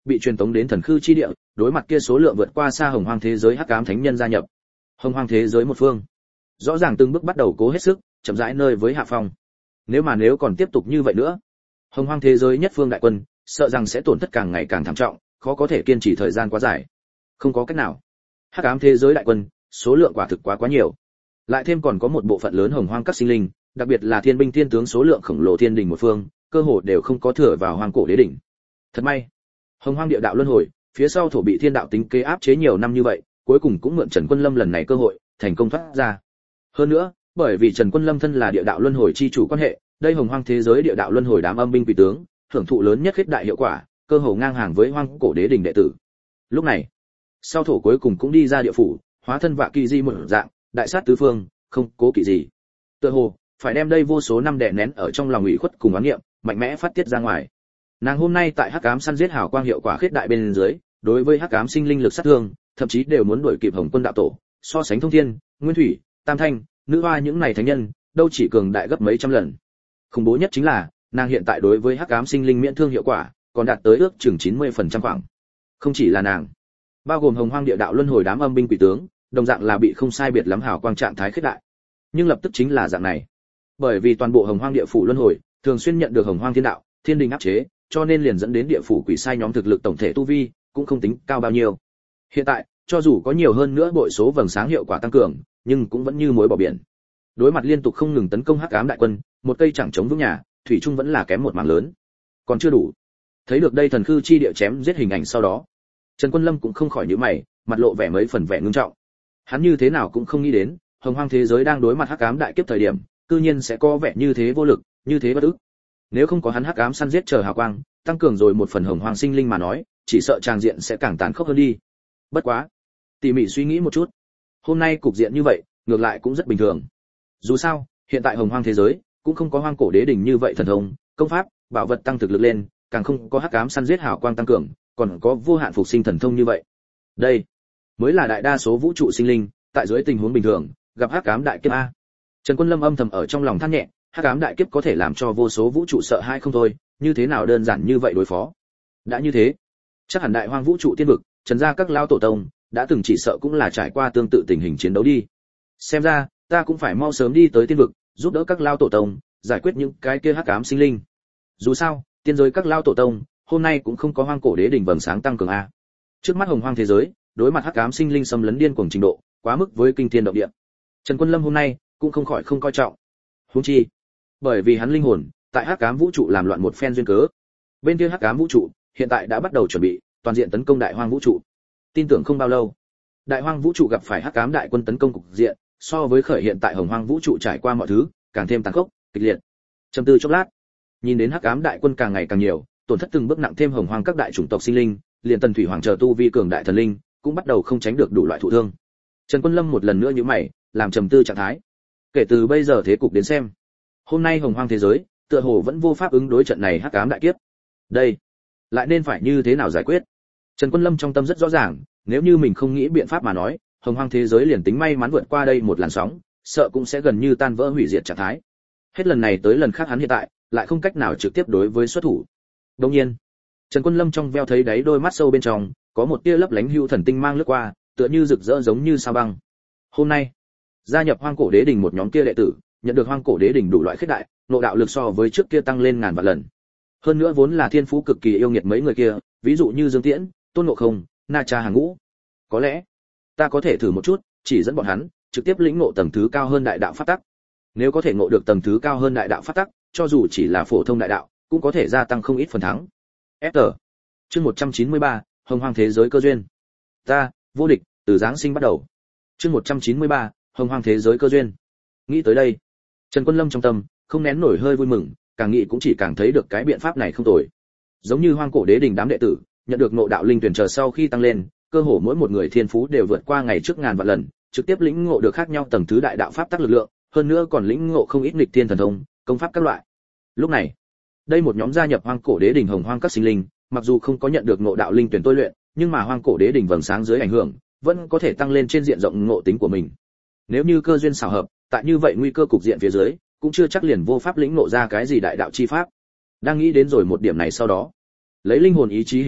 bị truyền tống đến thần khư chi địa, đối mặt kia số lượng vượt qua xa hồng hoang thế giới hắc ám thánh nhân gia nhập. Hồng hoang thế giới một phương, rõ ràng từng bước bắt đầu cố hết sức, chậm rãi nơi với hạ phong. Nếu mà nếu còn tiếp tục như vậy nữa, hồng hoang thế giới nhất phương đại quân, sợ rằng sẽ tổn thất càng ngày càng thảm trọng, khó có thể kiên trì thời gian quá dài. Không có cách nào. Hắc ám thế giới đại quân, số lượng quả thực quá quá nhiều. Lại thêm còn có một bộ phận lớn hồng hoang các sinh linh, đặc biệt là thiên binh thiên tướng số lượng khổng lồ thiên đình một phương, cơ hồ đều không có thừa vào hoang cổ đế đỉnh. Thật may, hồng hoang địa đạo luân hồi, phía sau thổ bị thiên đạo tính kế áp chế nhiều năm như vậy, cuối cùng cũng mượn Trần Quân Lâm lần này cơ hội, thành công thoát ra. Hơn nữa, bởi vì Trần Quân Lâm thân là địa đạo luân hồi chi chủ quan hệ, đây hồng hoang thế giới địa đạo luân hồi đám âm binh quỷ tướng, hưởng thụ lớn nhất khết đại hiệu quả, cơ hồ ngang hàng với hoang cổ đế đỉnh đệ tử. Lúc này, sau thổ cuối cùng cũng đi ra địa phủ, hóa thân vạ kỳ di một dạng, đại sát tứ phương, không cố kỵ gì. Tựa hồ phải đem đây vô số năm đè nén ở trong lòng ủy khuất cùng oán niệm, mạnh mẽ phát tiết ra ngoài. Nàng hôm nay tại hắc ám săn giết hào quang hiệu quả khết đại bên dưới, đối với hắc ám sinh linh lực sát thương, thậm chí đều muốn đuổi kịp Hồng Quân đạo tổ, so sánh Thông Thiên, Nguyên Thủy, Tam Thanh, Nữ Hoa những này thánh nhân, đâu chỉ cường đại gấp mấy trăm lần. Khủng bố nhất chính là, nàng hiện tại đối với hắc ám sinh linh miễn thương hiệu quả, còn đạt tới ước chừng chín mươi phần trăm khoảng. Không chỉ là nàng, bao gồm hồng hoang địa đạo luân hồi đám âm binh quỷ tướng, đồng dạng là bị không sai biệt lắm hào quang trạng thái khết đại. Nhưng lập tức chính là dạng này. Bởi vì toàn bộ hồng hoang địa phủ luân hồi, thường xuyên nhận được hồng hoang thiên đạo, thiên đình áp chế, cho nên liền dẫn đến địa phủ quỷ sai nhóm thực lực tổng thể tu vi cũng không tính cao bao nhiêu. Hiện tại, cho dù có nhiều hơn nữa bội số vầng sáng hiệu quả tăng cường, nhưng cũng vẫn như muối bỏ biển. Đối mặt liên tục không ngừng tấn công hắc ám đại quân, một cây chẳng chống vững nhà, thủy trung vẫn là kém một mảng lớn. Còn chưa đủ. Thấy được đây thần khư chi địa chém giết hình ảnh sau đó, Trần Quân Lâm cũng không khỏi nhíu mày, mặt lộ vẻ mấy phần vẻ ngưng trọng. Hắn như thế nào cũng không nghĩ đến, hồng hoang thế giới đang đối mặt hắc ám đại kiếp thời điểm, cư nhiên sẽ có vẻ như thế vô lực, như thế bất ức. Nếu không có hắn hắc ám săn giết chờ hào quang, tăng cường rồi một phần hồng hoang sinh linh mà nói, chỉ sợ tràng diện sẽ càng tàn khốc hơn đi. Bất quá, tỉ mỉ suy nghĩ một chút, hôm nay cục diện như vậy, ngược lại cũng rất bình thường. Dù sao, hiện tại hồng hoang thế giới cũng không có hoang cổ đế đỉnh như vậy thần thông, công pháp, bảo vật tăng thực lực lên, càng không có hắc ám săn giết hào quang tăng cường, còn có vô hạn phục sinh thần thông như vậy. Đây mới là đại đa số vũ trụ sinh linh, tại dưới tình huống bình thường, gặp hắc ám đại kiếp a. Trần Quân Lâm âm thầm ở trong lòng than nhẹ, hắc ám đại kiếp có thể làm cho vô số vũ trụ sợ hãi không thôi, như thế nào đơn giản như vậy đối phó. Đã như thế, chắc hẳn đại hoang vũ trụ tiên vực, Trần gia các lao tổ tông đã từng chỉ sợ cũng là trải qua tương tự tình hình chiến đấu đi. Xem ra, ta cũng phải mau sớm đi tới tiên vực, giúp đỡ các lao tổ tông giải quyết những cái kia hắc ám sinh linh. Dù sao, tiên giới các lao tổ tông hôm nay cũng không có hoang cổ đế đỉnh vầng sáng tăng cường a. Trước mắt hồng hoang thế giới, đối mặt hắc ám sinh linh xâm lấn điên cuồng trình độ, quá mức với kinh thiên động địa. Trần Quân Lâm hôm nay cũng không khỏi không coi trọng. Huống chi, bởi vì hắn linh hồn tại hắc ám vũ trụ làm loạn một phen duyên cớ. Bên kia hắc ám vũ trụ hiện tại đã bắt đầu chuẩn bị toàn diện tấn công đại hoang vũ trụ. Tin tưởng không bao lâu, đại hoang vũ trụ gặp phải hắc ám đại quân tấn công cục diện, so với khởi hiện tại hồng hoang vũ trụ trải qua mọi thứ, càng thêm tàn khốc, kịch liệt. Trầm tư chốc lát, nhìn đến hắc ám đại quân càng ngày càng nhiều, tổn thất từng bước nặng thêm hồng hoang các đại chủng tộc sinh linh, liền tần thủy hoàng chờ tu vi cường đại thần linh, cũng bắt đầu không tránh được đủ loại thụ thương. Trần Quân Lâm một lần nữa nhíu mày, làm trầm tư trạng thái. Kể từ bây giờ thế cục đến xem, hôm nay hồng hoang thế giới, tựa hồ vẫn vô pháp ứng đối trận này hắc ám đại kiếp. Đây, lại nên phải như thế nào giải quyết? Trần Quân Lâm trong tâm rất rõ ràng, nếu như mình không nghĩ biện pháp mà nói, hồng hoang thế giới liền tính may mắn vượt qua đây một làn sóng, sợ cũng sẽ gần như tan vỡ hủy diệt trạng thái. Hết lần này tới lần khác hắn hiện tại lại không cách nào trực tiếp đối với xuất thủ. Đương nhiên, Trần Quân Lâm trong veo thấy đáy đôi mắt sâu bên trong, có một tia lấp lánh hưu thần tinh mang lướt qua, tựa như rực rỡ giống như sao băng. Hôm nay, gia nhập hoang cổ đế đỉnh một nhóm kia đệ tử, nhận được hoang cổ đế đỉnh đủ loại khết đại, nội đạo lực so với trước kia tăng lên ngàn vạn lần. Hơn nữa vốn là thiên phú cực kỳ yêu nghiệt mấy người kia, ví dụ như Dương Tiễn, Tôn Ngộ Không, Na Cha hàng ngũ. Có lẽ, ta có thể thử một chút, chỉ dẫn bọn hắn trực tiếp lĩnh ngộ tầng thứ cao hơn đại đạo pháp tắc. Nếu có thể ngộ được tầng thứ cao hơn đại đạo pháp tắc, cho dù chỉ là phổ thông đại đạo, cũng có thể gia tăng không ít phần thắng. ép tê. Chương một trăm chín mươi ba, Hồng Hoang thế giới cơ duyên. Ta, vô địch, từ giáng sinh bắt đầu. Chương một trăm chín mươi ba, Hồng Hoang thế giới cơ duyên. Nghĩ tới đây, Trần Quân Lâm trong tâm không nén nổi hơi vui mừng, càng nghĩ cũng chỉ càng thấy được cái biện pháp này không tồi. Giống như hoang cổ đế đỉnh đám đệ tử, nhận được ngộ đạo linh tuyển chờ sau khi tăng lên, cơ hồ mỗi một người thiên phú đều vượt qua ngày trước ngàn vạn lần, trực tiếp lĩnh ngộ được khác nhau tầng thứ đại đạo pháp tắc lực lượng, hơn nữa còn lĩnh ngộ không ít nghịch thiên thần thông, công pháp các loại. Lúc này, đây một nhóm gia nhập hoang cổ đế đỉnh hồng hoang các sinh linh, mặc dù không có nhận được ngộ đạo linh tuyển tôi luyện, nhưng mà hoang cổ đế đỉnh vầng sáng dưới ảnh hưởng, vẫn có thể tăng lên trên diện rộng ngộ tính của mình. Nếu như cơ duyên xảo hợp, tại như vậy nguy cơ cục diện phía dưới, cũng chưa chắc liền vô pháp lĩnh ngộ ra cái gì đại đạo chi pháp. Đang nghĩ đến rồi một điểm này sau đó, lấy linh hồn ý chí hình thái,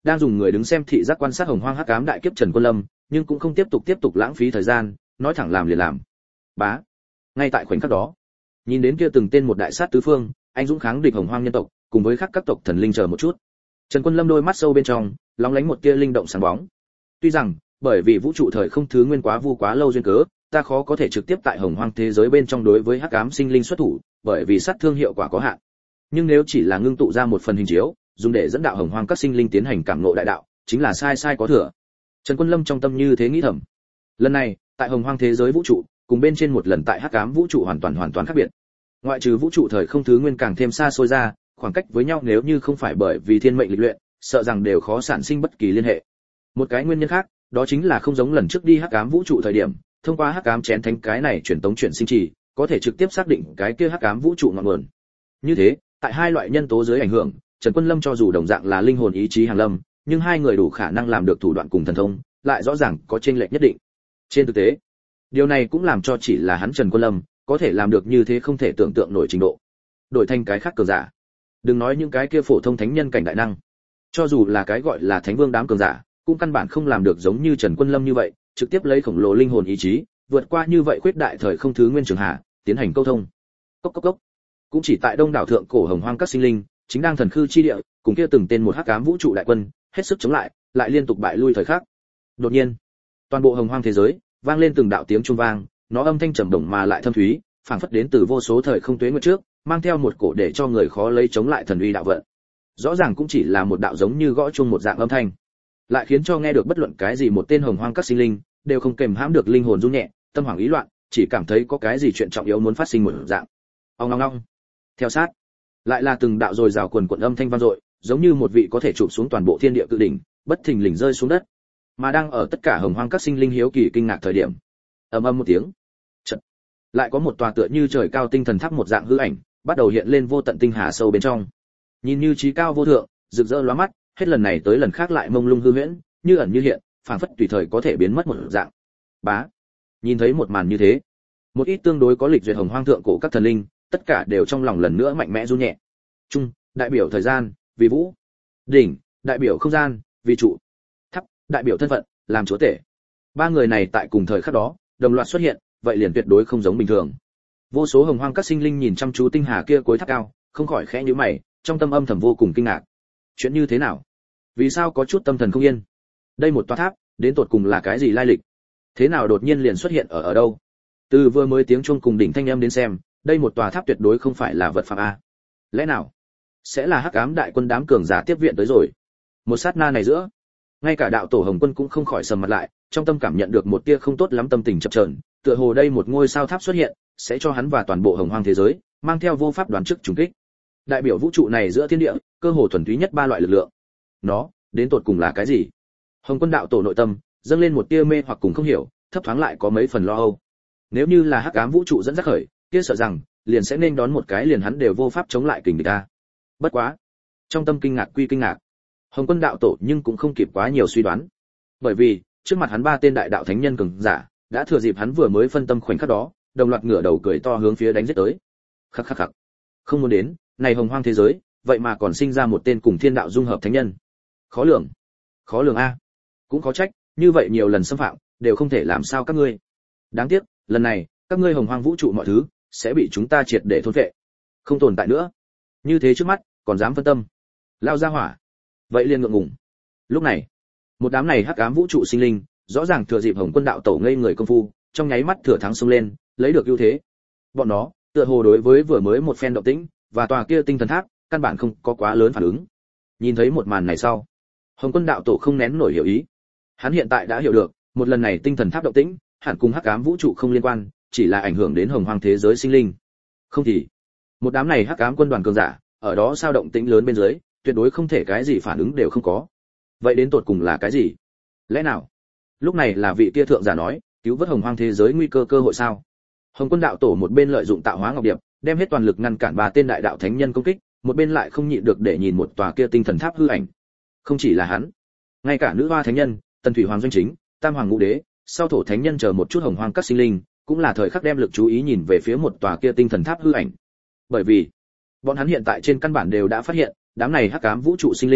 đang dùng người đứng xem thị giác quan sát hồng hoang hắc ám đại kiếp Trần Quân Lâm, nhưng cũng không tiếp tục tiếp tục lãng phí thời gian, nói thẳng làm liền làm. Bá. Ngay tại khoảnh khắc đó, nhìn đến kia từng tên một đại sát tứ phương, anh dũng kháng địch hồng hoang nhân tộc, cùng với các các tộc thần linh chờ một chút. Trần Quân Lâm đôi mắt sâu bên trong, lóng lánh một tia linh động sáng bóng. Tuy rằng, bởi vì vũ trụ thời không thứ nguyên quá vu quá lâu duyên cớ, ta khó có thể trực tiếp tại hồng hoang thế giới bên trong đối với hắc ám sinh linh xuất thủ, bởi vì sát thương hiệu quả có hạn. Nhưng nếu chỉ là ngưng tụ ra một phần hình chiếu, dùng để dẫn đạo hồng hoang các sinh linh tiến hành cảm ngộ đại đạo, chính là sai sai có thừa. Trần Quân Lâm trong tâm như thế nghĩ thầm. Lần này, tại hồng hoang thế giới vũ trụ, cùng bên trên một lần tại hắc ám vũ trụ hoàn toàn hoàn toàn khác biệt. Ngoại trừ vũ trụ thời không thứ nguyên càng thêm xa xôi ra, khoảng cách với nhau nếu như không phải bởi vì thiên mệnh lịch luyện, sợ rằng đều khó sản sinh bất kỳ liên hệ. Một cái nguyên nhân khác, đó chính là không giống lần trước đi hắc ám vũ trụ thời điểm, thông qua hắc ám chén thánh cái này truyền tống chuyển sinh trì, có thể trực tiếp xác định cái kia hắc ám vũ trụ ngọn nguồn. Như thế, tại hai loại nhân tố dưới ảnh hưởng, Trần Quân Lâm cho dù đồng dạng là linh hồn ý chí hàng lâm, nhưng hai người đủ khả năng làm được thủ đoạn cùng thần thông, lại rõ ràng có chênh lệch nhất định. Trên thực tế, điều này cũng làm cho chỉ là hắn Trần Quân Lâm có thể làm được như thế không thể tưởng tượng nổi trình độ. Đổi thành cái khác cường giả, đừng nói những cái kia phổ thông thánh nhân cảnh đại năng, cho dù là cái gọi là thánh vương đám cường giả, cũng căn bản không làm được giống như Trần Quân Lâm như vậy, trực tiếp lấy khổng lồ linh hồn ý chí, vượt qua như vậy khuyết đại thời không thứ nguyên trường hạ, tiến hành câu thông. Cốc cốc cốc. Cũng chỉ tại đông đảo thượng cổ hồng hoang các sinh linh, chính đang thần khư chi địa, cùng kia từng tên một hắc ám vũ trụ đại quân, hết sức chống lại, lại liên tục bại lui thời khắc. Đột nhiên, toàn bộ hồng hoang thế giới vang lên từng đạo tiếng chuông vang, nó âm thanh trầm đồng mà lại thâm thúy, phảng phất đến từ vô số thời không tuế nguyệt trước, mang theo một cổ để cho người khó lấy chống lại thần uy đạo vận. Rõ ràng cũng chỉ là một đạo giống như gõ chuông một dạng âm thanh, lại khiến cho nghe được bất luận cái gì một tên hồng hoang các sinh linh đều không kềm hãm được linh hồn rung nhẹ, tâm hoảng ý loạn, chỉ cảm thấy có cái gì chuyện trọng yếu muốn phát sinh một dạng. Ong ong ong. Theo sát, lại là từng đạo rồi rào quần quần âm thanh vang dội, giống như một vị có thể chụp xuống toàn bộ thiên địa cự đỉnh, bất thình lình rơi xuống đất. Mà đang ở tất cả hồng hoang các sinh linh hiếu kỳ kinh ngạc thời điểm, ầm ầm một tiếng, chợt lại có một tòa tựa như trời cao tinh thần tháp một dạng hư ảnh, bắt đầu hiện lên vô tận tinh hà sâu bên trong. Nhìn như trí cao vô thượng, rực rỡ lóa mắt, hết lần này tới lần khác lại mông lung hư huyễn, như ẩn như hiện, phảng phất tùy thời có thể biến mất một dạng. Bá. Nhìn thấy một màn như thế, một ít tương đối có lịch duyệt hồng hoang thượng cổ các thần linh, tất cả đều trong lòng lần nữa mạnh mẽ run nhẹ. Trung, đại biểu thời gian, vì vũ. Đỉnh, đại biểu không gian, vì trụ. Tháp, đại biểu thân phận, làm chúa tể. Ba người này tại cùng thời khắc đó, đồng loạt xuất hiện, vậy liền tuyệt đối không giống bình thường. Vô số hồng hoang các sinh linh nhìn chăm chú tinh hà kia cuối tháp cao, không khỏi khẽ nhíu mày, trong tâm âm thầm vô cùng kinh ngạc. Chuyện như thế nào? Vì sao có chút tâm thần không yên? Đây một tòa tháp, đến tột cùng là cái gì lai lịch? Thế nào đột nhiên liền xuất hiện ở ở đâu? Từ vừa mới tiếng chuông cùng đỉnh thanh âm đến xem, đây một tòa tháp tuyệt đối không phải là vật phàm a. Lẽ nào sẽ là hắc ám đại quân đám cường giả tiếp viện tới rồi? Một sát na này giữa, ngay cả đạo tổ Hồng Quân cũng không khỏi sầm mặt lại, trong tâm cảm nhận được một tia không tốt lắm tâm tình chập chờn, tựa hồ đây một ngôi sao tháp xuất hiện, sẽ cho hắn và toàn bộ hồng hoang thế giới mang theo vô pháp đoán trước trùng kích. Đại biểu vũ trụ này giữa thiên địa, cơ hồ thuần túy nhất ba loại lực lượng. Nó, đến tột cùng là cái gì? Hồng Quân đạo tổ nội tâm dâng lên một tia mê hoặc cùng không hiểu, thấp thoáng lại có mấy phần lo âu. Nếu như là hắc ám vũ trụ dẫn dắt khởi, kia sợ rằng liền sẽ nên đón một cái liền hắn đều vô pháp chống lại kình địch ta. Bất quá, trong tâm kinh ngạc quy kinh ngạc, Hồng Quân đạo tổ nhưng cũng không kịp quá nhiều suy đoán. Bởi vì, trước mặt hắn ba tên đại đạo thánh nhân cường giả, đã thừa dịp hắn vừa mới phân tâm khoảnh khắc đó, đồng loạt ngửa đầu cười to hướng phía đánh giết tới. Khắc khắc khắc. Không muốn đến, này hồng hoang thế giới, vậy mà còn sinh ra một tên cùng thiên đạo dung hợp thánh nhân. Khó lường. Khó lường a. Cũng khó trách, như vậy nhiều lần xâm phạm, đều không thể làm sao các ngươi. Đáng tiếc, lần này, các ngươi hồng hoang vũ trụ mọi thứ sẽ bị chúng ta triệt để thôn phệ. Không tồn tại nữa. Như thế trước mắt, còn dám phân tâm. Lao ra hỏa. Vậy liền ngượng ngùng. Lúc này, một đám này hắc ám vũ trụ sinh linh, rõ ràng thừa dịp Hồng Quân đạo tổ ngây người công phu, trong nháy mắt thừa thắng xông lên, lấy được ưu thế. Bọn nó, tựa hồ đối với vừa mới một phen động tĩnh, và tòa kia tinh thần tháp, căn bản không có quá lớn phản ứng. Nhìn thấy một màn này sau, Hồng Quân đạo tổ không nén nổi hiểu ý. Hắn hiện tại đã hiểu được, một lần này tinh thần tháp động tĩnh, hẳn cùng hắc ám vũ trụ không liên quan, chỉ là ảnh hưởng đến hồng hoang thế giới sinh linh. Không thì, một đám này hắc ám quân đoàn cường giả, ở đó sao động tĩnh lớn bên dưới, tuyệt đối không thể cái gì phản ứng đều không có. Vậy đến tột cùng là cái gì? Lẽ nào? Lúc này là vị kia thượng giả nói, cứu vớt hồng hoang thế giới nguy cơ cơ hội sao? Hồng Quân đạo tổ một bên lợi dụng tạo hóa ngọc điệp, đem hết toàn lực ngăn cản ba tên đại đạo thánh nhân công kích, một bên lại không nhịn được để nhìn một tòa kia tinh thần tháp hư ảnh. Không chỉ là hắn, ngay cả nữ hoa thánh nhân, tần thủy hoàng doanh chính, tam hoàng ngũ đế, sau thổ thánh nhân chờ một chút hồng hoang các sinh linh, cũng là thời khắc đem lực chú ý nhìn về phía một tòa kia tinh thần tháp hư ảnh. Bởi vì, bọn hắn hiện tại trên căn bản đều đã phát hiện, đám này hắc ám vũ trụ sinh linh,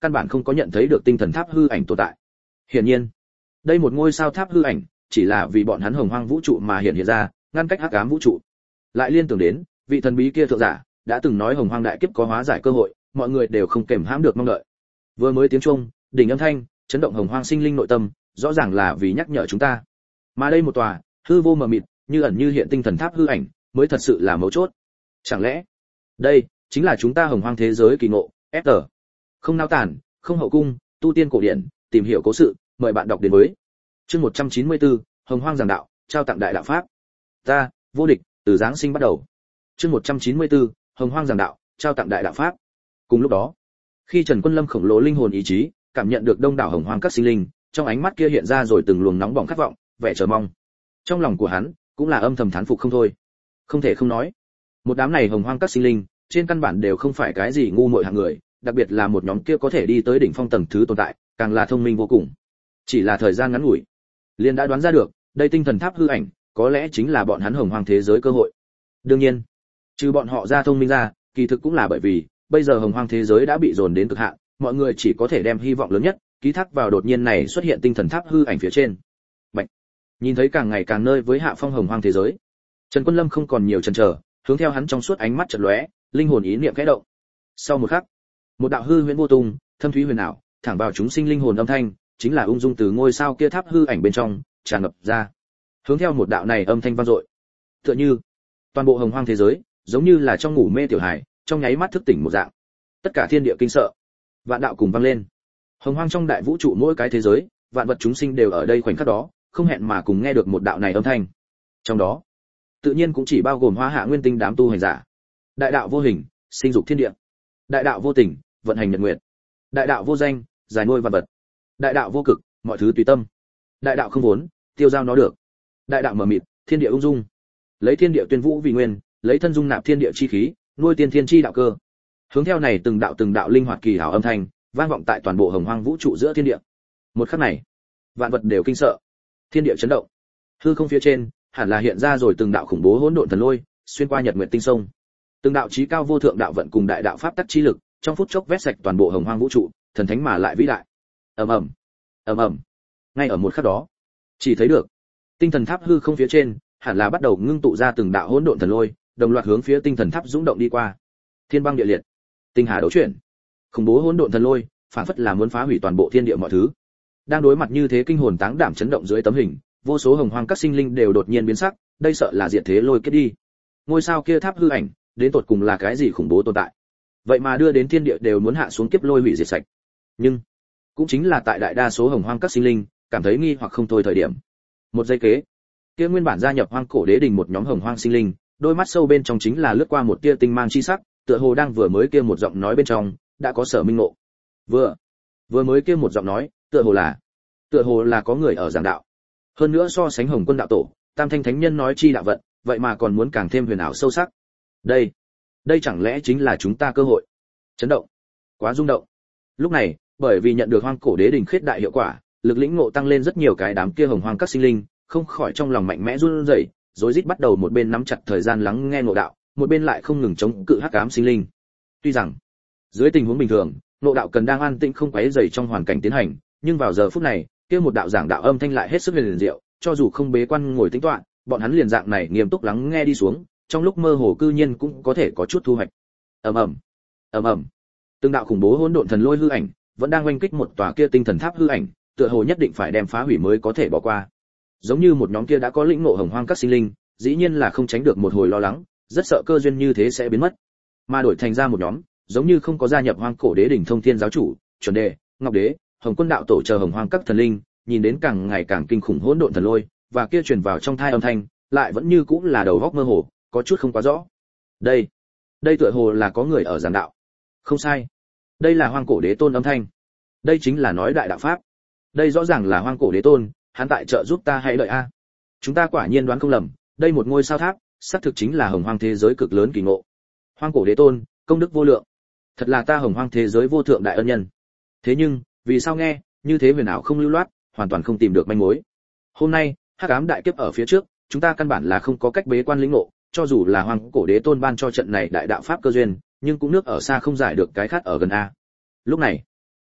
căn bản không có nhận thấy được tinh thần tháp hư ảnh tồn tại. Hiển nhiên, đây một ngôi sao tháp hư ảnh chỉ là vì bọn hắn hồng hoang vũ trụ mà hiện hiện ra, ngăn cách hắc ám vũ trụ. Lại liên tưởng đến, vị thần bí kia thượng giả đã từng nói hồng hoang đại kiếp có hóa giải cơ hội, mọi người đều không kềm hãm được mong đợi. Vừa mới tiếng chuông, đỉnh âm thanh, chấn động hồng hoang sinh linh nội tâm, rõ ràng là vì nhắc nhở chúng ta. Mà đây một tòa hư vô mờ mịt, như ẩn như hiện tinh thần tháp hư ảnh, mới thật sự là mấu chốt. Chẳng lẽ, đây chính là chúng ta hồng hoang thế giới kỳ ngộ, ép tờ. Không nao tản, không hậu cung, tu tiên cổ điển, tìm hiểu cố sự, mời bạn đọc đến với. Chương một trăm chín mươi tư, Hồng Hoang giảng đạo, trao tặng đại đạo pháp. Ta, vô địch, từ giáng sinh bắt đầu. Chương một trăm chín mươi tư, Hồng Hoang giảng đạo, trao tặng đại đạo pháp. Cùng lúc đó, khi Trần Quân Lâm khổng lồ linh hồn ý chí, cảm nhận được đông đảo hồng hoang các sinh linh, trong ánh mắt kia hiện ra rồi từng luồng nóng bỏng khát vọng, vẻ chờ mong. Trong lòng của hắn, cũng là âm thầm thán phục không thôi. Không thể không nói, một đám này hồng hoang các sinh linh, trên căn bản đều không phải cái gì ngu muội hạng người, đặc biệt là một nhóm kia có thể đi tới đỉnh phong tầng thứ tồn tại, càng là thông minh vô cùng. Chỉ là thời gian ngắn ngủi, liền đã đoán ra được, đây tinh thần tháp hư ảnh, có lẽ chính là bọn hắn hồng hoang thế giới cơ hội. Đương nhiên, trừ bọn họ ra thông minh ra, kỳ thực cũng là bởi vì, bây giờ hồng hoang thế giới đã bị dồn đến cực hạn, mọi người chỉ có thể đem hy vọng lớn nhất ký thác vào đột nhiên này xuất hiện tinh thần tháp hư ảnh phía trên. Bạch. Nhìn thấy càng ngày càng nơi với hạ phong hồng hoang thế giới, Trần Quân Lâm không còn nhiều chần chờ, hướng theo hắn trong suốt ánh mắt chợt lóe, linh hồn ý niệm khẽ động. Sau một khắc, một đạo hư huyễn vô tung, thâm thúy huyền ảo, thẳng vào chúng sinh linh hồn âm thanh, chính là ung dung từ ngôi sao kia tháp hư ảnh bên trong tràn ngập ra. Hướng theo một đạo này âm thanh vang dội, tựa như toàn bộ hồng hoang thế giới, giống như là trong ngủ mê tiểu hài, trong nháy mắt thức tỉnh một dạng. Tất cả thiên địa kinh sợ, vạn đạo cùng vang lên. Hồng hoang trong đại vũ trụ mỗi cái thế giới, vạn vật chúng sinh đều ở đây khoảnh khắc đó, không hẹn mà cùng nghe được một đạo này âm thanh. Trong đó, tự nhiên cũng chỉ bao gồm Hoa Hạ Nguyên Tinh đám tu hành giả. Đại đạo vô hình, sinh dục thiên địa. Đại đạo vô tình, vận hành nhật nguyệt. Đại đạo vô danh, giải nuôi vạn vật. Đại đạo vô cực, mọi thứ tùy tâm. Đại đạo không vốn, tiêu giao nó được. Đại đạo mờ mịt, thiên địa ung dung. Lấy thiên địa tuyên vũ vì nguyên, lấy thân dung nạp thiên địa chi khí, nuôi tiên thiên chi đạo cơ. Hướng theo này từng đạo từng đạo linh hoạt kỳ hảo âm thanh, vang vọng tại toàn bộ hồng hoang vũ trụ giữa thiên địa. Một khắc này, vạn vật đều kinh sợ, thiên địa chấn động. Hư không phía trên, hẳn là hiện ra rồi từng đạo khủng bố hỗn độn thần lôi, xuyên qua nhật nguyệt tinh sông. Từng đạo chí cao vô thượng đạo vận cùng đại đạo pháp tắc chi lực, trong phút chốc vét sạch toàn bộ hồng hoang vũ trụ, thần thánh mà lại vĩ đại. Ầm ầm, ầm ầm. Ngay ở một khắc đó, chỉ thấy được tinh thần tháp hư không phía trên, hẳn là bắt đầu ngưng tụ ra từng đạo hỗn độn thần lôi, đồng loạt hướng phía tinh thần tháp dũng động đi qua. Thiên băng địa liệt, tinh hà đấu chuyển, khủng bố hỗn độn thần lôi, phản phất là muốn phá hủy toàn bộ thiên địa mọi thứ. Đang đối mặt như thế kinh hồn táng đảm chấn động dưới tấm hình, vô số hồng hoang các sinh linh đều đột nhiên biến sắc, đây sợ là diệt thế lôi kết đi. Ngôi sao kia tháp hư ảnh, đến tột cùng là cái gì khủng bố tồn tại? Vậy mà đưa đến thiên địa đều muốn hạ xuống kiếp lôi hủy diệt sạch. Nhưng, cũng chính là tại đại đa số hồng hoang các sinh linh cảm thấy nghi hoặc không thôi thời điểm. Một giây kế, kia nguyên bản gia nhập hoang cổ đế đình một nhóm hồng hoang sinh linh, đôi mắt sâu bên trong chính là lướt qua một tia tinh mang chi sắc, tựa hồ đang vừa mới kia một giọng nói bên trong đã có sở minh ngộ. Vừa, vừa mới kia một giọng nói, tựa hồ là, tựa hồ là có người ở giảng đạo. Hơn nữa so sánh Hồng Quân đạo tổ, Tam Thanh thánh nhân nói chi đạo vận, vậy mà còn muốn càng thêm huyền ảo sâu sắc. Đây, đây chẳng lẽ chính là chúng ta cơ hội? Chấn động, quá rung động. Lúc này, bởi vì nhận được hoang cổ đế đình khiết đại hiệu quả, lực lĩnh ngộ tăng lên rất nhiều, cái đám kia hồng hoang các sinh linh, không khỏi trong lòng mạnh mẽ run rẩy, rối rít bắt đầu một bên nắm chặt thời gian lắng nghe ngộ đạo, một bên lại không ngừng chống cự hắc ám sinh linh. Tuy rằng, dưới tình huống bình thường, ngộ đạo cần đang an tĩnh không quấy rầy trong hoàn cảnh tiến hành, nhưng vào giờ phút này, kia một đạo giảng đạo âm thanh lại hết sức huyền diệu, cho dù không bế quan ngồi tĩnh tọa, bọn hắn liền dạng này nghiêm túc lắng nghe đi xuống, trong lúc mơ hồ cư nhiên cũng có thể có chút thu hoạch. Ầm ầm, ầm ầm. Từng đạo khủng bố hỗn độn thần lôi hư ảnh, vẫn đang oanh kích một tòa kia tinh thần tháp hư ảnh, tựa hồ nhất định phải đem phá hủy mới có thể bỏ qua. Giống như một nhóm kia đã có lĩnh ngộ hồng hoang các sinh linh, dĩ nhiên là không tránh được một hồi lo lắng, rất sợ cơ duyên như thế sẽ biến mất. Mà đổi thành ra một nhóm, giống như không có gia nhập hoang cổ đế đỉnh thông thiên giáo chủ, chuẩn đề, ngọc đế, hồng quân đạo tổ chờ hồng hoang các thần linh, nhìn đến càng ngày càng kinh khủng hỗn độn thần lôi, và kia truyền vào trong thai âm thanh, lại vẫn như cũng là đầu óc mơ hồ, có chút không quá rõ. Đây, đây tựa hồ là có người ở giảng đạo. Không sai, đây là hoang cổ đế tôn âm thanh. Đây chính là nói đại đạo pháp. Đây rõ ràng là hoang cổ đế tôn, hắn tại trợ giúp ta hãy đợi a. Chúng ta quả nhiên đoán không lầm, đây một ngôi sao tháp, xác thực chính là hồng hoang thế giới cực lớn kỳ ngộ. Hoang cổ đế tôn, công đức vô lượng. Thật là ta hồng hoang thế giới vô thượng đại ân nhân. Thế nhưng, vì sao nghe, như thế huyền ảo không lưu loát, hoàn toàn không tìm được manh mối. Hôm nay, hắc ám đại kiếp ở phía trước, chúng ta căn bản là không có cách bế quan lĩnh ngộ, cho dù là hoang cổ đế tôn ban cho trận này đại đạo pháp cơ duyên, nhưng cũng nước ở xa không giải được cái khát ở gần a. Lúc này,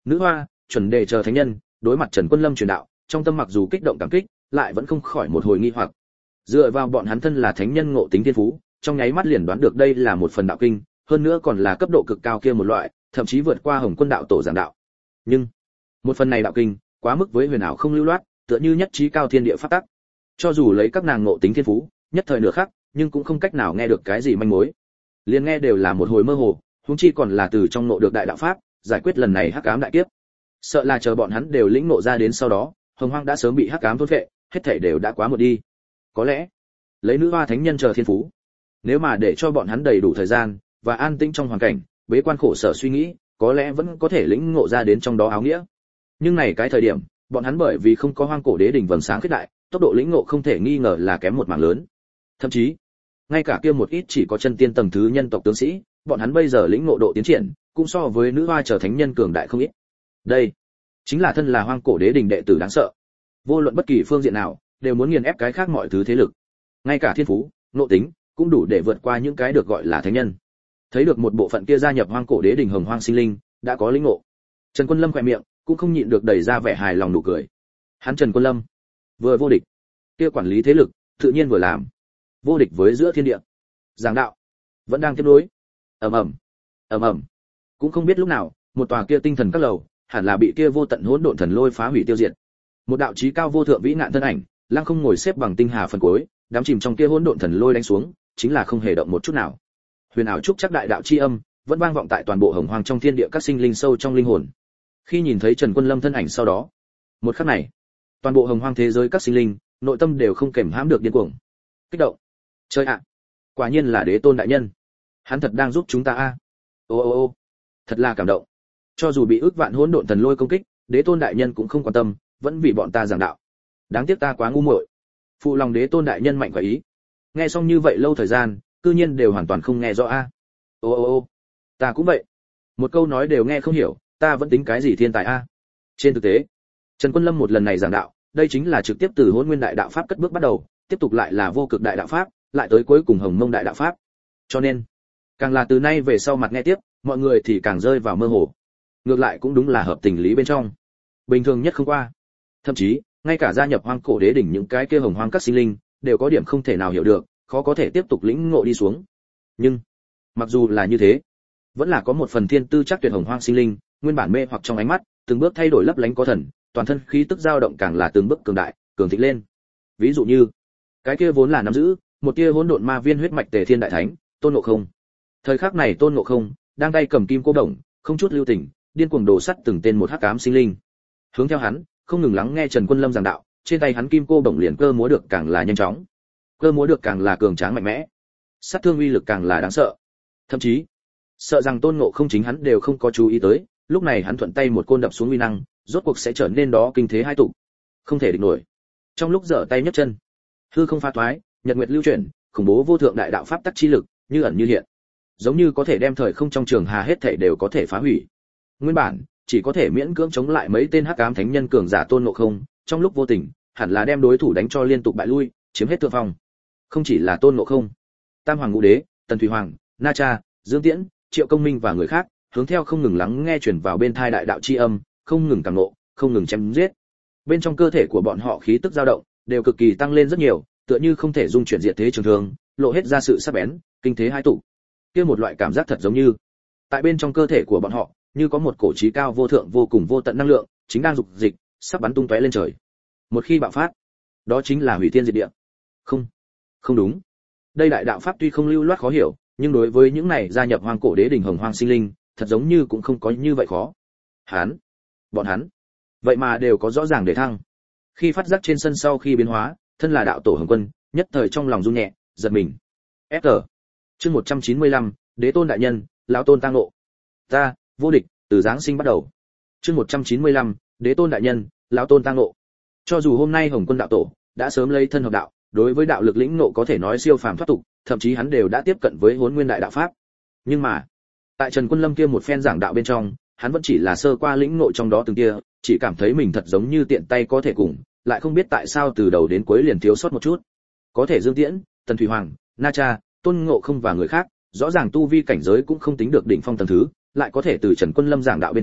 Nữ hoa, chuẩn đề chờ thánh nhân, đối mặt Trần Quân Lâm truyền đạo, trong tâm mặc dù kích động cảm kích, lại vẫn không khỏi một hồi nghi hoặc. Dựa vào bọn hắn thân là thánh nhân ngộ tính thiên phú, trong nháy mắt liền đoán được đây là một phần đạo kinh, hơn nữa còn là cấp độ cực cao kia một loại, thậm chí vượt qua Hồng Quân đạo tổ giảng đạo. Nhưng, một phần này đạo kinh, quá mức với huyền ảo không lưu loát, tựa như nhất trí cao thiên địa pháp tắc. Cho dù lấy các nàng ngộ tính thiên phú, nhất thời nửa khắc, nhưng cũng không cách nào nghe được cái gì manh mối. Liền nghe đều là một hồi mơ hồ, huống chi còn là từ trong ngộ được đại đạo pháp, giải quyết lần này hắc ám đại kiếp. Sợ là chờ bọn hắn đều lĩnh ngộ ra đến sau đó, Hồng Hoang đã sớm bị hắc ám thôn phệ, hết thảy đều đã quá một đi. Có lẽ, lấy nữ hoa thánh nhân chờ thiên phú, nếu mà để cho bọn hắn đầy đủ thời gian và an tĩnh trong hoàn cảnh, bế quan khổ sở suy nghĩ, có lẽ vẫn có thể lĩnh ngộ ra đến trong đó áo nghĩa. Nhưng này cái thời điểm, bọn hắn bởi vì không có Hoang cổ đế đỉnh vầng sáng khuyết đại, tốc độ lĩnh ngộ không thể nghi ngờ là kém một mảng lớn. Thậm chí, ngay cả kia một ít chỉ có chân tiên tầng thứ nhân tộc tướng sĩ, bọn hắn bây giờ lĩnh ngộ độ tiến triển, cũng so với nữ hoa trở thánh nhân cường đại không ít. Đây, chính là thân là Hoang cổ đế đỉnh đệ tử đáng sợ. Vô luận bất kỳ phương diện nào, đều muốn nghiền ép cái khác mọi thứ thế lực. Ngay cả thiên phú, nội tính, cũng đủ để vượt qua những cái được gọi là thánh nhân. Thấy được một bộ phận kia gia nhập Hoang cổ đế đỉnh Hồng Hoang sinh linh, đã có lĩnh ngộ. Trần Quân Lâm khẽ miệng, cũng không nhịn được đẩy ra vẻ hài lòng nụ cười. Hắn Trần Quân Lâm, vừa vô địch, kia quản lý thế lực, tự nhiên vừa làm vô địch với giữa thiên địa. Giảng đạo vẫn đang tiếp nối. Ầm ầm, ầm ầm. Cũng không biết lúc nào, một tòa kia tinh thần các lầu, hẳn là bị kia vô tận hỗn độn thần lôi phá hủy tiêu diệt. Một đạo chí cao vô thượng vĩ ngạn thân ảnh, lăng không ngồi xếp bằng tinh hà phần cuối, đắm chìm trong kia hỗn độn thần lôi đánh xuống, chính là không hề động một chút nào. Huyền ảo trúc chắc đại đạo chi âm, vẫn vang vọng tại toàn bộ Hồng Hoang trong thiên địa các sinh linh sâu trong linh hồn. Khi nhìn thấy Trần Quân Lâm thân ảnh sau đó, một khắc này, toàn bộ Hồng Hoang thế giới các sinh linh, nội tâm đều không kềm hãm được điên cuồng. Kích động. Chơi ạ, quả nhiên là Đế Tôn đại nhân. Hắn thật đang giúp chúng ta a. Ô ô ô, thật là cảm động. Cho dù bị ước vạn hỗn độn thần lôi công kích, Đế Tôn đại nhân cũng không quan tâm, vẫn vì bọn ta giảng đạo. Đáng tiếc ta quá ngu muội. Phụ lòng Đế Tôn đại nhân mạnh quả ý. Nghe xong như vậy lâu thời gian, cư nhiên đều hoàn toàn không nghe rõ a. Ô ô ô, ta cũng vậy. Một câu nói đều nghe không hiểu, ta vẫn tính cái gì thiên tài a. Trên thực tế, Trần Quân Lâm một lần này giảng đạo, đây chính là trực tiếp từ Hỗn Nguyên đại đạo pháp cất bước bắt đầu, tiếp tục lại là vô cực đại đạo pháp, lại tới cuối cùng Hồng Mông đại đạo pháp. Cho nên, càng là từ nay về sau mặt nghe tiếp, mọi người thì càng rơi vào mơ hồ. Ngược lại cũng đúng là hợp tình lý bên trong. Bình thường nhất không qua. Thậm chí, ngay cả gia nhập Hoang cổ đế đỉnh những cái kia Hồng Hoang các sinh linh, đều có điểm không thể nào hiểu được, khó có thể tiếp tục lĩnh ngộ đi xuống. Nhưng, mặc dù là như thế, vẫn là có một phần thiên tư chắc tuyệt Hồng Hoang sinh linh, nguyên bản mê hoặc trong ánh mắt, từng bước thay đổi lấp lánh có thần, toàn thân khí tức dao động càng là từng bước cường đại, cường thịnh lên. Ví dụ như, cái kia vốn là nắm giữ một tia hỗn độn ma viên huyết mạch Tề Thiên đại thánh, Tôn Ngộ Không. Thời khắc này Tôn Ngộ Không đang tay cầm kim cô đồng, không chút lưu tình, điên cuồng đổ sắt từng tên một hắc ám sinh linh. Hướng theo hắn, không ngừng lắng nghe Trần Quân Lâm giảng đạo, trên tay hắn kim cô đồng liền cơ múa được càng là nhanh chóng, cơ múa được càng là cường tráng mạnh mẽ, sát thương uy lực càng là đáng sợ. Thậm chí, sợ rằng Tôn Ngộ Không chính hắn đều không có chú ý tới, lúc này hắn thuận tay một côn đập xuống uy năng, rốt cuộc sẽ trở nên đó kinh thế hai tụ, không thể địch nổi. Trong lúc giở tay nhấc chân, hư không pha thoái, nhật nguyệt lưu chuyển, khủng bố vô thượng đại đạo pháp tắc chi lực, như ẩn như hiện, giống như có thể đem thời không trong trường hà hết thảy đều có thể phá hủy. Nguyên bản chỉ có thể miễn cưỡng chống lại mấy tên hắc ám thánh nhân cường giả Tôn Ngộ Không, trong lúc vô tình, hẳn là đem đối thủ đánh cho liên tục bại lui, chiếm hết thượng phong. Không chỉ là Tôn Ngộ Không, Tam Hoàng Ngũ Đế, Tần Thủy Hoàng, Na Cha, Dương Tiễn, Triệu Công Minh và người khác, hướng theo không ngừng lắng nghe truyền vào bên tai đại đạo chi âm, không ngừng càng ngộ, không ngừng chém giết. Bên trong cơ thể của bọn họ khí tức dao động, đều cực kỳ tăng lên rất nhiều, tựa như không thể dung chuyển diệt thế trường thường, lộ hết ra sự sắc bén, kinh thế hai tụ. Kia một loại cảm giác thật giống như, tại bên trong cơ thể của bọn họ, như có một cổ chí cao vô thượng vô cùng vô tận năng lượng, chính đang dục dịch, sắp bắn tung tóe lên trời. Một khi bạo phát, đó chính là hủy thiên diệt địa. Không, không đúng. Đây đại đạo pháp tuy không lưu loát khó hiểu, nhưng đối với những này gia nhập Hoang cổ đế đỉnh Hồng Hoang sinh linh, thật giống như cũng không có như vậy khó. Hắn, bọn hắn, vậy mà đều có rõ ràng để thăng. Khi phát giác trên sân sau khi biến hóa, thân là đạo tổ Hồng Quân, nhất thời trong lòng run nhẹ, giật mình. ép tê. Chương một trăm chín mươi lăm, Đế Tôn đại nhân, lão tôn tang ngộ. Ta, vô địch, từ giáng sinh bắt đầu. Chương một trăm chín mươi lăm, Đế Tôn đại nhân, lão tôn tang ngộ. Cho dù hôm nay Hồng Quân đạo tổ đã sớm lấy thân hợp đạo, đối với đạo lực lĩnh ngộ có thể nói siêu phàm thoát tục, thậm chí hắn đều đã tiếp cận với Hỗn Nguyên đại đạo pháp. Nhưng mà, tại Trần Quân Lâm kia một phen giảng đạo bên trong, hắn vẫn chỉ là sơ qua lĩnh ngộ trong đó từng kia, chỉ cảm thấy mình thật giống như tiện tay có thể cùng, lại không biết tại sao từ đầu đến cuối liền thiếu sót một chút. Có thể Dương Tiễn, Tần Thủy Hoàng, Na Cha, Tôn Ngộ Không và người khác, rõ ràng tu vi cảnh giới cũng không tính được đỉnh phong tầng thứ, lại có thể từ Trần Quân Lâm giảng đạo bên trong,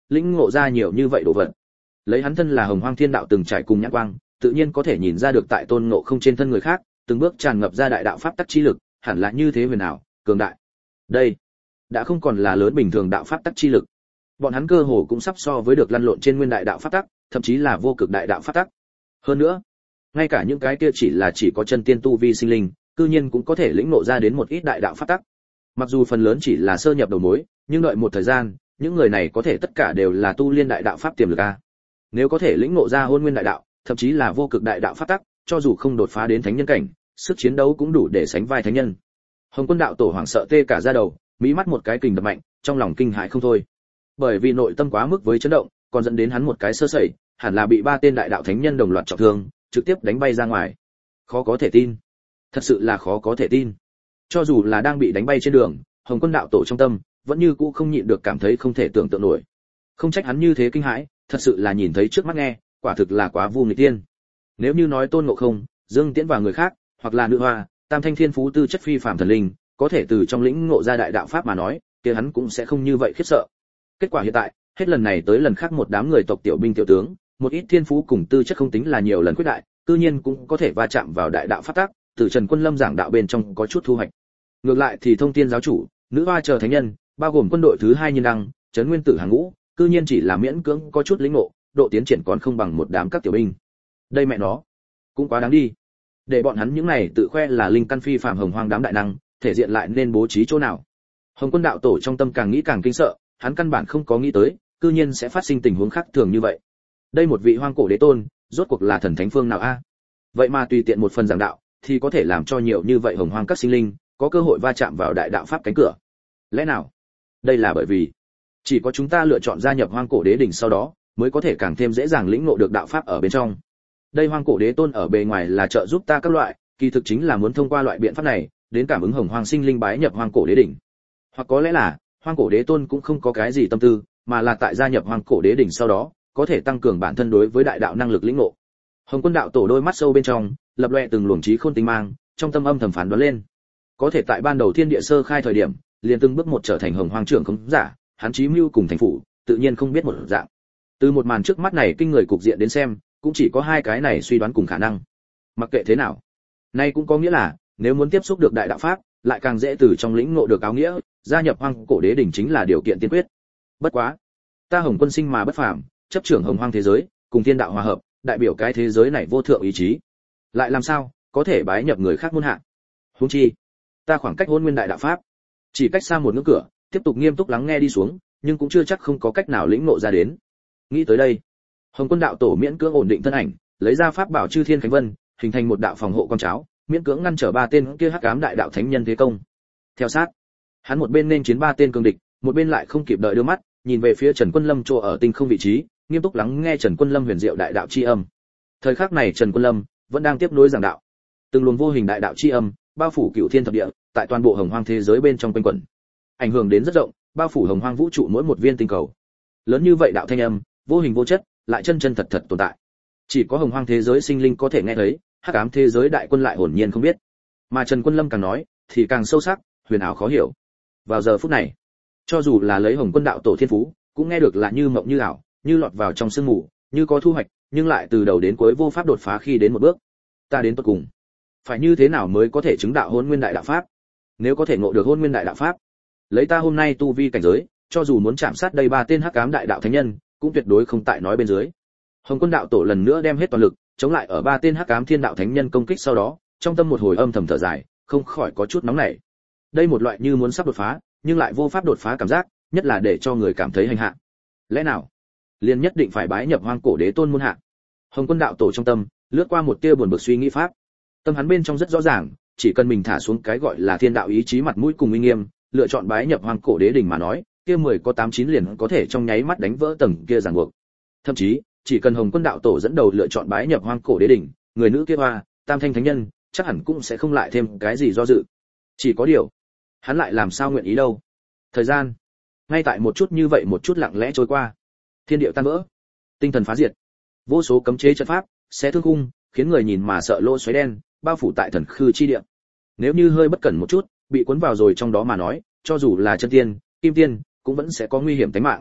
lĩnh ngộ ra nhiều như vậy đồ vật. Lấy hắn thân là Hồng Hoang Thiên Đạo từng trải cùng nhãn quang, tự nhiên có thể nhìn ra được tại Tôn Ngộ Không trên thân người khác, từng bước tràn ngập ra đại đạo pháp tắc chi lực, hẳn là như thế huyền ảo, cường đại. Đây đã không còn là lớn bình thường đạo pháp tắc chi lực. Bọn hắn cơ hồ cũng sắp so với được lăn lộn trên nguyên đại đạo pháp tắc, thậm chí là vô cực đại đạo pháp tắc. Hơn nữa, ngay cả những cái kia chỉ là chỉ có chân tiên tu vi sinh linh, cư nhiên cũng có thể lĩnh ngộ ra đến một ít đại đạo pháp tắc. Mặc dù phần lớn chỉ là sơ nhập đầu mối, nhưng đợi một thời gian, những người này có thể tất cả đều là tu liên đại đạo pháp tiềm lực a. Nếu có thể lĩnh ngộ ra hôn nguyên đại đạo, thậm chí là vô cực đại đạo pháp tắc, cho dù không đột phá đến thánh nhân cảnh, sức chiến đấu cũng đủ để sánh vai thánh nhân. Hồng Quân đạo tổ hoảng sợ tê cả da đầu, mỹ mắt một cái kình đập mạnh, trong lòng kinh hãi không thôi. Bởi vì nội tâm quá mức với chấn động, còn dẫn đến hắn một cái sơ sẩy, hẳn là bị ba tên đại đạo thánh nhân đồng loạt trọng thương, trực tiếp đánh bay ra ngoài. Khó có thể tin, thật sự là khó có thể tin. Cho dù là đang bị đánh bay trên đường, Hồng Quân đạo tổ trong tâm vẫn như cũ không nhịn được cảm thấy không thể tưởng tượng nổi. Không trách hắn như thế kinh hãi, thật sự là nhìn thấy trước mắt nghe, quả thực là quá vu nghịch tiên. Nếu như nói Tôn Ngộ Không, Dương Tiễn và người khác, hoặc là nữ hoa, Tam Thanh Thiên Phú tư chất phi phàm thần linh, có thể từ trong lĩnh ngộ ra đại đạo pháp mà nói, kia hắn cũng sẽ không như vậy khiếp sợ. Kết quả hiện tại, hết lần này tới lần khác một đám người tộc tiểu binh tiểu tướng, một ít thiên phú cùng tư chất không tính là nhiều lần quyết đại, tự nhiên cũng có thể va chạm vào đại đạo pháp tắc, từ Trần Quân Lâm giảng đạo bên trong có chút thu hoạch. Ngược lại thì Thông Thiên giáo chủ, nữ hoa chờ thánh nhân, bao gồm quân đội thứ hai nhân đăng, Trấn Nguyên Tử hàng ngũ, tự nhiên chỉ là miễn cưỡng có chút lĩnh ngộ, độ tiến triển còn không bằng một đám các tiểu binh. Đây mẹ nó, cũng quá đáng đi. Để bọn hắn những này tự khoe là linh căn phi phàm hồng hoang đám đại năng, thể diện lại nên bố trí chỗ nào? Hồng Quân đạo tổ trong tâm càng nghĩ càng kinh sợ, hắn căn bản không có nghĩ tới, cư nhiên sẽ phát sinh tình huống khác thường như vậy. Đây một vị hoang cổ đế tôn, rốt cuộc là thần thánh phương nào a? Vậy mà tùy tiện một phần giảng đạo, thì có thể làm cho nhiều như vậy hồng hoang các sinh linh có cơ hội va chạm vào đại đạo pháp cánh cửa. Lẽ nào? Đây là bởi vì chỉ có chúng ta lựa chọn gia nhập hoang cổ đế đỉnh sau đó, mới có thể càng thêm dễ dàng lĩnh ngộ được đạo pháp ở bên trong. Đây hoang cổ đế tôn ở bề ngoài là trợ giúp ta các loại, kỳ thực chính là muốn thông qua loại biện pháp này, đến cảm ứng hồng hoang sinh linh bái nhập hoang cổ đế đỉnh. Hoặc có lẽ là, hoang cổ đế tôn cũng không có cái gì tâm tư, mà là tại gia nhập hoang cổ đế đỉnh sau đó, có thể tăng cường bản thân đối với đại đạo năng lực lĩnh ngộ. Hồng Quân đạo tổ đôi mắt sâu bên trong, lập loè từng luồng trí khôn tinh mang, trong tâm âm thầm phán đoán lên. Có thể tại ban đầu thiên địa sơ khai thời điểm, liền từng bước một trở thành hồng hoang trưởng khống giả, hắn chí mưu cùng thành phủ, tự nhiên không biết một dạng. Từ một màn trước mắt này kinh người cục diện đến xem, cũng chỉ có hai cái này suy đoán cùng khả năng. Mặc kệ thế nào, nay cũng có nghĩa là, nếu muốn tiếp xúc được đại đạo pháp, lại càng dễ từ trong lĩnh ngộ được áo nghĩa, gia nhập hoang cổ đế đỉnh chính là điều kiện tiên quyết. Bất quá, ta Hồng Quân sinh mà bất phàm, chấp trưởng hồng hoang thế giới, cùng thiên đạo hòa hợp, đại biểu cái thế giới này vô thượng ý chí, lại làm sao có thể bái nhập người khác môn hạ? Huống chi, ta khoảng cách hôn nguyên đại đạo pháp, chỉ cách xa một ngưỡng cửa, tiếp tục nghiêm túc lắng nghe đi xuống, nhưng cũng chưa chắc không có cách nào lĩnh ngộ ra đến. Nghĩ tới đây, Hồng Quân đạo tổ miễn cưỡng ổn định thân ảnh, lấy ra pháp bảo Chư Thiên Khánh Vân, hình thành một đạo phòng hộ con cháo, miễn cưỡng ngăn trở ba tên kia hắc ám đại đạo thánh nhân thế công. Theo sát, hắn một bên nên chiến ba tên cường địch, một bên lại không kịp đợi đưa mắt, nhìn về phía Trần Quân Lâm chỗ ở tinh không vị trí, nghiêm túc lắng nghe Trần Quân Lâm huyền diệu đại đạo chi âm. Thời khắc này Trần Quân Lâm vẫn đang tiếp nối giảng đạo. Từng luồng vô hình đại đạo chi âm, bao phủ cửu thiên thập địa, tại toàn bộ hồng hoang thế giới bên trong quanh quẩn, ảnh hưởng đến rất rộng, bao phủ hồng hoang vũ trụ mỗi một viên tinh cầu. Lớn như vậy đạo thanh âm, vô hình vô chất, lại chân chân thật thật tồn tại. Chỉ có hồng hoang thế giới sinh linh có thể nghe thấy, hắc ám thế giới đại quân lại hồn nhiên không biết. Mà Trần Quân Lâm càng nói, thì càng sâu sắc, huyền ảo khó hiểu. Vào giờ phút này, cho dù là lấy Hồng Quân đạo tổ thiên phú, cũng nghe được là như mộng như ảo, như lọt vào trong sương mù, như có thu hoạch, nhưng lại từ đầu đến cuối vô pháp đột phá khi đến một bước. Ta đến tận cùng, phải như thế nào mới có thể chứng đạo hôn nguyên đại đạo pháp? Nếu có thể ngộ được hôn nguyên đại đạo pháp, lấy ta hôm nay tu vi cảnh giới, cho dù muốn chạm sát đây ba tên hắc ám đại đạo thánh nhân, cũng tuyệt đối không tại nói bên dưới. Hồng Quân đạo tổ lần nữa đem hết toàn lực, chống lại ở ba tên hắc ám thiên đạo thánh nhân công kích sau đó, trong tâm một hồi âm thầm thở dài, không khỏi có chút nóng nảy. Đây một loại như muốn sắp đột phá, nhưng lại vô pháp đột phá cảm giác, nhất là để cho người cảm thấy hành hạ. Lẽ nào, liền nhất định phải bái nhập hoang cổ đế tôn môn hạ? Hồng Quân đạo tổ trong tâm lướt qua một tia buồn bực suy nghĩ pháp. Tâm hắn bên trong rất rõ ràng, chỉ cần mình thả xuống cái gọi là thiên đạo ý chí mặt mũi cùng uy nghiêm, lựa chọn bái nhập hoang cổ đế đỉnh mà nói, kia mười có tám chín liền có thể trong nháy mắt đánh vỡ tầng kia ràng buộc. Thậm chí, chỉ cần Hồng Quân đạo tổ dẫn đầu lựa chọn bái nhập hoang cổ đế đỉnh, người nữ kia hoa, tam thanh thánh nhân, chắc hẳn cũng sẽ không lại thêm cái gì do dự. Chỉ có điều, hắn lại làm sao nguyện ý đâu? Thời gian, ngay tại một chút như vậy một chút lặng lẽ trôi qua. Thiên địa tan vỡ, tinh thần phá diệt, vô số cấm chế trận pháp, xé thương khung, khiến người nhìn mà sợ lỗ xoáy đen, bao phủ tại thần khư chi địa. Nếu như hơi bất cẩn một chút, bị cuốn vào rồi trong đó mà nói, cho dù là chân tiên, kim tiên, cũng vẫn sẽ có nguy hiểm tính mạng.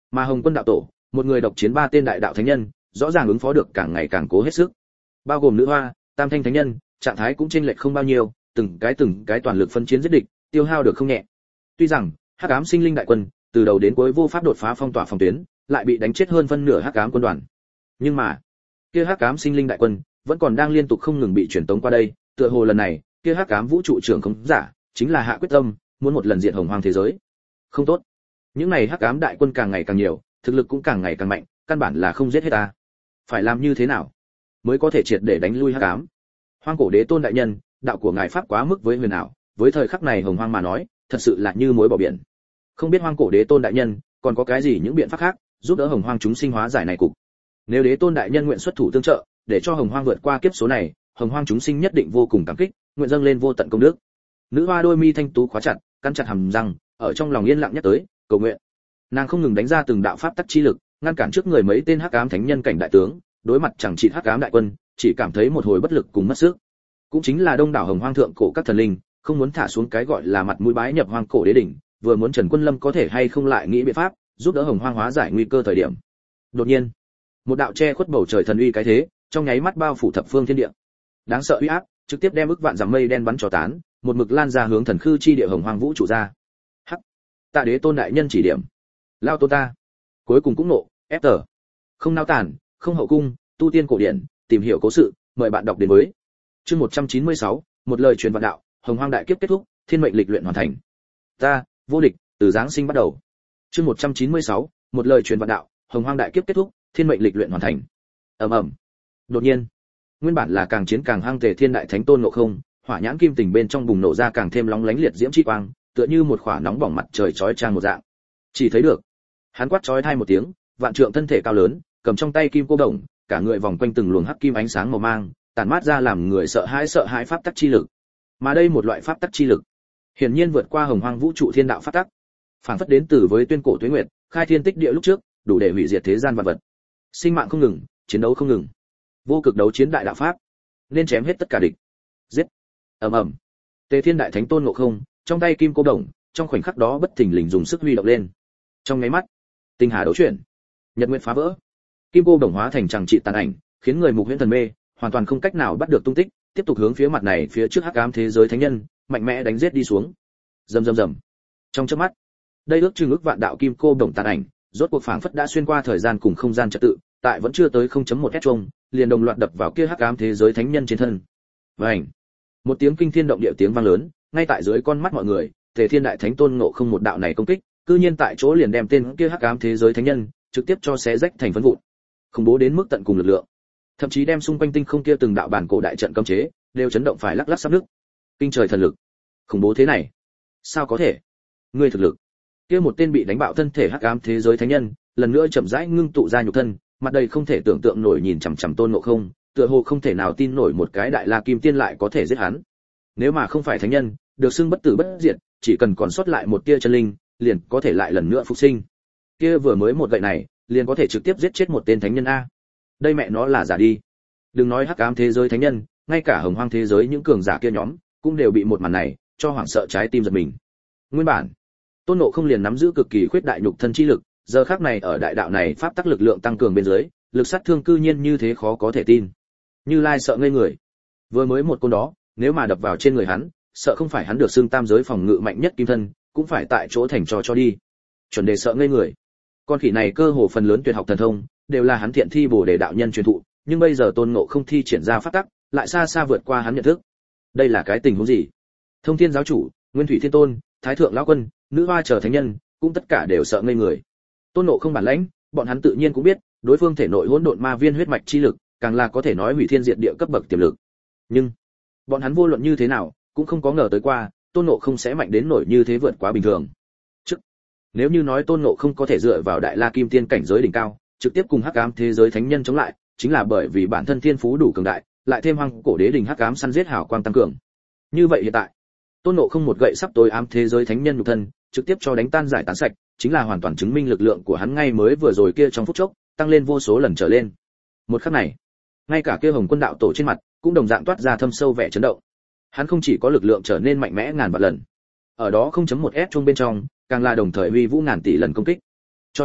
Mà Hồng Quân đạo tổ, một người độc chiến ba tên đại đạo thánh nhân, rõ ràng ứng phó được càng ngày càng cố hết sức. Bao gồm nữ hoa, tam thanh thánh nhân, trạng thái cũng chênh lệch không bao nhiêu, từng cái từng cái toàn lực phân chiến giết địch, tiêu hao được không nhẹ. Tuy rằng Hắc Ám Sinh Linh đại quân từ đầu đến cuối vô pháp đột phá phong tỏa phòng tuyến, lại bị đánh chết hơn phân nửa Hắc Ám quân đoàn. Nhưng mà, kia Hắc Ám Sinh Linh đại quân vẫn còn đang liên tục không ngừng bị truyền tống qua đây, tựa hồ lần này, kia Hắc Ám vũ trụ trưởng không giả, chính là hạ quyết tâm, muốn một lần diệt hồng hoang thế giới. Không tốt. Những này Hắc Ám đại quân càng ngày càng nhiều, thực lực cũng càng ngày càng mạnh, căn bản là không giết hết ta. Phải làm như thế nào mới có thể triệt để đánh lui Hắc Ám? Hoang Cổ Đế Tôn đại nhân, đạo của ngài pháp quá mức với huyền ảo, với thời khắc này hồng hoang mà nói, thật sự là như muối bỏ biển. Không biết Hoang Cổ Đế Tôn đại nhân còn có cái gì những biện pháp khác giúp đỡ hồng hoang chúng sinh hóa giải này cục. Nếu Đế Tôn đại nhân nguyện xuất thủ tương trợ, để cho hồng hoang vượt qua kiếp số này, hồng hoang chúng sinh nhất định vô cùng cảm kích, nguyện dâng lên vô tận công đức. Nữ hoa đôi mi thanh tú khóa chặt, cắn chặt hàm răng, ở trong lòng yên lặng nhắc tới, cầu nguyện. Nàng không ngừng đánh ra từng đạo pháp tắc chi lực, ngăn cản trước người mấy tên Hắc Ám thánh nhân cảnh đại tướng, đối mặt chẳng trị Hắc Ám đại quân, chỉ cảm thấy một hồi bất lực cùng mất sức. Cũng chính là đông đảo hồng hoang thượng cổ các thần linh, không muốn thả xuống cái gọi là mặt mũi bái nhập hoang cổ đế đỉnh, vừa muốn Trần Quân Lâm có thể hay không lại nghĩ biện pháp giúp đỡ hồng hoang hóa giải nguy cơ thời điểm. Đột nhiên, một đạo che khuất bầu trời thần uy cái thế, trong nháy mắt bao phủ thập phương thiên địa. Đáng sợ uy áp, trực tiếp đem ức vạn dặm mây đen bắn cho tán, một mực lan ra hướng thần khư chi địa hồng hoang vũ trụ ra. Hắc, Tạ Đế Tôn đại nhân chỉ điểm. Lao tôn ta, cuối cùng cũng nộ, ép tờ. Không nao tản, không hậu cung, tu tiên cổ điển, tìm hiểu cố sự, mời bạn đọc đến với. Chương một trăm chín mươi sáu, một lời truyền vạn đạo, hồng hoang đại kiếp kết thúc, thiên mệnh lịch luyện hoàn thành. Ta, vô địch, từ giáng sinh bắt đầu. Chương một trăm chín mươi sáu, một lời truyền vạn đạo, hồng hoang đại kiếp kết thúc, thiên mệnh lịch luyện hoàn thành. Ầm ầm. Đột nhiên, nguyên bản là càng chiến càng hăng Tề Thiên đại thánh Tôn Ngộ Không, hỏa nhãn kim tình bên trong bùng nổ ra càng thêm lóng lánh liệt diễm chi quang, tựa như một khỏa nóng bỏng mặt trời chói chang một dạng. Chỉ thấy được, hắn quát chói tai một tiếng, vạn trượng thân thể cao lớn, cầm trong tay kim cô đồng, cả người vòng quanh từng luồng hắc kim ánh sáng màu mang, tản mát ra làm người sợ hãi sợ hãi pháp tắc chi lực. Mà đây một loại pháp tắc chi lực, hiển nhiên vượt qua hồng hoang vũ trụ thiên đạo pháp tắc, phản phất đến từ với tuyên cổ tuế nguyệt, khai thiên tích địa lúc trước, đủ để hủy diệt thế gian vạn vật. Sinh mạng không ngừng, chiến đấu không ngừng. Vô cực đấu chiến đại đạo pháp, nên chém hết tất cả địch. Giết. Ầm ầm. Tề Thiên đại thánh Tôn Ngộ Không, trong tay kim cô đồng, trong khoảnh khắc đó bất thình lình dùng sức huy động lên. Trong nháy mắt, tinh hà đấu chuyển, nhật nguyệt phá vỡ. Kim cô đồng hóa thành chằng trị tàn ảnh, khiến người mục huyễn thần mê, hoàn toàn không cách nào bắt được tung tích, tiếp tục hướng phía mặt này phía trước Hắc Ám thế giới thánh nhân, mạnh mẽ đánh giết đi xuống. Rầm rầm rầm. Trong chớp mắt, đây ước chừng ước vạn đạo kim cô đồng tàn ảnh, rốt cuộc phảng phất đã xuyên qua thời gian cùng không gian trật tự, tại vẫn chưa tới không chấm một s chuông, liền đồng loạt đập vào kia Hắc Ám thế giới thánh nhân trên thân. Vành. Một tiếng kinh thiên động địa tiếng vang lớn, ngay tại dưới con mắt mọi người, Tề Thiên đại thánh Tôn Ngộ Không một đạo này công kích, cư nhiên tại chỗ liền đem tên kia Hắc Ám thế giới thánh nhân trực tiếp cho xé rách thành phấn vụn. Khủng bố đến mức tận cùng lực lượng, thậm chí đem xung quanh tinh không kia từng đạo bản cổ đại trận cấm chế đều chấn động phải lắc lắc sắp nứt. Kinh trời thần lực, khủng bố thế này, sao có thể? Ngươi thực lực. Kia một tên bị đánh bạo thân thể Hắc Ám thế giới thánh nhân, lần nữa chậm rãi ngưng tụ ra nhục thân, mặt đầy không thể tưởng tượng nổi nhìn chằm chằm Tôn Ngộ Không, tựa hồ không thể nào tin nổi một cái đại la kim tiên lại có thể giết hắn. Nếu mà không phải thánh nhân, được xưng bất tử bất diệt, chỉ cần còn sót lại một tia chân linh, liền có thể lại lần nữa phục sinh. Kia vừa mới một gậy này, liền có thể trực tiếp giết chết một tên thánh nhân a. Đây mẹ nó là giả đi. Đừng nói Hắc Ám thế giới thánh nhân, ngay cả hồng hoang thế giới những cường giả kia nhóm, cũng đều bị một màn này cho hoảng sợ trái tim giật mình. Nguyên bản, Tôn Ngộ Không liền nắm giữ cực kỳ khuyết đại nhục thân chi lực, giờ khắc này ở đại đạo này pháp tắc lực lượng tăng cường bên dưới, lực sát thương cư nhiên như thế khó có thể tin. Như Lai sợ ngây người. Vừa mới một côn đó, nếu mà đập vào trên người hắn, sợ không phải hắn được xưng tam giới phòng ngự mạnh nhất kim thân, cũng phải tại chỗ thành trò cho đi. Chuẩn đề sợ ngây người. Con khỉ này cơ hồ phần lớn tuyệt học thần thông đều là hắn thiện thi bổ để đạo nhân truyền thụ, nhưng bây giờ Tôn Ngộ Không thi triển ra pháp tắc, lại xa xa vượt qua hắn nhận thức. Đây là cái tình huống gì? Thông Thiên giáo chủ, Nguyên Thủy Thiên Tôn, Thái Thượng lão quân, Nữ Hoa chờ thánh nhân, cũng tất cả đều sợ ngây người. Tôn Ngộ Không bản lãnh, bọn hắn tự nhiên cũng biết, đối phương thể nội hỗn độn ma viên huyết mạch chi lực, càng là có thể nói hủy thiên diệt địa cấp bậc tiềm lực. Nhưng, bọn hắn vô luận như thế nào, cũng không có ngờ tới qua, Tôn Ngộ Không sẽ mạnh đến nỗi như thế vượt quá bình thường. Chứ, nếu như nói Tôn Ngộ Không có thể dựa vào đại la kim tiên cảnh giới đỉnh cao, trực tiếp cùng Hắc Ám thế giới thánh nhân chống lại, chính là bởi vì bản thân thiên phú đủ cường đại, lại thêm hoang cổ đế đỉnh Hắc Ám săn giết hào quang tăng cường. Như vậy hiện tại, Tôn Ngộ Không một gậy sắp tối ám thế giới thánh nhân nhục thân, trực tiếp cho đánh tan giải tán sạch, chính là hoàn toàn chứng minh lực lượng của hắn ngay mới vừa rồi kia trong phút chốc, tăng lên vô số lần trở lên. Một khắc này, ngay cả kia Hồng Quân đạo tổ trên mặt cũng đồng dạng toát ra thâm sâu vẻ chấn động. Hắn không chỉ có lực lượng trở nên mạnh mẽ ngàn vạn lần, ở đó không chấm một s chuông bên trong, càng là đồng thời uy vũ ngàn tỷ lần công kích. Cho nên,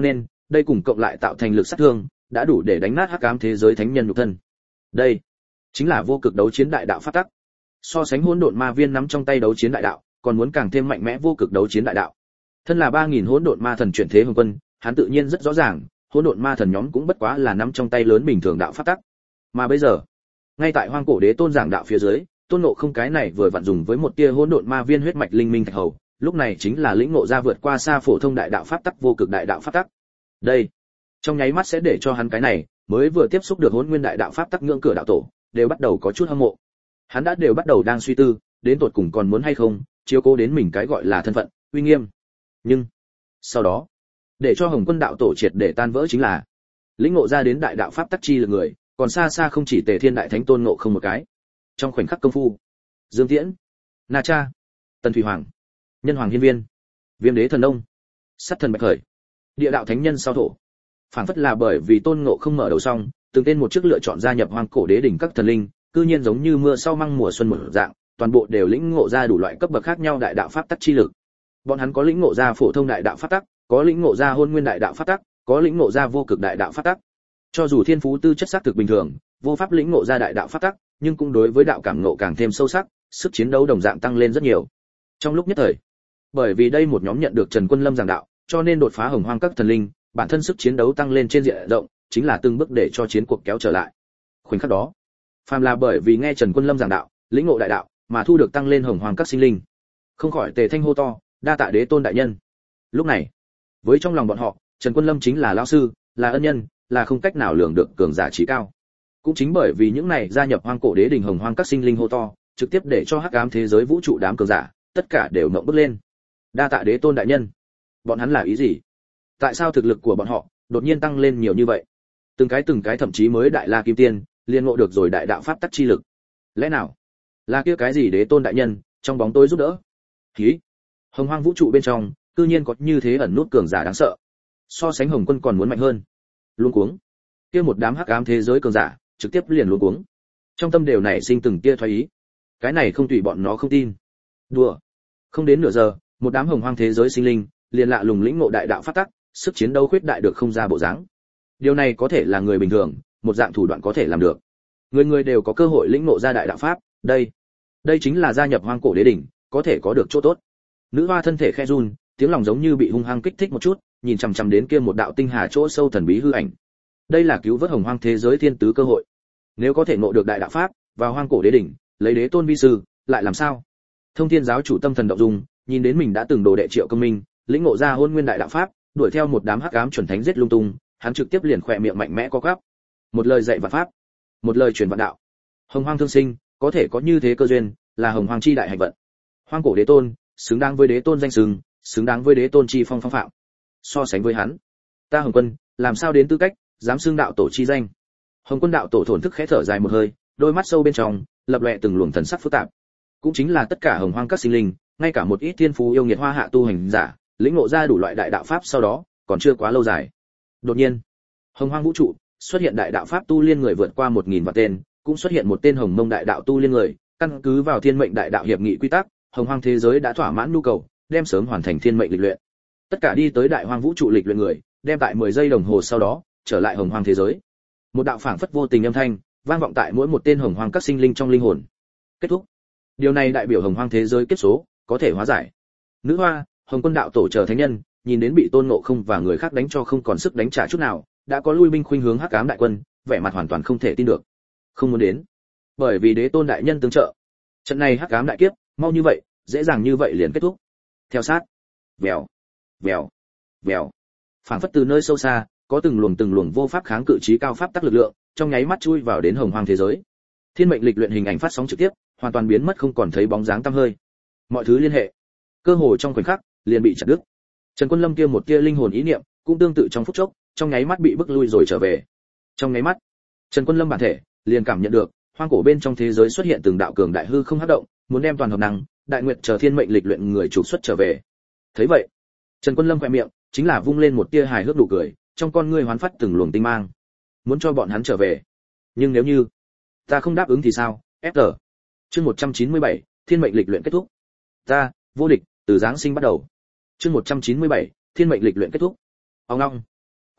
đây cùng cộng lại tạo thành lực sát thương, đã đủ để đánh nát hắc ám thế giới thánh nhân nhục thân. Đây chính là vô cực đấu chiến đại đạo pháp tắc. So sánh hỗn độn ma viên nắm trong tay đấu chiến đại đạo, còn muốn càng thêm mạnh mẽ vô cực đấu chiến đại đạo. Thân là ba nghìn hỗn độn ma thần chuyển thế hồng quân, hắn tự nhiên rất rõ ràng, hỗn độn ma thần nhóm cũng bất quá là nắm trong tay lớn bình thường đạo pháp tắc. Mà bây giờ, ngay tại hoang cổ đế tôn giảng đạo phía dưới, tôn ngộ không cái này vừa vặn dùng với một tia hỗn độn ma viên huyết mạch linh minh thạch hầu, lúc này chính là lĩnh ngộ ra vượt qua xa phổ thông đại đạo pháp tắc vô cực đại đạo pháp tắc. Đây, trong nháy mắt sẽ để cho hắn cái này mới vừa tiếp xúc được hỗn nguyên đại đạo pháp tắc ngưỡng cửa đạo tổ, đều bắt đầu có chút hâm mộ. Hắn đã đều bắt đầu đang suy tư, đến tột cùng còn muốn hay không chiếu cố đến mình cái gọi là thân phận, uy nghiêm. Nhưng sau đó, để cho Hồng Quân đạo tổ triệt để tan vỡ chính là lĩnh ngộ ra đến đại đạo pháp tắc chi lực người, còn xa xa không chỉ Tề Thiên đại thánh tôn ngộ không một cái. Trong khoảnh khắc công phu, Dương Tiễn, Na Cha, Tần Thủy Hoàng, Nhân Hoàng Hiên Viên, Viêm Đế Thần Ông, Sát Thần Bạch Khởi, Địa đạo thánh nhân sao thổ, phản phất là bởi vì tôn ngộ không mở đầu xong, từng tên một chức lựa chọn gia nhập hoang cổ đế đỉnh các thần linh, cư nhiên giống như mưa sau măng mùa xuân một dạng, toàn bộ đều lĩnh ngộ ra đủ loại cấp bậc khác nhau đại đạo pháp tắc chi lực. Bọn hắn có lĩnh ngộ ra phổ thông đại đạo pháp tắc, có lĩnh ngộ ra hôn nguyên đại đạo pháp tắc, có lĩnh ngộ ra vô cực đại đạo pháp tắc. Cho dù thiên phú tư chất xác thực bình thường, vô pháp lĩnh ngộ ra đại đạo pháp tắc, nhưng cũng đối với đạo cảm ngộ càng thêm sâu sắc, sức chiến đấu đồng dạng tăng lên rất nhiều. Trong lúc nhất thời, bởi vì đây một nhóm nhận được Trần Quân Lâm giảng đạo, cho nên đột phá hồng hoang các thần linh, bản thân sức chiến đấu tăng lên trên diện rộng, chính là từng bước để cho chiến cuộc kéo trở lại. Khoảnh khắc đó, phàm là bởi vì nghe Trần Quân Lâm giảng đạo, lĩnh ngộ đại đạo, mà thu được tăng lên hồng hoang các sinh linh, không khỏi tề thanh hô to, đa tạ đế tôn đại nhân. Lúc này, với trong lòng bọn họ, Trần Quân Lâm chính là lão sư, là ân nhân, là không cách nào lường được cường giả trí cao. Cũng chính bởi vì những này gia nhập hoang cổ đế đình hồng hoang các sinh linh hô to, trực tiếp để cho hắc ám thế giới vũ trụ đám cường giả, tất cả đều ngậm bứt lên. Đa tạ đế tôn đại nhân. Bọn hắn là ý gì? Tại sao thực lực của bọn họ đột nhiên tăng lên nhiều như vậy? Từng cái từng cái thậm chí mới đại la kim tiên, liên ngộ được rồi đại đạo pháp tắc chi lực. Lẽ nào là kia cái gì đế tôn đại nhân trong bóng tối giúp đỡ? Hí. Hồng hoang vũ trụ bên trong, cư nhiên có như thế ẩn nút cường giả đáng sợ. So sánh Hồng Quân còn muốn mạnh hơn. Luống cuống. Kia một đám hắc ám thế giới cường giả, trực tiếp liền luống cuống. Trong tâm đều nảy sinh từng tia thoái ý. Cái này không tùy bọn nó không tin. Đùa. Không đến nửa giờ, một đám hồng hoang thế giới sinh linh, liền lạ lùng lĩnh ngộ đại đạo pháp tắc, sức chiến đấu khuyết đại được không ra bộ dáng. Điều này có thể là người bình thường, một dạng thủ đoạn có thể làm được. Người người đều có cơ hội lĩnh ngộ ra đại đạo pháp, đây, đây chính là gia nhập hoang cổ đế đỉnh, có thể có được chỗ tốt. Nữ hoa thân thể khe run, tiếng lòng giống như bị hung hăng kích thích một chút, nhìn chằm chằm đến kia một đạo tinh hà chỗ sâu thần bí hư ảnh. Đây là cứu vớt hồng hoang thế giới thiên tứ cơ hội. Nếu có thể ngộ được đại đạo pháp, vào hoang cổ đế đỉnh, lấy đế tôn vi sư, lại làm sao? Thông Thiên giáo chủ tâm thần động dung, nhìn đến mình đã từng đồ đệ Triệu Công Minh, lĩnh ngộ ra hôn nguyên đại đạo pháp, đuổi theo một đám hắc ám chuẩn thánh giết lung tung, hắn trực tiếp liền khỏe miệng mạnh mẽ có gắp. Một lời dạy vạn pháp, một lời truyền vạn đạo. Hồng hoang thương sinh, có thể có như thế cơ duyên, là hồng hoang chi đại hạnh vận. Hoang cổ đế tôn, xứng đáng với đế tôn danh xưng, xứng đáng với đế tôn chi phong phong phạm. So sánh với hắn, ta Hồng Quân, làm sao đến tư cách dám xưng đạo tổ chi danh? Hồng Quân đạo tổ thổn thức khẽ thở dài một hơi, đôi mắt sâu bên trong lập lòe từng luồng thần sắc phức tạp. Cũng chính là tất cả hồng hoang các sinh linh, ngay cả một ít thiên phú yêu nghiệt hoa hạ tu hành giả, lĩnh ngộ ra đủ loại đại đạo pháp sau đó, còn chưa quá lâu dài. Đột nhiên, hồng hoang vũ trụ xuất hiện đại đạo pháp tu liên người vượt qua một nghìn vạn tên, cũng xuất hiện một tên hồng mông đại đạo tu liên người, căn cứ vào thiên mệnh đại đạo hiệp nghị quy tắc, hồng hoang thế giới đã thỏa mãn nhu cầu, đem sớm hoàn thành thiên mệnh lịch luyện. Tất cả đi tới đại hoang vũ trụ lịch luyện người, đem tại mười giây đồng hồ sau đó, trở lại hồng hoang thế giới. Một đạo phảng phất vô tình âm thanh, vang vọng tại mỗi một tên hồng hoang các sinh linh trong linh hồn. Kết thúc. Điều này đại biểu hồng hoang thế giới kết số có thể hóa giải. Nữ hoa, Hồng Quân đạo tổ chờ thánh nhân, nhìn đến bị Tôn Ngộ Không và người khác đánh cho không còn sức đánh trả chút nào, đã có lui binh khuynh hướng hắc ám đại quân, vẻ mặt hoàn toàn không thể tin được. Không muốn đến, bởi vì đế tôn đại nhân tương trợ. Trận này hắc ám đại kiếp, mau như vậy, dễ dàng như vậy liền kết thúc. Theo sát, vèo, vèo, vèo. Phảng phất từ nơi sâu xa, có từng luồng từng luồng vô pháp kháng cự trí cao pháp tắc lực lượng, trong nháy mắt chui vào đến hồng hoang thế giới. Thiên mệnh lịch luyện hình ảnh phát sóng trực tiếp, hoàn toàn biến mất không còn thấy bóng dáng tăm hơi. Mọi thứ liên hệ, cơ hồ trong khoảnh khắc liền bị chặt đứt. Trần Quân Lâm kia một tia linh hồn ý niệm, cũng tương tự trong phút chốc, trong nháy mắt bị bức lui rồi trở về. Trong nháy mắt, Trần Quân Lâm bản thể liền cảm nhận được, hoang cổ bên trong thế giới xuất hiện từng đạo cường đại hư không hấp động, muốn đem toàn hợp năng, đại nguyệt chờ thiên mệnh lịch luyện người trục xuất trở về. Thấy vậy, Trần Quân Lâm khẽ miệng, chính là vung lên một tia hài hước nụ cười, trong con ngươi hoán phát từng luồng tinh mang, muốn cho bọn hắn trở về. Nhưng nếu như ta không đáp ứng thì sao? ép tê. Chương một trăm chín mươi bảy, thiên mệnh lịch luyện kết thúc. Ta, vô địch, từ giáng sinh bắt đầu. Chương một trăm chín mươi bảy, thiên mệnh lịch luyện kết thúc. Ông long.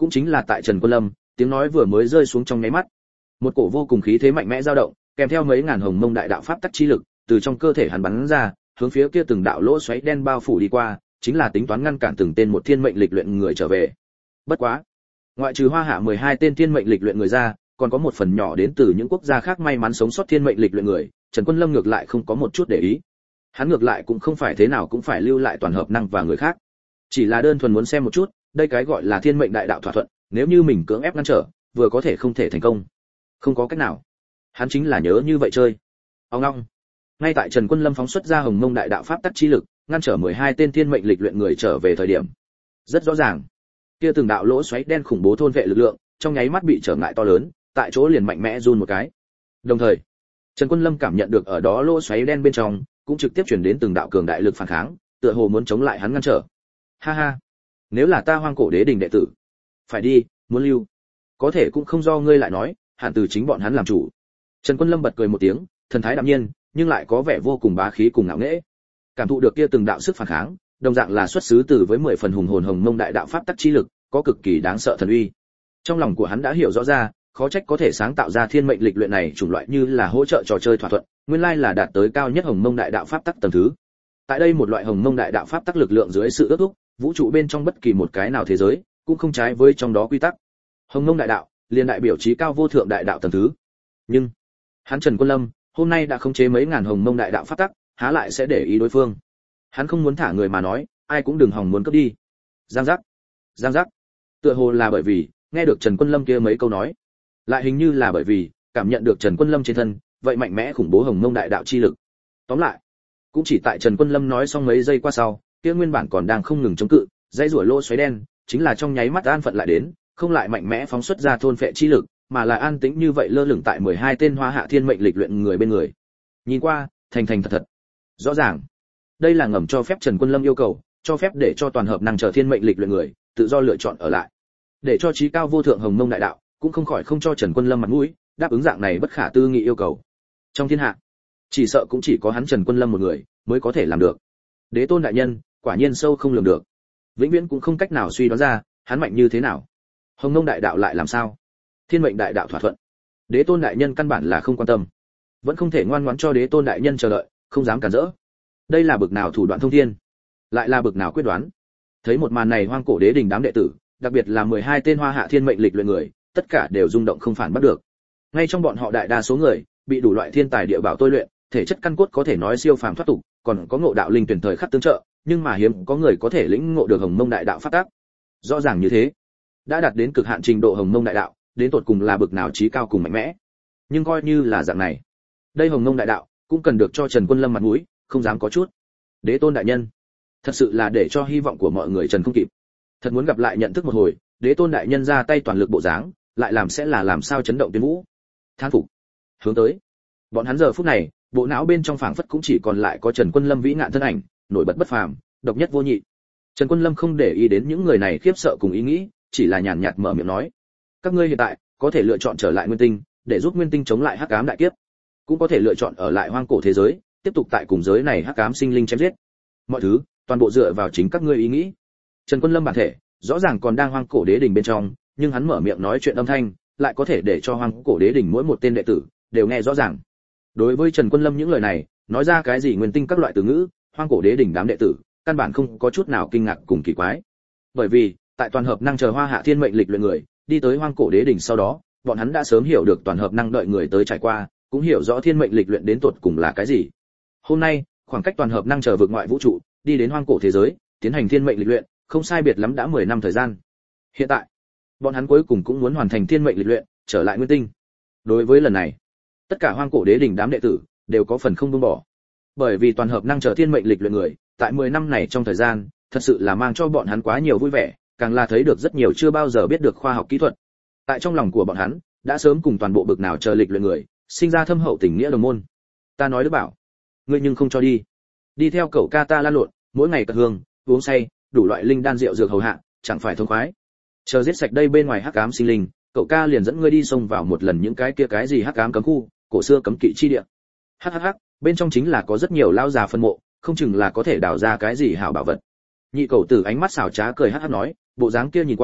Cũng chính là tại Trần Quân Lâm, tiếng nói vừa mới rơi xuống trong nháy mắt, một cổ vô cùng khí thế mạnh mẽ dao động, kèm theo mấy ngàn hồng mông đại đạo pháp tắc chi lực, từ trong cơ thể hắn bắn ra, hướng phía kia từng đạo lỗ xoáy đen bao phủ đi qua, chính là tính toán ngăn cản từng tên một thiên mệnh lịch luyện người trở về. Bất quá, ngoại trừ Hoa Hạ mười hai tên thiên mệnh lịch luyện người ra, còn có một phần nhỏ đến từ những quốc gia khác may mắn sống sót thiên mệnh lịch luyện người, Trần Quân Lâm ngược lại không có một chút để ý. Hắn ngược lại cũng không phải thế nào cũng phải lưu lại toàn hợp năng và người khác, chỉ là đơn thuần muốn xem một chút, đây cái gọi là thiên mệnh đại đạo thỏa thuận, nếu như mình cưỡng ép ngăn trở, vừa có thể không thể thành công. Không có cách nào. Hắn chính là nhớ như vậy chơi. Ông ngoong. Ngay tại Trần Quân Lâm phóng xuất ra hồng mông đại đạo pháp tắc chi lực, ngăn trở mười hai tên thiên mệnh lịch luyện người trở về thời điểm. Rất rõ ràng, kia từng đạo lỗ xoáy đen khủng bố thôn vệ lực lượng, trong nháy mắt bị trở ngại to lớn, tại chỗ liền mạnh mẽ run một cái. Đồng thời, Trần Quân Lâm cảm nhận được ở đó lỗ xoáy đen bên trong, cũng trực tiếp truyền đến từng đạo cường đại lực phản kháng, tựa hồ muốn chống lại hắn ngăn trở. Ha ha, nếu là ta Hoang Cổ Đế Đình đệ tử, phải đi, muốn lưu, có thể cũng không do ngươi lại nói, hẳn từ chính bọn hắn làm chủ. Trần Quân Lâm bật cười một tiếng, thần thái đạm nhiên, nhưng lại có vẻ vô cùng bá khí cùng ngạo nghễ. Cảm thụ được kia từng đạo sức phản kháng, đồng dạng là xuất xứ từ với mười phần hùng hồn hồng mông đại đạo pháp tắc chi lực, có cực kỳ đáng sợ thần uy. Trong lòng của hắn đã hiểu rõ ra, khó trách có thể sáng tạo ra thiên mệnh lịch luyện này chủng loại như là hỗ trợ trò chơi thỏa thuận, nguyên lai là đạt tới cao nhất hồng mông đại đạo pháp tắc tầng thứ. Tại đây một loại hồng mông đại đạo pháp tắc lực lượng dưới sự ước thúc, vũ trụ bên trong bất kỳ một cái nào thế giới cũng không trái với trong đó quy tắc. Hồng mông đại đạo liền đại biểu chí cao vô thượng đại đạo tầng thứ. Nhưng hắn Trần Quân Lâm hôm nay đã khống chế mấy ngàn hồng mông đại đạo pháp tắc, há lại sẽ để ý đối phương. Hắn không muốn thả người mà nói, ai cũng đừng hòng muốn cướp đi. Giang giác, giang giác. Tựa hồ là bởi vì nghe được Trần Quân Lâm kia mấy câu nói, lại hình như là bởi vì cảm nhận được Trần Quân Lâm trên thân vậy mạnh mẽ khủng bố hồng mông đại đạo chi lực. Tóm lại, cũng chỉ tại Trần Quân Lâm nói xong mấy giây qua sau, kia nguyên bản còn đang không ngừng chống cự, dãy rủa lỗ xoáy đen, chính là trong nháy mắt an phận lại đến, không lại mạnh mẽ phóng xuất ra thôn phệ chi lực, mà là an tĩnh như vậy lơ lửng tại mười hai tên Hoa Hạ thiên mệnh lịch luyện người bên người. Nhìn qua, thành thành thật thật. Rõ ràng, đây là ngầm cho phép Trần Quân Lâm yêu cầu, cho phép để cho toàn hợp năng trở thiên mệnh lịch luyện người tự do lựa chọn ở lại, để cho chí cao vô thượng hồng mông đại đạo cũng không khỏi không cho Trần Quân Lâm mặt mũi, đáp ứng dạng này bất khả tư nghị yêu cầu. Trong thiên hạ, chỉ sợ cũng chỉ có hắn Trần Quân Lâm một người mới có thể làm được. Đế Tôn đại nhân, quả nhiên sâu không lường được, vĩnh viễn cũng không cách nào suy đoán ra hắn mạnh như thế nào. Hồng mông đại đạo lại làm sao? Thiên mệnh đại đạo thỏa thuận, Đế Tôn đại nhân căn bản là không quan tâm, vẫn không thể ngoan ngoãn cho Đế Tôn đại nhân chờ đợi, không dám cản rỡ. Đây là bực nào thủ đoạn thông thiên, lại là bực nào quyết đoán. Thấy một màn này, Hoang Cổ Đế Đình đám đệ tử, đặc biệt là mười hai tên Hoa Hạ thiên mệnh lịch luyện người, tất cả đều rung động không phản bắt được. Ngay trong bọn họ đại đa số người bị đủ loại thiên tài địa bảo tôi luyện, thể chất căn cốt có thể nói siêu phàm thoát tục, còn có ngộ đạo linh tuyển thời khắc tương trợ, nhưng mà hiếm có người có thể lĩnh ngộ được hồng mông đại đạo pháp tắc. Rõ ràng như thế, đã đạt đến cực hạn trình độ hồng mông đại đạo, đến tột cùng là bực nào trí cao cùng mạnh mẽ. Nhưng coi như là dạng này, đây hồng mông đại đạo cũng cần được cho Trần Quân Lâm mặt mũi, không dám có chút. Đế Tôn đại nhân, thật sự là để cho hy vọng của mọi người trần không kịp. Thật muốn gặp lại nhận thức một hồi, Đế Tôn đại nhân ra tay toàn lực bộ dáng, lại làm sẽ là làm sao chấn động tuyên vũ. Thán phục. Hướng tới, bọn hắn giờ phút này, bộ não bên trong phảng phất cũng chỉ còn lại có Trần Quân Lâm vĩ ngạn thân ảnh, nổi bật bất phàm, độc nhất vô nhị. Trần Quân Lâm không để ý đến những người này khiếp sợ cùng ý nghĩ, chỉ là nhàn nhạt mở miệng nói: các ngươi hiện tại có thể lựa chọn trở lại Nguyên Tinh, để giúp Nguyên Tinh chống lại hắc ám đại kiếp, cũng có thể lựa chọn ở lại hoang cổ thế giới, tiếp tục tại cùng giới này hắc ám sinh linh chém giết. Mọi thứ toàn bộ dựa vào chính các ngươi ý nghĩ. Trần Quân Lâm bản thể rõ ràng còn đang hoang cổ đế đỉnh bên trong, nhưng hắn mở miệng nói chuyện âm thanh lại có thể để cho hoang cổ đế đỉnh mỗi một tên đệ tử đều nghe rõ ràng. Đối với Trần Quân Lâm những lời này, nói ra cái gì Nguyên Tinh các loại từ ngữ, hoang cổ đế đỉnh đám đệ tử căn bản không có chút nào kinh ngạc cùng kỳ quái. Bởi vì tại toàn hợp năng chờ Hoa Hạ Thiên mệnh lịch luyện người đi tới hoang cổ đế đỉnh sau đó, bọn hắn đã sớm hiểu được toàn hợp năng đợi người tới trải qua, cũng hiểu rõ thiên mệnh lịch luyện đến tột cùng là cái gì. Hôm nay, khoảng cách toàn hợp năng chờ vượt ngoại vũ trụ, đi đến hoang cổ thế giới, tiến hành thiên mệnh lịch luyện, không sai biệt lắm đã mười năm thời gian. Hiện tại, bọn hắn cuối cùng cũng muốn hoàn thành thiên mệnh lịch luyện, trở lại Nguyên Tinh. Đối với lần này, tất cả hoang cổ đế đỉnh đám đệ tử đều có phần không buông bỏ. Bởi vì toàn hợp năng chờ thiên mệnh lịch luyện người, tại mười năm này trong thời gian, thật sự là mang cho bọn hắn quá nhiều vui vẻ, càng là thấy được rất nhiều chưa bao giờ biết được khoa học kỹ thuật. Tại trong lòng của bọn hắn, đã sớm cùng toàn bộ bực nào chờ lịch luyện người, sinh ra thâm hậu tình nghĩa đồng môn. Ta nói Đức Bảo, ngươi nhưng không cho đi. Đi theo cậu ca ta lan lộn, mỗi ngày cật hương, uống say, đủ loại linh đan rượu dược hầu hạ, chẳng phải thông khoái. Chờ giết sạch đây bên ngoài hắc ám sinh linh, cậu ca liền dẫn ngươi đi xông vào một lần những cái kia cái gì hắc ám cấm khu, cổ xưa cấm kỵ chi địa. Hắc hắc hắc, bên trong chính là có rất nhiều lao già phân mộ, không chừng là có thể đào ra cái gì hảo bảo vật. Nhị cậu tử ánh mắt xảo trá cười hắc hắc nói, bộ dáng kia nhìn qua,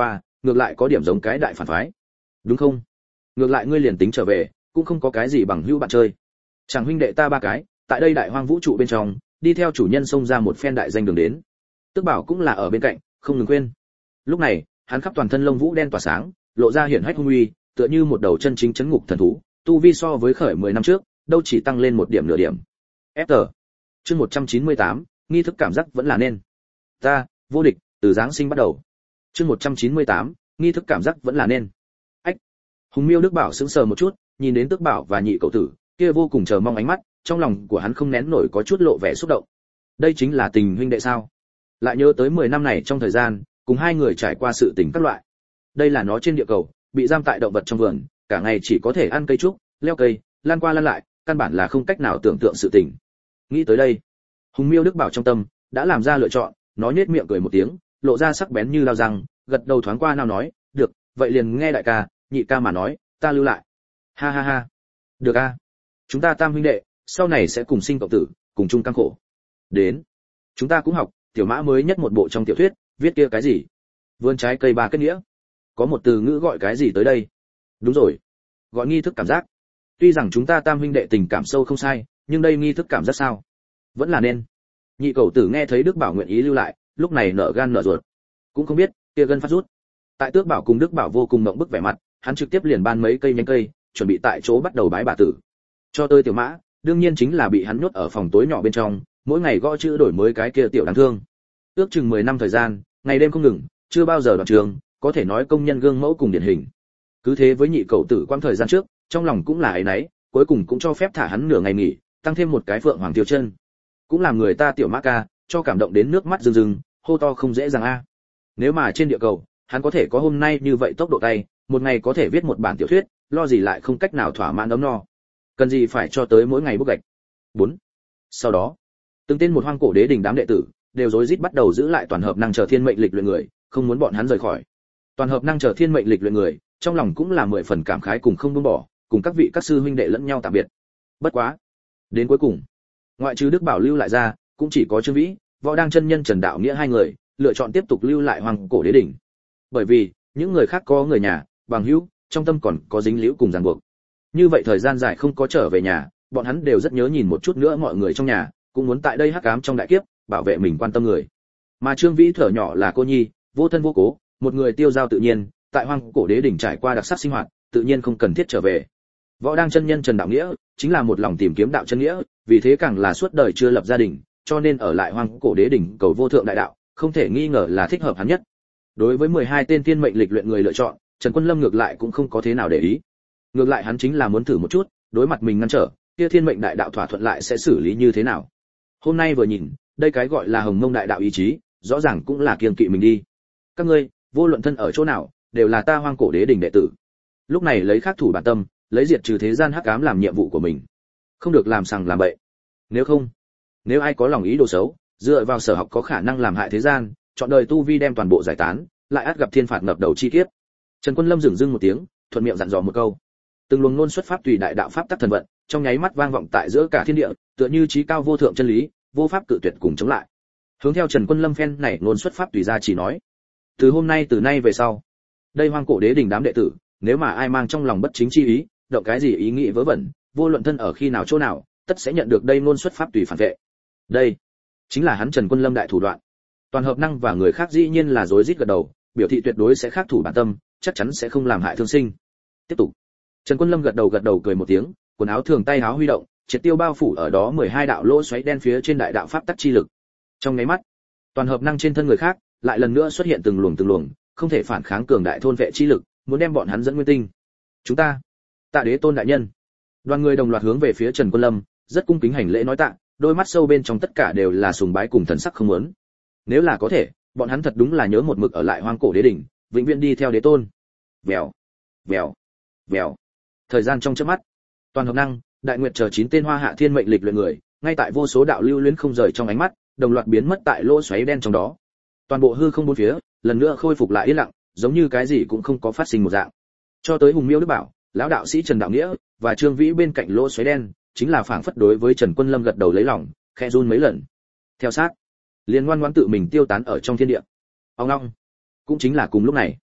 ngược lại có điểm giống cái đại phản phái đúng không? Ngược lại ngươi liền tính trở về cũng không có cái gì bằng hữu bạn chơi. Chẳng huynh đệ ta ba cái tại đây đại hoang vũ trụ bên trong đi theo chủ nhân xông ra một phen đại danh đường đến. Tước Bảo cũng là ở bên cạnh không ngừng khuyên. Lúc này hắn khắp toàn thân lông vũ đen tỏa sáng, lộ ra hiển hách hung uy, tựa như một đầu chân chính chấn ngục thần thú, tu vi so với khởi mười năm trước đâu chỉ tăng lên một điểm nửa điểm. ép tê chương một trăm chín mươi tám, nghi thức cảm giác vẫn là nên. Ta vô địch từ giáng sinh bắt đầu. chương một trăm chín mươi tám, nghi thức cảm giác vẫn là nên. Ách. Hùng Miêu Đức Bảo sững sờ một chút, nhìn đến Tước Bảo và nhị cậu tử kia vô cùng chờ mong ánh mắt, trong lòng của hắn không nén nổi có chút lộ vẻ xúc động. Đây chính là tình huynh đệ sao? Lại nhớ tới mười năm này trong thời gian cùng hai người trải qua sự tình các loại. Đây là nó trên địa cầu bị giam tại động vật trong vườn, cả ngày chỉ có thể ăn cây trúc, leo cây, lan qua lan lại, căn bản là không cách nào tưởng tượng sự tình. Nghĩ tới đây, Hùng Miêu Đức Bảo trong tâm đã làm ra lựa chọn, nó nhếch miệng cười một tiếng, lộ ra sắc bén như lao răng, gật đầu thoáng qua nào nói, "Được, vậy liền nghe đại ca, nhị ca mà nói, ta lưu lại." Ha ha ha. "Được a. Chúng ta tam huynh đệ, sau này sẽ cùng sinh cộng tử, cùng chung căng khổ. Đến, chúng ta cũng học Tiểu Mã mới nhất một bộ trong tiểu thuyết, viết kia cái gì? Vươn trái cây ba kết nghĩa. Có một từ ngữ gọi cái gì tới đây?" "Đúng rồi, gọi nghi thức cảm giác. Tuy rằng chúng ta tam huynh đệ tình cảm sâu không sai, nhưng đây nghi thức cảm giác sao? Vẫn là nên." Nhị cậu tử nghe thấy Đức Bảo nguyện ý lưu lại, lúc này nở gan nở ruột. Cũng không biết kia gân phát rút. Tại Tước Bảo cùng Đức Bảo vô cùng ngậm bức vẻ mặt, hắn trực tiếp liền ban mấy cây nhánh cây, chuẩn bị tại chỗ bắt đầu bái bà tử. Cho tới Tiểu Mã, đương nhiên chính là bị hắn nhốt ở phòng tối nhỏ bên trong, mỗi ngày gõ chữ đổi mới cái kia tiểu đáng thương. Ước chừng mười năm thời gian, ngày đêm không ngừng, chưa bao giờ đoạn trường, có thể nói công nhân gương mẫu cùng điển hình. Cứ thế với nhị cậu tử quãng thời gian trước, trong lòng cũng là ấy nấy, cuối cùng cũng cho phép thả hắn nửa ngày nghỉ, tăng thêm một cái phượng hoàng tiêu chân. Cũng làm người ta Tiểu Mã ca cho cảm động đến nước mắt rưng rưng, hô to không dễ dàng a. Nếu mà trên địa cầu, hắn có thể có hôm nay như vậy tốc độ tay, một ngày có thể viết một bản tiểu thuyết, lo gì lại không cách nào thỏa mãn ấm no. Cần gì phải cho tới mỗi ngày bốc gạch. bốn. Sau đó, từng tên một hoang cổ đế đình đám đệ tử đều rối rít bắt đầu giữ lại toàn hợp năng chờ thiên mệnh lịch luyện người, không muốn bọn hắn rời khỏi. Toàn hợp năng chờ thiên mệnh lịch luyện người, trong lòng cũng là mười phần cảm khái cùng không buông bỏ, cùng các vị các sư huynh đệ lẫn nhau tạm biệt. Bất quá, đến cuối cùng, ngoại trừ Đức Bảo lưu lại ra, cũng chỉ có Trương Vĩ, Võ Đang chân nhân Trần Đạo Nghĩa hai người lựa chọn tiếp tục lưu lại hoang cổ đế đỉnh. Bởi vì, những người khác có người nhà, bằng hữu, trong tâm còn có dính liễu cùng ràng buộc. Như vậy thời gian dài không có trở về nhà, bọn hắn đều rất nhớ nhìn một chút nữa mọi người trong nhà, cũng muốn tại đây hắc ám trong đại kiếp, bảo vệ mình quan tâm người. Mà Trương Vĩ thở nhỏ là cô nhi, vô thân vô cố, một người tiêu dao tự nhiên, tại hoang cổ đế đỉnh trải qua đặc sắc sinh hoạt, tự nhiên không cần thiết trở về. Võ Đang chân nhân Trần Đạo Nghĩa chính là một lòng tìm kiếm đạo chân nghĩa, vì thế càng là suốt đời chưa lập gia đình, cho nên ở lại hoang cổ đế đỉnh cầu vô thượng đại đạo, không thể nghi ngờ là thích hợp hắn nhất. Đối với mười hai tên tiên mệnh lịch luyện người lựa chọn, Trần Quân Lâm ngược lại cũng không có thế nào để ý. Ngược lại hắn chính là muốn thử một chút, đối mặt mình ngăn trở, kia thiên mệnh đại đạo thỏa thuận lại sẽ xử lý như thế nào. Hôm nay vừa nhìn, đây cái gọi là hồng mông đại đạo ý chí, rõ ràng cũng là kiêng kỵ mình đi. Các ngươi, vô luận thân ở chỗ nào, đều là ta hoang cổ đế đỉnh đệ tử. Lúc này lấy khắc thủ bản tâm, lấy diệt trừ thế gian hắc ám làm nhiệm vụ của mình, không được làm sằng làm bậy. Nếu không, nếu ai có lòng ý đồ xấu, dựa vào sở học có khả năng làm hại thế gian, chọn đời tu vi đem toàn bộ giải tán, lại ắt gặp thiên phạt ngập đầu chi kiếp. Trần Quân Lâm dừng dưng một tiếng, thuận miệng dặn dò một câu. Từng luồng ngôn xuất pháp tùy đại đạo pháp tắc thần vận, trong nháy mắt vang vọng tại giữa cả thiên địa, tựa như chí cao vô thượng chân lý, vô pháp cự tuyệt cùng chống lại. Hướng theo Trần Quân Lâm phen này ngôn xuất pháp tùy ra chỉ nói, từ hôm nay từ nay về sau, đây hoang cổ đế đỉnh đám đệ tử, nếu mà ai mang trong lòng bất chính chi ý, động cái gì ý nghĩ vớ vẩn, vô luận thân ở khi nào chỗ nào, tất sẽ nhận được đây ngôn xuất pháp tùy phản vệ. Đây chính là hắn Trần Quân Lâm đại thủ đoạn. Toàn hợp năng và người khác dĩ nhiên là rối rít gật đầu, biểu thị tuyệt đối sẽ khắc thủ bản tâm, chắc chắn sẽ không làm hại thương sinh. Tiếp tục. Trần Quân Lâm gật đầu gật đầu cười một tiếng, quần áo thường tay áo huy động, triệt tiêu bao phủ ở đó mười hai đạo lỗ xoáy đen phía trên đại đạo pháp tắc chi lực. Trong nháy mắt, toàn hợp năng trên thân người khác lại lần nữa xuất hiện từng luồng từng luồng, không thể phản kháng cường đại thôn vệ chi lực, muốn đem bọn hắn dẫn nguyên tinh. Chúng ta, Tạ Đế Tôn đại nhân. Đoàn người đồng loạt hướng về phía Trần Quân Lâm, rất cung kính hành lễ nói tạ, đôi mắt sâu bên trong tất cả đều là sùng bái cùng thần sắc không muốn. Nếu là có thể, bọn hắn thật đúng là nhớ một mực ở lại hoang cổ đế đỉnh, vĩnh viễn đi theo đế tôn. Vèo, vèo, vèo. Thời gian trong chớp mắt, toàn hợp năng, đại nguyệt chờ chín tên hoa hạ thiên mệnh lịch luyện người, ngay tại vô số đạo lưu luyến không rời trong ánh mắt, đồng loạt biến mất tại lỗ xoáy đen trong đó. Toàn bộ hư không bốn phía, lần nữa khôi phục lại yên lặng, giống như cái gì cũng không có phát sinh một dạng. Cho tới Hùng Miêu Đức Bảo, lão đạo sĩ Trần Đạo Nghĩa và Trương Vĩ bên cạnh lỗ xoáy đen, chính là phảng phất đối với Trần Quân Lâm gật đầu lấy lòng, khẽ run mấy lần. Theo sát, liền ngoan ngoãn tự mình tiêu tán ở trong thiên địa. Ông long. Cũng chính là cùng lúc này,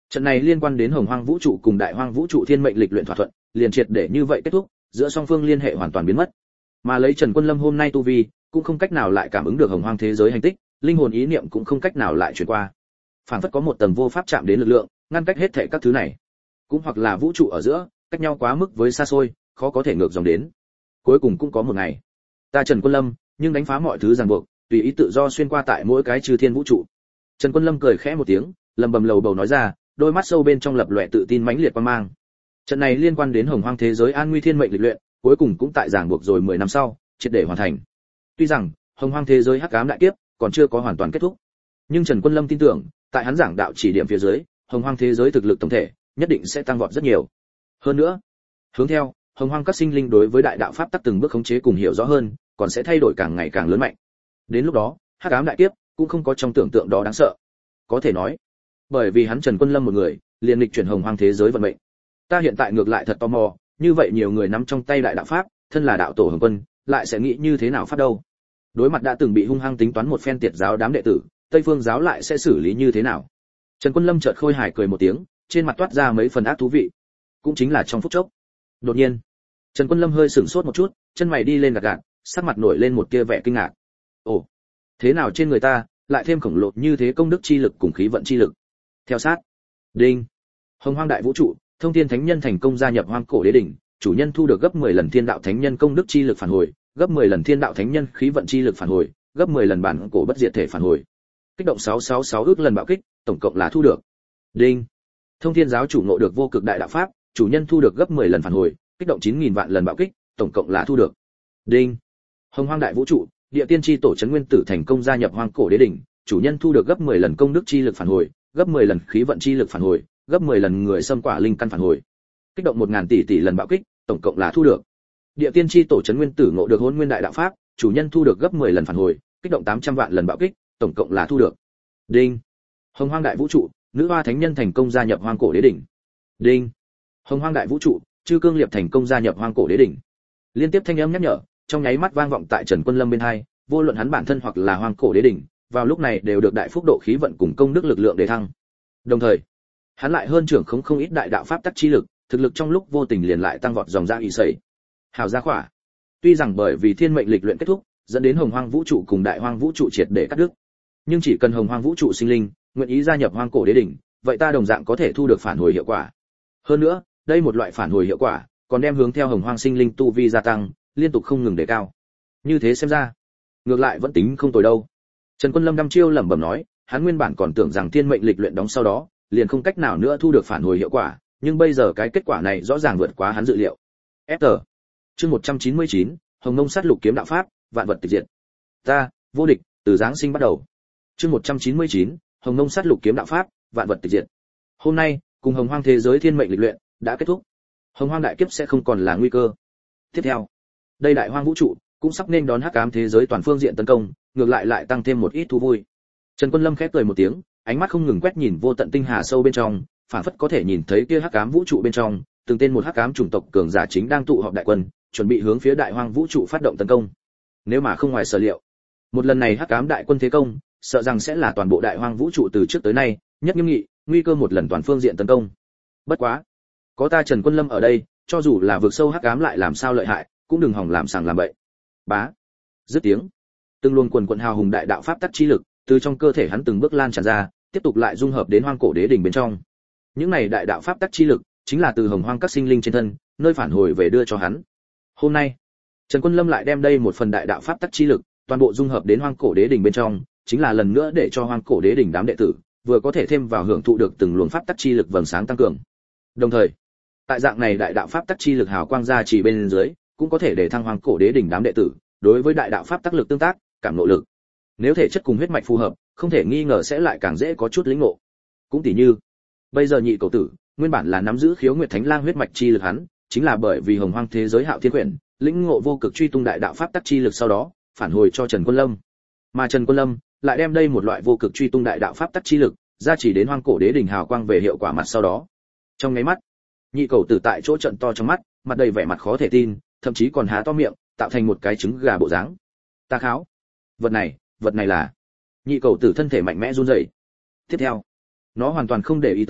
Trận này liên quan đến Hồng Hoang vũ trụ cùng Đại Hoang vũ trụ thiên mệnh lịch luyện thỏa thuận, liền triệt để như vậy kết thúc, giữa song phương liên hệ hoàn toàn biến mất. Mà lấy Trần Quân Lâm hôm nay tu vi, cũng không cách nào lại cảm ứng được Hồng Hoang thế giới hành tích, linh hồn ý niệm cũng không cách nào lại truyền qua. Phản phất có một tầng vô pháp chạm đến lực lượng, ngăn cách hết thảy các thứ này. Cũng hoặc là vũ trụ ở giữa, cách nhau quá mức với xa xôi, khó có thể ngược dòng đến. Cuối cùng cũng có một ngày, ta Trần Quân Lâm, nhưng đánh phá mọi thứ ràng buộc, tùy ý tự do xuyên qua tại mỗi cái chư thiên vũ trụ. Trần Quân Lâm cười khẽ một tiếng, lầm bầm lầu bầu nói ra, đôi mắt sâu bên trong lập lòe tự tin mãnh liệt quang mang. Trận này liên quan đến Hồng Hoang thế giới an nguy thiên mệnh lịch luyện, cuối cùng cũng tại ràng buộc rồi mười năm sau, triệt để hoàn thành. Tuy rằng Hồng Hoang thế giới hắc ám đại kiếp còn chưa có hoàn toàn kết thúc, nhưng Trần Quân Lâm tin tưởng, tại hắn giảng đạo chỉ điểm phía dưới, Hồng Hoang thế giới thực lực tổng thể nhất định sẽ tăng vọt rất nhiều. Hơn nữa, hướng theo Hồng Hoang các sinh linh đối với đại đạo pháp tắc từng bước khống chế cùng hiểu rõ hơn, còn sẽ thay đổi càng ngày càng lớn mạnh. Đến lúc đó, hắc ám đại kiếp cũng không có trong tưởng tượng đó đáng sợ. Có thể nói, bởi vì hắn Trần Quân Lâm một người, liền lịch chuyển Hồng Hoang thế giới vận mệnh. Ta hiện tại ngược lại thật tò mò, như vậy nhiều người nắm trong tay đại đạo pháp, thân là đạo tổ Hồng Quân, lại sẽ nghĩ như thế nào pháp đâu? Đối mặt đã từng bị hung hăng tính toán một phen tiệt giáo đám đệ tử, Tây Phương giáo lại sẽ xử lý như thế nào? Trần Quân Lâm chợt khôi hài cười một tiếng, trên mặt toát ra mấy phần ác thú vị. Cũng chính là trong phút chốc. Đột nhiên, Trần Quân Lâm hơi sửng sốt một chút, chân mày đi lên gạt gạt, sắc mặt nổi lên một tia vẻ kinh ngạc. Ồ, thế nào trên người ta lại thêm khổng lồ như thế công đức chi lực cùng khí vận chi lực? Theo sát, đinh, Hồng Hoang đại vũ trụ, Thông Thiên Thánh Nhân thành công gia nhập Hoang Cổ Đế đỉnh, chủ nhân thu được gấp mười lần Thiên Đạo Thánh Nhân công đức chi lực phản hồi, gấp mười lần Thiên Đạo Thánh Nhân khí vận chi lực phản hồi, gấp mười lần bản cổ bất diệt thể phản hồi. Kích động sáu sáu sáu ước lần bạo kích, tổng cộng là thu được. Đinh. Thông Thiên giáo chủ ngộ được vô cực đại đạo pháp, chủ nhân thu được gấp mười lần phản hồi, kích động chín nghìn vạn lần bạo kích, tổng cộng là thu được. Đinh. Hồng Hoang đại vũ trụ, Địa Tiên chi tổ trấn nguyên tử thành công gia nhập Hoang Cổ Đế đỉnh, chủ nhân thu được gấp mười lần công đức chi lực phản hồi, gấp mười lần khí vận chi lực phản hồi, gấp mười lần người xâm quả linh căn phản hồi. Kích động một nghìn tỷ tỷ lần bạo kích, tổng cộng là thu được. Địa Tiên chi tổ trấn nguyên tử ngộ được Hỗn Nguyên đại đạo pháp, chủ nhân thu được gấp mười lần phản hồi, kích động tám trăm vạn lần bạo kích, tổng cộng là thu được. Đinh. Hồng Hoang đại vũ trụ, Nữ Hoa Thánh Nhân thành công gia nhập Hoang Cổ Đế đỉnh. Đinh. Hồng Hoang đại vũ trụ, Chư Cương Liệp thành công gia nhập Hoang Cổ Đế đỉnh. Liên tiếp thanh âm nhắc nhở, trong nháy mắt vang vọng tại Trần Quân Lâm bên hai, vô luận hắn bản thân hoặc là Hoang Cổ Đế đỉnh, vào lúc này đều được đại phúc độ khí vận cùng công đức lực lượng để thăng. Đồng thời, hắn lại hơn trưởng không không ít đại đạo pháp tắc chi lực, thực lực trong lúc vô tình liền lại tăng vọt dòng ra ỷ sẩy. Hào gia khỏa. Tuy rằng bởi vì thiên mệnh lịch luyện kết thúc, dẫn đến Hồng Hoang vũ trụ cùng Đại Hoang vũ trụ triệt để cắt đứt, nhưng chỉ cần Hồng Hoang vũ trụ sinh linh nguyện ý gia nhập Hoang Cổ Đế đỉnh, vậy ta đồng dạng có thể thu được phản hồi hiệu quả. Hơn nữa, đây một loại phản hồi hiệu quả, còn đem hướng theo Hồng Hoang sinh linh tu vi gia tăng, liên tục không ngừng đề cao. Như thế xem ra, ngược lại vẫn tính không tồi đâu. Trần Quân Lâm đăm chiêu lẩm bẩm nói, hắn nguyên bản còn tưởng rằng thiên mệnh lịch luyện đóng sau đó, liền không cách nào nữa thu được phản hồi hiệu quả, nhưng bây giờ cái kết quả này rõ ràng vượt quá hắn dự liệu. ép tê. Chương một trăm chín mươi chín, Hồng Nông sát lục kiếm đạo pháp, vạn vật tịch diệt. Ta, vô địch, từ giáng sinh bắt đầu. Chương một trăm chín mươi chín, Hồng Nông sát lục kiếm đạo pháp, vạn vật tịch diệt. Hôm nay, cùng Hồng Hoang thế giới thiên mệnh lịch luyện đã kết thúc. Hồng Hoang đại kiếp sẽ không còn là nguy cơ. Tiếp theo, đây Đại Hoang vũ trụ cũng sắp nên đón hắc ám thế giới toàn phương diện tấn công, ngược lại lại tăng thêm một ít thú vui. Trần Quân Lâm khẽ cười một tiếng, ánh mắt không ngừng quét nhìn vô tận tinh hà sâu bên trong, phản phất có thể nhìn thấy kia hắc ám vũ trụ bên trong, từng tên một hắc ám chủng tộc cường giả chính đang tụ họp đại quân, chuẩn bị hướng phía Đại Hoang vũ trụ phát động tấn công. Nếu mà không ngoài sở liệu, một lần này hắc ám đại quân thế công, sợ rằng sẽ là toàn bộ Đại Hoang vũ trụ từ trước tới nay nhất nghiêm nghị, nguy cơ một lần toàn phương diện tấn công. Bất quá, có ta Trần Quân Lâm ở đây, cho dù là vượt sâu hắc ám lại làm sao lợi hại, cũng đừng hòng làm sàng làm bậy. Bá. Dứt tiếng, từng luồng quần quần hào hùng đại đạo pháp tắc chi lực từ trong cơ thể hắn từng bước lan tràn ra, tiếp tục lại dung hợp đến Hoang Cổ Đế đỉnh bên trong. Những này đại đạo pháp tắc chi lực chính là từ Hồng Hoang các sinh linh trên thân, nơi phản hồi về đưa cho hắn. Hôm nay, Trần Quân Lâm lại đem đây một phần đại đạo pháp tắc chi lực, toàn bộ dung hợp đến Hoang Cổ Đế đỉnh bên trong, chính là lần nữa để cho Hoang Cổ Đế đỉnh đám đệ tử vừa có thể thêm vào hưởng thụ được từng luồng pháp tắc chi lực vầng sáng tăng cường. Đồng thời, tại dạng này đại đạo pháp tắc chi lực hào quang ra chỉ bên dưới, cũng có thể để thăng Hoang Cổ Đế đỉnh đám đệ tử đối với đại đạo pháp tắc lực tương tác, cảm ngộ lực. Nếu thể chất cùng huyết mạch phù hợp, không thể nghi ngờ sẽ lại càng dễ có chút lĩnh ngộ. Cũng tỉ như, bây giờ nhị cầu tử, nguyên bản là nắm giữ khiếu nguyệt thánh lang huyết mạch chi lực hắn, chính là bởi vì Hồng Hoang thế giới Hạo Thiên quyển, lĩnh ngộ vô cực truy tung đại đạo pháp tắc chi lực sau đó, phản hồi cho Trần Quân Lâm. Mà Trần Quân Lâm lại đem đây một loại vô cực truy tung đại đạo pháp tắc chi lực, gia chỉ đến Hoang Cổ Đế đỉnh hào quang về hiệu quả mặt sau đó. Trong ngay mắt, nhị cầu tử tại chỗ trận to trong mắt, mặt đầy vẻ mặt khó thể tin, thậm chí còn há to miệng, tạo thành một cái trứng gà bộ dáng. Ta kháo, vật này, vật này là... Nhị cầu tử thân thể mạnh mẽ run rẩy. Tiếp theo, nó hoàn toàn không để ý tới,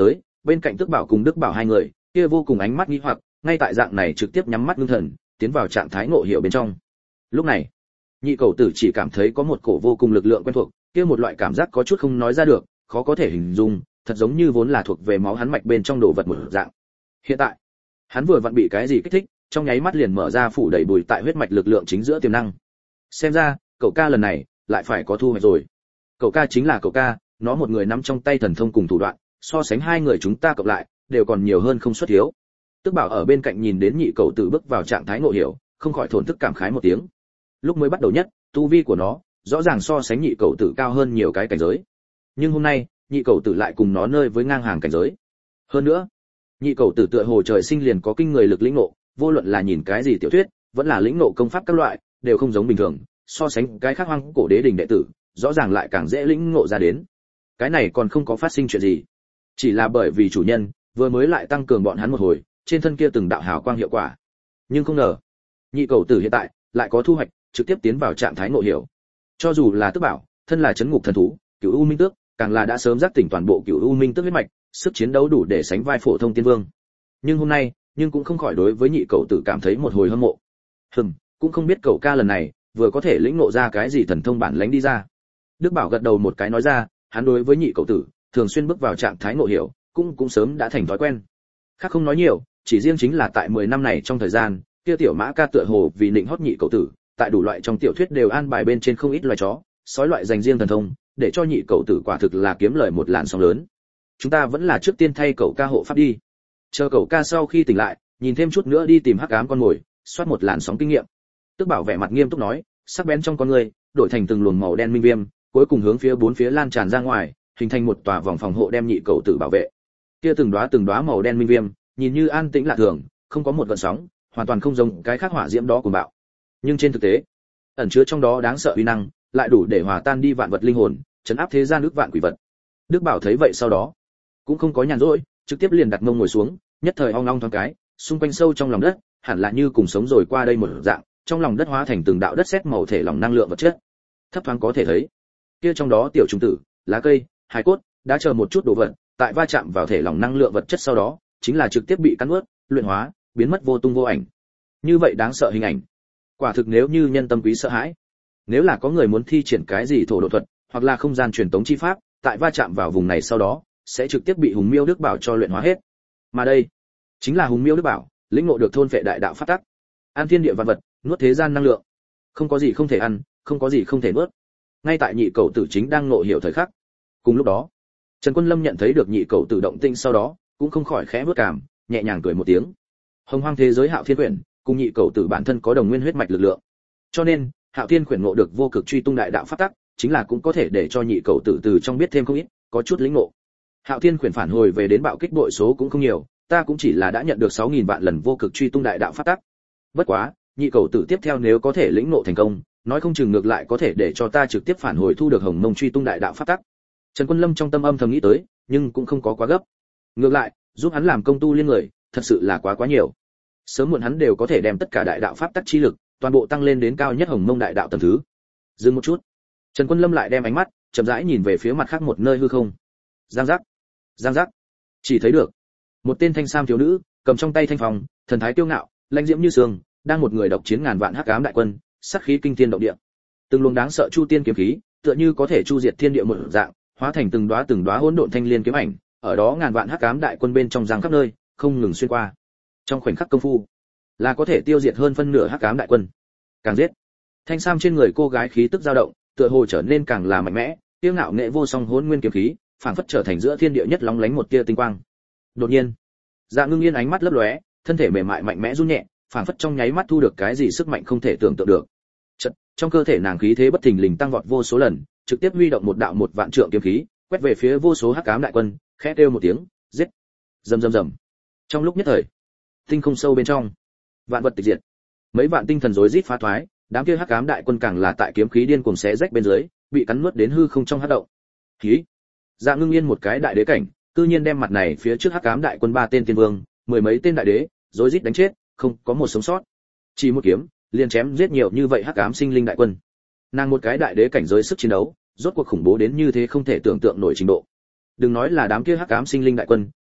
bên cạnh Tước Bảo cùng Đức Bảo hai người, kia vô cùng ánh mắt nghi hoặc, ngay tại dạng này trực tiếp nhắm mắt ngưng thần, tiến vào trạng thái ngộ hiểu bên trong. Lúc này, nhị cầu tử chỉ cảm thấy có một cổ vô cùng lực lượng quen thuộc, kia một loại cảm giác có chút không nói ra được, khó có thể hình dung, thật giống như vốn là thuộc về máu hắn mạch bên trong đồ vật một dạng. Hiện tại, hắn vừa vặn bị cái gì kích thích, trong nháy mắt liền mở ra phủ đầy bùi tại huyết mạch lực lượng chính giữa tiềm năng. Xem ra, cậu ca lần này lại phải có thu hoạch rồi. Cậu ca chính là cậu ca, nó một người nắm trong tay thần thông cùng thủ đoạn, so sánh hai người chúng ta cộng lại, đều còn nhiều hơn không xuất thiếu. Tước Bảo ở bên cạnh nhìn đến nhị cậu tử bước vào trạng thái ngộ hiểu, không khỏi thổn thức cảm khái một tiếng. Lúc mới bắt đầu nhất, tu vi của nó rõ ràng so sánh nhị cậu tử cao hơn nhiều cái cảnh giới. Nhưng hôm nay, nhị cậu tử lại cùng nó nơi với ngang hàng cảnh giới. Hơn nữa, nhị cậu tử tựa hồ trời sinh liền có kinh người lực lĩnh ngộ, vô luận là nhìn cái gì tiểu thuyết, vẫn là lĩnh ngộ công pháp các loại, đều không giống bình thường, so sánh cái khác hoang cổ đế đình đệ tử, rõ ràng lại càng dễ lĩnh ngộ ra đến. Cái này còn không có phát sinh chuyện gì, chỉ là bởi vì chủ nhân vừa mới lại tăng cường bọn hắn một hồi, trên thân kia từng đạo hào quang hiệu quả. Nhưng không ngờ, nhị cầu tử hiện tại lại có thu hoạch, trực tiếp tiến vào trạng thái ngộ hiểu. Cho dù là Tước Bảo, thân là chấn ngục thần thú, Cửu U Minh Tước, càng là đã sớm giác tỉnh toàn bộ Cửu U Minh Tước huyết mạch, sức chiến đấu đủ để sánh vai phổ thông tiên vương. Nhưng hôm nay, nhưng cũng không khỏi đối với nhị cầu tử cảm thấy một hồi hâm mộ. Hừm, cũng không biết cậu ca lần này vừa có thể lĩnh ngộ ra cái gì thần thông bản lĩnh đi ra. Đức Bảo gật đầu một cái nói ra, hắn đối với nhị cầu tử thường xuyên bước vào trạng thái ngộ hiểu, cũng cũng sớm đã thành thói quen. Khác không nói nhiều, chỉ riêng chính là tại mười năm này trong thời gian, kia tiểu mã ca tựa hồ vì định hót nhị cầu tử, tại đủ loại trong tiểu thuyết đều an bài bên trên không ít loài chó, sói loại dành riêng thần thông, để cho nhị cầu tử quả thực là kiếm lời một làn sóng lớn. Chúng ta vẫn là trước tiên thay cậu ca hộ pháp đi. Chờ cậu ca sau khi tỉnh lại, nhìn thêm chút nữa đi tìm hắc ám con mồi, soát một làn sóng kinh nghiệm. Tước Bảo vẻ mặt nghiêm túc nói, sắc bén trong con người đổi thành từng luồng màu đen minh viêm, cuối cùng hướng phía bốn phía lan tràn ra ngoài, hình thành một tòa vòng phòng hộ đem nhị cầu tử bảo vệ. Kia từng đóa từng đóa màu đen minh viêm, nhìn như an tĩnh lạ thường, không có một gợn sóng, hoàn toàn không giống cái khác hỏa diễm đó của bạo. Nhưng trên thực tế, ẩn chứa trong đó đáng sợ uy năng, lại đủ để hòa tan đi vạn vật linh hồn, trấn áp thế gian ức vạn quỷ vật. Đức Bảo thấy vậy sau đó, cũng không có nhàn rỗi, trực tiếp liền đặt mông ngồi xuống, nhất thời ong ong thoáng cái, xung quanh sâu trong lòng đất, hẳn là như cùng sống rồi qua đây một dạng, trong lòng đất hóa thành từng đạo đất sét màu thể lỏng năng lượng vật chất. Thấp thoáng có thể thấy, kia trong đó tiểu trùng tử, lá cây, hài cốt, đã chờ một chút đồ vật, tại va chạm vào thể lỏng năng lượng vật chất sau đó, chính là trực tiếp bị cắn nuốt, luyện hóa, biến mất vô tung vô ảnh. Như vậy đáng sợ hình ảnh. Quả thực nếu như nhân tâm quý sợ hãi. Nếu là có người muốn thi triển cái gì thổ độ thuật, hoặc là không gian truyền tống chi pháp, tại va chạm vào vùng này sau đó, sẽ trực tiếp bị Hùng Miêu Đức Bảo cho luyện hóa hết. Mà đây, chính là Hùng Miêu Đức Bảo, lĩnh ngộ được thôn phệ đại đạo pháp tắc, an thiên địa vạn vật, nuốt thế gian năng lượng. Không có gì không thể ăn, không có gì không thể nuốt. Ngay tại nhị cầu tử chính đang ngộ hiểu thời khắc. Cùng lúc đó, Trần Quân Lâm nhận thấy được nhị cầu tử động tĩnh sau đó, cũng không khỏi khẽ bước cảm, nhẹ nhàng cười một tiếng. Hồng Hoang thế giới Hạo Thiên Quyển, cùng nhị cầu tử bản thân có đồng nguyên huyết mạch lực lượng. Cho nên, Hạo Thiên Quyển ngộ được vô cực truy tung đại đạo pháp tắc, chính là cũng có thể để cho nhị cầu tử từ trong biết thêm không ít, có chút lĩnh ngộ. Hạo Thiên Quyển phản hồi về đến bạo kích bội số cũng không nhiều, ta cũng chỉ là đã nhận được sáu nghìn vạn lần vô cực truy tung đại đạo pháp tắc. Bất quá, nhị cầu tử tiếp theo nếu có thể lĩnh ngộ thành công, nói không chừng ngược lại có thể để cho ta trực tiếp phản hồi thu được Hồng Mông truy tung đại đạo pháp tắc. Trần Quân Lâm trong tâm âm thầm nghĩ tới, nhưng cũng không có quá gấp. Ngược lại, giúp hắn làm công tu liên người, thật sự là quá quá nhiều. Sớm muộn hắn đều có thể đem tất cả đại đạo pháp tắc chi lực, toàn bộ tăng lên đến cao nhất Hồng Mông đại đạo tầng thứ. Dừng một chút, Trần Quân Lâm lại đem ánh mắt chậm rãi nhìn về phía mặt khác một nơi hư không. Giang giác, giang giác, chỉ thấy được một tên thanh sam thiếu nữ, cầm trong tay thanh phòng, thần thái kiêu ngạo, lãnh diễm như sương, đang một người độc chiến ngàn vạn hắc ám đại quân, sát khí kinh thiên động địa. Từng luồng đáng sợ chu tiên kiếm khí, tựa như có thể chu diệt thiên địa một dạng, hóa thành từng đóa từng đóa hỗn độn thanh liên kiếm ảnh, ở đó ngàn vạn hắc ám đại quân bên trong giang khắp nơi, không ngừng xuyên qua. Trong khoảnh khắc công phu, là có thể tiêu diệt hơn phân nửa hắc ám đại quân. Càng giết, thanh sam trên người cô gái khí tức dao động, tựa hồ trở nên càng là mạnh mẽ, kiêu ngạo nghệ vô song hỗn nguyên kiếm khí, phảng phất trở thành giữa thiên địa nhất lóng lánh một tia tinh quang. Đột nhiên, Dạ Ngưng Yên ánh mắt lấp lóe, thân thể mềm mại mạnh mẽ run nhẹ, phảng phất trong nháy mắt thu được cái gì sức mạnh không thể tưởng tượng được. Chợt, trong cơ thể nàng khí thế bất thình lình tăng vọt vô số lần, trực tiếp huy động một đạo một vạn trượng kiếm khí, quét về phía vô số hắc ám đại quân, khẽ kêu một tiếng, giết. Rầm rầm rầm. Trong lúc nhất thời, tinh không sâu bên trong, vạn vật tịch diệt. Mấy vạn tinh thần rối rít phá thoái, đám kia hắc ám đại quân càng là tại kiếm khí điên cuồng xé rách bên dưới, bị cắn nuốt đến hư không trong hắc động. Khí. Dạ Ngưng Yên một cái đại đế cảnh, tự nhiên đem mặt này phía trước hắc ám đại quân ba tên tiên vương, mười mấy tên đại đế, rối rít đánh chết, không có một sống sót. Chỉ một kiếm, liền chém giết nhiều như vậy hắc ám sinh linh đại quân. Nàng một cái đại đế cảnh giới sức chiến đấu, rốt cuộc khủng bố đến như thế không thể tưởng tượng nổi trình độ. Đừng nói là đám kia hắc ám sinh linh đại quân,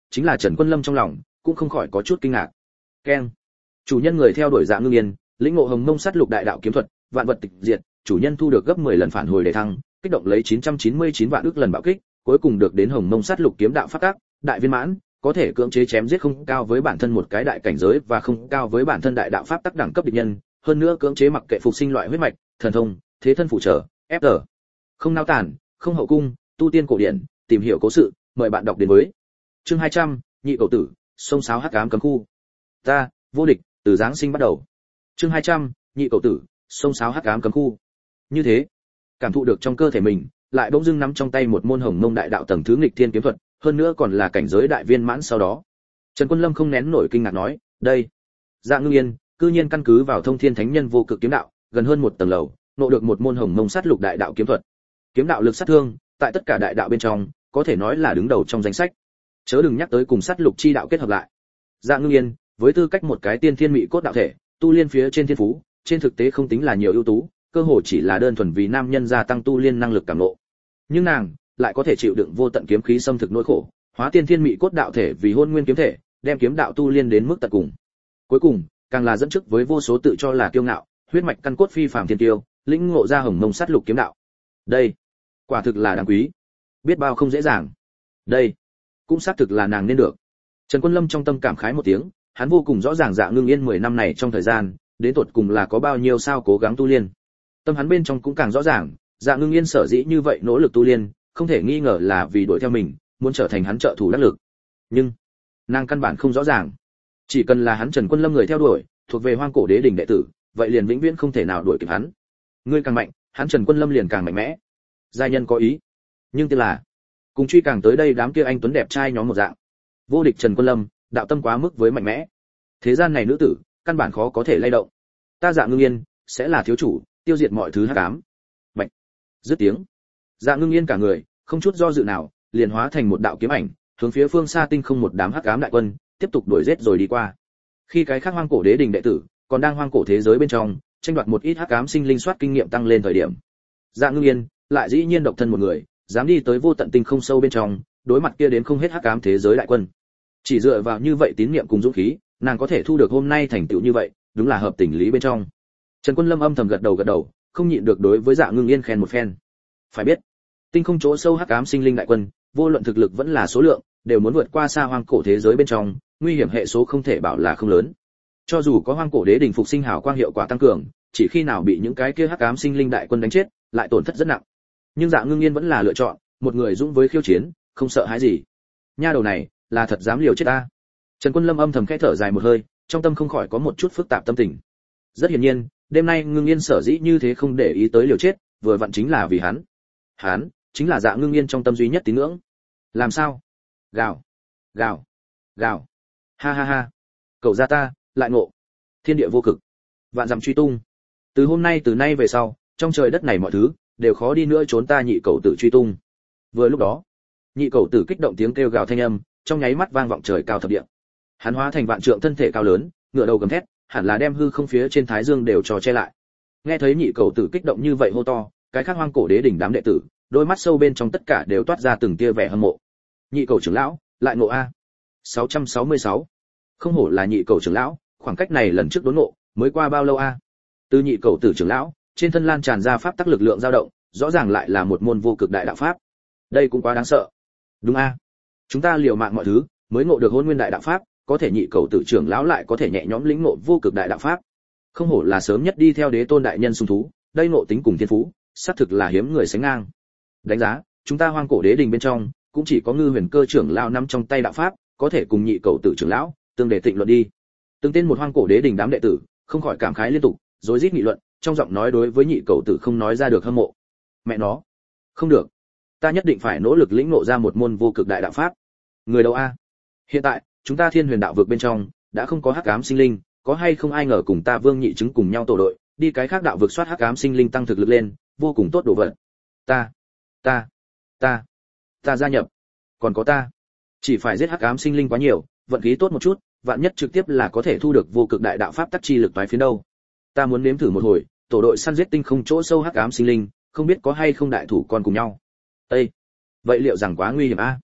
chính là Trần Quân Lâm trong lòng cũng không khỏi có chút kinh ngạc. Keng. Chủ nhân người theo đuổi Dạ Ngưng Yên, lĩnh ngộ Hồng Mông Sát Lục Đại Đạo kiếm thuật, vạn vật tịch diệt, chủ nhân thu được gấp mười lần phản hồi để thăng, kích động lấy chín trăm chín mươi chín vạn ức lần bạo kích, cuối cùng được đến Hồng Mông Sát Lục kiếm đạo pháp tắc, đại viên mãn, có thể cưỡng chế chém giết không cao với bản thân một cái đại cảnh giới và không cao với bản thân đại đạo pháp tắc đẳng cấp địch nhân, hơn nữa cưỡng chế mặc kệ phục sinh loại huyết mạch, thần thông, thế thân phụ trợ, ép tờ. Không nao tản, không hậu cung, tu tiên cổ điển, tìm hiểu cố sự, mời bạn đọc đến với. Chương hai trăm, nhị cầu tử, sông sáo hắc ám cấm khu. Ta, vô địch, từ giáng sinh bắt đầu. Chương hai trăm, nhị cầu tử, sông sáo hắc ám cấm khu. Như thế, cảm thụ được trong cơ thể mình, lại bỗng dưng nắm trong tay một môn Hồng Mông Đại Đạo tầng thứ nghịch thiên kiếm thuật, hơn nữa còn là cảnh giới đại viên mãn sau đó. Trần Quân Lâm không nén nổi kinh ngạc nói, "Đây, Dạ Ngưng Yên, cư nhiên căn cứ vào Thông Thiên Thánh Nhân vô cực kiếm đạo, gần hơn một tầng lầu, nộ được một môn Hồng Mông Sát Lục Đại Đạo kiếm thuật. Kiếm đạo lực sát thương, tại tất cả đại đạo bên trong, có thể nói là đứng đầu trong danh sách. Chớ đừng nhắc tới cùng sát lục chi đạo kết hợp lại. Dạ Ngưng Yên, với tư cách một cái tiên thiên mị cốt đạo thể, tu liên phía trên thiên phú, trên thực tế không tính là nhiều ưu tú, cơ hội chỉ là đơn thuần vì nam nhân gia tăng tu liên năng lực cảm ngộ. Nhưng nàng lại có thể chịu đựng vô tận kiếm khí xâm thực nỗi khổ, hóa tiên thiên mị cốt đạo thể vì hôn nguyên kiếm thể, đem kiếm đạo tu liên đến mức tận cùng. Cuối cùng, càng là dẫn trước với vô số tự cho là kiêu ngạo, huyết mạch căn cốt phi phàm thiên tiêu, lĩnh ngộ ra Hồng Mông Sát Lục kiếm đạo. Đây, quả thực là đáng quý, biết bao không dễ dàng. Đây, cũng xác thực là nàng nên được. Trần Quân Lâm trong tâm cảm khái một tiếng, hắn vô cùng rõ ràng Dạ Ngưng Yên mười năm này trong thời gian, đến tột cùng là có bao nhiêu sao cố gắng tu liên. Tâm hắn bên trong cũng càng rõ ràng, Dạ Ngưng Yên sở dĩ như vậy nỗ lực tu liên, không thể nghi ngờ là vì đuổi theo mình, muốn trở thành hắn trợ thủ đắc lực. Nhưng, nàng căn bản không rõ ràng, chỉ cần là hắn Trần Quân Lâm người theo đuổi, thuộc về Hoang Cổ Đế đỉnh đệ tử, vậy liền vĩnh viễn không thể nào đuổi kịp hắn. Ngươi càng mạnh, hắn Trần Quân Lâm liền càng mạnh mẽ. Gia nhân có ý, nhưng tiếc là, cùng truy càng tới đây đám kia anh tuấn đẹp trai nhóm một dạng. Vô địch Trần Quân Lâm, đạo tâm quá mức với mạnh mẽ. Thế gian này nữ tử, căn bản khó có thể lay động. Ta Dạ Ngưng Yên sẽ là thiếu chủ, tiêu diệt mọi thứ hắc ám. Bạch. Dứt tiếng, Dạ Ngưng Yên cả người, không chút do dự nào, liền hóa thành một đạo kiếm ảnh, hướng phía phương xa tinh không một đám hắc ám đại quân, tiếp tục đuổi giết rồi đi qua. Khi cái khác Hoang Cổ Đế đình đệ tử, còn đang hoang cổ thế giới bên trong, tranh đoạt một ít hắc ám sinh linh soát kinh nghiệm tăng lên thời điểm. Dạ Ngưng Yên lại dĩ nhiên độc thân một người, dám đi tới vô tận tinh không sâu bên trong, đối mặt kia đến không hết hắc ám thế giới đại quân. Chỉ dựa vào như vậy tín niệm cùng dũng khí, nàng có thể thu được hôm nay thành tựu như vậy, đúng là hợp tình lý bên trong. Trần Quân Lâm âm thầm gật đầu gật đầu, không nhịn được đối với Dạ Ngưng Yên khen một phen. Phải biết, tinh không chỗ sâu hắc ám sinh linh đại quân, vô luận thực lực vẫn là số lượng, đều muốn vượt qua xa hoang cổ thế giới bên trong, nguy hiểm hệ số không thể bảo là không lớn. Cho dù có hoang cổ đế đỉnh phục sinh hào quang hiệu quả tăng cường, chỉ khi nào bị những cái kia hắc ám sinh linh đại quân đánh chết, lại tổn thất rất nặng. Nhưng Dạ Ngưng Yên vẫn là lựa chọn một người dũng với khiêu chiến, không sợ hãi gì. Nha đầu này, là thật dám liều chết ta. Trần Quân Lâm âm thầm khẽ thở dài một hơi, trong tâm không khỏi có một chút phức tạp tâm tình. Rất hiển nhiên, đêm nay Ngưng Yên sở dĩ như thế không để ý tới liều chết, vừa vặn chính là vì hắn. Hắn chính là Dạ Ngưng Yên trong tâm duy nhất tín ngưỡng. Làm sao? Gào, gào, gào. Ha ha ha. Cậu gia ta, lại ngộ. Thiên địa vô cực, vạn dặm truy tung. Từ hôm nay từ nay về sau, trong trời đất này mọi thứ đều khó đi nữa trốn ta nhị cậu tử truy tung. Vừa lúc đó, nhị cậu tử kích động tiếng kêu gào thanh âm, trong nháy mắt vang vọng trời cao thập địa. Hắn hóa thành vạn trượng thân thể cao lớn, ngửa đầu gầm thét, hẳn là đem hư không phía trên thái dương đều cho che lại. Nghe thấy nhị cậu tử kích động như vậy hô to, cái khác hoang cổ đế đỉnh đám đệ tử, đôi mắt sâu bên trong tất cả đều toát ra từng tia vẻ hâm mộ. Nhị cậu trưởng lão, lại ngộ a. sáu trăm sáu mươi sáu. Không hổ là nhị cậu trưởng lão, khoảng cách này lần trước đốn ngộ, mới qua bao lâu a? Từ nhị cậu tử trưởng lão, trên thân lan tràn ra pháp tắc lực lượng dao động, rõ ràng lại là một môn vô cực đại đạo pháp. Đây cũng quá đáng sợ. Đúng a? Chúng ta liều mạng mọi thứ, mới ngộ được hôn nguyên đại đạo pháp, có thể nhị cậu tử trưởng lão lại có thể nhẹ nhõm lĩnh ngộ vô cực đại đạo pháp. Không hổ là sớm nhất đi theo đế tôn đại nhân xung thú, đây ngộ tính cùng thiên phú, xác thực là hiếm người sánh ngang. Đánh giá, chúng ta hoang cổ đế đình bên trong, cũng chỉ có Ngư Huyền Cơ trưởng lão nắm trong tay đạo pháp, có thể cùng nhị cậu tử trưởng lão tương để tịnh luận đi. Từng tên một hoang cổ đế đình đám đệ tử, không khỏi cảm khái liên tục, rối rít nghị luận, trong giọng nói đối với nhị cậu tử không nói ra được hâm mộ. Mẹ nó, không được, ta nhất định phải nỗ lực lĩnh ngộ ra một môn vô cực đại đạo pháp. Người đâu a? Hiện tại, chúng ta Thiên Huyền đạo vực bên trong đã không có hắc ám sinh linh, có hay không ai ngờ cùng ta Vương Nhị Chứng cùng nhau tổ đội, đi cái khác đạo vực soát hắc ám sinh linh tăng thực lực lên, vô cùng tốt đồ vật. Ta, ta, ta, ta gia nhập. Còn có ta, chỉ phải giết hắc ám sinh linh quá nhiều, vận khí tốt một chút, vạn nhất trực tiếp là có thể thu được vô cực đại đạo pháp tắc chi lực toái phiến đâu. Ta muốn nếm thử một hồi, tổ đội săn giết tinh không chỗ sâu hắc ám sinh linh, không biết có hay không đại thủ con cùng nhau. Ê, vậy liệu rằng quá nguy hiểm a?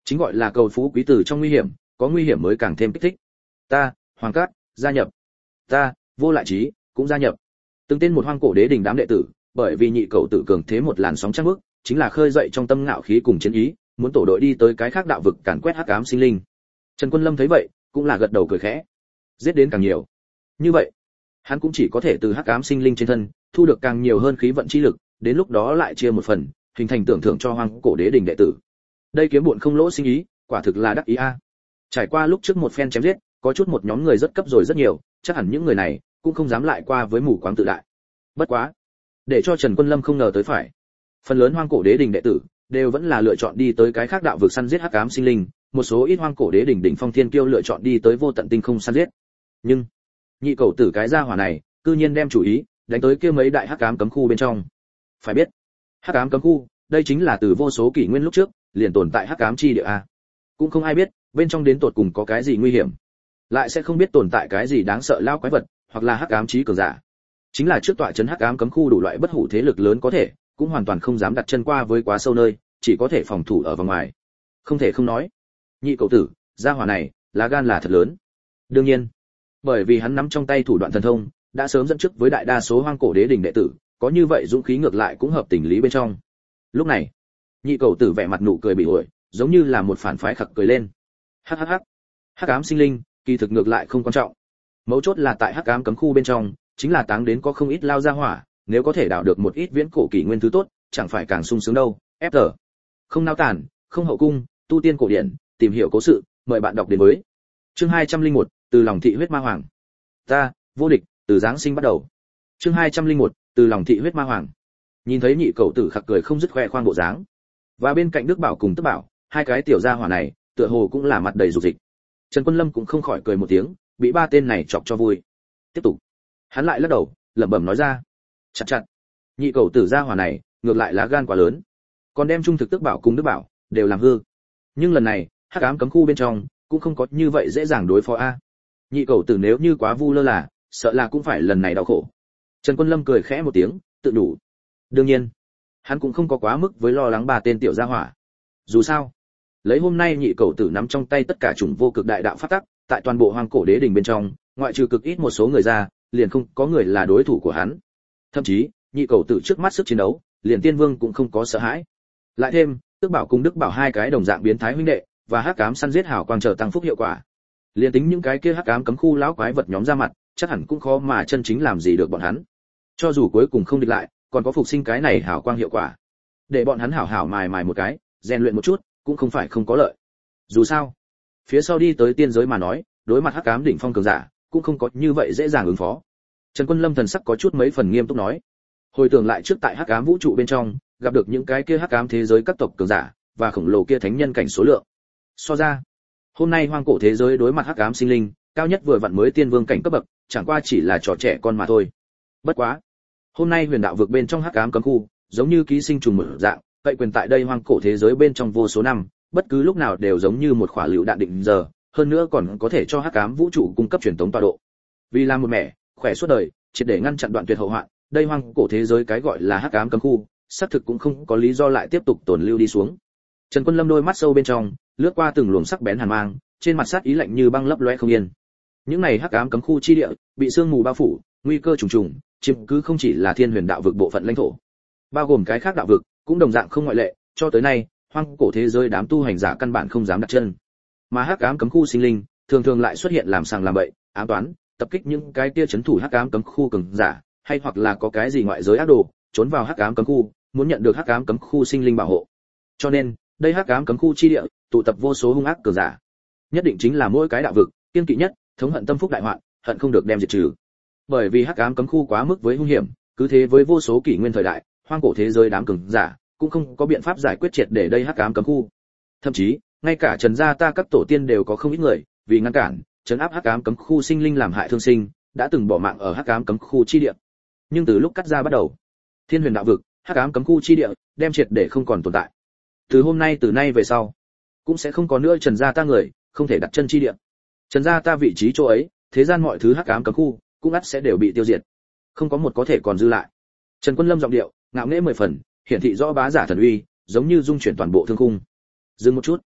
Chính gọi là cầu phú quý tử trong nguy hiểm, có nguy hiểm mới càng thêm kích thích. Ta, Hoàng Cát, gia nhập. Ta, Vô Lại Trí, cũng gia nhập. Từng tên một hoang cổ đế đình đám đệ tử, bởi vì nhị cầu tử cường thế một làn sóng trăng bước, chính là khơi dậy trong tâm ngạo khí cùng chiến ý, muốn tổ đội đi tới cái khác đạo vực càn quét hắc ám sinh linh. Trần Quân Lâm thấy vậy, cũng là gật đầu cười khẽ. Giết đến càng nhiều, như vậy, hắn cũng chỉ có thể từ hắc ám sinh linh trên thân thu được càng nhiều hơn khí vận chi lực, đến lúc đó lại chia một phần, hình thành tưởng thưởng cho hoang cổ đế đình đệ tử. Đây kiếm bộn không lỗ sinh ý, quả thực là đắc ý a. Trải qua lúc trước một phen chém giết, có chút một nhóm người rất cấp rồi rất nhiều, chắc hẳn những người này cũng không dám lại qua với mù quáng tự đại. Bất quá, để cho Trần Quân Lâm không ngờ tới phải, phần lớn hoang cổ đế đình đệ tử đều vẫn là lựa chọn đi tới cái khác đạo vực săn giết hắc ám sinh linh, một số ít hoang cổ đế đỉnh đỉnh phong thiên kiêu lựa chọn đi tới vô tận tinh không săn giết. Nhưng nhị cầu tử cái gia hỏa này, cư nhiên đem chủ ý đánh tới kia mấy đại hắc ám cấm khu bên trong. Phải biết, hắc ám cấm khu, đây chính là từ vô số kỷ nguyên lúc trước liền tồn tại hắc ám chi địa a. Cũng không ai biết bên trong đến tột cùng có cái gì nguy hiểm, lại sẽ không biết tồn tại cái gì đáng sợ lao quái vật, hoặc là hắc ám chí cường giả. Chính là trước tọa trấn hắc ám cấm khu đủ loại bất hủ thế lực lớn có thể, cũng hoàn toàn không dám đặt chân qua với quá sâu nơi, chỉ có thể phòng thủ ở vòng ngoài. Không thể không nói, nhị cậu tử, gia hỏa này, lá gan là thật lớn. Đương nhiên, bởi vì hắn nắm trong tay thủ đoạn thần thông, đã sớm dẫn trước với đại đa số hoang cổ đế đình đệ tử, có như vậy dũng khí ngược lại cũng hợp tình lý bên trong. Lúc này, nhị cậu tử vẻ mặt nụ cười bị ổi, giống như là một phản phái khặc cười lên. Hắc hắc hắc. Hắc ám sinh linh, kỳ thực ngược lại không quan trọng. Mấu chốt là tại hắc ám cấm khu bên trong, chính là táng đến có không ít lao ra hỏa, nếu có thể đào được một ít viễn cổ kỷ nguyên thứ tốt, chẳng phải càng sung sướng đâu. ép tê. Không nao tản, không hậu cung, tu tiên cổ điển, tìm hiểu cố sự, mời bạn đọc đến với. Chương hai trăm lẻ một, từ lòng thị huyết ma hoàng. Ta, vô địch, từ giáng sinh bắt đầu. Chương hai trăm lẻ một, từ lòng thị huyết ma hoàng. Nhìn thấy nhị cậu tử khặc cười không dứt khoe khoang bộ dáng, và bên cạnh Đức Bảo cùng Tức Bảo, hai cái tiểu gia hỏa này, tựa hồ cũng là mặt đầy dục dịch. Trần Quân Lâm cũng không khỏi cười một tiếng, bị ba tên này chọc cho vui. Tiếp tục, hắn lại lắc đầu, lẩm bẩm nói ra: "Chặt chặt, nhị cậu tử gia hỏa này, ngược lại lá gan quá lớn, còn đem trung thực Tức Bảo cùng Đức Bảo đều làm hư. Nhưng lần này, hắc ám cấm khu bên trong cũng không có như vậy dễ dàng đối phó a. Nhị cậu tử nếu như quá vu lơ là, sợ là cũng phải lần này đau khổ." Trần Quân Lâm cười khẽ một tiếng, tự đủ. Đương nhiên, hắn cũng không có quá mức với lo lắng ba tên tiểu gia hỏa. Dù sao, lấy hôm nay nhị cậu tử nắm trong tay tất cả chủng vô cực đại đạo pháp tắc, tại toàn bộ hoang cổ đế đình bên trong, ngoại trừ cực ít một số người ra, liền không có người là đối thủ của hắn. Thậm chí, nhị cậu tử trước mắt sức chiến đấu, liền tiên vương cũng không có sợ hãi. Lại thêm, Tức Bảo cùng Đức Bảo hai cái đồng dạng biến thái huynh đệ, và hắc ám săn giết hảo quang trở tăng phúc hiệu quả. Liền tính những cái kia hắc ám cấm khu lão quái vật nhóm ra mặt, chắc hẳn cũng khó mà chân chính làm gì được bọn hắn. Cho dù cuối cùng không địch lại, còn có phục sinh cái này hảo quang hiệu quả. Để bọn hắn hảo hảo mài mài một cái, rèn luyện một chút, cũng không phải không có lợi. Dù sao, phía sau đi tới tiên giới mà nói, đối mặt hắc ám đỉnh phong cường giả, cũng không có như vậy dễ dàng ứng phó. Trần Quân Lâm thần sắc có chút mấy phần nghiêm túc nói, hồi tưởng lại trước tại hắc ám vũ trụ bên trong, gặp được những cái kia hắc ám thế giới các tộc cường giả và khổng lồ kia thánh nhân cảnh số lượng. So ra, hôm nay hoang cổ thế giới đối mặt hắc ám sinh linh, cao nhất vừa vặn mới tiên vương cảnh cấp bậc, chẳng qua chỉ là trò trẻ con mà thôi. Bất quá, hôm nay huyền đạo vực bên trong hắc ám cấm khu, giống như ký sinh trùng một dạng, vậy quyền tại đây hoang cổ thế giới bên trong vô số năm, bất cứ lúc nào đều giống như một quả lựu đạn định giờ, hơn nữa còn có thể cho hắc ám vũ trụ cung cấp truyền tống tọa độ. Vì làm một mẻ, khỏe suốt đời, triệt để ngăn chặn đoạn tuyệt hậu hoạn, đây hoang cổ thế giới cái gọi là hắc ám cấm khu, xác thực cũng không có lý do lại tiếp tục tồn lưu đi xuống. Trần Quân Lâm đôi mắt sâu bên trong, lướt qua từng luồng sắc bén hàn mang, trên mặt sát ý lạnh như băng lấp lóe không yên. Những này hắc ám cấm khu chi địa, bị sương mù bao phủ, nguy cơ trùng trùng, chiếm cứ không chỉ là Thiên Huyền đạo vực bộ phận lãnh thổ, bao gồm cái khác đạo vực, cũng đồng dạng không ngoại lệ, cho tới nay, hoang cổ thế giới đám tu hành giả căn bản không dám đặt chân. Mà hắc ám cấm khu sinh linh, thường thường lại xuất hiện làm sàng làm bậy, ám toán, tập kích những cái kia trấn thủ hắc ám cấm khu cường giả, hay hoặc là có cái gì ngoại giới ác đồ, trốn vào hắc ám cấm khu, muốn nhận được hắc ám cấm khu sinh linh bảo hộ. Cho nên, đây hắc ám cấm khu chi địa, tụ tập vô số hung ác cường giả. Nhất định chính là mỗi cái đạo vực, kiên kỵ nhất, thống hận tâm phúc đại hoạn, hận không được đem diệt trừ. Bởi vì hắc ám cấm khu quá mức với hung hiểm, cứ thế với vô số kỷ nguyên thời đại, hoang cổ thế giới đám cường giả cũng không có biện pháp giải quyết triệt để đây hắc ám cấm khu. Thậm chí, ngay cả Trần gia ta các tổ tiên đều có không ít người, vì ngăn cản, trấn áp hắc ám cấm khu sinh linh làm hại thương sinh, đã từng bỏ mạng ở hắc ám cấm khu chi địa. Nhưng từ lúc cắt ra bắt đầu, Thiên Huyền đạo vực, hắc ám cấm khu chi địa đem triệt để không còn tồn tại. Từ hôm nay từ nay về sau, cũng sẽ không có nữa Trần gia ta người không thể đặt chân chi địa. Trần gia ta vị trí chỗ ấy, thế gian mọi thứ hắc ám cấm khu cũng ắt sẽ đều bị tiêu diệt, không có một có thể còn dư lại. Trần Quân Lâm giọng điệu ngạo nghễ mười phần, hiển thị rõ bá giả thần uy, giống như dung chuyển toàn bộ thương khung. Dừng một chút,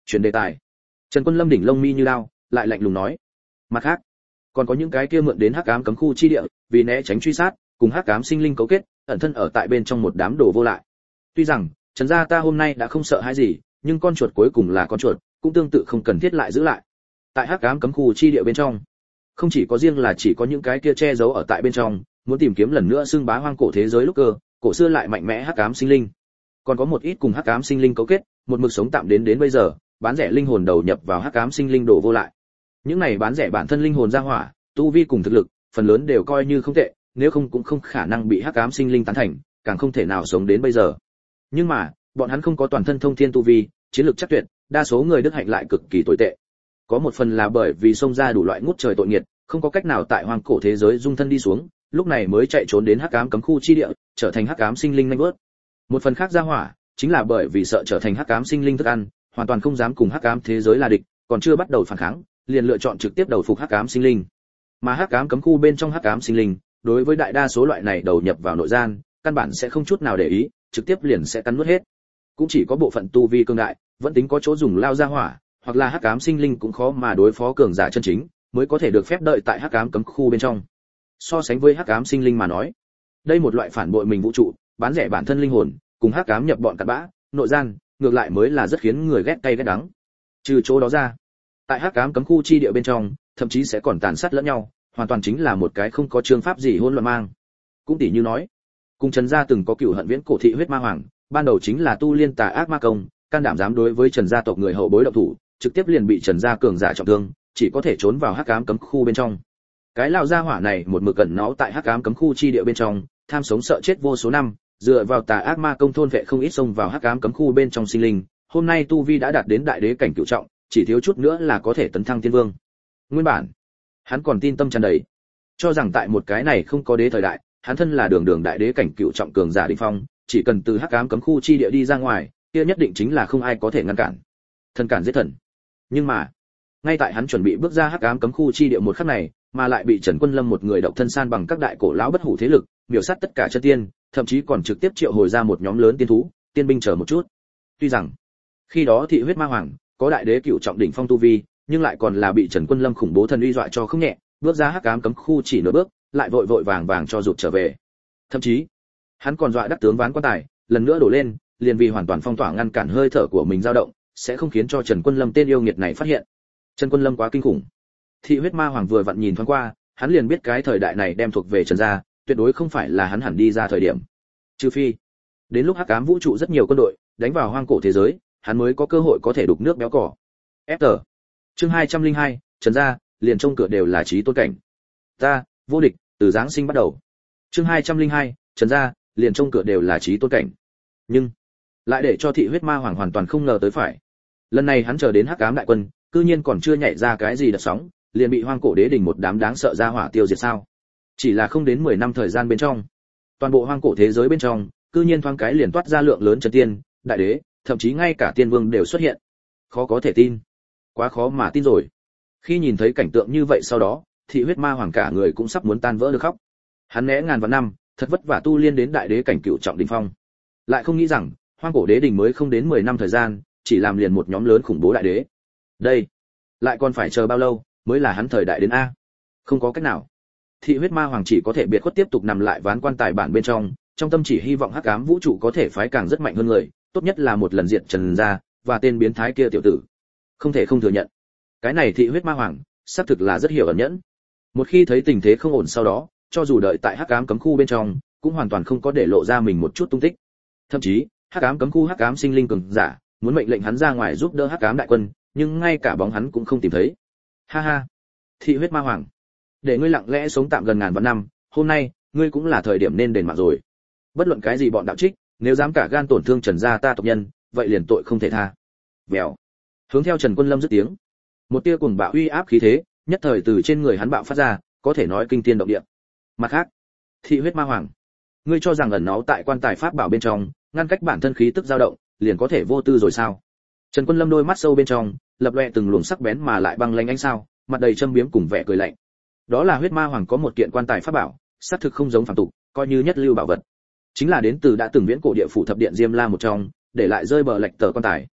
chuyển đề tài. Trần Quân Lâm đỉnh lông mi như lao, lại lạnh lùng nói: mặt khác, còn có những cái kia mượn đến hắc ám cấm khu chi địa, vì né tránh truy sát, cùng hắc ám sinh linh cấu kết, ẩn thân ở tại bên trong một đám đồ vô lại. Tuy rằng Trần gia ta hôm nay đã không sợ hãi gì, nhưng con chuột cuối cùng là con chuột, cũng tương tự không cần thiết lại giữ lại. Tại hắc ám cấm khu chi địa bên trong, không chỉ có riêng là chỉ có những cái kia che giấu ở tại bên trong, muốn tìm kiếm lần nữa xưng bá hoang cổ thế giới lúc cơ, cổ xưa lại mạnh mẽ hắc ám sinh linh, còn có một ít cùng hắc ám sinh linh cấu kết, một mực sống tạm đến đến bây giờ, bán rẻ linh hồn đầu nhập vào hắc ám sinh linh đồ vô lại. Những này bán rẻ bản thân linh hồn ra hỏa, tu vi cùng thực lực, phần lớn đều coi như không tệ, nếu không cũng không khả năng bị hắc ám sinh linh tán thành, càng không thể nào sống đến bây giờ. Nhưng mà, bọn hắn không có toàn thân thông thiên tu vi, chiến lược chắc tuyệt, đa số người đức hạnh lại cực kỳ tồi tệ. Có một phần là bởi vì xông ra đủ loại ngút trời tội nghiệt, không có cách nào tại hoang cổ thế giới dung thân đi xuống, lúc này mới chạy trốn đến hắc ám cấm khu chi địa, trở thành hắc ám sinh linh nhanh bước. Một phần khác ra hỏa, chính là bởi vì sợ trở thành hắc ám sinh linh thức ăn, hoàn toàn không dám cùng hắc ám thế giới là địch, còn chưa bắt đầu phản kháng, liền lựa chọn trực tiếp đầu phục hắc ám sinh linh. Mà hắc ám cấm khu bên trong hắc ám sinh linh, đối với đại đa số loại này đầu nhập vào nội gian, căn bản sẽ không chút nào để ý, trực tiếp liền sẽ cắn nuốt hết. Cũng chỉ có bộ phận tu vi cường đại, vẫn tính có chỗ dùng lao ra hỏa, hoặc là hắc ám sinh linh cũng khó mà đối phó cường giả chân chính, mới có thể được phép đợi tại hắc ám cấm khu bên trong. So sánh với hắc ám sinh linh mà nói, đây một loại phản bội mình vũ trụ, bán rẻ bản thân linh hồn, cùng hắc ám nhập bọn cặn bã, nội gian, ngược lại mới là rất khiến người ghét cay ghét đắng. Trừ chỗ đó ra, tại hắc ám cấm khu chi địa bên trong, thậm chí sẽ còn tàn sát lẫn nhau, hoàn toàn chính là một cái không có chương pháp gì hỗn loạn mang. Cũng tỉ như nói, cùng Trần gia từng có cửu hận viễn cổ thị huyết ma hoàng, ban đầu chính là tu liên tà ác ma công, can đảm dám đối với Trần gia tộc người hậu bối động thủ, trực tiếp liền bị Trần gia cường giả trọng thương, chỉ có thể trốn vào hắc ám cấm khu bên trong. Cái lão gia hỏa này một mực cẩn náu tại hắc ám cấm khu chi địa bên trong, tham sống sợ chết vô số năm, dựa vào tà ác ma công thôn vệ không ít xông vào hắc ám cấm khu bên trong sinh linh, hôm nay tu vi đã đạt đến đại đế cảnh cửu trọng, chỉ thiếu chút nữa là có thể tấn thăng thiên vương. Nguyên bản, hắn còn tin tâm tràn đầy, cho rằng tại một cái này không có đế thời đại, hắn thân là đường đường đại đế cảnh cửu trọng cường giả đỉnh phong, chỉ cần từ hắc ám cấm khu chi địa đi ra ngoài, kia nhất định chính là không ai có thể ngăn cản. Thần cản giết thần. Nhưng mà, ngay tại hắn chuẩn bị bước ra hắc ám cấm khu chi địa một khắc này, mà lại bị Trần Quân Lâm một người độc thân san bằng các đại cổ lão bất hủ thế lực, miểu sát tất cả chân tiên, thậm chí còn trực tiếp triệu hồi ra một nhóm lớn tiên thú, tiên binh chờ một chút. Tuy rằng, khi đó thị huyết ma hoàng có đại đế cửu trọng đỉnh phong tu vi, nhưng lại còn là bị Trần Quân Lâm khủng bố thần uy dọa cho không nhẹ, bước ra hắc ám cấm khu chỉ nửa bước, lại vội vội vàng vàng cho rụt trở về. Thậm chí, hắn còn dọa đắc tướng ván quan tài, lần nữa đổ lên, liền vì hoàn toàn phong tỏa ngăn cản hơi thở của mình dao động, sẽ không khiến cho Trần Quân Lâm tên yêu nghiệt này phát hiện. Trần Quân Lâm quá kinh khủng. Thị huyết ma hoàng vừa vặn nhìn thoáng qua, hắn liền biết cái thời đại này đem thuộc về Trần gia, tuyệt đối không phải là hắn hẳn đi ra thời điểm. Trừ phi, đến lúc hắc ám vũ trụ rất nhiều quân đội đánh vào hoang cổ thế giới, hắn mới có cơ hội có thể đục nước béo cỏ. F. Chương hai trăm lẻ hai, Trần gia, liền trông cửa đều là trí tôn cảnh. Ta, vô địch, từ giáng sinh bắt đầu. Chương hai trăm lẻ hai, Trần gia, liền trông cửa đều là trí tôn cảnh. Nhưng lại để cho thị huyết ma hoàng hoàn toàn không ngờ tới phải. Lần này hắn chờ đến hắc ám đại quân, cư nhiên còn chưa nhảy ra cái gì đợt sóng, liền bị hoang cổ đế đình một đám đáng sợ ra hỏa tiêu diệt sao? Chỉ là không đến mười năm thời gian bên trong, toàn bộ hoang cổ thế giới bên trong, cư nhiên thoáng cái liền toát ra lượng lớn chân tiên, đại đế, thậm chí ngay cả tiên vương đều xuất hiện. Khó có thể tin, quá khó mà tin rồi. Khi nhìn thấy cảnh tượng như vậy sau đó, thị huyết ma hoàng cả người cũng sắp muốn tan vỡ được khóc. Hắn né ngàn vạn năm, thật vất vả tu liên đến đại đế cảnh cửu trọng đỉnh phong, lại không nghĩ rằng hoang cổ đế đình mới không đến mười năm thời gian, chỉ làm liền một nhóm lớn khủng bố đại đế. Đây, lại còn phải chờ bao lâu mới là hắn thời đại đến a? Không có cách nào. Thị huyết ma hoàng chỉ có thể biệt khuất tiếp tục nằm lại ván quan tài bản bên trong, trong tâm chỉ hy vọng hắc ám vũ trụ có thể phái càng rất mạnh hơn người, tốt nhất là một lần diệt Trần gia và tên biến thái kia tiểu tử. Không thể không thừa nhận, cái này thị huyết ma hoàng xác thực là rất hiểu ẩn nhẫn. Một khi thấy tình thế không ổn sau đó, cho dù đợi tại hắc ám cấm khu bên trong, cũng hoàn toàn không có để lộ ra mình một chút tung tích. Thậm chí, hắc ám cấm khu hắc ám sinh linh cường giả muốn mệnh lệnh hắn ra ngoài giúp đỡ hắc ám đại quân, nhưng ngay cả bóng hắn cũng không tìm thấy. Ha ha, thị huyết ma hoàng, để ngươi lặng lẽ sống tạm gần ngàn vạn năm, hôm nay ngươi cũng là thời điểm nên đền mạng rồi. Bất luận cái gì bọn đạo trích, nếu dám cả gan tổn thương Trần gia ta tộc nhân, vậy liền tội không thể tha. Vèo. Hướng theo Trần Quân Lâm dứt tiếng, một tia cuồng bạo uy áp khí thế nhất thời từ trên người hắn bạo phát ra, có thể nói kinh thiên động địa. Mặt khác, thị huyết ma hoàng, ngươi cho rằng ẩn náu tại quan tài pháp bảo bên trong, ngăn cách bản thân khí tức dao động, liền có thể vô tư rồi sao? Trần Quân Lâm đôi mắt sâu bên trong lập loè từng luồng sắc bén mà lại băng lãnh ánh sao, mặt đầy châm biếm cùng vẻ cười lạnh. Đó là huyết ma hoàng có một kiện quan tài pháp bảo, xác thực không giống phàm tục, coi như nhất lưu bảo vật. Chính là đến từ đã từng viễn cổ địa phủ thập điện Diêm La một trong, để lại rơi bờ lệch tờ quan tài.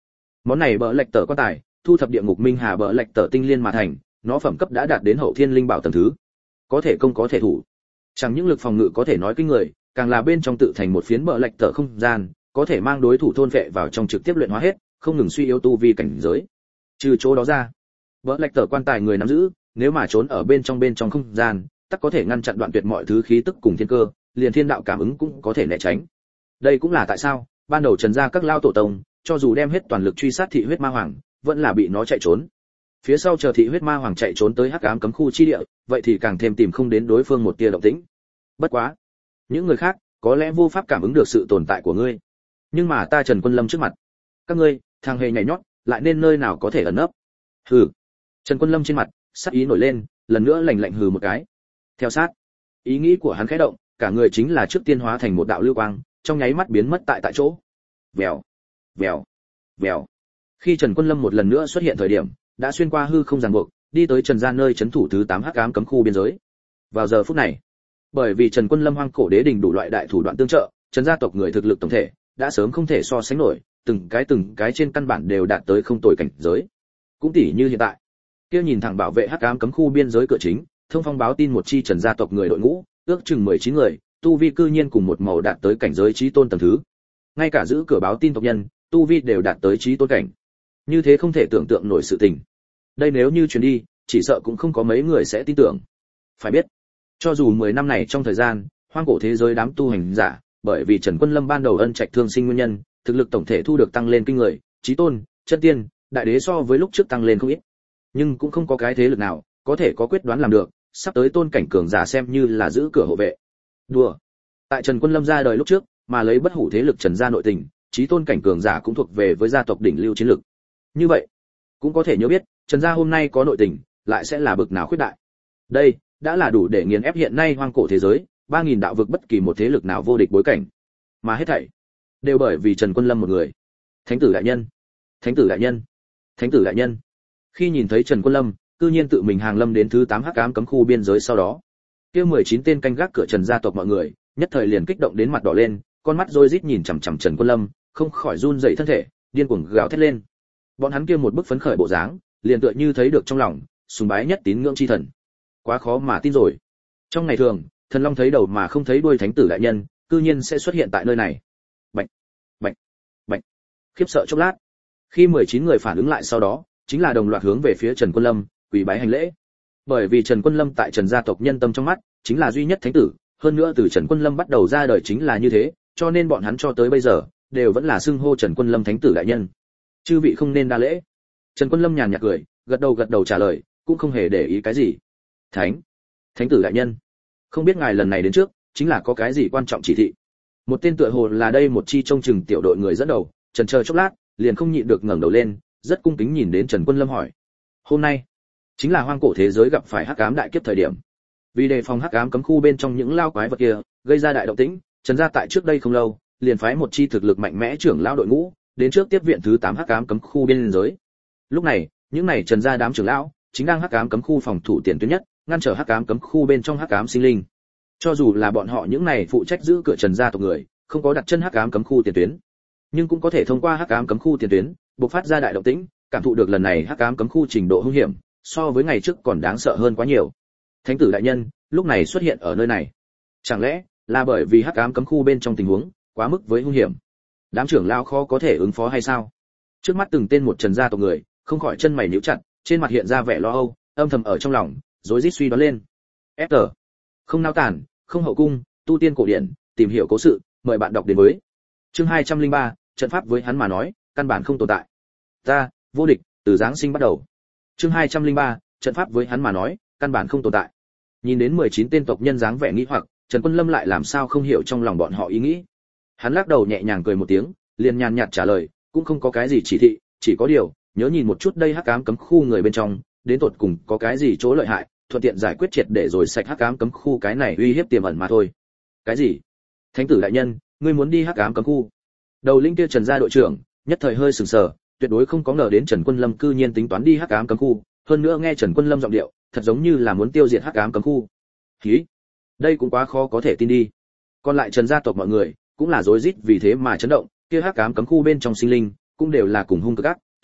Món này bỡ lệch tờ quan tài, thu thập địa ngục minh hà bỡ lệch tờ tinh liên mà thành, nó phẩm cấp đã đạt đến hậu thiên linh bảo tầng thứ. Có thể công có thể thủ. Chẳng những lực phòng ngự có thể nói kinh người, càng là bên trong tự thành một phiến bỡ lệch tờ không gian, có thể mang đối thủ thôn vệ vào trong trực tiếp luyện hóa hết, không ngừng suy yếu tu vi cảnh giới. Trừ chỗ đó ra, bỡ lệch tờ quan tài người nắm giữ, nếu mà trốn ở bên trong bên trong không gian, tất có thể ngăn chặn đoạn tuyệt mọi thứ khí tức cùng thiên cơ, liền thiên đạo cảm ứng cũng có thể né tránh. Đây cũng là tại sao, ban đầu Trần gia các lao tổ tông, cho dù đem hết toàn lực truy sát thị huyết ma hoàng, vẫn là bị nó chạy trốn. Phía sau chờ thị huyết ma hoàng chạy trốn tới hắc ám cấm khu chi địa, vậy thì càng thêm tìm không đến đối phương một tia động tĩnh. Bất quá, những người khác có lẽ vô pháp cảm ứng được sự tồn tại của ngươi, nhưng mà ta Trần Quân Lâm trước mặt, các ngươi, thằng hề nhảy nhót, lại nên nơi nào có thể ẩn nấp. Hừ. Trần Quân Lâm trên mặt sắc ý nổi lên, lần nữa lạnh lạnh hừ một cái. Theo sát, ý nghĩ của hắn khẽ động, cả người chính là trước tiên hóa thành một đạo lưu quang, trong nháy mắt biến mất tại tại chỗ. Vèo, vèo, vèo. Khi Trần Quân Lâm một lần nữa xuất hiện thời điểm, đã xuyên qua hư không ràng buộc, đi tới Trần gia nơi trấn thủ thứ tám hắc ám cấm khu biên giới. Vào giờ phút này, bởi vì Trần Quân Lâm hoang cổ đế đình đủ loại đại thủ đoạn tương trợ, Trần gia tộc người thực lực tổng thể đã sớm không thể so sánh nổi, từng cái từng cái trên căn bản đều đạt tới không tồi cảnh giới. Cũng tỉ như hiện tại, kia nhìn thẳng bảo vệ hắc ám cấm khu biên giới cửa chính, thông phong báo tin một chi Trần gia tộc người đội ngũ, ước chừng mười chín người, tu vi cư nhiên cùng một màu đạt tới cảnh giới chí tôn tầng thứ. Ngay cả giữ cửa báo tin tộc nhân, tu vi đều đạt tới chí tôn cảnh. Như thế không thể tưởng tượng nổi sự tình. Đây nếu như truyền đi, chỉ sợ cũng không có mấy người sẽ tin tưởng. Phải biết, cho dù mười năm này trong thời gian, hoang cổ thế giới đám tu hành giả, bởi vì Trần Quân Lâm ban đầu ân trạch thương sinh nguyên nhân, thực lực tổng thể thu được tăng lên kinh người, chí tôn, chân tiên, đại đế so với lúc trước tăng lên không ít. Nhưng cũng không có cái thế lực nào có thể có quyết đoán làm được, sắp tới tôn cảnh cường giả xem như là giữ cửa hộ vệ. Đùa. Tại Trần Quân Lâm ra đời lúc trước, mà lấy bất hủ thế lực Trần gia nội tình, chí tôn cảnh cường giả cũng thuộc về với gia tộc đỉnh lưu chiến lực. Như vậy, cũng có thể nhớ biết, Trần gia hôm nay có nội tình, lại sẽ là bực nào khuyết đại. Đây đã là đủ để nghiền ép hiện nay hoang cổ thế giới, ba nghìn đạo vực bất kỳ một thế lực nào vô địch bối cảnh. Mà hết thảy đều bởi vì Trần Quân Lâm một người. Thánh tử đại nhân, Thánh tử đại nhân, Thánh tử đại nhân. Khi nhìn thấy Trần Quân Lâm, cư nhiên tự mình hàng lâm đến thứ tám hắc ám cấm khu biên giới sau đó, kia mười chín tên canh gác cửa Trần gia tộc mọi người, nhất thời liền kích động đến mặt đỏ lên, con mắt rối rít nhìn chằm chằm Trần Quân Lâm, không khỏi run rẩy thân thể, điên cuồng gào thét lên. Bọn hắn kia một bức phấn khởi bộ dáng, liền tựa như thấy được trong lòng, sùng bái nhất tín ngưỡng chi thần. Quá khó mà tin rồi. Trong ngày thường, thần long thấy đầu mà không thấy đuôi thánh tử đại nhân, cư nhiên sẽ xuất hiện tại nơi này. Bạch, bạch, bạch. Khiếp sợ chốc lát. Khi mười chín người phản ứng lại sau đó, chính là đồng loạt hướng về phía Trần Quân Lâm, quỳ bái hành lễ. Bởi vì Trần Quân Lâm tại Trần gia tộc nhân tâm trong mắt, chính là duy nhất thánh tử, hơn nữa từ Trần Quân Lâm bắt đầu ra đời chính là như thế, cho nên bọn hắn cho tới bây giờ đều vẫn là xưng hô Trần Quân Lâm thánh tử đại nhân. Chư vị không nên đa lễ. Trần Quân Lâm nhàn nhạt cười, gật đầu gật đầu trả lời, cũng không hề để ý cái gì. Thánh, thánh tử đại nhân, không biết ngài lần này đến trước, chính là có cái gì quan trọng chỉ thị. Một tên tựa hồ là đây một chi trông chừng tiểu đội người dẫn đầu, chần chờ chốc lát, liền không nhịn được ngẩng đầu lên, rất cung kính nhìn đến Trần Quân Lâm hỏi: "Hôm nay chính là hoang cổ thế giới gặp phải hắc ám đại kiếp thời điểm. Vì đề phòng hắc ám cấm khu bên trong những lao quái vật kia gây ra đại động tĩnh, Trần gia tại trước đây không lâu, liền phái một chi thực lực mạnh mẽ trưởng lão đội ngũ, đến trước tiếp viện thứ tám hắc ám cấm khu biên giới. Lúc này, những này Trần gia đám trưởng lão chính đang hắc ám cấm khu phòng thủ tiền tuyến nhất, ngăn trở hắc ám cấm khu bên trong hắc ám sinh linh. Cho dù là bọn họ những này phụ trách giữ cửa Trần gia tộc người, không có đặt chân hắc ám cấm khu tiền tuyến, nhưng cũng có thể thông qua hắc ám cấm khu tiền tuyến, bộc phát ra đại động tĩnh, cảm thụ được lần này hắc ám cấm khu trình độ hung hiểm, so với ngày trước còn đáng sợ hơn quá nhiều. Thánh tử đại nhân, lúc này xuất hiện ở nơi này, chẳng lẽ là bởi vì hắc ám cấm khu bên trong tình huống quá mức với hung hiểm, đám trưởng lão khó có thể ứng phó hay sao? Trước mắt từng tên một Trần gia tộc người, không khỏi chân mày nhíu chặt, trên mặt hiện ra vẻ lo âu, âm thầm ở trong lòng, rối rít suy đoán lên. ép tê, không nao tản, không hậu cung, tu tiên cổ điển, tìm hiểu cố sự, mời bạn đọc đến với. Chương hai trăm linh ba, trận pháp với hắn mà nói, căn bản không tồn tại. Ta, vô địch, từ giáng sinh bắt đầu. Chương hai trăm linh ba, trận pháp với hắn mà nói, căn bản không tồn tại. Nhìn đến mười chín tên tộc nhân dáng vẻ nghi hoặc, Trần Quân Lâm lại làm sao không hiểu trong lòng bọn họ ý nghĩ. Hắn lắc đầu nhẹ nhàng cười một tiếng, liền nhàn nhạt trả lời, cũng không có cái gì chỉ thị, chỉ có điều, nhớ nhìn một chút đây hắc ám cấm khu người bên trong, đến tột cùng có cái gì chỗ lợi hại, thuận tiện giải quyết triệt để rồi sạch hắc ám cấm khu cái này uy hiếp tiềm ẩn mà thôi. Cái gì? Thánh tử đại nhân, ngươi muốn đi hắc ám cấm khu? Đầu linh kia Trần gia đội trưởng, nhất thời hơi sửng sờ, tuyệt đối không có ngờ đến Trần Quân Lâm cư nhiên tính toán đi hắc ám cấm khu, hơn nữa nghe Trần Quân Lâm giọng điệu, thật giống như là muốn tiêu diệt hắc ám cấm khu. Hí, đây cũng quá khó có thể tin đi. Còn lại Trần gia tộc mọi người, cũng là rối rít vì thế mà chấn động, kia hắc ám cấm khu bên trong sinh linh, cũng đều là cùng hung cực ác,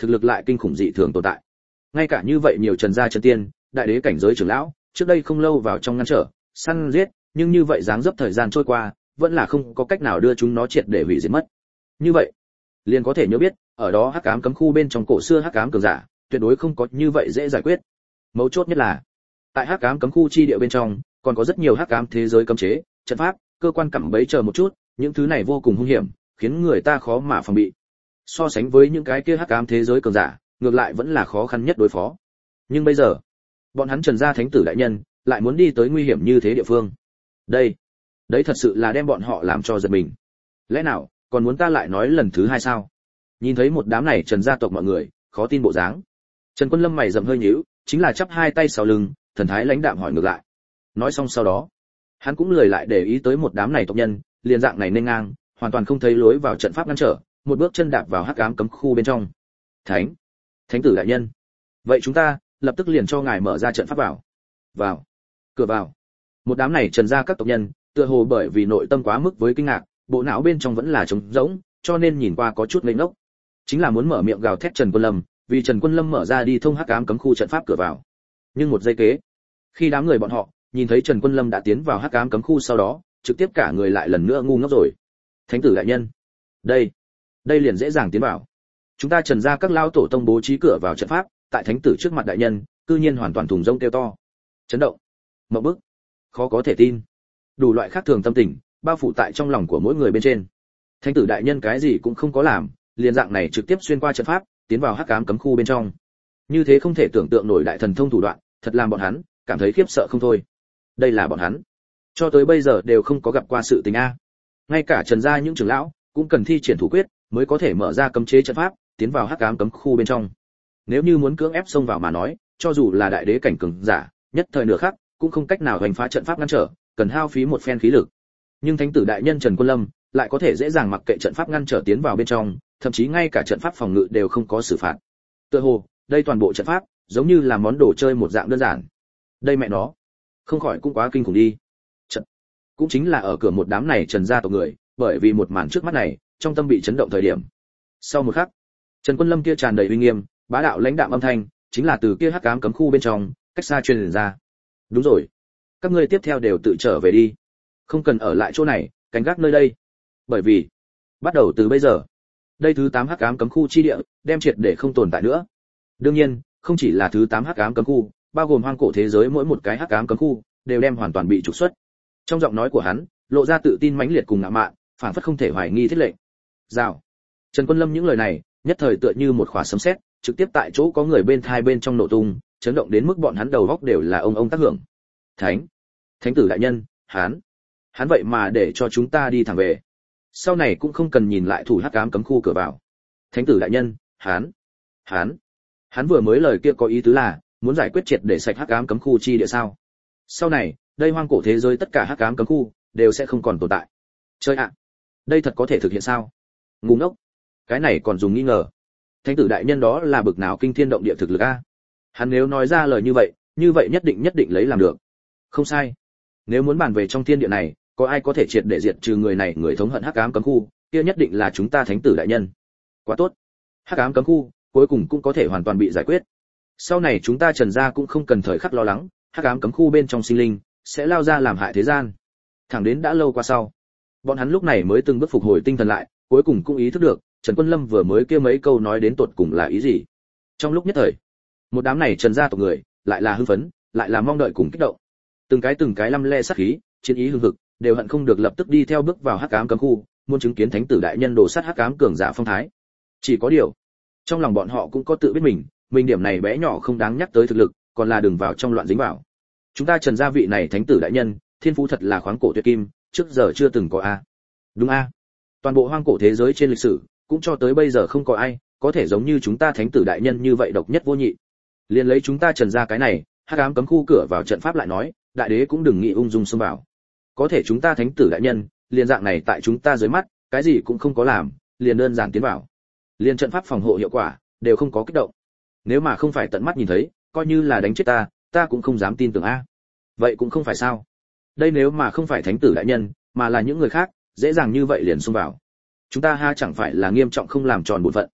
thực lực lại kinh khủng dị thường tồn tại. Ngay cả như vậy nhiều trần gia chân tiên, đại đế cảnh giới trưởng lão, trước đây không lâu vào trong ngăn trở, săn giết, nhưng như vậy dáng dấp thời gian trôi qua, vẫn là không có cách nào đưa chúng nó triệt để hủy diệt mất. Như vậy, liền có thể nhớ biết, ở đó hắc ám cấm khu bên trong cổ xưa hắc ám cường giả, tuyệt đối không có như vậy dễ giải quyết. Mấu chốt nhất là, tại hắc ám cấm khu chi địa bên trong, còn có rất nhiều hắc ám thế giới cấm chế, trận pháp, cơ quan cạm bẫy chờ một chút, những thứ này vô cùng hung hiểm, khiến người ta khó mà phòng bị. So sánh với những cái kia hắc ám thế giới cường giả, ngược lại vẫn là khó khăn nhất đối phó. Nhưng bây giờ, bọn hắn Trần gia thánh tử đại nhân lại muốn đi tới nguy hiểm như thế địa phương. Đây, đấy thật sự là đem bọn họ làm cho giật mình. Lẽ nào còn muốn ta lại nói lần thứ hai sao? Nhìn thấy một đám này Trần gia tộc mọi người, khó tin bộ dáng. Trần Quân Lâm mày rậm hơi nhíu, chính là chắp hai tay sau lưng, thần thái lãnh đạm hỏi ngược lại. Nói xong sau đó, hắn cũng lười lại để ý tới một đám này tộc nhân, liền dạng này nên ngang, hoàn toàn không thấy lối vào trận pháp ngăn trở, một bước chân đạp vào hắc ám cấm khu bên trong. Thánh, thánh tử đại nhân, vậy chúng ta lập tức liền cho ngài mở ra trận pháp vào. Vào, cửa vào. Một đám này Trần gia các tộc nhân, tựa hồ bởi vì nội tâm quá mức với kinh ngạc, bộ não bên trong vẫn là trống rỗng, cho nên nhìn qua có chút ngây ngốc. Chính là muốn mở miệng gào thét Trần Quân Lâm, vì Trần Quân Lâm mở ra đi thông hắc ám cấm khu trận pháp cửa vào. Nhưng một giây kế, khi đám người bọn họ nhìn thấy Trần Quân Lâm đã tiến vào hắc ám cấm khu sau đó, trực tiếp cả người lại lần nữa ngu ngốc rồi. Thánh tử đại nhân, đây, đây liền dễ dàng tiến vào. Chúng ta Trần gia các lao tổ tông bố trí cửa vào trận pháp, tại thánh tử trước mặt đại nhân, cư nhiên hoàn toàn thùng rông kêu to. Chấn động, ngộp bức, khó có thể tin. Đủ loại khác thường tâm tình bao phủ tại trong lòng của mỗi người bên trên. Thánh tử đại nhân cái gì cũng không có làm, liền dạng này trực tiếp xuyên qua trận pháp, tiến vào hắc ám cấm khu bên trong. Như thế không thể tưởng tượng nổi đại thần thông thủ đoạn, thật làm bọn hắn cảm thấy khiếp sợ không thôi. Đây là bọn hắn cho tới bây giờ đều không có gặp qua sự tình a. Ngay cả Trần gia những trưởng lão cũng cần thi triển thủ quyết mới có thể mở ra cấm chế trận pháp, tiến vào hắc ám cấm khu bên trong. Nếu như muốn cưỡng ép xông vào mà nói, cho dù là đại đế cảnh cường giả, nhất thời nửa khắc cũng không cách nào hoành phá trận pháp ngăn trở, cần hao phí một phen khí lực. Nhưng thánh tử đại nhân Trần Quân Lâm lại có thể dễ dàng mặc kệ trận pháp ngăn trở tiến vào bên trong, thậm chí ngay cả trận pháp phòng ngự đều không có xử phạt. Tựa hồ, đây toàn bộ trận pháp giống như là món đồ chơi một dạng đơn giản. Đây mẹ nó, không khỏi cũng quá kinh khủng đi. Trận. Cũng chính là ở cửa một đám này Trần gia tộc người, bởi vì một màn trước mắt này, trong tâm bị chấn động thời điểm. Sau một khắc, Trần Quân Lâm kia tràn đầy uy nghiêm, bá đạo lãnh đạm âm thanh, chính là từ kia hắc ám cấm khu bên trong, cách xa truyền ra. Đúng rồi, các ngươi tiếp theo đều tự trở về đi, không cần ở lại chỗ này, canh gác nơi đây. Bởi vì, bắt đầu từ bây giờ, đây thứ tám hắc ám cấm khu chi địa, đem triệt để không tồn tại nữa. Đương nhiên, không chỉ là thứ tám hắc ám cấm khu, bao gồm hoang cổ thế giới mỗi một cái hắc ám cấm khu, đều đem hoàn toàn bị trục xuất. Trong giọng nói của hắn, lộ ra tự tin mãnh liệt cùng ngạo mạn, phảng phất không thể hoài nghi thiết lệnh. Rào. Trần Quân Lâm những lời này, nhất thời tựa như một khóa sấm sét, trực tiếp tại chỗ có người bên thai bên trong nổ tung, chấn động đến mức bọn hắn đầu góc đều là ông ông tác hưởng. Thánh, thánh tử đại nhân, hắn, hắn vậy mà để cho chúng ta đi thẳng về. Sau này cũng không cần nhìn lại thủ hắc ám cấm khu cửa vào. Thánh tử đại nhân, hắn, hắn, hắn vừa mới lời kia có ý tứ là muốn giải quyết triệt để sạch hắc ám cấm khu chi địa sao? Sau này, đây hoang cổ thế giới tất cả hắc ám cấm khu đều sẽ không còn tồn tại. Chơi ạ, đây thật có thể thực hiện sao? Ngu ngốc, cái này còn dùng nghi ngờ. Thánh tử đại nhân đó là bực nào kinh thiên động địa thực lực a? Hắn nếu nói ra lời như vậy, như vậy nhất định nhất định lấy làm được. Không sai. Nếu muốn bàn về trong thiên địa này, có ai có thể triệt để diệt trừ người này, người thống hận hắc ám cấm khu, kia nhất định là chúng ta thánh tử đại nhân. Quá tốt. Hắc ám cấm khu cuối cùng cũng có thể hoàn toàn bị giải quyết. Sau này chúng ta Trần gia cũng không cần thời khắc lo lắng, hắc ám cấm khu bên trong sinh linh sẽ lao ra làm hại thế gian. Thẳng đến đã lâu qua sau, bọn hắn lúc này mới từng bước phục hồi tinh thần lại, cuối cùng cũng ý thức được, Trần Quân Lâm vừa mới kia mấy câu nói đến tột cùng là ý gì. Trong lúc nhất thời, một đám này Trần gia tộc người, lại là hưng phấn, lại là mong đợi cùng kích động. Từng cái từng cái lăm le sát khí, chiến ý hưng hực, đều hận không được lập tức đi theo bước vào hắc ám cấm khu, muốn chứng kiến thánh tử đại nhân đổ sát hắc ám cường giả phong thái. Chỉ có điều, trong lòng bọn họ cũng có tự biết mình, mình điểm này bé nhỏ không đáng nhắc tới thực lực, còn là đừng vào trong loạn dính vào. Chúng ta Trần gia vị này thánh tử đại nhân, thiên phú thật là khoáng cổ tuyệt kim, trước giờ chưa từng có a. Đúng a. Toàn bộ hoang cổ thế giới trên lịch sử, cũng cho tới bây giờ không có ai có thể giống như chúng ta thánh tử đại nhân như vậy độc nhất vô nhị. Liên lấy chúng ta Trần gia cái này, hắc ám cấm khu cửa vào trận pháp lại nói, đại đế cũng đừng nghĩ ung dung xông vào. Có thể chúng ta thánh tử đại nhân, liền dạng này tại chúng ta dưới mắt, cái gì cũng không có làm, liền đơn giản tiến vào. Liên trận pháp phòng hộ hiệu quả đều không có kích động. Nếu mà không phải tận mắt nhìn thấy, coi như là đánh chết ta, ta cũng không dám tin tưởng a. Vậy cũng không phải sao? Đây nếu mà không phải thánh tử đại nhân, mà là những người khác, dễ dàng như vậy liền xông vào. Chúng ta ha chẳng phải là nghiêm trọng không làm tròn bổn phận.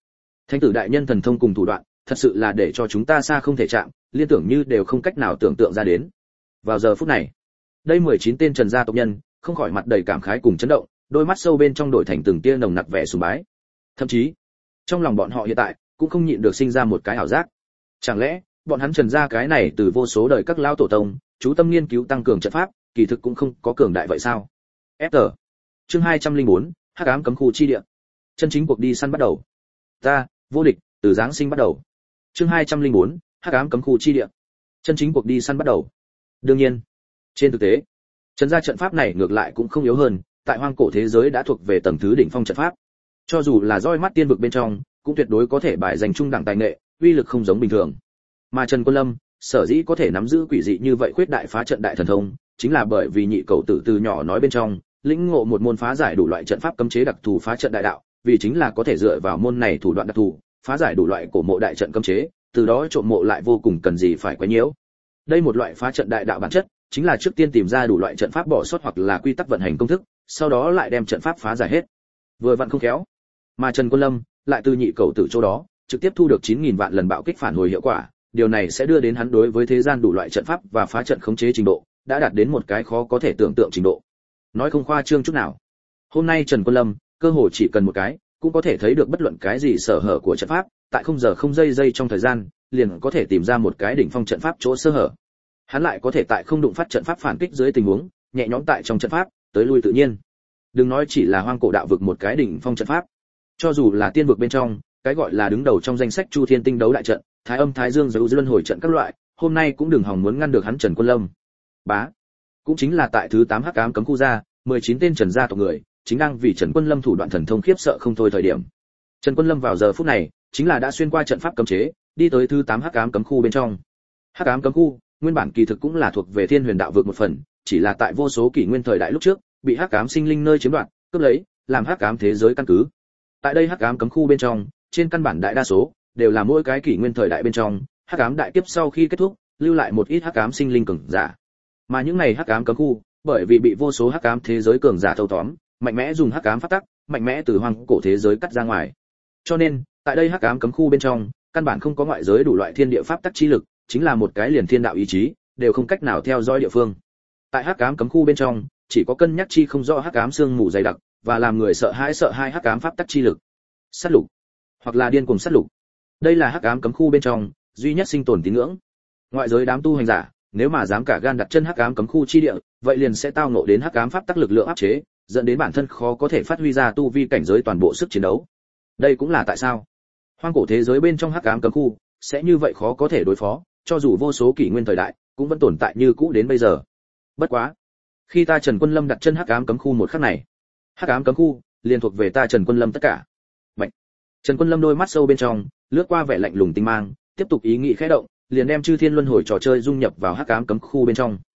Thánh tử đại nhân thần thông cùng thủ đoạn, thật sự là để cho chúng ta xa không thể chạm, liên tưởng như đều không cách nào tưởng tượng ra đến. Vào giờ phút này, đây mười chín tên Trần gia tộc nhân, không khỏi mặt đầy cảm khái cùng chấn động, đôi mắt sâu bên trong đổi thành từng tia nồng nặc vẻ sùng bái. Thậm chí, trong lòng bọn họ hiện tại cũng không nhịn được sinh ra một cái ảo giác. Chẳng lẽ, bọn hắn Trần gia cái này từ vô số đời các lão tổ tông, chú tâm nghiên cứu tăng cường trận pháp, kỳ thực cũng không có cường đại vậy sao? ép tê. Chương hai trăm lẻ bốn, Hắc ám cấm khu chi địa. Chân chính cuộc đi săn bắt đầu. Ta, vô địch, từ giáng sinh bắt đầu. Chương hai trăm lẻ bốn, Hắc ám cấm khu chi địa. Chân chính cuộc đi săn bắt đầu. Đương nhiên, trên thực tế, Trần gia trận pháp này ngược lại cũng không yếu hơn, tại hoang cổ thế giới đã thuộc về tầng thứ đỉnh phong trận pháp. Cho dù là roi mắt tiên vực bên trong, cũng tuyệt đối có thể bài giành trung đẳng tài nghệ, uy lực không giống bình thường. Mà Trần Quân Lâm, sở dĩ có thể nắm giữ quỷ dị như vậy khuyết đại phá trận đại thần thông, chính là bởi vì nhị cầu tử từ nhỏ nói bên trong, lĩnh ngộ một môn phá giải đủ loại trận pháp cấm chế đặc thù phá trận đại đạo, vì chính là có thể dựa vào môn này thủ đoạn đặc thù, phá giải đủ loại cổ mộ đại trận cấm chế, từ đó trộm mộ lại vô cùng cần gì phải quấy nhiễu. Đây một loại phá trận đại đạo bản chất, chính là trước tiên tìm ra đủ loại trận pháp bỏ sót hoặc là quy tắc vận hành công thức, sau đó lại đem trận pháp phá giải hết. Vừa vặn không khéo, mà Trần Quân Lâm lại từ nhị cầu tử chỗ đó, trực tiếp thu được chín nghìn vạn lần bạo kích phản hồi hiệu quả, điều này sẽ đưa đến hắn đối với thế gian đủ loại trận pháp và phá trận khống chế trình độ, đã đạt đến một cái khó có thể tưởng tượng trình độ. Nói không khoa trương chút nào. Hôm nay Trần Quân Lâm, cơ hồ chỉ cần một cái, cũng có thể thấy được bất luận cái gì sở hở của trận pháp, tại không giờ không giây giây trong thời gian, liền có thể tìm ra một cái đỉnh phong trận pháp chỗ sơ hở. Hắn lại có thể tại không đụng phát trận pháp phản kích dưới tình huống, nhẹ nhõm tại trong trận pháp, tới lui tự nhiên. Đừng nói chỉ là hoang cổ đạo vực một cái đỉnh phong trận pháp, cho dù là tiên vực bên trong, cái gọi là đứng đầu trong danh sách Chu Thiên Tinh đấu đại trận, Thái Âm Thái Dương Dấu Luân hồi trận các loại, hôm nay cũng đừng hòng muốn ngăn được hắn Trần Quân Lâm. Bá, cũng chính là tại thứ tám Hắc ám cấm khu ra, mười chín tên Trần gia tộc người, chính đang vì Trần Quân Lâm thủ đoạn thần thông khiếp sợ không thôi thời điểm. Trần Quân Lâm vào giờ phút này, chính là đã xuyên qua trận pháp cấm chế, đi tới thứ tám Hắc ám cấm khu bên trong. Hắc ám cấm khu, nguyên bản kỳ thực cũng là thuộc về Thiên Huyền đạo vực một phần, chỉ là tại vô số kỷ nguyên thời đại lúc trước, bị Hắc ám sinh linh nơi chiếm đoạt, cướp lấy, làm Hắc ám thế giới căn cứ. Tại đây Hắc ám cấm khu bên trong, trên căn bản đại đa số đều là mỗi cái kỷ nguyên thời đại bên trong, Hắc ám đại kiếp sau khi kết thúc, lưu lại một ít Hắc ám sinh linh cường giả. Mà những này Hắc ám cấm khu, bởi vì bị vô số Hắc ám thế giới cường giả thâu tóm, mạnh mẽ dùng Hắc ám pháp tắc, mạnh mẽ từ hoang cổ thế giới cắt ra ngoài. Cho nên, tại đây Hắc ám cấm khu bên trong, căn bản không có ngoại giới đủ loại thiên địa pháp tắc chi lực, chính là một cái liền thiên đạo ý chí, đều không cách nào theo dõi địa phương. Tại Hắc ám cấm khu bên trong, chỉ có cân nhắc chi không rõ Hắc ám xương mù dày đặc, và làm người sợ hãi sợ hai Hắc ám pháp tắc chi lực. Sát lục, hoặc là điên cuồng sát lục. Đây là Hắc ám cấm khu bên trong duy nhất sinh tồn tín ngưỡng. Ngoại giới đám tu hành giả, nếu mà dám cả gan đặt chân Hắc ám cấm khu chi địa, vậy liền sẽ tao ngộ đến Hắc ám pháp tắc lực lượng áp chế, dẫn đến bản thân khó có thể phát huy ra tu vi cảnh giới toàn bộ sức chiến đấu. Đây cũng là tại sao hoang cổ thế giới bên trong Hắc ám cấm khu sẽ như vậy khó có thể đối phó, cho dù vô số kỷ nguyên thời đại cũng vẫn tồn tại như cũ đến bây giờ. Bất quá, khi ta Trần Quân Lâm đặt chân Hắc ám cấm khu một khắc này, Hắc ám cấm khu liền thuộc về ta Trần Quân Lâm tất cả. Bạch. Trần Quân Lâm đôi mắt sâu bên trong lướt qua vẻ lạnh lùng tinh mang, tiếp tục ý nghĩ khẽ động, liền đem chư thiên luân hồi trò chơi dung nhập vào Hắc ám cấm khu bên trong.